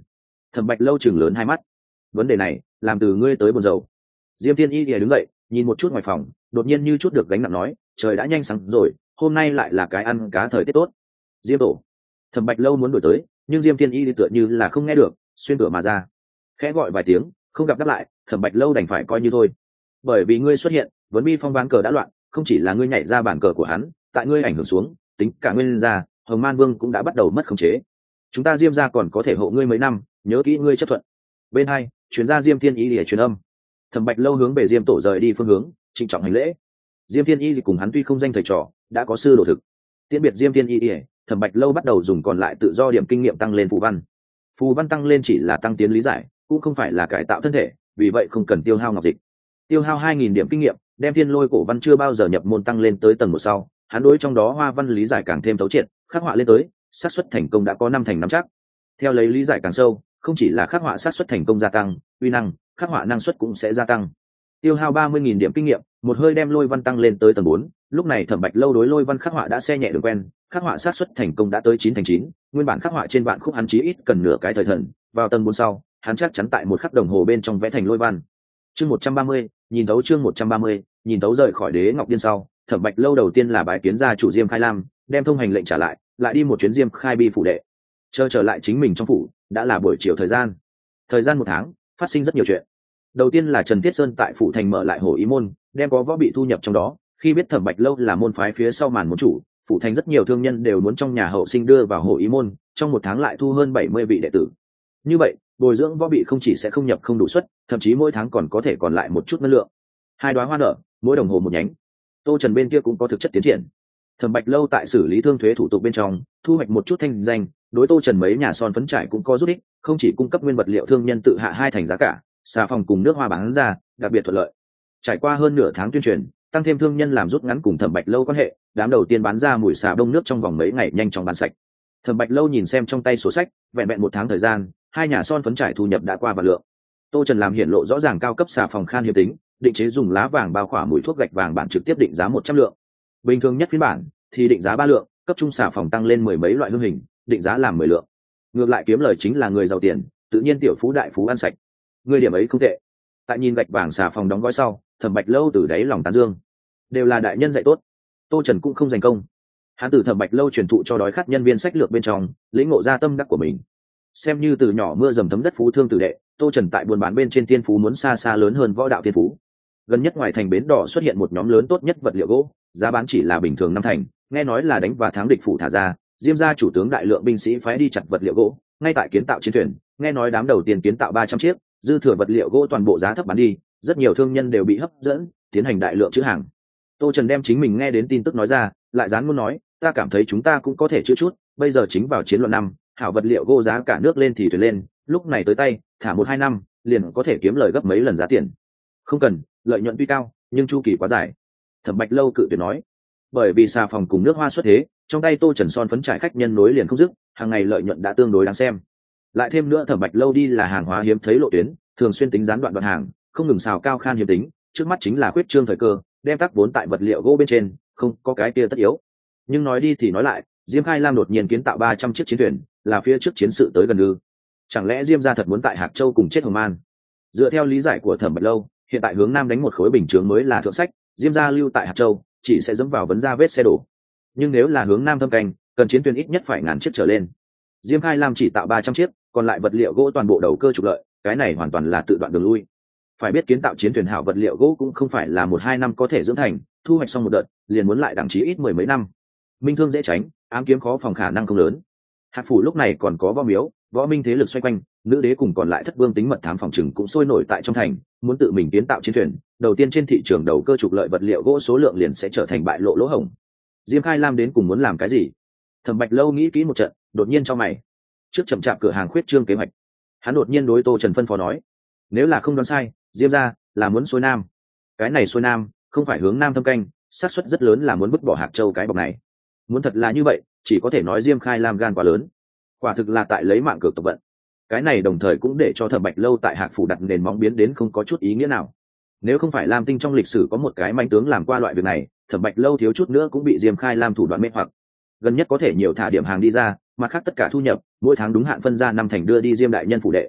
Thẩm Bạch Lâu chừng lớn hai mắt. Vấn đề này làm từ ngươi tới buồn rầu. Diêm Thiên Y lìa đứng dậy, nhìn một chút ngoài phòng, đột nhiên như chút được gánh nặng nói, trời đã nhanh sáng rồi, hôm nay lại là cái ăn cá thời tiết tốt. Diêm tổ. Thẩm Bạch Lâu muốn đuổi tới, nhưng Diêm Thiên Y thì tựa như là không nghe được, xuyên cửa mà ra. Khẽ gọi vài tiếng, không gặp đáp lại, Thẩm Bạch Lâu đành phải coi như thôi. Bởi vì ngươi xuất hiện, vấn bi phong ván cờ đã loạn, không chỉ là ngươi nhảy ra bàn cờ của hắn, tại ngươi ảnh hưởng xuống, tính cả ngươi lên ra, Hồng Man Vương cũng đã bắt đầu mất khống chế. Chúng ta Diêm gia còn có thể hộ ngươi mấy năm, nhớ kỹ ngươi chấp thuận. Bên hai, chuyến ra Diêm Thiên Y lìa truyền âm. Thẩm Bạch Lâu hướng về Diêm tổ rời đi phương hướng, trịnh trọng hành lễ. Diêm Thiên Y cùng hắn tuy không danh thầy trò, đã có sư đồ thực. Tiễn biệt Diêm Thiên Y, Thẩm Bạch Lâu bắt đầu dùng còn lại tự do điểm kinh nghiệm tăng lên phù văn. Phù văn tăng lên chỉ là tăng tiến lý giải, cũng không phải là cải tạo thân thể, vì vậy không cần tiêu hao ngọc dịch. Tiêu hao hai nghìn điểm kinh nghiệm, đem Thiên Lôi cổ văn chưa bao giờ nhập môn tăng lên tới tầng một sau, hắn đối trong đó hoa văn lý giải càng thêm thấu triệt, khắc họa lên tới, xác suất thành công đã có năm thành năm chắc. Theo lấy lý giải càng sâu, không chỉ là khắc họa xác suất thành công gia tăng, uy năng, khắc họa năng suất cũng sẽ gia tăng. Tiêu hao ba mươi nghìn điểm kinh nghiệm, một hơi đem lôi văn tăng lên tới tầng bốn. Lúc này Thẩm Bạch Lâu đối lôi văn khắc họa đã xe nhẹ đường quen, khắc họa xác suất thành công đã tới chín thành chín, nguyên bản khắc họa trên vạn khúc hắn chí ít cần nửa cái thời thần, vào tầng bốn sau, hắn chắc chắn tại một khắc đồng hồ bên trong vẽ thành lôi văn. Chương một trăm ba mươi, nhìn thấu chương một trăm ba mươi, nhìn thấu rời khỏi Đế Ngọc Điên sau, Thẩm Bạch Lâu đầu tiên là bái kiến gia chủ Diêm Khai Lam, đem thông hành lệnh trả lại, lại đi một chuyến Diêm Khai Bi phủ đệ. Chờ trở lại chính mình trong phủ, đã là buổi chiều thời gian. Thời gian một tháng, phát sinh rất nhiều chuyện. Đầu tiên là Trần Thiết Sơn tại phủ thành mở lại Hổ Ý môn, đem có võ bị thu nhập trong đó. Khi biết Thẩm Bạch Lâu là môn phái phía sau màn môn chủ, phủ thành rất nhiều thương nhân đều muốn trong nhà hậu sinh đưa vào Hổ Ý môn, trong một tháng lại thu hơn bảy mươi vị đệ tử. Như vậy, bồi dưỡng võ bị không chỉ sẽ không nhập không đủ suất, thậm chí mỗi tháng còn có thể còn lại một chút ngân lượng. Hai đóa hoa nở, mỗi đồng hồ một nhánh. Tô Trần bên kia cũng có thực chất tiến triển. Thẩm Bạch Lâu tại xử lý thương thuế thủ tục bên trong, thu hoạch một chút thanh danh, đối Tô Trần mấy nhà son phấn trải cũng có giúp ích, không chỉ cung cấp nguyên vật liệu thương nhân tự hạ hai thành giá cả, xà phòng cùng nước hoa bán ra, đặc biệt thuận lợi. Trải qua hơn nửa tháng tuyên truyền, tăng thêm thương nhân làm rút ngắn cùng Thẩm Bạch Lâu quan hệ, đám đầu tiên bán ra mùi xà đông nước trong vòng mấy ngày nhanh chóng bán sạch. Thẩm Bạch Lâu nhìn xem trong tay sổ sách, vẹn vẹn một tháng thời gian, hai nhà son phấn trải thu nhập đã qua vạn lượng. Tô Trần làm hiển lộ rõ ràng cao cấp xà phòng khan hiếm tính, định chế dùng lá vàng bao khỏa mùi thuốc gạch vàng bản trực tiếp định giá một trăm lượng. Bình thường nhất phiên bản thì định giá ba lượng, cấp trung xà phòng tăng lên mười mấy loại hương hình, định giá làm mười lượng. Ngược lại kiếm lời chính là người giàu tiền, tự nhiên tiểu phú đại phú ăn sạch. Người điểm ấy không tệ. Tại nhìn gạch vàng xà phòng đóng gói sau, Thẩm Bạch Lâu từ đáy lòng tán dương. Đều là đại nhân dạy tốt. Tô Trần cũng không giành công. Hắn từ Thẩm Bạch Lâu truyền thụ cho đói khát nhân viên sách lược bên trong, lĩnh ngộ ra tâm đắc của mình. Xem như từ nhỏ mưa dầm thấm đất phú thương tử đệ, Tô Trần tại buôn bán bên trên thiên phú muốn xa xa lớn hơn võ đạo thiên phú. Gần nhất ngoài thành bến đỏ xuất hiện một nhóm lớn tốt nhất vật liệu gỗ, giá bán chỉ là bình thường năm thành, nghe nói là đánh và thắng địch phủ thả ra, Diêm gia chủ tướng đại lượng binh sĩ phái đi chặt vật liệu gỗ, ngay tại kiến tạo chiến thuyền, nghe nói đám đầu tiên kiến tạo ba trăm chiếc, dư thừa vật liệu gỗ toàn bộ giá thấp bán đi, rất nhiều thương nhân đều bị hấp dẫn, tiến hành đại lượng trữ hàng. Tô Trần đem chính mình nghe đến tin tức nói ra, lại dán muốn nói, ta cảm thấy chúng ta cũng có thể chữ chút, bây giờ chính vào chiến loạn năm, hảo vật liệu gỗ giá cả nước lên thì thuyền lên, lúc này tới tay, thả một hai năm, liền có thể kiếm lời gấp mấy lần giá tiền. Không cần, lợi nhuận tuy cao, nhưng chu kỳ quá dài. Thẩm Bạch Lâu cự tuyệt nói. Bởi vì xà phòng cùng nước hoa xuất thế, trong tay Tô Trần son phấn trải khách nhân nối liền không dứt, hàng ngày lợi nhuận đã tương đối đáng xem. Lại thêm nữa Thẩm Bạch Lâu đi là hàng hóa hiếm thấy lộ tuyến, thường xuyên tính gián đoạn đoạn hàng, không ngừng xào cao khan hiếm tính, trước mắt chính là khuyết trương thời cơ, đem tác vốn tại vật liệu gỗ bên trên, không có cái kia tất yếu. Nhưng nói đi thì nói lại, Diêm Khai Lam đột nhiên kiến tạo ba trăm chiếc chiến thuyền, là phía trước chiến sự tới gần ư? Chẳng lẽ Diêm gia thật muốn tại Hạc Châu cùng chết Hồng Man? Dựa theo lý giải của Thẩm Bạch Lâu, hiện tại hướng nam đánh một khối bình chướng mới là thượng sách, Diêm gia lưu tại Hạc Châu chỉ sẽ dẫm vào vấn ra vết xe đổ. Nhưng nếu là hướng nam thâm canh, cần chiến thuyền ít nhất phải ngàn chiếc trở lên. Diêm Khai Lam chỉ tạo ba trăm chiếc, còn lại vật liệu gỗ toàn bộ đầu cơ trục lợi, cái này hoàn toàn là tự đoạn đường lui. Phải biết kiến tạo chiến thuyền hảo vật liệu gỗ cũng không phải là một hai năm có thể dưỡng thành, thu hoạch xong một đợt, liền muốn lại đẳng chí ít mười mấy năm. Minh thương dễ tránh, ám kiếm khó phòng khả năng không lớn. Hạc phủ lúc này còn có võ miếu, võ minh thế lực xoay quanh, nữ đế cùng còn lại thất vương tính mật thám phòng trừng cũng sôi nổi tại trong thành, muốn tự mình kiến tạo chiến thuyền, đầu tiên trên thị trường đầu cơ trục lợi vật liệu gỗ số lượng liền sẽ trở thành bại lộ lỗ hổng. Diêm Khai Lam đến cùng muốn làm cái gì? Thẩm Bạch Lâu nghĩ kỹ một trận, đột nhiên cho mày. Trước chậm chạp cửa hàng khuyết trương kế hoạch, hắn đột nhiên đối Tô Trần phân phó nói: nếu là không đoán sai, Diêm gia là muốn xuôi nam. Cái này xuôi nam, không phải hướng nam thâm canh, xác suất rất lớn là muốn vứt bỏ Hạc Châu cái bọc này. Muốn thật là như vậy, chỉ có thể nói Diêm Khai Lam gan quá lớn, quả thực là tại lấy mạng cược tộc vận. Cái này đồng thời cũng để cho Thẩm Bạch Lâu tại Hạc phủ đặt nền móng biến đến không có chút ý nghĩa nào. Nếu không phải Lam Tinh trong lịch sử có một cái manh tướng làm qua loại việc này, Thẩm Bạch Lâu thiếu chút nữa cũng bị Diêm Khai Lam thủ đoạn mê hoặc. Gần nhất có thể nhiều thả điểm hàng đi ra, mà khác tất cả thu nhập mỗi tháng đúng hạn phân ra năm thành đưa đi Diêm đại nhân phủ đệ,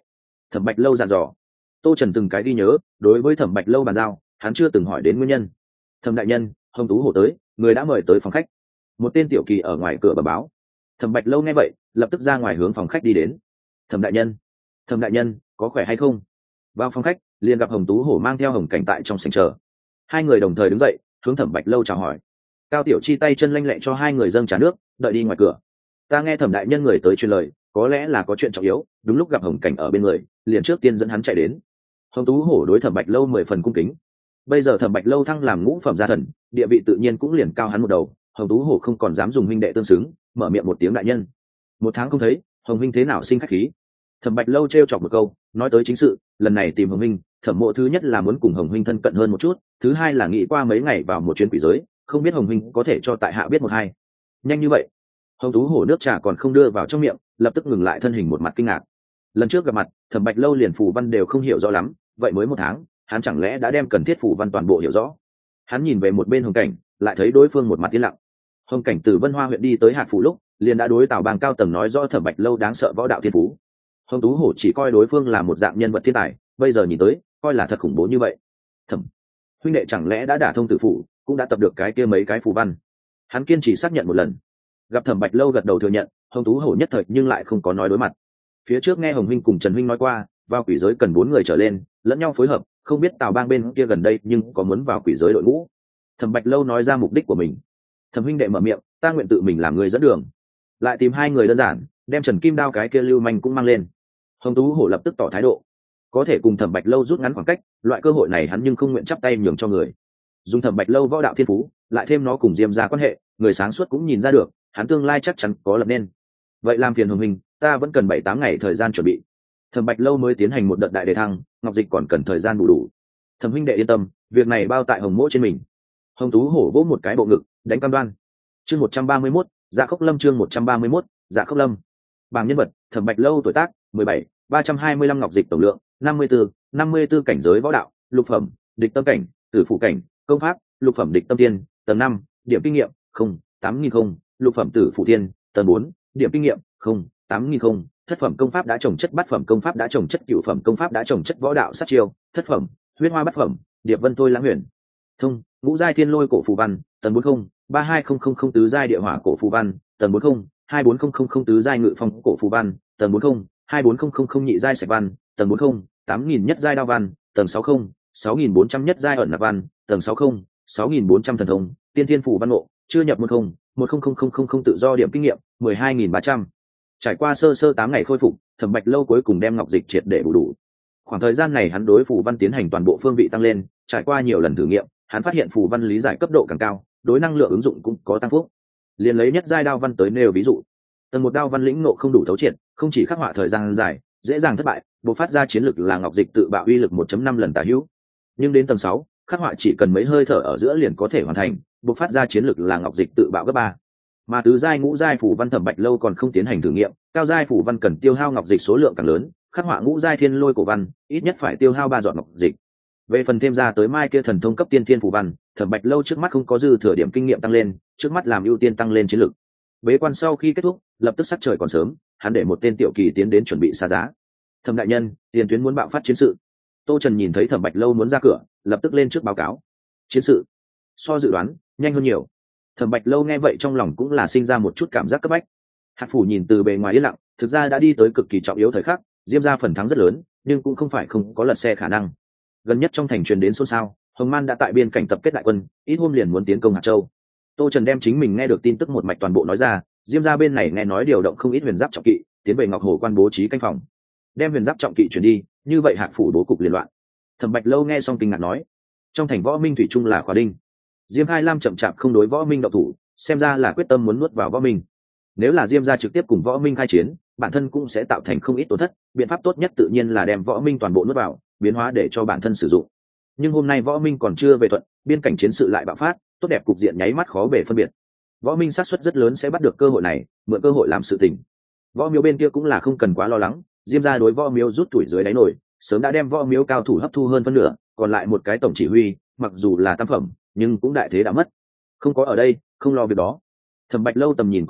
Thẩm Bạch Lâu dặn dò. Tô Trần từng cái ghi nhớ, đối với Thẩm Bạch Lâu bàn giao, hắn chưa từng hỏi đến nguyên nhân. Thẩm đại nhân, Hồng Tú Hổ tới, người đã mời tới phòng khách. Một tên tiểu kỳ ở ngoài cửa bẩm báo. Thẩm Bạch Lâu nghe vậy, lập tức ra ngoài hướng phòng khách đi đến. Thẩm đại nhân, Thẩm đại nhân, có khỏe hay không? Vào phòng khách, liền gặp Hồng Tú Hổ mang theo Hồng Cảnh tại trong sảnh chờ. Hai người đồng thời đứng dậy, hướng Thẩm Bạch Lâu chào hỏi. Cao Tiểu Chi tay chân lanh lẹ cho hai người dâng trà nước, đợi đi ngoài cửa. Ta nghe Thẩm đại nhân người tới truyền lời, có lẽ là có chuyện trọng yếu, đúng lúc gặp Hồng Cảnh ở bên người, liền trước tiên dẫn hắn chạy đến. Hồng Tú Hổ đối Thẩm Bạch Lâu mười phần cung kính. Bây giờ Thẩm Bạch Lâu thăng làm ngũ phẩm gia thần, địa vị tự nhiên cũng liền cao hắn một đầu. Hồng Tú Hổ không còn dám dùng huynh đệ tương xứng, mở miệng một tiếng đại nhân. Một tháng không thấy, Hồng huynh thế nào sinh khách khí? Thẩm Bạch Lâu trêu chọc một câu, nói tới chính sự, lần này tìm Hồng huynh, Thẩm Mộ thứ nhất là muốn cùng Hồng huynh thân cận hơn một chút, thứ hai là nghĩ qua mấy ngày vào một chuyến quỷ giới, không biết Hồng huynh có thể cho tại hạ biết một hai. Nhanh như vậy? Hồng Tú Hổ nước trà còn không đưa vào trong miệng, lập tức ngừng lại thân hình một mặt kinh ngạc. Lần trước gặp mặt, Thẩm Bạch Lâu liền phù văn đều không hiểu rõ lắm, vậy mới một tháng, hắn chẳng lẽ đã đem cần thiết phù văn toàn bộ hiểu rõ? Hắn nhìn về một bên Hồng Cảnh, lại thấy đối phương một mặt yên lặng. Hồng Cảnh từ Vân Hoa huyện đi tới Hạt Phủ lúc, liền đã đối Tào Bang cao tầng nói rõ Thẩm Bạch Lâu đáng sợ võ đạo thiên phú. Hồng Tú Hổ chỉ coi đối phương là một dạng nhân vật thiên tài, bây giờ nhìn tới, coi là thật khủng bố như vậy. Thẩm huynh đệ chẳng lẽ đã đả thông tử phủ, cũng đã tập được cái kia mấy cái phù văn? Hắn kiên trì xác nhận một lần. Gặp Thẩm Bạch Lâu gật đầu thừa nhận, Hồng Tú Hổ nhất thời nhưng lại không có nói đối mặt. Phía trước nghe Hồng huynh cùng Trần huynh nói qua, vào quỷ giới cần bốn người trở lên, lẫn nhau phối hợp, không biết Tào Bang bên kia gần đây nhưng có muốn vào quỷ giới đội ngũ. Thẩm Bạch Lâu nói ra mục đích của mình. Thẩm huynh đệ mở miệng, ta nguyện tự mình làm người dẫn đường. Lại tìm hai người đơn giản, đem Trần Kim Đao cái kia lưu manh cũng mang lên. Hồng Tú Hổ lập tức tỏ thái độ, có thể cùng Thẩm Bạch Lâu rút ngắn khoảng cách, loại cơ hội này hắn nhưng không nguyện chắp tay nhường cho người. Dùng Thẩm Bạch Lâu võ đạo thiên phú, lại thêm nó cùng Diêm gia quan hệ, người sáng suốt cũng nhìn ra được, hắn tương lai chắc chắn có lập nên. Vậy làm phiền Hồng huynh, ta vẫn cần bảy tám ngày thời gian chuẩn bị. Thẩm Bạch Lâu mới tiến hành một đợt đại đề thăng, Ngọc Dịch còn cần thời gian đủ đủ. Thẩm huynh đệ yên tâm, việc này bao tại Hồng Mỗ trên mình. Hồng Tú Hổ vỗ một cái bộ ngực, đánh cam đoan. Chương một trăm ba mươi mốt, Dạ Khốc Lâm chương một trăm ba mươi mốt, Dạ Khốc Lâm. Bảng nhân vật, Thẩm Bạch Lâu tuổi tác, mười bảy, ba trăm hai mươi lăm Ngọc Dịch tổng lượng, năm mươi tư, năm mươi tư cảnh giới võ đạo, lục phẩm, địch tâm cảnh, tử phụ cảnh, công pháp, lục phẩm địch tâm tiên, tầng năm, điểm kinh nghiệm, không, tám nghìn không, lục phẩm tử phụ tiên, tầng bốn, điểm kinh nghiệm, không, tám nghìn không, thất phẩm công pháp đã trồng chất bát phẩm công pháp đã trồng chất cửu phẩm công pháp đã trồng chất võ đạo sát chiêu, thất phẩm, huyết hoa bát phẩm, điệp vân thôi lãng huyền. Thông, ngũ giai thiên lôi cổ phù văn, tầng bốn không, ba hai không không không tứ giai địa hỏa cổ phù văn, tầng bốn không, hai bốn không không không tứ giai ngự phong cổ phù văn, tầng bốn không, hai bốn không không không nhị giai sạch văn, tầng bốn không, tám nghìn nhất giai đao văn, tầng sáu không, sáu nghìn bốn trăm nhất giai ẩn nạp văn, tầng sáu không, sáu nghìn bốn trăm thần thông, tiên thiên phù văn ngộ, chưa nhập một không, một không không không không không tự do điểm kinh nghiệm, mười hai nghìn ba trăm. Trải qua sơ sơ tám ngày khôi phục, Thẩm Bạch Lâu cuối cùng đem Ngọc Dịch triệt để bù đủ. Khoảng thời gian này hắn đối phù văn tiến hành toàn bộ phương vị tăng lên, trải qua nhiều lần thử nghiệm, hắn phát hiện phù văn lý giải cấp độ càng cao, đối năng lượng ứng dụng cũng có tăng phúc. Liền lấy nhất giai đao văn tới nêu ví dụ, tầng một đao văn lĩnh ngộ không đủ thấu triệt, không chỉ khắc họa thời gian dài, dễ dàng thất bại, bộc phát ra chiến lực là Ngọc Dịch tự bạo uy lực một chấm năm lần tả hữu. Nhưng đến tầng sáu, khắc họa chỉ cần mấy hơi thở ở giữa liền có thể hoàn thành, bộc phát ra chiến lực là Ngọc Dịch tự bạo gấp ba. Mà tứ giai ngũ giai phù văn Thẩm Bạch Lâu còn không tiến hành thử nghiệm, cao giai phù văn cần tiêu hao Ngọc Dịch số lượng càng lớn, khắc họa ngũ giai thiên lôi cổ văn, ít nhất phải tiêu hao ba giọt Ngọc Dịch. Về phần thêm ra tới mai kia thần thông cấp tiên thiên phù văn, Thẩm Bạch Lâu trước mắt không có dư thừa điểm kinh nghiệm tăng lên, trước mắt làm ưu tiên tăng lên chiến lực. Bế quan sau khi kết thúc, lập tức sắc trời còn sớm, hắn để một tên tiểu kỳ tiến đến chuẩn bị xa giá. Thẩm đại nhân, tiền tuyến muốn bạo phát chiến sự. Tô Trần nhìn thấy Thẩm Bạch Lâu muốn ra cửa, lập tức lên trước báo cáo. Chiến sự so dự đoán nhanh hơn nhiều. Thẩm Bạch Lâu nghe vậy trong lòng cũng là sinh ra một chút cảm giác cấp bách. Hạt Phủ nhìn từ bề ngoài yên lặng, thực ra đã đi tới cực kỳ trọng yếu thời khắc, Diêm gia phần thắng rất lớn, nhưng cũng không phải không có lật xe khả năng. Gần nhất trong thành truyền đến xôn xao, Hồng Man đã tại biên cảnh tập kết đại quân, ít hôm liền muốn tiến công Hạt Châu. Tô Trần đem chính mình nghe được tin tức một mạch toàn bộ nói ra, Diêm gia bên này nghe nói điều động không ít huyền giáp trọng kỵ, tiến về Ngọc Hồ quan bố trí canh phòng. Đem huyền giáp trọng kỵ chuyển đi, như vậy Hạt Phủ bố cục liên loạn. Thẩm Bạch Lâu nghe xong kinh ngạc nói, trong thành Võ Minh thủy chung là khóa đinh. Diêm Khai Lam chậm chạp không đối Võ Minh động thủ, xem ra là quyết tâm muốn nuốt vào Võ Minh. Nếu là Diêm gia trực tiếp cùng Võ Minh khai chiến, bản thân cũng sẽ tạo thành không ít tổn thất, biện pháp tốt nhất tự nhiên là đem Võ Minh toàn bộ nuốt vào, biến hóa để cho bản thân sử dụng. Nhưng hôm nay Võ Minh còn chưa về thuận, biên cảnh chiến sự lại bạo phát, tốt đẹp cục diện nháy mắt khó bề phân biệt. Võ Minh xác suất rất lớn sẽ bắt được cơ hội này, mượn cơ hội làm sự tình. Võ Miếu bên kia cũng là không cần quá lo lắng, Diêm gia đối Võ Miếu rút tuổi dưới đáy nổi, sớm đã đem Võ Miếu cao thủ hấp thu hơn phân nửa, còn lại một cái tổng chỉ huy, mặc dù là tam phẩm, nhưng cũng đại thế đã mất. Không có ở đây, không lo việc đó. Thẩm Bạch Lâu tầm nhìn có hạn,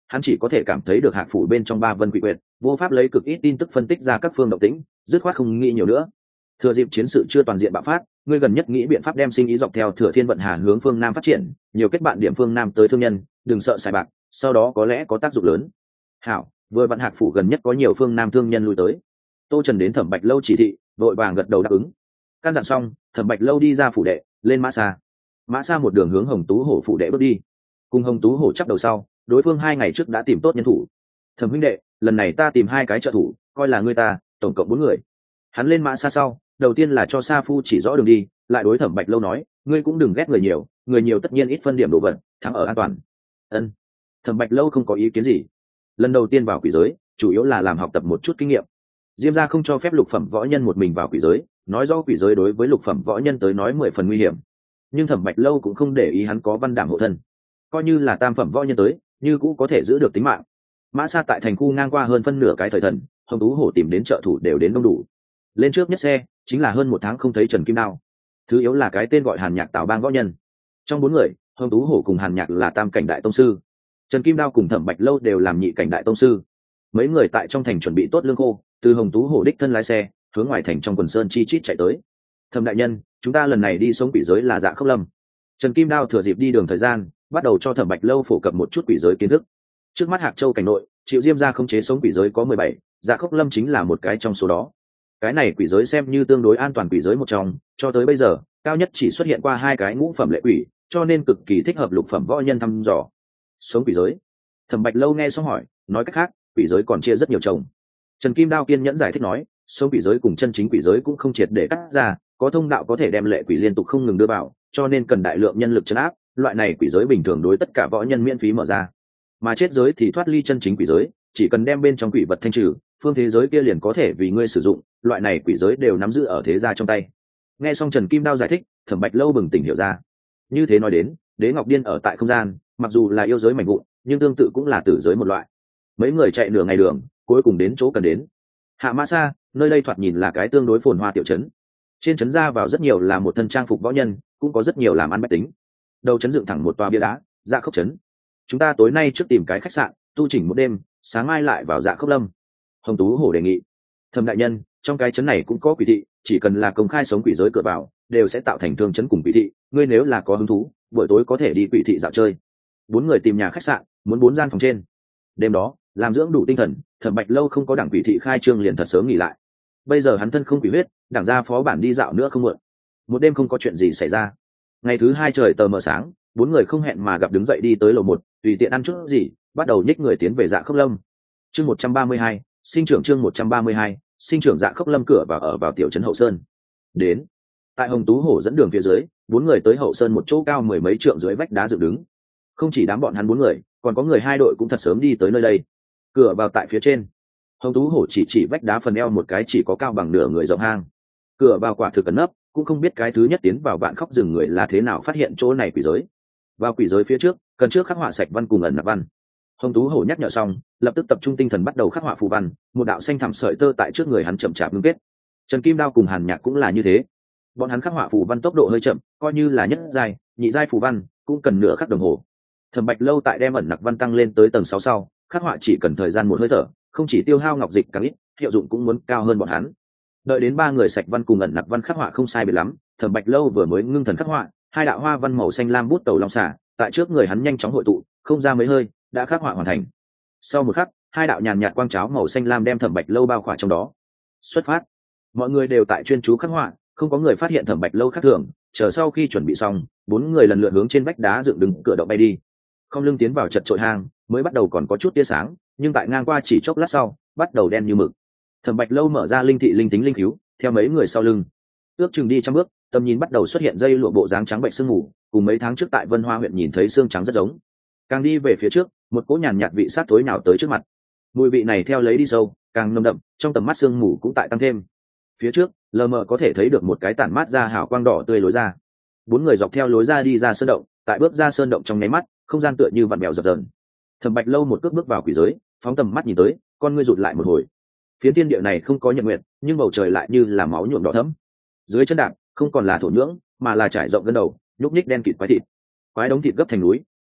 hắn chỉ có thể cảm thấy được hạc phủ bên trong ba vân quỷ quyệt, vô pháp lấy cực ít tin tức phân tích ra các phương động tĩnh, dứt khoát không nghĩ nhiều nữa. Thừa dịp chiến sự chưa toàn diện bạo phát, ngươi gần nhất nghĩ biện pháp đem sinh ý dọc theo Thừa Thiên vận hà hướng phương nam phát triển, nhiều kết bạn điểm phương nam tới thương nhân, đừng sợ xài bạc, sau đó có lẽ có tác dụng lớn. Hảo, vừa vận hạc phủ gần nhất có nhiều phương nam thương nhân lui tới. Tô Trần đến Thẩm Bạch lâu chỉ thị, vội vàng gật đầu đáp ứng. Căn dặn xong, Thẩm Bạch lâu đi ra phủ đệ, lên mã xa. Mã xa một đường hướng Hồng Tú Hổ phủ đệ bước đi. Cùng Hồng Tú Hổ chắp đầu sau, đối phương hai ngày trước đã tìm tốt nhân thủ. Thẩm huynh đệ, lần này ta tìm hai cái trợ thủ, coi là ngươi ta, tổng cộng bốn người. Hắn lên mã xa sau, đầu tiên là cho Sa Phu chỉ rõ đường đi, lại đối Thẩm Bạch lâu nói, ngươi cũng đừng ghét người nhiều, người nhiều tất nhiên ít phân điểm đồ vật, thắng ở an toàn. Ân. Thẩm Bạch lâu không có ý kiến gì. Lần đầu tiên vào quỷ giới, chủ yếu là làm học tập một chút kinh nghiệm. Diêm gia không cho phép lục phẩm võ nhân một mình vào quỷ giới, nói rõ quỷ giới đối với lục phẩm võ nhân tới nói mười phần nguy hiểm. Nhưng Thẩm Bạch lâu cũng không để ý hắn có văn đảm hộ thân, coi như là tam phẩm võ nhân tới, như cũng có thể giữ được tính mạng. Mã xa tại thành khu ngang qua hơn phân nửa cái thời thần, Hồng Tú Hổ tìm đến trợ thủ đều đến đông đủ. Lên trước nhất xe chính là hơn một tháng không thấy Trần Kim Đao, thứ yếu là cái tên gọi Hàn Nhạc Tào Bang võ nhân. Trong bốn người, Hồng Tú Hổ cùng Hàn Nhạc là tam cảnh đại tông sư, Trần Kim Đao cùng Thẩm Bạch lâu đều làm nhị cảnh đại tông sư. Mấy người tại trong thành chuẩn bị tốt lương khô, từ Hồng Tú Hổ đích thân lái xe hướng ngoài thành trong quần sơn chi chít chạy tới. Thẩm đại nhân, chúng ta lần này đi sống quỷ giới là Dạ Khốc Lâm. Trần Kim Đao thừa dịp đi đường thời gian, bắt đầu cho Thẩm Bạch lâu phổ cập một chút quỷ giới kiến thức. Trước mắt Hạc Châu cảnh nội, chịu Diêm gia khống chế sống quỷ giới có mười bảy, Dạ Khốc Lâm chính là một cái trong số đó. Cái này quỷ giới xem như tương đối an toàn quỷ giới một trong, cho tới bây giờ, cao nhất chỉ xuất hiện qua hai cái ngũ phẩm lệ quỷ, cho nên cực kỳ thích hợp lục phẩm võ nhân thăm dò. Sống quỷ giới. Thẩm Bạch lâu nghe xong hỏi, nói cách khác, quỷ giới còn chia rất nhiều chồng. Trần Kim Đao kiên nhẫn giải thích nói, sống quỷ giới cùng chân chính quỷ giới cũng không triệt để cắt ra, có thông đạo có thể đem lệ quỷ liên tục không ngừng đưa vào, cho nên cần đại lượng nhân lực trấn áp. Loại này quỷ giới bình thường đối tất cả võ nhân miễn phí mở ra, mà chết giới thì thoát ly chân chính quỷ giới, chỉ cần đem bên trong quỷ vật thanh trừ, phương thế giới kia liền có thể vì ngươi sử dụng. Loại này quỷ giới đều nắm giữ ở thế gia trong tay. Nghe xong Trần Kim Đao giải thích, Thẩm Bạch lâu bừng tỉnh hiểu ra. Như thế nói đến, Đế Ngọc Điên ở tại không gian, mặc dù là yêu giới mảnh vụn, nhưng tương tự cũng là tử giới một loại. Mấy người chạy nửa ngày đường, cuối cùng đến chỗ cần đến. Hạ Mã Sa, nơi đây thoạt nhìn là cái tương đối phồn hoa tiểu trấn. Trên trấn ra vào rất nhiều là một thân trang phục võ nhân, cũng có rất nhiều làm ăn bách tính. Đầu trấn dựng thẳng một tòa bia đá, Dạ Khốc trấn. Chúng ta tối nay trước tìm cái khách sạn, tu chỉnh một đêm, sáng mai lại vào Dạ Khốc Lâm. Hồng Tú Hổ đề nghị. Thẩm đại nhân, trong cái trấn này cũng có quỷ thị, chỉ cần là công khai sống quỷ giới cửa vào, đều sẽ tạo thành thương trấn cùng quỷ thị. Ngươi nếu là có hứng thú, buổi tối có thể đi quỷ thị dạo chơi. Bốn người tìm nhà khách sạn, muốn bốn gian phòng trên. Đêm đó, làm dưỡng đủ tinh thần, Thẩm Bạch lâu không có đảng quỷ thị khai trương liền thật sớm nghỉ lại. Bây giờ hắn thân không quỷ huyết, đảng ra phó bản đi dạo nữa không muộn. Một đêm không có chuyện gì xảy ra. Ngày thứ hai trời tờ mờ sáng, bốn người không hẹn mà gặp đứng dậy đi tới lầu một, tùy tiện ăn chút gì, bắt đầu nhích người tiến về Dạ Khốc Lâm. Chương một trăm ba mươi hai, sinh trưởng chương một trăm ba mươi hai, sinh trưởng Dạ Khốc Lâm cửa vào ở vào tiểu trấn Hậu Sơn. Đến, tại Hồng Tú Hổ dẫn đường phía dưới, bốn người tới Hậu Sơn một chỗ cao mười mấy trượng dưới vách đá dựng đứng. Không chỉ đám bọn hắn bốn người, còn có người hai đội cũng thật sớm đi tới nơi đây. Cửa vào tại phía trên. Hồng Tú Hổ chỉ chỉ vách đá phần eo một cái chỉ có cao bằng nửa người rộng hang. Cửa vào quả thực cẩn nấp, cũng không biết cái thứ nhất tiến vào bạn khóc rừng người là thế nào phát hiện chỗ này quỷ giới. Vào quỷ giới phía trước, cần trước khắc họa sạch văn cùng ẩn nặc văn. Hồng Tú Hổ nhắc nhở xong, lập tức tập trung tinh thần bắt đầu khắc họa phù văn, một đạo xanh thẳm sợi tơ tại trước người hắn chậm chạp ngưng kết. Trần Kim Đao cùng Hàn Nhạc cũng là như thế. Bọn hắn khắc họa phù văn tốc độ hơi chậm, coi như là nhất giai, nhị giai phù văn cũng cần nửa khắc đồng hồ. Thẩm Bạch lâu tại đem ẩn nặc văn tăng lên tới tầng sáu sau, khắc họa chỉ cần thời gian một hơi thở, không chỉ tiêu hao ngọc dịch càng ít, hiệu dụng cũng muốn cao hơn bọn hắn. Đợi đến ba người sạch văn cùng ẩn nặc văn khắc họa không sai biệt lắm, Thẩm Bạch lâu vừa mới ngưng thần khắc họa, hai đạo hoa văn màu xanh lam bút tàu long xả tại trước người hắn nhanh chóng hội tụ, không ra mấy hơi đã khắc họa hoàn thành. Sau một khắc, hai đạo nhàn nhạt quang cháo màu xanh lam đem Thẩm Bạch lâu bao khỏa trong đó. Xuất phát. Mọi người đều tại chuyên chú khắc họa, không có người phát hiện Thẩm Bạch lâu khác thường. Chờ sau khi chuẩn bị xong, bốn người lần lượt hướng trên vách đá dựng đứng cửa động bay đi. Không lưng tiến vào chật chội hang, mới bắt đầu còn có chút tia sáng, nhưng tại ngang qua chỉ chốc lát sau, bắt đầu đen như mực. Thẩm Bạch lâu mở ra linh thị linh tính linh cứu, theo mấy người sau lưng, ước chừng đi trăm bước, tầm nhìn bắt đầu xuất hiện dây lụa bộ dáng trắng bệnh sương mù, cùng mấy tháng trước tại Vân Hoa huyện nhìn thấy xương trắng rất giống. Càng đi về phía trước, một cỗ nhàn nhạt vị sát thối nào tới trước mặt. Mùi vị này theo lấy đi sâu, càng nồng đậm, trong tầm mắt sương mù cũng tại tăng thêm. Phía trước, lờ mờ có thể thấy được một cái tản mát ra hào quang đỏ tươi lối ra. Bốn người dọc theo lối ra đi ra sơn động, tại bước ra sơn động trong nháy mắt, không gian tựa như vặn mèo dập dờn. Thẩm Bạch lâu một cước bước vào quỷ giới, phóng tầm mắt nhìn tới, con ngươi rụt lại một hồi. Phiến thiên địa này không có nhật nguyệt, nhưng bầu trời lại như là máu nhuộm đỏ thẫm. Dưới chân đạp, không còn là thổ nhưỡng, mà là trải rộng gân đầu, nhúc nhích đen kịt quái thịt. Quái đống thịt gấp thành núi,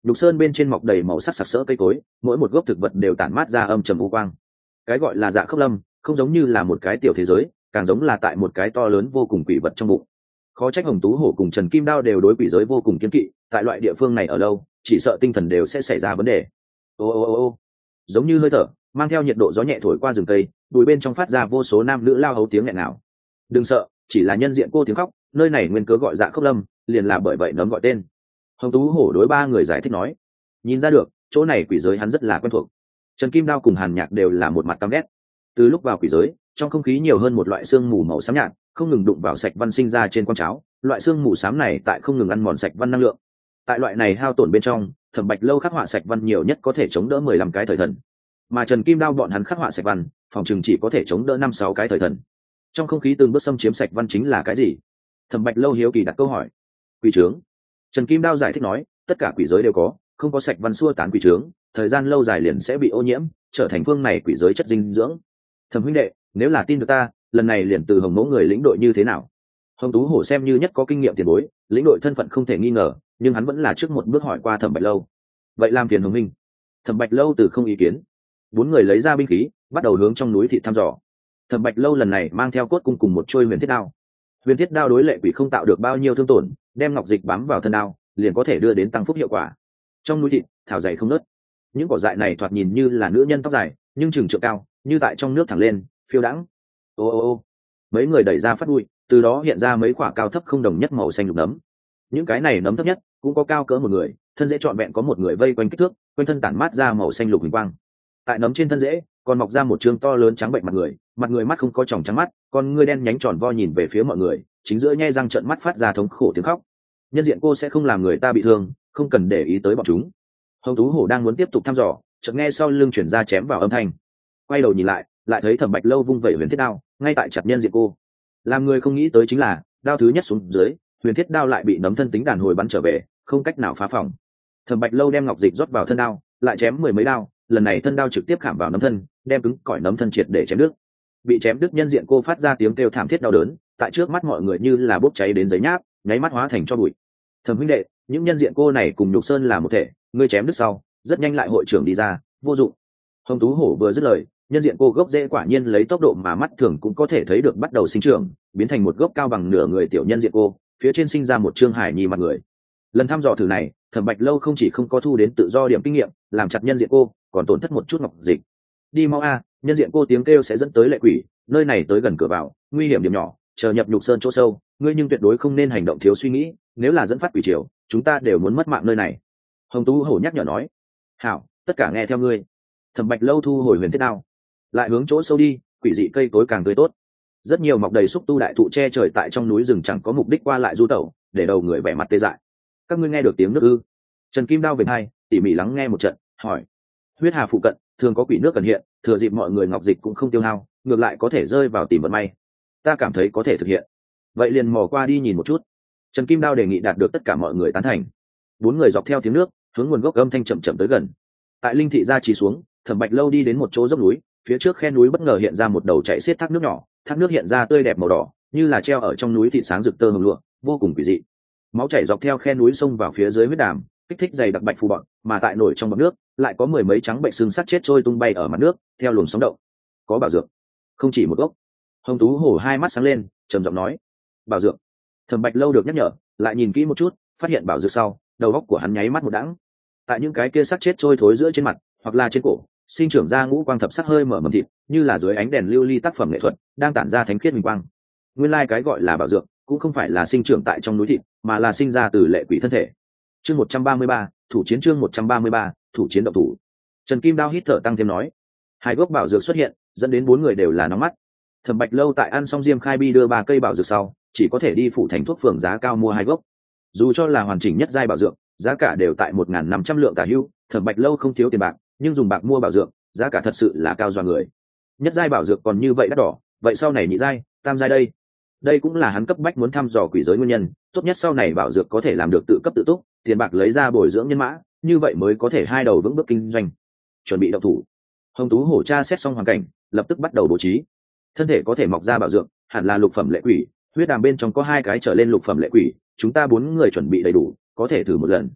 Lục sơn bên trên mọc đầy màu sắc sặc sỡ cây cối, mỗi một gốc thực vật đều tản mát ra âm trầm u quang. Cái gọi là Dạ Khốc Lâm không giống như là một cái tiểu thế giới, càng giống là tại một cái to lớn vô cùng quỷ vật trong bụng. Khó trách Hồng Tú Hổ cùng Trần Kim Đao đều đối quỷ giới vô cùng kiên kỵ, tại loại địa phương này ở lâu, chỉ sợ tinh thần đều sẽ xảy ra vấn đề. Ô ô ô ô, giống như hơi thở, mang theo nhiệt độ gió nhẹ thổi qua rừng cây, bụi bên trong phát ra vô số nam nữ lao hấu tiếng nghẹn ngào. Đừng sợ, chỉ là nhân diện cô tiếng khóc, nơi này nguyên cớ gọi Dạ Khốc Lâm, liền là bởi vậy nấm gọi tên. Hồng Tú Hổ đối ba người giải thích nói, nhìn ra được, chỗ này quỷ giới hắn rất là quen thuộc. Trần Kim Đao cùng Hàn Nhạc đều là một mặt căm ghét. Từ lúc vào quỷ giới, trong không khí nhiều hơn một loại sương mù màu xám nhạt, không ngừng đụng vào sạch văn sinh ra trên con cháo. Loại sương mù xám này tại không ngừng ăn mòn sạch văn năng lượng. Tại loại này hao tổn bên trong, Thẩm Bạch Lâu khắc họa sạch văn nhiều nhất có thể chống đỡ mười lăm cái thời thần, mà Trần Kim Đao bọn hắn khắc họa sạch văn, phòng chừng chỉ có thể chống đỡ năm sáu cái thời thần. Trong không khí từng bước xâm chiếm sạch văn chính là cái gì? Thẩm Bạch Lâu hiếu kỳ đặt câu hỏi. Quỷ trướng. Trần Kim Đao giải thích nói, tất cả quỷ giới đều có, không có sạch văn xua tán quỷ trướng, thời gian lâu dài liền sẽ bị ô nhiễm, trở thành phương này quỷ giới chất dinh dưỡng. Thẩm huynh đệ, nếu là tin được ta, lần này liền từ Hồng Mẫu người lĩnh đội như thế nào? Hồng Tú Hổ xem như nhất có kinh nghiệm tiền bối, lĩnh đội thân phận không thể nghi ngờ, nhưng hắn vẫn là trước một bước hỏi qua Thẩm Bạch Lâu. Vậy làm phiền Hồng minh. Thẩm Bạch Lâu từ không ý kiến. Bốn người lấy ra binh khí, bắt đầu hướng trong núi thị thăm dò. Thẩm Bạch Lâu lần này mang theo cốt cung cùng một chuôi huyền thiết đao. Huyền thiết đao đối lệ quỷ không tạo được bao nhiêu thương tổn, đem ngọc dịch bám vào thân đao, liền có thể đưa đến tăng phúc hiệu quả. Trong núi thịt, thảo dày không nớt. Những cỏ dại này thoạt nhìn như là nữ nhân tóc dài, nhưng chừng trượng cao, như tại trong nước thẳng lên, phiêu đãng. Ô ô ô. Mấy người đẩy ra phát bụi, từ đó hiện ra mấy quả cao thấp không đồng nhất màu xanh lục nấm. Những cái này nấm thấp nhất cũng có cao cỡ một người, thân dễ trọn vẹn có một người vây quanh kích thước, quanh thân tản mát ra màu xanh lục huỳnh quang. Tại nấm trên thân rễ còn mọc ra một trương to lớn trắng bệnh mặt người, mặt người mắt không có tròng trắng mắt, con ngươi đen nhánh tròn vo nhìn về phía mọi người, chính giữa nhe răng trợn mắt phát ra thống khổ tiếng khóc. Nhân diện cô sẽ không làm người ta bị thương, không cần để ý tới bọn chúng. Hồng Tú Hổ đang muốn tiếp tục thăm dò, chợt nghe sau lưng chuyển ra chém vào âm thanh. Quay đầu nhìn lại, lại thấy Thẩm Bạch Lâu vung vẩy huyền thiết đao, ngay tại chặt nhân diện cô. Làm người không nghĩ tới chính là, đao thứ nhất xuống dưới, huyền thiết đao lại bị nấm thân tính đàn hồi bắn trở về, không cách nào phá phòng. Thẩm Bạch Lâu đem ngọc dịch rót vào thân đao, lại chém mười mấy đao, lần này thân đao trực tiếp khảm vào nấm thân, đem cứng cỏi nấm thân triệt để chém đứt. Bị chém đứt nhân diện cô phát ra tiếng kêu thảm thiết đau đớn, tại trước mắt mọi người như là bốc cháy đến giấy nháp, nháy mắt hóa thành tro bụi. Thẩm huynh đệ, những nhân diện cô này cùng Nhục Sơn là một thể, ngươi chém đứt sau, rất nhanh lại hội trưởng đi ra, vô dụng. Hồng Tú Hổ vừa dứt lời, nhân diện cô gốc rễ quả nhiên lấy tốc độ mà mắt thường cũng có thể thấy được bắt đầu sinh trưởng, biến thành một gốc cao bằng nửa người tiểu nhân diện cô, phía trên sinh ra một trương hải nhi mặt người. Lần thăm dò thử này, Thẩm Bạch Lâu không chỉ không có thu đến tự do điểm kinh nghiệm, làm chặt nhân diện cô, còn tổn thất một chút ngọc dịch. Đi mau a, nhân diện cô tiếng kêu sẽ dẫn tới lệ quỷ, nơi này tới gần cửa vào, nguy hiểm điểm nhỏ, chờ nhập Nhục Sơn chỗ sâu, ngươi nhưng tuyệt đối không nên hành động thiếu suy nghĩ, nếu là dẫn phát quỷ triều, chúng ta đều muốn mất mạng nơi này. Hồng Tú Hổ nhắc nhở nói. Hảo, tất cả nghe theo ngươi. Thẩm Bạch Lâu thu hồi huyền thiết đao, lại hướng chỗ sâu đi, quỷ dị cây cối càng tươi tốt. Rất nhiều mọc đầy xúc tu đại thụ che trời tại trong núi rừng chẳng có mục đích qua lại du tẩu, để đầu người vẻ mặt tê dại. Các ngươi nghe được tiếng nước ư? Trần Kim Đao về hai, tỉ mỉ lắng nghe một trận, hỏi. Huyết hà phụ cận thường có quỷ nước cần hiện, thừa dịp mọi người ngọc dịch cũng không tiêu hao, ngược lại có thể rơi vào tìm vận may. Ta cảm thấy có thể thực hiện, vậy liền mò qua đi nhìn một chút. Trần Kim Đao đề nghị đạt được tất cả mọi người tán thành. Bốn người dọc theo tiếng nước hướng nguồn gốc âm thanh chậm chậm tới gần. Tại linh thị gia trì xuống, Thẩm Bạch Lâu đi đến một chỗ dốc núi, phía trước khe núi bất ngờ hiện ra một đầu chảy xiết thác nước nhỏ, thác nước hiện ra tươi đẹp màu đỏ, như là treo ở trong núi thị sáng rực tơ hồng lụa, vô cùng kỳ dị. Máu chảy dọc theo khe núi xông vào phía dưới huyết đàm, kích thích dày đặc bạch phù bọn, mà tại nổi trong bọt nước lại có mười mấy trắng bệnh xương sắt chết trôi tung bay ở mặt nước, theo luồng sóng động. Có bảo dược, không chỉ một gốc. Hồng Tú Hổ hai mắt sáng lên, trầm giọng nói. Bảo dược. Thẩm Bạch Lâu được nhắc nhở, lại nhìn kỹ một chút, phát hiện bảo dược sau, đầu óc của hắn nháy mắt một đãng. Tại những cái kia xác chết trôi thối giữa trên mặt, hoặc là trên cổ, sinh trưởng ra ngũ quang thập sắc hơi mở mầm thịt, như là dưới ánh đèn lưu ly tác phẩm nghệ thuật, đang tản ra thánh khiết minh quang. Nguyên lai like cái gọi là bảo dược, cũng không phải là sinh trưởng tại trong núi thịt, mà là sinh ra từ lệ quỷ thân thể. Chương một trăm ba mươi ba, thủ chiến chương một trăm ba mươi ba, thủ chiến động thủ. Trần Kim Đao hít thở tăng thêm nói, hai gốc bảo dược xuất hiện, dẫn đến bốn người đều là nóng mắt. Thẩm Bạch Lâu tại ăn xong diêm khai bi đưa ba cây bảo dược sau, chỉ có thể đi phủ thành thuốc phường giá cao mua hai gốc. Dù cho là hoàn chỉnh nhất giai bảo dược, giá cả đều tại một nghìn năm trăm lượng tả hữu, Thẩm Bạch Lâu không thiếu tiền bạc, nhưng dùng bạc mua bảo dược, giá cả thật sự là cao doa người. Nhất giai bảo dược còn như vậy đắt đỏ, vậy sau này nhị giai, tam giai đây. Đây cũng là hắn cấp bách muốn thăm dò quỷ giới nguyên nhân, tốt nhất sau này bảo dược có thể làm được tự cấp tự túc, tiền bạc lấy ra bồi dưỡng nhân mã, như vậy mới có thể hai đầu vững bước kinh doanh. Chuẩn bị động thủ. Hồng Tú Hổ tra xét xong hoàn cảnh, lập tức bắt đầu bố trí. Thân thể có thể mọc ra bảo dược, hẳn là lục phẩm lệ quỷ, huyết đàm bên trong có hai cái trở lên lục phẩm lệ quỷ, chúng ta bốn người chuẩn bị đầy đủ, có thể thử một lần.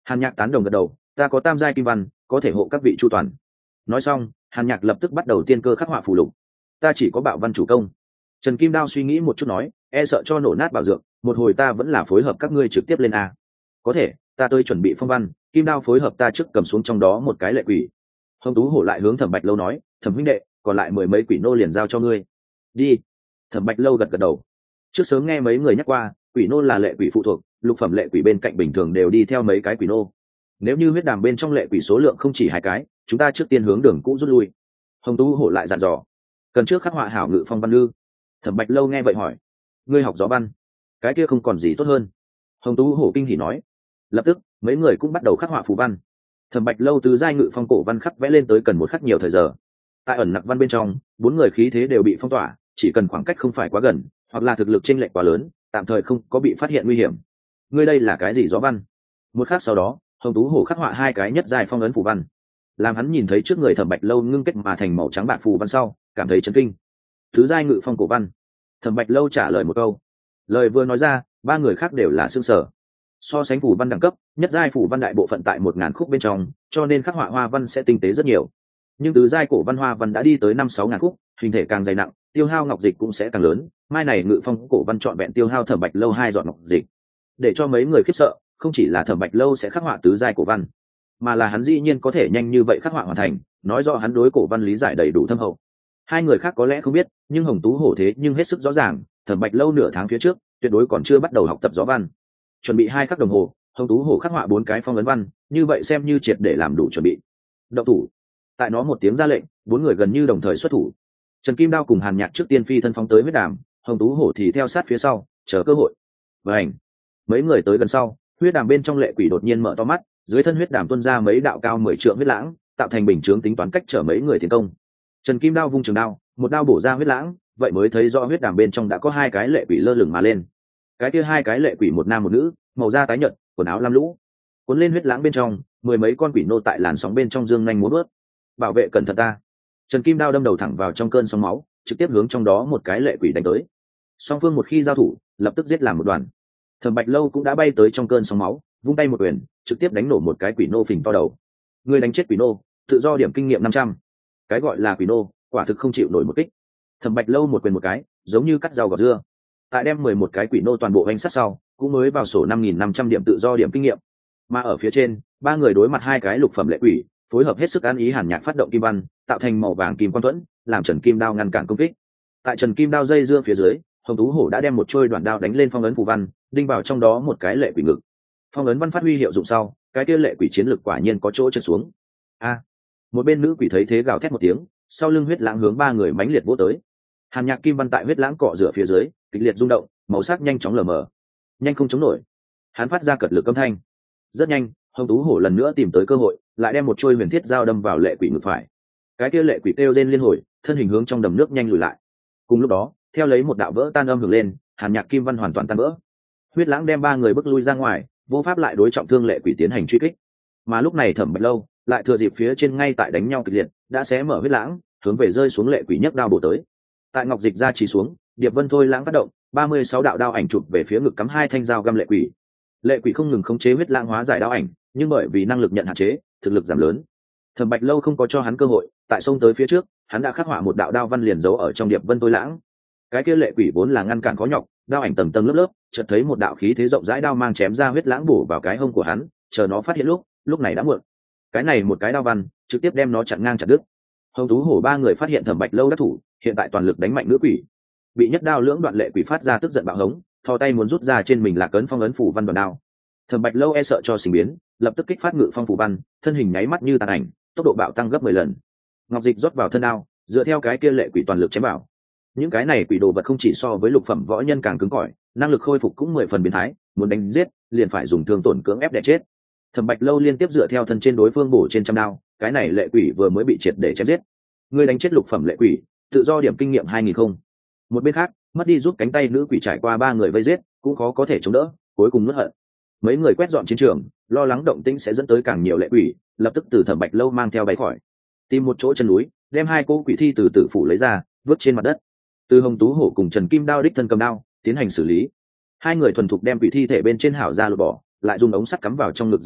Hàn Nhạc tán đồng gật đầu, ta có tam giai kim văn, có thể hộ các vị chu toàn. Nói xong, Hàn Nhạc lập tức bắt đầu tiên cơ khắc họa phù lục. Ta chỉ có bạo văn chủ công. Trần Kim Đao suy nghĩ một chút nói, e sợ cho nổ nát bảo dược, một hồi ta vẫn là phối hợp các ngươi trực tiếp lên a. Có thể, ta tới chuẩn bị phong văn, Kim Đao phối hợp ta trước cầm xuống trong đó một cái lệ quỷ. Hồng Tú Hổ lại hướng Thẩm Bạch Lâu nói, Thẩm huynh đệ, còn lại mười mấy quỷ nô liền giao cho ngươi. Đi. Thẩm Bạch Lâu gật gật đầu. Trước sớm nghe mấy người nhắc qua, quỷ nô là lệ quỷ phụ thuộc, lục phẩm lệ quỷ bên cạnh bình thường đều đi theo mấy cái quỷ nô. Nếu như huyết đàm bên trong lệ quỷ số lượng không chỉ hai cái, chúng ta trước tiên hướng đường cũ rút lui. Hồng Tú Hổ lại dặn dò, cần trước khắc họa hảo ngự phong văn lư. Thẩm Bạch Lâu nghe vậy hỏi, ngươi học gió văn, cái kia không còn gì tốt hơn. Hồng Tú Hổ kinh hỉ nói. Lập tức mấy người cũng bắt đầu khắc họa phù văn. Thẩm Bạch Lâu từ giai ngự phong cổ văn khắc vẽ lên tới cần một khắc nhiều thời giờ. Tại ẩn nặc văn bên trong, bốn người khí thế đều bị phong tỏa, chỉ cần khoảng cách không phải quá gần, hoặc là thực lực chênh lệch quá lớn, tạm thời không có bị phát hiện nguy hiểm. Ngươi đây là cái gì gió văn? Một khắc sau đó, Hồng Tú Hổ khắc họa hai cái nhất giai phong ấn phù văn. Làm hắn nhìn thấy trước người Thẩm Bạch Lâu ngưng kết mà thành màu trắng bạc phù văn sau, cảm thấy chấn kinh. Thứ giai ngự phong cổ văn. Thẩm Bạch Lâu trả lời một câu. Lời vừa nói ra, ba người khác đều là sương sở. So sánh phù văn đẳng cấp, nhất giai phù văn đại bộ phận tại một ngàn khúc bên trong, cho nên khắc họa hoa văn sẽ tinh tế rất nhiều. Nhưng tứ giai cổ văn hoa văn đã đi tới năm sáu ngàn khúc, hình thể càng dày nặng, tiêu hao ngọc dịch cũng sẽ càng lớn. Mai này ngự phong cổ văn trọn vẹn tiêu hao Thẩm Bạch Lâu hai giọt ngọc dịch. Để cho mấy người khiếp sợ, không chỉ là Thẩm Bạch Lâu sẽ khắc họa tứ giai cổ văn, mà là hắn dĩ nhiên có thể nhanh như vậy khắc họa hoàn thành, nói rõ hắn đối cổ văn lý giải đầy đủ thâm hậu. Hai người khác có lẽ không biết, nhưng Hồng Tú Hổ thế nhưng hết sức rõ ràng, Thẩm Bạch Lâu nửa tháng phía trước tuyệt đối còn chưa bắt đầu học tập gió văn. Chuẩn bị hai khắc đồng hồ, Hồng Tú Hổ khắc họa bốn cái phong ấn văn, như vậy xem như triệt để làm đủ chuẩn bị. Động thủ. Tại nó một tiếng ra lệnh, bốn người gần như đồng thời xuất thủ. Trần Kim Đao cùng Hàn Nhạc trước tiên phi thân phóng tới huyết đàm, Hồng Tú Hổ thì theo sát phía sau, chờ cơ hội. Vành. Mấy người tới gần sau, huyết đàm bên trong lệ quỷ đột nhiên mở to mắt, dưới thân huyết đàm tuôn ra mấy đạo cao mười trượng huyết lãng, tạo thành bình chướng tính toán cách trở mấy người tiến công. Trần Kim Đao vung trường đao, một đao bổ ra huyết lãng, vậy mới thấy rõ huyết đàm bên trong đã có hai cái lệ quỷ lơ lửng mà lên. Cái kia hai cái lệ quỷ một nam một nữ, màu da tái nhợt, quần áo lam lũ, cuốn lên huyết lãng bên trong, mười mấy con quỷ nô tại làn sóng bên trong dương nhanh múa vớt. Bảo vệ cẩn thận ta. Trần Kim Đao đâm đầu thẳng vào trong cơn sóng máu, trực tiếp hướng trong đó một cái lệ quỷ đánh tới. Song phương một khi giao thủ, lập tức giết làm một đoàn. Thẩm Bạch Lâu cũng đã bay tới trong cơn sóng máu, vung tay một quyền, trực tiếp đánh nổ một cái quỷ nô phình to đầu. Người đánh chết quỷ nô, tự do điểm kinh nghiệm năm trăm. Cái gọi là quỷ nô, quả thực không chịu nổi một kích. Thẩm Bạch Lâu một quyền một cái, giống như cắt rau gọt dưa. Tại đem mười một cái quỷ nô toàn bộ hành sát sau, cũng mới vào sổ năm nghìn năm trăm điểm tự do điểm kinh nghiệm. Mà ở phía trên, ba người đối mặt hai cái lục phẩm lệ quỷ, phối hợp hết sức ăn ý. Hàn Nhạc phát động kim văn, tạo thành màu vàng kim quang thuẫn, làm Trần Kim Đao ngăn cản công kích. Tại Trần Kim Đao dây dưa phía dưới, Hồng Tú Hổ đã đem một trôi đoạn đao đánh lên phong ấn phù văn, đinh vào trong đó một cái lệ quỷ ngực. Phong ấn văn phát huy hiệu dụng sau, cái kia lệ quỷ chiến lực quả nhiên có chỗ trượt xuống. A! Một bên nữ quỷ thấy thế gào thét một tiếng, sau lưng huyết lãng hướng ba người mãnh liệt vỗ tới. Hàn Nhạc kim văn tại huyết lãng cọ rửa phía dưới, kịch liệt rung động, màu sắc nhanh chóng lờ mờ, nhanh không chống nổi. Hắn phát ra cật lực âm thanh. Rất nhanh, Hồng Tú Hổ lần nữa tìm tới cơ hội, lại đem một trôi huyền thiết dao đâm vào lệ quỷ ngực phải. Cái kia lệ quỷ kêu rên liên hồi, thân hình hướng trong đầm nước nhanh lùi lại. Cùng lúc đó, theo lấy một đạo vỡ tan âm hưởng lên, Hàn Nhạc kim văn hoàn toàn tan vỡ. Huyết lãng đem ba người bước lui ra ngoài, vô pháp lại đối trọng thương lệ quỷ tiến hành truy kích. Mà lúc này Thẩm Bạch Lâu lại thừa dịp phía trên ngay tại đánh nhau kịch liệt, đã xé mở huyết lãng, hướng về rơi xuống lệ quỷ nhấc đao bổ tới. Tại ngọc dịch ra chỉ xuống, Điệp Vân thôi lãng phát động, ba mươi sáu đạo đao ảnh chụp về phía ngực cắm hai thanh dao găm lệ quỷ. Lệ quỷ không ngừng khống chế huyết lãng hóa giải đao ảnh, nhưng bởi vì năng lực nhận hạn chế, thực lực giảm lớn. Thẩm Bạch Lâu không có cho hắn cơ hội, tại sông tới phía trước, hắn đã khắc họa một đạo đao văn liền giấu ở trong Điệp Vân thôi lãng. Cái kia lệ quỷ vốn là ngăn cản khó nhọc, đao ảnh tầng tầng lớp lớp, chợt thấy một đạo khí thế rộng rãi đao mang chém ra huyết lãng bổ vào cái hông của hắn, chờ nó phát hiện lúc, lúc này đã muộn. Cái này một cái đao văn, trực tiếp đem nó chặn ngang chặt đứt. Hồng Tú Hổ ba người phát hiện Thẩm Bạch Lâu đắc thủ, hiện tại toàn lực đánh mạnh nữ quỷ. Bị nhất đao lưỡng đoạn lệ quỷ phát ra tức giận bạo hống, thò tay muốn rút ra trên mình là cấn phong ấn phủ văn đoạn đao. Thẩm Bạch Lâu e sợ cho sinh biến, lập tức kích phát ngự phong phủ văn, thân hình nháy mắt như tàn ảnh, tốc độ bạo tăng gấp mười lần. Ngọc dịch rót vào thân đao, dựa theo cái kia lệ quỷ toàn lực chém vào. Những cái này quỷ đồ vật không chỉ so với lục phẩm võ nhân càng cứng cỏi, năng lực khôi phục cũng mười phần biến thái, muốn đánh giết liền phải dùng thương tổn cưỡng ép để chết. Thẩm Bạch Lâu liên tiếp dựa theo thân trên đối phương bổ trên trăm đao, cái này lệ quỷ vừa mới bị triệt để chém giết. Ngươi đánh chết lục phẩm lệ quỷ, tự do điểm kinh nghiệm hai nghìn không. Một bên khác, mất đi giúp cánh tay nữ quỷ trải qua ba người vây giết, cũng khó có thể chống đỡ, cuối cùng nuốt hận. Mấy người quét dọn chiến trường, lo lắng động tĩnh sẽ dẫn tới càng nhiều lệ quỷ, lập tức từ Thẩm Bạch Lâu mang theo bay khỏi, tìm một chỗ chân núi, đem hai cô quỷ thi từ tử phủ lấy ra, vứt trên mặt đất. Từ Hồng Tú Hổ cùng Trần Kim Đao đích thân cầm đao, tiến hành xử lý. Hai người thuần thục đem quỷ thi thể bên trên hảo ra lột bỏ, lại dùng ống sắt cắm vào trong ngực dẫn máu,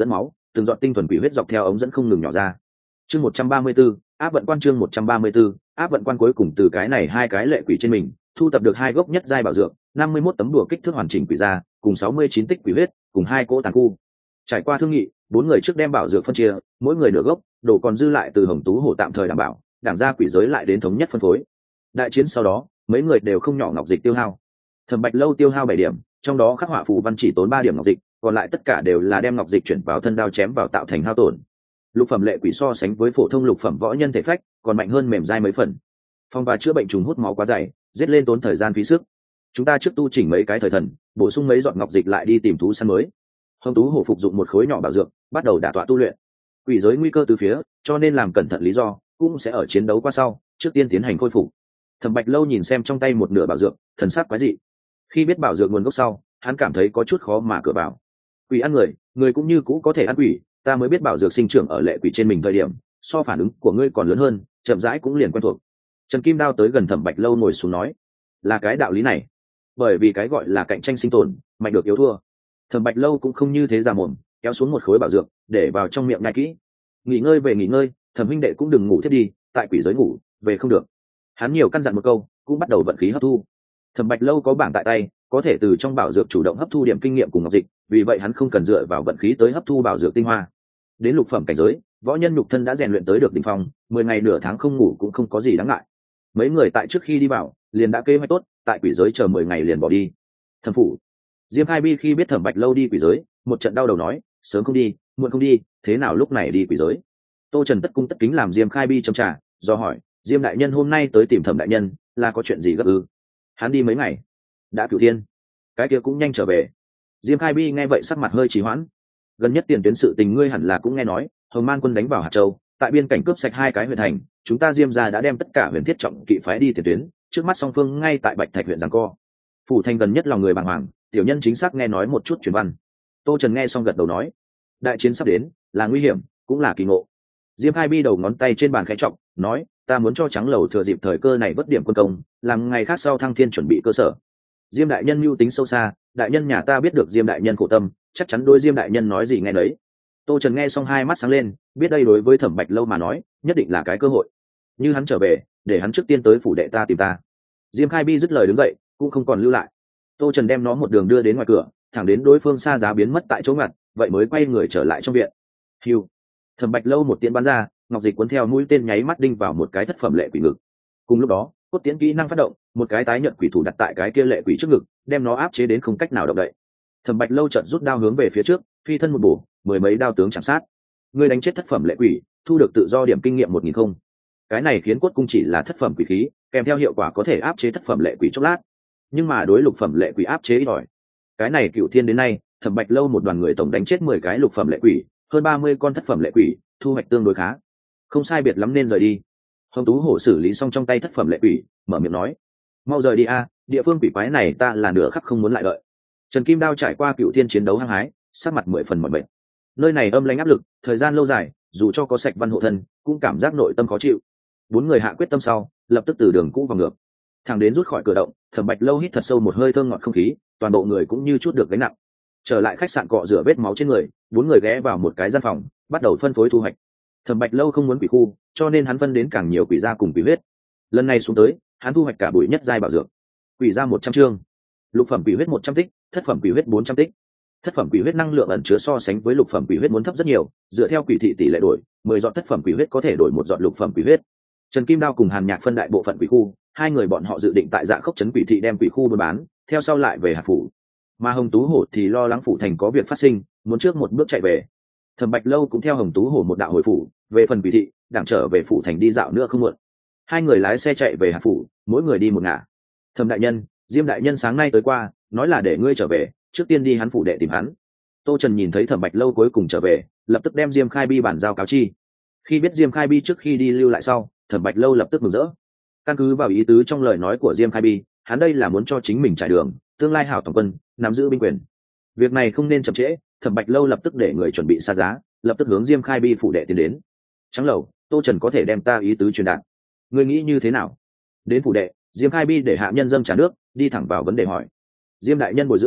từng giọt tinh thuần quỷ huyết dọc theo ống dẫn không ngừng nhỏ ra. Chương một trăm ba mươi 134, áp vận quan chương một trăm ba mươi 134, áp vận quan cuối cùng từ cái này hai cái lệ quỷ trên mình, thu tập được hai gốc nhất giai bảo dược, năm mươi mốt tấm đùa kích thước hoàn chỉnh quỷ ra, cùng sáu mươi chín tích quỷ huyết, cùng hai cỗ tàn khu. Trải qua thương nghị, bốn người trước đem bảo dược phân chia, mỗi người nửa gốc, đồ còn dư lại từ Hồng Tú Hổ tạm thời đảm bảo, đảng ra quỷ giới lại đến thống nhất phân phối. Đại chiến sau đó, mấy người đều không nhỏ ngọc dịch tiêu hao. Thẩm Bạch Lâu tiêu hao bảy điểm, trong đó khắc họa phù văn chỉ tốn ba điểm ngọc dịch, còn lại tất cả đều là đem ngọc dịch chuyển vào thân đao chém vào tạo thành hao tổn. Lục phẩm lệ quỷ so sánh với phổ thông lục phẩm võ nhân thể phách, còn mạnh hơn mềm dai mấy phần. Phong và chữa bệnh trùng hút máu quá dày, giết lên tốn thời gian phí sức. Chúng ta trước tu chỉnh mấy cái thời thần, bổ sung mấy giọt ngọc dịch lại đi tìm thú săn mới. Hồng Tú Hổ phục dụng một khối nhỏ bảo dược, bắt đầu đả tọa tu luyện. Quỷ giới nguy cơ từ phía, cho nên làm cẩn thận lý do, cũng sẽ ở chiến đấu qua sau, trước tiên tiến hành khôi phục. Thẩm Bạch Lâu nhìn xem trong tay một nửa bảo dược, thần sắc quái dị. Khi biết bảo dược nguồn gốc sau, hắn cảm thấy có chút khó mà cửa vào. Quỷ ăn người, người cũng như cũ có thể ăn quỷ, ta mới biết bảo dược sinh trưởng ở lệ quỷ trên mình thời điểm, so phản ứng của ngươi còn lớn hơn, chậm rãi cũng liền quen thuộc. Trần Kim Đao tới gần Thẩm Bạch Lâu ngồi xuống nói, là cái đạo lý này. Bởi vì cái gọi là cạnh tranh sinh tồn, mạnh được yếu thua. Thẩm Bạch Lâu cũng không như thế già mồm, kéo xuống một khối bảo dược, để vào trong miệng nhai kỹ. Nghỉ ngơi về nghỉ ngơi, Thẩm huynh đệ cũng đừng ngủ thiết đi, tại quỷ giới ngủ, về không được. Hắn nhiều căn dặn một câu, cũng bắt đầu vận khí hấp thu. Thẩm Bạch Lâu có bảng tại tay, có thể từ trong bảo dược chủ động hấp thu điểm kinh nghiệm cùng ngọc dịch, vì vậy hắn không cần dựa vào vận khí tới hấp thu bảo dược tinh hoa. Đến lục phẩm cảnh giới, võ nhân nhục thân đã rèn luyện tới được đỉnh phong, mười ngày nửa tháng không ngủ cũng không có gì đáng ngại. Mấy người tại trước khi đi vào, liền đã kế hoạch tốt, tại quỷ giới chờ mười ngày liền bỏ đi. Thẩm phủ, Diêm Khai Bi khi biết Thẩm Bạch Lâu đi quỷ giới, một trận đau đầu nói, sớm không đi, muộn không đi, thế nào lúc này đi quỷ giới? Tô Trần tất cung tất kính làm Diêm Khai Bi châm trà, do hỏi, Diêm đại nhân hôm nay tới tìm Thẩm đại nhân, là có chuyện gì gấp ư? Hắn đi mấy ngày? Đã cửu thiên, cái kia cũng nhanh trở về. Diêm Khai Bi nghe vậy sắc mặt hơi trì hoãn. Gần nhất tiền tuyến sự tình ngươi hẳn là cũng nghe nói, Hồng Man quân đánh vào Hạt Châu, tại biên cảnh cướp sạch hai cái huyện thành, chúng ta Diêm gia đã đem tất cả huyền thiết trọng kỵ phái đi tiền tuyến, trước mắt song phương ngay tại Bạch Thạch huyện giằng co. Phủ thành gần nhất lòng người bàng hoàng, tiểu nhân chính xác nghe nói một chút truyền văn. Tô Trần nghe xong gật đầu nói, đại chiến sắp đến, là nguy hiểm, cũng là kỳ ngộ. Diêm Khai Bi đầu ngón tay trên bàn khẽ trọng, nói, ta muốn cho Trắng Lầu thừa dịp thời cơ này vất điểm quân công, làm ngày khác sau thăng thiên chuẩn bị cơ sở. Diêm đại nhân mưu tính sâu xa, đại nhân nhà ta biết được Diêm đại nhân khổ tâm, chắc chắn đối Diêm đại nhân nói gì nghe đấy. Tô Trần nghe xong hai mắt sáng lên, biết đây đối với Thẩm Bạch Lâu mà nói, nhất định là cái cơ hội. Như hắn trở về, để hắn trước tiên tới phủ đệ ta tìm ta. Diêm Khai Bi dứt lời đứng dậy, cũng không còn lưu lại. Tô Trần đem nó một đường đưa đến ngoài cửa, thẳng đến đối phương xa giá biến mất tại chỗ ngặt, vậy mới quay người trở lại trong viện. Hiu, Thẩm Bạch Lâu một tiễn bắn ra, ngọc dịch cuốn theo mũi tên nháy mắt đinh vào một cái thất phẩm lệ quỷ ngực. Cùng lúc đó, cốt tiễn kỹ năng phát động, một cái tái nhận quỷ thủ đặt tại cái kia lệ quỷ trước ngực, đem nó áp chế đến không cách nào động đậy. Thẩm Bạch Lâu chợt rút đao hướng về phía trước, phi thân một bổ, mười mấy đao tướng chạm sát. Người đánh chết thất phẩm lệ quỷ, thu được tự do điểm kinh nghiệm một nghìn không. Cái này khiến cốt cung chỉ là thất phẩm quỷ khí, kèm theo hiệu quả có thể áp chế thất phẩm lệ quỷ chốc lát, nhưng mà đối lục phẩm lệ quỷ áp chế ít ỏi. Cái này cựu thiên đến nay, Thẩm Bạch Lâu một đoàn người tổng đánh chết mười cái lục phẩm lệ quỷ, hơn ba mươi con thất phẩm lệ quỷ, thu hoạch tương đối khá, không sai biệt lắm nên rời đi. Hồng Tú Hổ xử lý xong trong tay thất phẩm lệ quỷ, mở miệng nói, mau rời đi a, địa phương quỷ quái này ta là nửa khắc không muốn lại đợi. Trần Kim Đao trải qua cựu thiên chiến đấu hăng hái, sắc mặt mười phần mỏi mệt. Nơi này âm lãnh áp lực, thời gian lâu dài, dù cho có sạch văn hộ thân, cũng cảm giác nội tâm khó chịu. Bốn người hạ quyết tâm sau, lập tức từ đường cũ vào ngược, thằng đến rút khỏi cửa động. Thẩm Bạch Lâu hít thật sâu một hơi thơm ngọt không khí, toàn bộ người cũng như chút được gánh nặng. Trở lại khách sạn cọ rửa vết máu trên người, bốn người ghé vào một cái gian phòng, bắt đầu phân phối thu hoạch. Thẩm Bạch Lâu không muốn quỷ khu, cho nên hắn phân đến càng nhiều quỷ gia cùng quỷ huyết. Lần này xuống tới, hắn thu hoạch cả bụi nhất giai bảo dược. Quỷ gia một trăm chương, lục phẩm quỷ huyết một trăm tích, thất phẩm quỷ huyết bốn trăm tích. Thất phẩm quỷ huyết năng lượng ẩn chứa so sánh với lục phẩm quỷ huyết muốn thấp rất nhiều, dựa theo quỷ thị tỷ lệ đổi, mười giọt thất phẩm quỷ huyết có thể đổi một giọt lục phẩm quỷ huyết. Trần Kim Đao cùng Hàn Nhạc phân đại bộ phận quỷ khu, hai người bọn họ dự định tại Dạ Khốc trấn quỷ thị đem quỷ khu buôn bán, theo sau lại về Hạt phủ. Mà Hồng Tú Hổ thì lo lắng phủ thành có việc phát sinh, muốn trước một bước chạy về. Thẩm Bạch Lâu cũng theo Hồng Tú Hổ một đạo hồi phủ, về phần quỷ thị, đảng trở về phủ thành đi dạo nữa không muộn. Hai người lái xe chạy về Hạt phủ, mỗi người đi một ngả. Thẩm đại nhân, Diêm đại nhân sáng nay tới qua, nói là để ngươi trở về, trước tiên đi hắn phủ đệ tìm hắn. Tô Trần nhìn thấy Thẩm Bạch Lâu cuối cùng trở về, lập tức đem Diêm Khai Bi bản giao cáo chi. Khi biết Diêm Khai Bi trước khi đi lưu lại sau, Thẩm Bạch Lâu lập tức mừng rỡ. Căn cứ vào ý tứ trong lời nói của Diêm Khai Bi, hắn đây là muốn cho chính mình trải đường, tương lai hảo tổng quân, nắm giữ binh quyền. Việc này không nên chậm trễ, Thẩm Bạch Lâu lập tức để người chuẩn bị xa giá, lập tức hướng Diêm Khai Bi phủ đệ tiến đến. Trắng Lầu, Tô Trần có thể đem ta ý tứ truyền đạt. Ngươi nghĩ như thế nào? Đến phủ đệ, Diêm Khai Bi để hạ nhân dâng trà nước, đi thẳng vào vấn đề hỏi. Diêm đại nhân bồi dưỡng,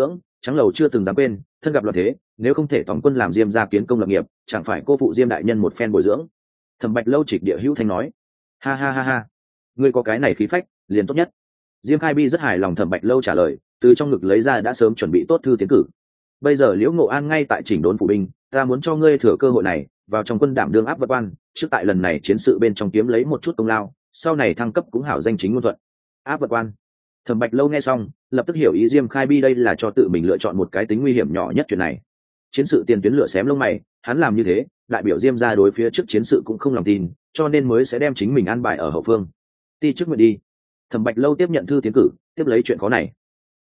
Trắng lầu chưa từng dám quên, thân gặp loạn thế, nếu không thể tổng quân làm Diêm gia kiến công lập nghiệp, chẳng phải cô phụ Diêm đại nhân một phen bồi dưỡng. Thẩm Bạch Lâu trịch địa hữu thanh nói, ha ha ha ha, ngươi có cái này khí phách, liền tốt nhất. Diêm Khai Bi rất hài lòng Thẩm Bạch Lâu trả lời, từ trong ngực lấy ra đã sớm chuẩn bị tốt thư tiến cử. Bây giờ Liễu Ngộ An ngay tại chỉnh đốn phụ binh, ta muốn cho ngươi thừa cơ hội này, vào trong quân đảm đương áp vật quan, trước tại lần này chiến sự bên trong kiếm lấy một chút công lao, sau này thăng cấp cũng hảo danh chính ngôn thuận. Áp vật quan. Thẩm Bạch Lâu nghe xong, lập tức hiểu ý Diêm Khai Bi đây là cho tự mình lựa chọn một cái tính nguy hiểm nhỏ nhất chuyện này. Chiến sự tiền tuyến lửa xém lông mày, hắn làm như thế, đại biểu Diêm gia đối phía trước chiến sự cũng không lòng tin, cho nên mới sẽ đem chính mình an bài ở hậu phương. Ti trước nguyện đi. Thẩm Bạch Lâu tiếp nhận thư tiến cử, tiếp lấy chuyện khó này.